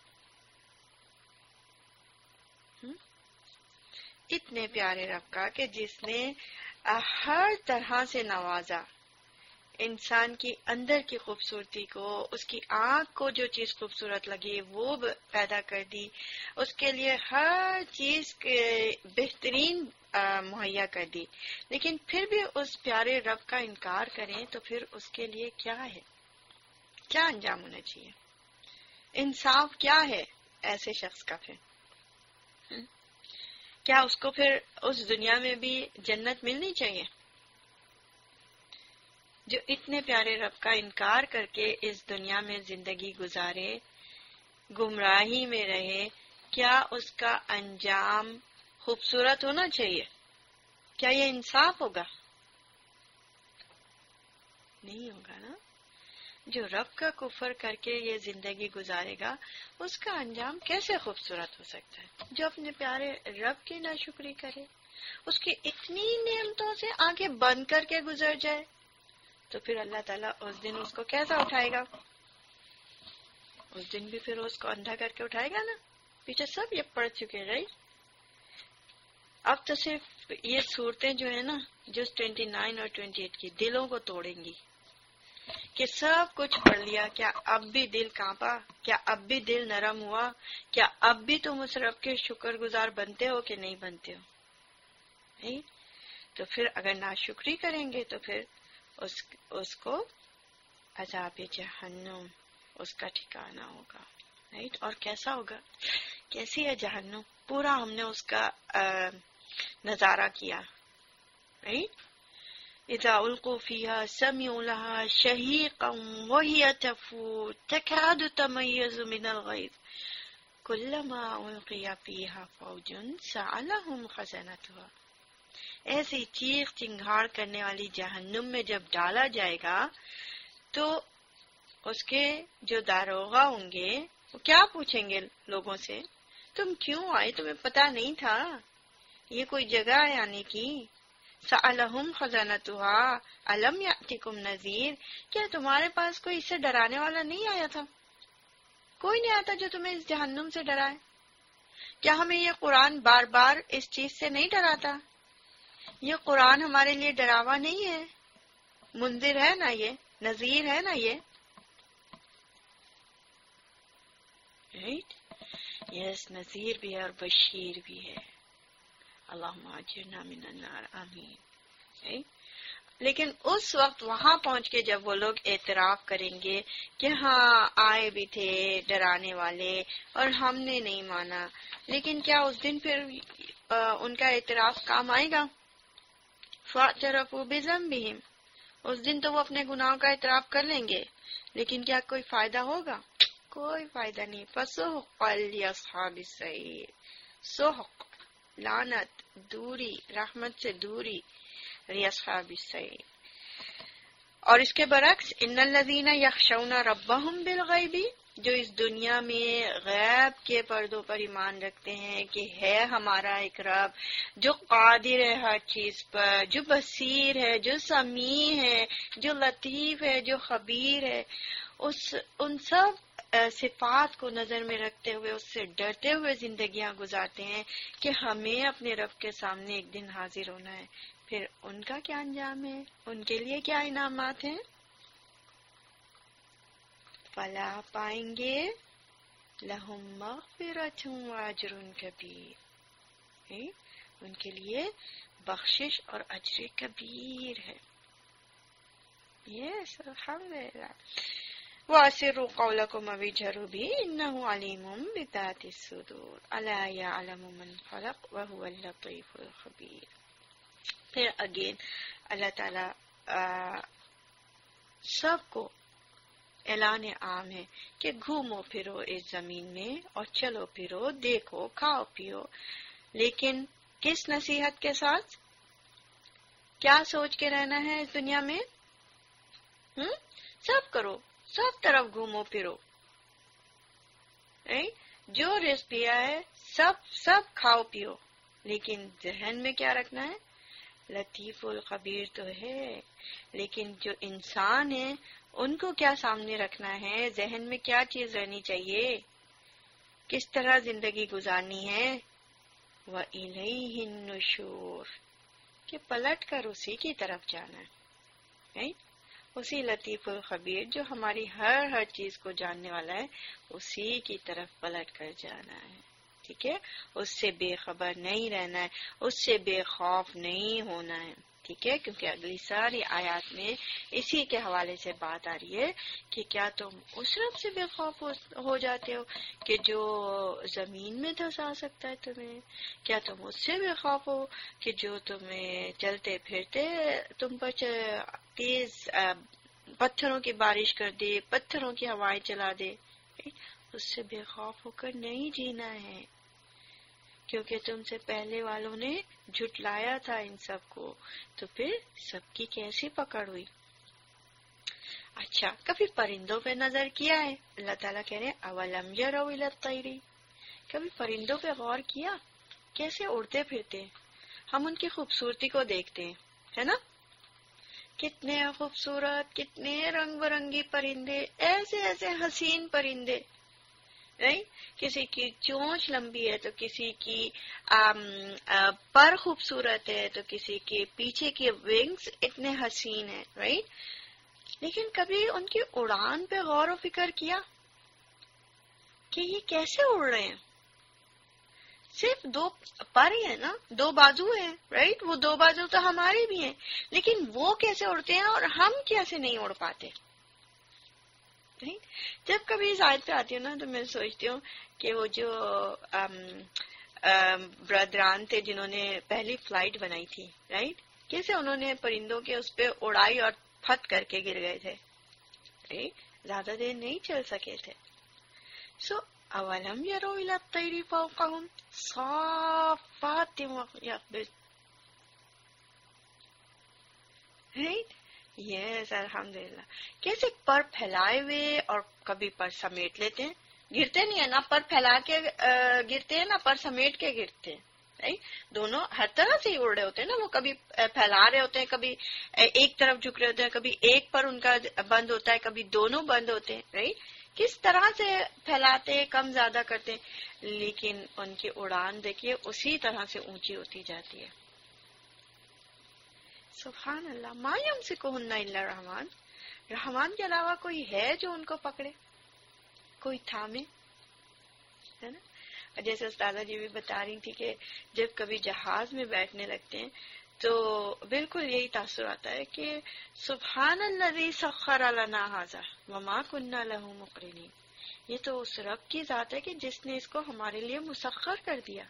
Speaker 3: اتنے پیارے رب کا کہ جس نے ہر طرح سے نوازا، انسان کی اندر کی خوبصورتی کو، اس کی آنکھ کو جو چیز خوبصورت لگی وہ پیدا کر دی، اس کے لیے ہر چیز بہترین مہیا کر دی. لیکن پھر بھی اس پیارے رب کا انکار کریں تو پھر اس کے لیے کیا ہے؟ کیا انجام ہونا چاہیے؟ انصاف کیا ہے ایسے شخص کا؟ پھر کیا اس کو پھر اس دنیا میں بھی جنت ملنی چاہیے؟ جو اتنے پیارے رب کا انکار کر کے اس دنیا میں زندگی گزارے، گمراہی میں رہے، کیا اس کا انجام خوبصورت ہونا چاہیے؟ کیا یہ انصاف ہوگا؟ نہیں ہوگا نا. جو رب کا کفر کر کے یہ زندگی گزارے گا اس کا انجام کیسے خوبصورت ہو سکتا ہے؟ جو اپنے پیارے رب کی ناشکری کرے اس کی اتنی نعمتوں سے آنکھیں بند کر کے گزر جائے تو پھر اللہ تعالیٰ اس دن اس کو کیسا اٹھائے گا؟ اس دن بھی پھر اس کو اندھا کر کے اٹھائے گا نا. پیچھے سب یہ پڑھ چکے رہی. اب تو صرف یہ صورتیں جو ہیں نا جو 29 اور 28 کی دلوں کو توڑیں گی کہ سب کچھ پڑھ لیا. کیا اب بھی دل کانپا؟ کیا اب بھی دل نرم ہوا؟ کیا اب بھی تم اس رب کے شکر گزار بنتے ہو کہ نہیں بنتے ہو؟ نہیں تو پھر اگر ناشکری کریں گے تو پھر اس کو عذاب جہنم اس کا ٹھکانہ ہوگا. رائٹ. اور کیسا ہوگا؟ کیسی ہے جہنم؟ پورا ہم نے اس کا نظارہ کیا. رائٹ. اذا القوا فيها سمعوا لها شهيقا وهي تفور تكاد تميز من الغيظ كلما القي فيها فوج سألهم خزنتها. ایسی چیخ چنگھاڑ کرنے والی جہنم میں جب ڈالا جائے گا تو اس کے جو داروغہ ہوں گے وہ کیا پوچھیں گے لوگوں سے؟ تم کیوں آئے؟ تمہیں پتا نہیں تھا یہ کوئی جگہ ہے آنے کی؟ سألہم خزانتها الم یأتکم نذیر. کیا تمہارے پاس کوئی اس سے ڈرانے والا نہیں آیا تھا؟ کوئی نہیں آتا جو تمہیں اس جہنم سے ڈرائے. کیا ہمیں یہ قرآن بار بار اس چیز سے نہیں ڈراتا؟ یہ قرآن ہمارے لیے ڈراوا نہیں ہے؟ منذر ہے نا، یہ نذیر ہے نا یہ. رائٹ. یس، نذیر بھی ہے اور بشیر بھی ہے. اللہم اجرنا من النار، آمین. لیکن اس وقت وہاں پہنچ کے جب وہ لوگ اعتراف کریں گے کہ ہاں آئے بھی تھے ڈرانے والے اور ہم نے نہیں مانا، لیکن کیا اس دن پھر ان کا اعتراف کام آئے گا؟ فاعترفوا بذنبہم. اس دن تو وہ اپنے گناہوں کا اعتراف کر لیں گے، لیکن کیا کوئی فائدہ ہوگا؟ کوئی فائدہ نہیں. فسحقا لاصحاب السعیر. سحق، لعنت، دوری، رحمت سے دوری، لاصحاب السعیر. اور اس کے برعکس ان الذین یخشون ربهم بالغیب، جو اس دنیا میں غیب کے پردوں پر ایمان رکھتے ہیں کہ ہے ہمارا ایک رب جو قادر ہے ہر چیز پر، جو بصیر ہے، جو سمیع ہے، جو لطیف ہے، جو خبیر ہے، ان سب صفات کو نظر میں رکھتے ہوئے اس سے ڈرتے ہوئے زندگیاں گزارتے ہیں کہ ہمیں اپنے رب کے سامنے ایک دن حاضر ہونا ہے. پھر ان کا کیا انجام ہے؟ ان کے لیے کیا انعامات ہیں؟ فلاح پائیں گے لہم مغفرۃ واجر کبیر. ان کے لیے بخشش اور اجر کبیر ہے. یس، الحمدللہ. وَأَسِرُّوا قَوْلَكُمْ أَوِ اجْهَرُوا بِهِ إِنَّهُ عَلِيمٌ بِذَاتِ الصُّدُورِ أَلَا يَعْلَمُ مَنْ خَلَقَ وَهُوَ اللَّطِيفُ الْخَبِيرُ. پھر اگین اللہ تعالی سب کو اعلان عام ہے کہ گھومو پھرو اس زمین میں اور چلو پھرو، دیکھو، کھاؤ پیو، لیکن کس نصیحت کے ساتھ؟ کیا سوچ کے رہنا ہے اس دنیا میں؟ سب کرو، سب طرف گھومو پھرو، جو رزق پیا ہے سب کھاؤ پیو، لیکن ذہن میں کیا رکھنا ہے؟ لطیف الخبیر تو ہے، لیکن جو انسان ہے ان کو کیا سامنے رکھنا ہے؟ ذہن میں کیا چیز رہنی چاہیے؟ کس طرح زندگی گزارنی ہے؟ وَإِلَيْهِ النُّشُورُ، کہ پلٹ کر اسی کی طرف جانا ہے. اسی لطیف الخبیر جو ہماری ہر چیز کو جاننے والا ہے، اسی کی طرف پلٹ کر جانا ہے. ٹھیک ہے، اس سے بے خبر نہیں رہنا ہے، اس سے بے خوف نہیں ہونا ہے. ٹھیک ہے، کیونکہ اگلی ساری آیات میں اسی کے حوالے سے بات آ رہی ہے کہ کیا تم اس رب سے بے خوف ہو جاتے ہو کہ جو زمین میں دھسا سکتا ہے تمہیں؟ کیا تم اس سے بے خوف ہو کہ جو تمہیں چلتے پھرتے تم پر تیز پتھروں کی بارش کر دے، پتھروں کی ہوائیں چلا دے؟ اس سے بے خوف ہو کر نہیں جینا ہے، کیونکہ تم سے پہلے والوں نے جھٹلایا تھا ان سب کو، تو پھر سب کی کیسی پکڑ ہوئی؟ اچھا، کبھی پرندوں پہ نظر کیا ہے؟ اللہ تعالیٰ کہہ رہے ہیں اولم یروا الی الطیر، کبھی پرندوں پہ غور کیا کیسے اڑتے پھرتے؟ ہم ان کی خوبصورتی کو دیکھتے ہیں، ہے نا؟ کتنے خوبصورت، کتنے رنگ برنگی پرندے، ایسے ایسے حسین پرندے، نہیں؟ کسی کی چونچ لمبی ہے تو کسی کی پر خوبصورت ہے تو کسی کے پیچھے کے ونگز اتنے حسین ہیں، رائٹ؟ لیکن کبھی ان کی اڑان پہ غور و فکر کیا کہ یہ کیسے اڑ رہے ہیں؟ صرف دو پر ہی ہے نا، دو بازو ہیں، رائٹ؟ وہ دو بازو تو ہمارے بھی ہیں، لیکن وہ کیسے اڑتے ہیں اور ہم کیسے نہیں اڑ پاتے؟ جب کبھی اس آیت پہ آتی ہوں نا تو میں سوچتی ہوں کہ وہ جو برادران تھے جنہوں نے پہلی فلائٹ بنائی تھی، رائٹ؟ کیسے انہوں نے پرندوں کے اس پہ اڑائی اور پھٹ کر کے گر گئے تھے، زیادہ دیر نہیں چل سکے تھے. سو اولم یروا الی الطیر فوقہم صافات یقبض، رائٹ؟ یس، الحمدللہ. کیسے پر پھیلائے ہوئے اور کبھی پر سمیٹ لیتے ہیں، گرتے نہیں ہیں، نہ پر پھیلا کے گرتے ہیں نہ پر سمیٹ کے گرتے ہیں، دونوں ہر طرح سے ہی اڑ رہے ہوتے ہیں نا. وہ کبھی پھیلا رہے ہوتے ہیں، کبھی ایک طرف جھک رہے ہوتے ہیں، کبھی ایک پر ان کا بند ہوتا ہے، کبھی دونوں بند ہوتے ہیں، رائٹ؟ کس طرح سے پھیلاتے ہیں، کم زیادہ کرتے ہیں، لیکن ان کی اڑان دیکھیے اسی طرح سے اونچی ہوتی جاتی ہے. سبحان اللہ. ما یمسکہن الا الرحمن، رحمان کے علاوہ کوئی ہے جو ان کو پکڑے، کوئی تھامے، ہے نا؟ جیسے استاذہ جی بھی بتا رہی تھی کہ جب کبھی جہاز میں بیٹھنے لگتے ہیں تو بالکل یہی تاثر آتا ہے کہ سبحان الذی سخر لنا ھذا وما کنا لہ مقرنین. یہ تو اس رب کی ذات ہے کہ جس نے اس کو ہمارے لیے مسخر کر دیا،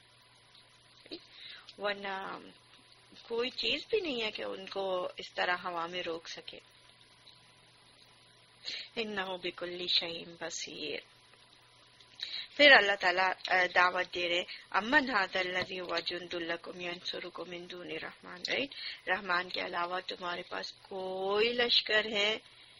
Speaker 3: ورنہ کوئی چیز بھی نہیں ہے کہ ان کو اس طرح ہوا میں روک سکے. انہ بکل شیء بصیر. پھر اللہ تعالیٰ دعوت دے رہے امن ھذا الذی هو جند لکم ینصرکم من دون الرحمن، رائٹ؟ رحمان کے علاوہ تمہارے پاس کوئی لشکر ہے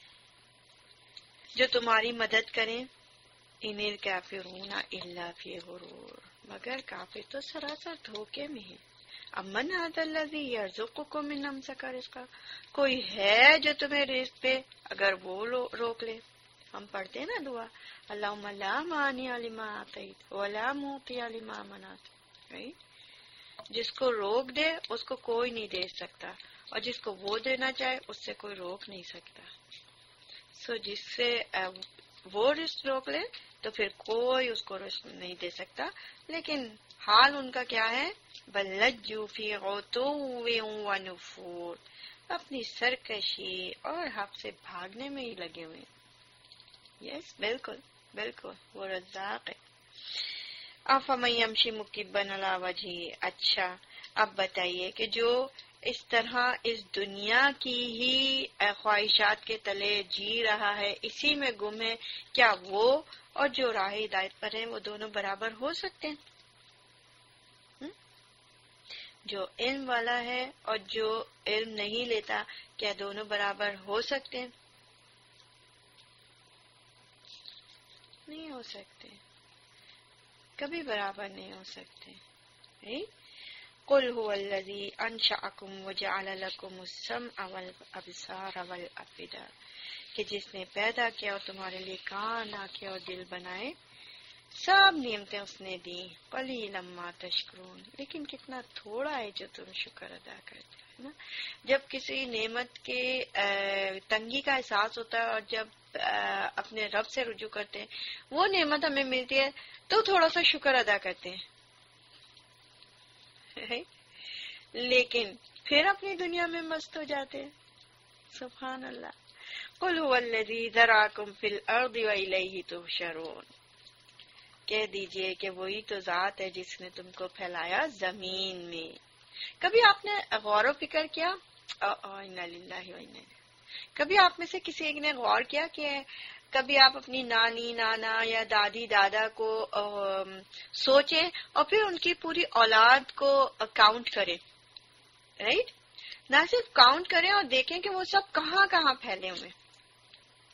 Speaker 3: جو تمہاری مدد کریں. ان الکافرون الا فی غرور، مگر کافر تو سراسر دھوکے میں ہیں. امن ھذا الذی یرزقکم من امسک رزقا، کوئی ہے جو تمہیں رزق پہ اگر وہ روک لے. ہم پڑھتے ہیں نا دعا اللہم لا مانع لما اعطیت ولا معطی لما منعت، جس کو روک دے اس کو کوئی نہیں دے سکتا، اور جس کو وہ دینا چاہے اس سے کوئی روک نہیں سکتا. سو جس سے وہ رزق روک لے تو پھر کوئی اس کو رزق نہیں دے سکتا. لیکن حال ان کا کیا ہے؟ بل لجوا فی عتو و نفور، اپنی سرکشی اور حق سے بھاگنے میں ہی لگے ہوئے. یس، بالکل بالکل، وہ رزاق ہے. افمن یمشی مکبا علی وجہہ، اچھا اب بتائیے کہ جو اس طرح اس دنیا کی ہی خواہشات کے تلے جی رہا ہے، اسی میں گم ہے، کیا وہ اور جو راہ ہدایت پر ہیں وہ دونوں برابر ہو سکتے ہیں؟ جو علم والا ہے اور جو علم نہیں لیتا، کیا دونوں برابر ہو سکتے ہیں؟ نہیں ہو سکتے، کبھی برابر نہیں ہو سکتے. قل هو الذی انشأکم وجعل لکم السمع والابصار والافئدہ، کہ جس نے پیدا کیا اور تمہارے لیے کان، آنکھیں اور دل بنائے، سب نعمتیں اس نے دی. قلیلا ما تشکرون، لیکن کتنا تھوڑا ہے جو تم شکر ادا کرتے ہو نا. جب کسی نعمت کے تنگی کا احساس ہوتا ہے اور جب اپنے رب سے رجوع کرتے ہیں، وہ نعمت ہمیں ملتی ہے تو تھوڑا سا شکر ادا کرتے ہیں، لیکن پھر اپنی دنیا میں مست ہو جاتے ہیں. سبحان اللہ. قل هو الذی ذرأکم فی الارض والیہ تحشرون، کہہ دیجئے کہ وہی تو ذات ہے جس نے تم کو پھیلایا زمین میں. کبھی آپ نے غور و فکر کیا؟ انا للہ و انا الیہ. کبھی آپ میں سے کسی ایک نے غور کیا کہ کبھی آپ اپنی نانی، نانا یا دادی، دادا کو سوچیں اور پھر ان کی پوری اولاد کو کاؤنٹ کریں، رائٹ؟ نہ صرف کاؤنٹ کریں اور دیکھیں کہ وہ سب کہاں کہاں پھیلے ہوئے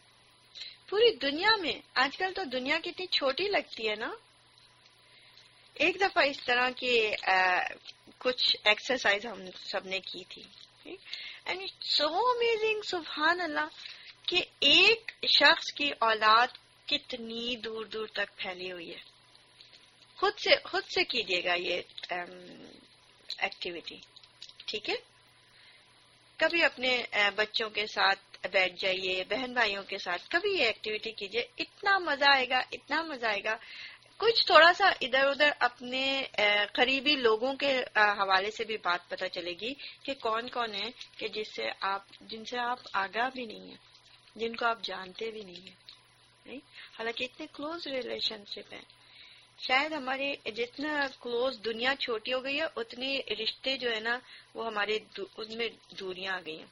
Speaker 3: پوری دنیا میں. آج کل تو دنیا کتنی چھوٹی لگتی ہے نا. ایک دفعہ اس طرح کی کچھ ایکسرسائز ہم سب نے کی تھی، اینڈ اٹس سو امیزنگ، سبحان اللہ، کہ ایک شخص کی اولاد کتنی دور دور تک پھیلی ہوئی ہے. خود سے کیجیے گا یہ ایکٹیویٹی، ٹھیک ہے؟ کبھی اپنے بچوں کے ساتھ بیٹھ جائیے، بہن بھائیوں کے ساتھ کبھی یہ ایکٹیویٹی کیجیے، اتنا مزہ آئے گا، اتنا مزہ آئے گا. کچھ تھوڑا سا ادھر ادھر اپنے قریبی لوگوں کے حوالے سے بھی بات پتہ چلے گی کہ کون کون ہے کہ جن سے آپ آگاہ بھی نہیں ہیں، جن کو آپ جانتے بھی نہیں ہیں، حالانکہ اتنے کلوز ریلیشن شپ ہیں. شاید ہمارے جتنا کلوز دنیا چھوٹی ہو گئی ہے اتنی رشتے جو ہے نا وہ ہمارے ان میں دوریاں آ گئی ہیں.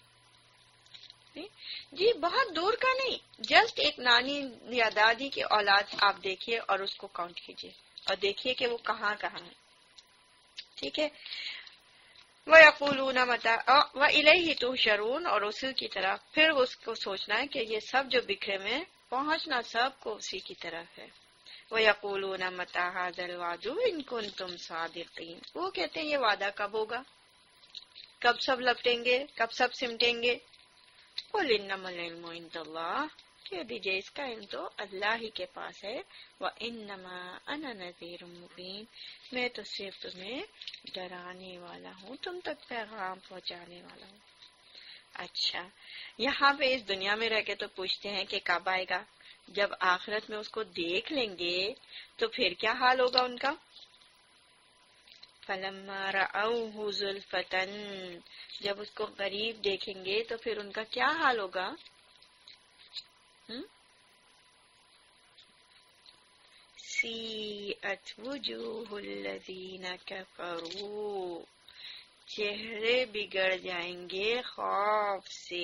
Speaker 3: جی بہت دور کا نہیں، جسٹ ایک نانی یا دادی کی اولاد آپ دیکھیے اور اس کو کاؤنٹ کیجیے اور دیکھیے کہ وہ کہاں کہاں ہے. ٹھیک ہے؟ وَيَقُولُونَ مَتَىٰ وَإِلَيْهِ تُحْشَرُونَ، اور اسی کی طرف پھر اس کو سوچنا ہے کہ یہ سب جو بکھرے میں پہنچنا سب کو اسی کی طرف ہے. وَيَقُولُونَ مَتَىٰ هَٰذَا الْوَعْدُ إِن كُنتُمْ صَادِقِينَ، وہ کہتے ہیں یہ وعدہ کب ہوگا، کب سب لپٹیں گے، کب سب سمٹیں گے. قُلْ إِنَّمَا الْعِلْمُ عِندَ اللَّهِ، کہہ دیجئے اس کا علم تو اللہ ہی کے پاس ہے. وَإِنَّمَا أَنَا نَذِيرٌ مُّبِينٌ، میں تو صرف تمہیں ڈرانے والا ہوں، تم تک پیغام پہنچانے والا ہوں. اچھا، یہاں پہ اس دنیا میں رہ کے تو پوچھتے ہیں کہ کب آئے گا، جب آخرت میں اس کو دیکھ لیں گے تو پھر کیا حال ہوگا ان کا. فَلَمَّا رَأَوْهُ زُلْفَةً، جب اس کو قریب دیکھیں گے تو پھر ان کا کیا حال ہوگا. سِیئَتْ وُجُوهُ الَّذِینَ کَفَرُوا، چہرے بگڑ جائیں گے خوف سے.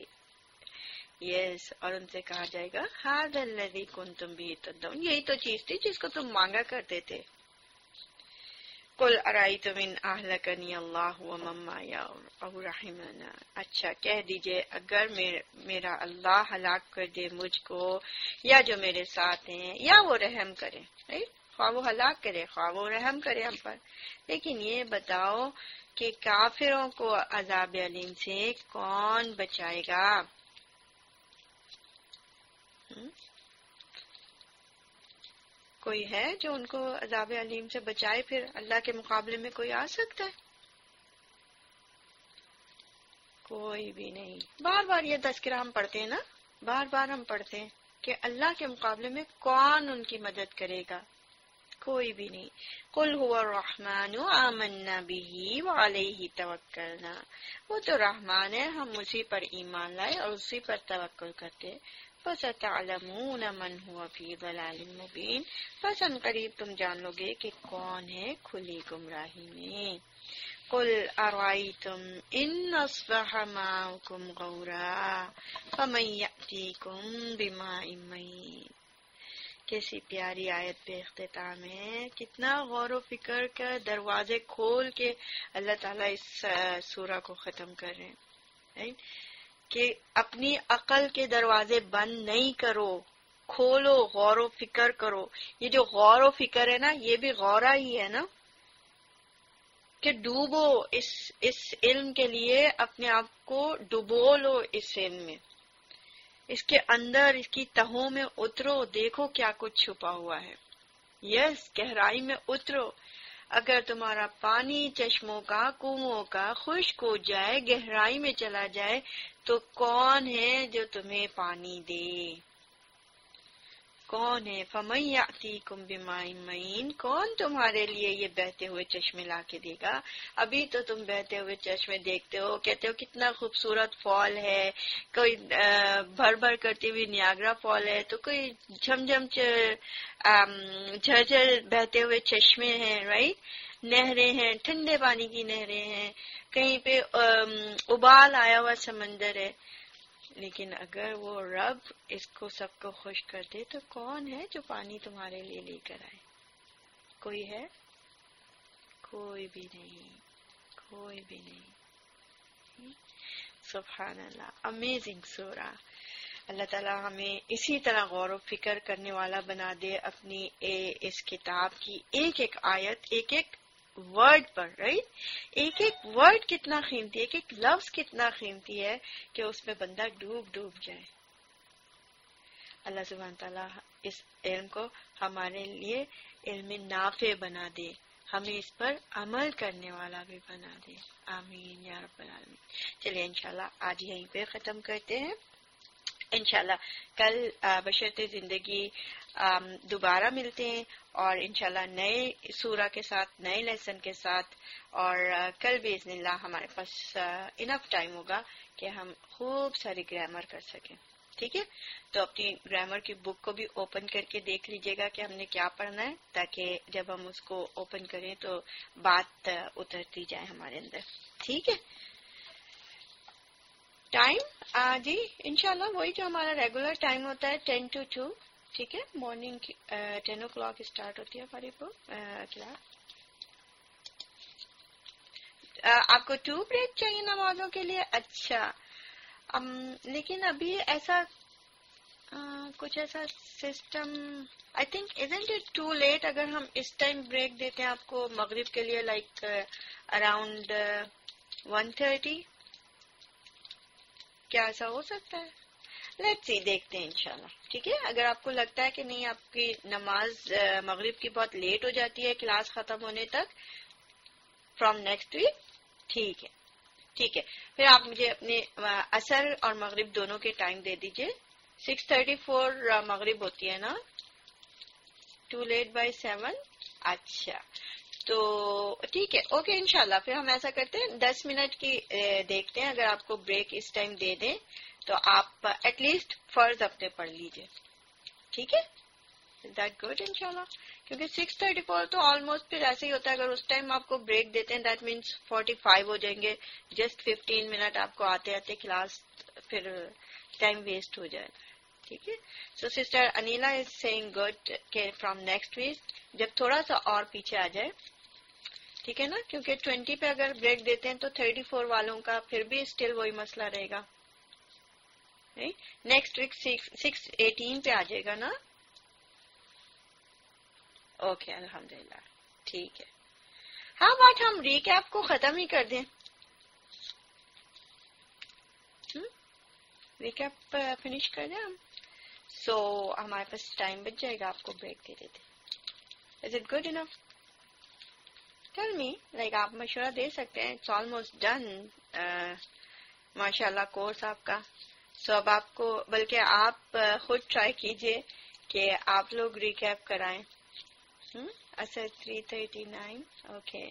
Speaker 3: یس، اور ان سے کہا جائے گا هَذَا الَّذِی كُنْتُمْ بِهِ تَدْعُونَ، یہی تو چیز تھی جس کو تم مانگا کرتے تھے. قُلْ أَرَأَیْتُمْ إِنْ أَهْلَكَنِیَ اللَّهُ وَمَن مَّعِیَ أَوْ رَحِمَنَا، اچھا کہہ دیجئے اگر میرا اللہ ہلاک کر دے مجھ کو یا جو میرے ساتھ ہیں، یا وہ رحم کرے، خواہ وہ ہلاک کرے خواہ وہ رحم کرے ہم پر، لیکن یہ بتاؤ کہ کافروں کو عذاب علیم سے کون بچائے گا. کوئی ہے جو ان کو عذاب علیم سے بچائے؟ پھر اللہ کے مقابلے میں کوئی آ سکتا ہے؟ کوئی بھی نہیں. بار بار یہ تذکرہ ہم پڑھتے ہیں نا، بار بار ہم پڑھتے ہیں کہ اللہ کے مقابلے میں کون ان کی مدد کرے گا. کوئی بھی نہیں. قُلْ هُوَ الرَّحْمَٰنُ آمَنَّا بِهِ وَعَلَيْهِ تَوَكَّلْنَا، وہ تو رحمان ہے، ہم اسی پر ایمان لائے اور اسی پر توکل کرتے. فَسَتَعْلَمُونَ مَنْ هُوَ فِي ضَلَالٍ مُّبِينٍ، پس ان قریب تم جان لو گے کہ کون ہے کھلی گمراہی میں. قُلْ أَرَأَیْتُمْ إِنْ أَصْبَحَ مَاؤُكُمْ غَوْرًا فَمَن يَأْتِیكُم بِمَاءٍ مَّعِینٍ. کیسی پیاری آیت پہ اختتام ہے. کتنا غور و فکر کا دروازے کھول کے اللہ تعالیٰ اس سورہ کو ختم کر رہے ہیں کہ اپنی عقل کے دروازے بند نہیں کرو، کھولو، غور و فکر کرو. یہ جو غور و فکر ہے نا، یہ بھی غورہ ہی ہے نا، کہ ڈوبو اس علم کے لیے، اپنے آپ کو ڈبو لو اس علم میں، اس کے اندر، اس کی تہوں میں اترو، دیکھو کیا کچھ چھپا ہوا ہے. یس، گہرائی میں اترو. اگر تمہارا پانی چشموں کا، کنووں کا خشک ہو جائے، گہرائی میں چلا جائے، تو کون ہے جو تمہیں پانی دے؟ کون ہے؟ فَمَن يَأْتِیکُم بِمَاءٍ مَّعِینٍ، کون تمہارے لیے یہ بہتے ہوئے چشمے لا کے دے گا؟ ابھی تو تم بہتے ہوئے چشمے دیکھتے ہو، کہتے ہو کتنا خوبصورت فال ہے، کوئی بھر بھر کرتی ہوئی نیاگرا فال ہے، تو کوئی جھم جھرجھر بہتے ہوئے چشمے ہیں، رائٹ، نہریں ہیں، ٹھنڈے پانی کی نہریں ہیں، کہیں پہ ابال آیا ہوا سمندر ہے. لیکن اگر وہ رب اس کو سب کو خوش کر دے تو کون ہے جو پانی تمہارے لیے لے کر آئے؟ کوئی ہے؟ کوئی بھی نہیں، کوئی بھی نہیں. سبحان اللہ، امیزنگ سورہ. اللہ تعالیٰ ہمیں اسی طرح غور و فکر کرنے والا بنا دے اپنی اس کتاب کی ایک ایک آیت، ایک ایک ورڈ پر، رائٹ؟ ایک ایک ورڈ کتنا قیمتی ہے، ایک ایک لفظ کتنا قیمتی ہے کہ اس میں بندہ ڈوب جائے. اللہ سبحانہ تعالیٰ اس علم کو ہمارے لیے علم نافع بنا دے، ہمیں اس پر عمل کرنے والا بھی بنا دے. آمین یا رب العالمین. چلیے انشاءاللہ آج یہیں پہ ختم کرتے ہیں. انشاءاللہ کل بشرط زندگی دوبارہ ملتے ہیں اور انشاءاللہ نئے سورہ کے ساتھ، نئے لیسن کے ساتھ. اور کل باذن اللہ ہمارے پاس انف ٹائم ہوگا کہ ہم خوب ساری گرامر کر سکیں. ٹھیک ہے؟ تو اپنی گرامر کی بک کو بھی اوپن کر کے دیکھ لیجیے گا کہ ہم نے کیا پڑھنا ہے، تاکہ جب ہم اس کو اوپن کریں تو بات اترتی جائے ہمارے اندر. ٹھیک ہے؟ ٹائم جی انشاءاللہ وہی جو ہمارا ریگولر ٹائم ہوتا ہے 10 to 2. ٹھیک ہے؟ مارننگ 10 o'clock اسٹارٹ ہوتی ہے ہماری کلاس. آپ کو 2 بریک چاہیے نمازوں کے لیے؟ اچھا، لیکن ابھی ایسا کچھ ایسا system I think isn't it too late اگر ہم اس ٹائم بریک دیتے ہیں آپ کو مغرب کے لیے، لائک اراؤنڈ 1:30. کیا ایسا ہو سکتا ہے؟ لیٹس سی، دیکھتے ہیں انشاءاللہ. ٹھیک ہے؟ اگر آپ کو لگتا ہے کہ نہیں آپ کی نماز مغرب کی بہت لیٹ ہو جاتی ہے کلاس ختم ہونے تک فرام نیکسٹ ویک، ٹھیک ہے، ٹھیک ہے، پھر آپ مجھے اپنے عصر اور مغرب دونوں کے ٹائم دے دیجئے. 6:34 مغرب ہوتی ہے نا، ٹو لیٹ بائی 7. اچھا تو ٹھیک ہے، اوکے انشاءاللہ. پھر ہم ایسا کرتے ہیں 10 منٹ کی دیکھتے ہیں. اگر آپ کو بریک اس ٹائم دے دیں تو آپ ایٹ لیسٹ فرض اپنے پڑھ لیجئے. ٹھیک ہے؟ دیٹ گڈ انشاءاللہ. کیونکہ 6:34 تو آلموسٹ پھر ایسے ہی ہوتا ہے. اگر اس ٹائم آپ کو بریک دیتے ہیں دیٹ مینس 45 ہو جائیں گے. جسٹ 15 منٹ آپ کو آتے آتے کلاس پھر ٹائم ویسٹ ہو جائے. ٹھیک ہے؟ So sister Anila is saying good کہ فرام نیکسٹ ویک جب تھوڑا سا اور پیچھے آ جائے. ٹھیک ہے نا؟ کیونکہ 20 پہ اگر بریک دیتے ہیں تو 34 والوں کا پھر بھی اسٹل وہی مسئلہ رہے گا. نیکسٹ ویک 6:18 پہ آ جائے گا نا. اوکے الحمدللہ ٹھیک ہے. ہاں بات ہم ریکیپ کو ختم ہی کر دیں. ریکیپ فنش کر دیں ہم. سو ہمارے پاس ٹائم بچ جائے گا آپ کو بریک دے دیتے. Is it good enough? Tell me, like آپ مشورہ دے سکتے ہیں. اٹس آلموسٹ ڈن ماشاء اللہ کورس آپ کا. سو اب آپ کو بلکہ آپ خود ٹرائی کیجئے کہ آپ لوگ ریکیپ کرائیں. اچھا 3:39 اوکے.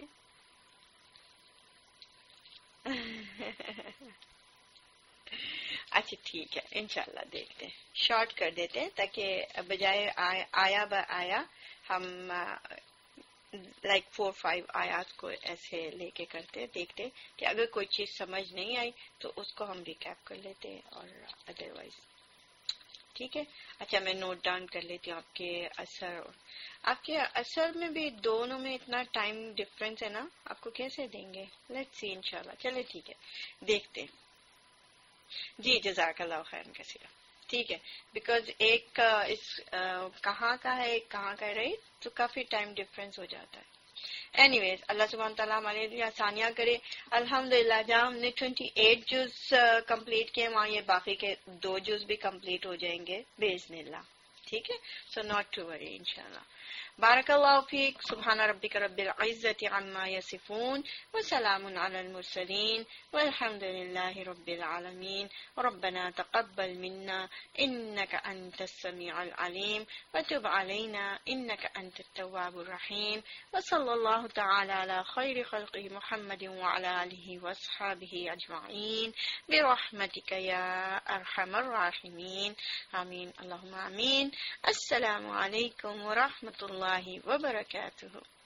Speaker 3: اچھا ٹھیک ہے انشاءاللہ دیکھتے ہیں، شارٹ کر دیتے ہیں تاکہ بجائے آیا با آیا ہم لائک 4-5 آیات کو ایسے لے کے کرتے. دیکھتے کہ اگر کوئی چیز سمجھ نہیں آئی تو اس کو ہم ریکیپ کر لیتے اور ادروائز. ٹھیک ہے؟ اچھا میں نوٹ ڈاؤن کر لیتی ہوں آپ کے اثر. آپ کے اثر میں بھی دونوں میں اتنا ٹائم ڈفرینس ہے نا، آپ کو کیسے دیں گے؟ لیٹس سی انشاءاللہ. چلے ٹھیک ہے دیکھتے. جی جزاک اللہ خیر کثیرا. ٹھیک ہے، بیکاز ایک کہاں کا ہے ایک کہاں کا ہے، رائٹ؟ تو کافی ٹائم ڈفرینس ہو جاتا ہے. اینی ویز اللہ سبحانہ تعالیٰ ہمارے لیے آسانیاں کرے. الحمدللہ جہاں ہم نے 28 جز کمپلیٹ کیے وہاں یہ باقی کے 2 جز بھی کمپلیٹ ہو جائیں گے باذن اللہ. ٹھیک ہے؟ سو ناٹ ٹو وری انشاءاللہ. بارک اللہ فیک. سبحان ربک رب العزت عما یصفون وسلام علی المرسلین والحمد للہ رب العالمین. ربنا تقبل منا انک انت السمیع العلیم وتب علینا انک انت التواب الرحیم. وصلی اللہ تعالی علی خیر خلقہ محمد وعلی آلہ واصحابہ اجمعین برحمتک یا ارحم الراحمین. آمین اللہم آمین. السلام علیکم ورحمۃ اللہ وبرکاتہ.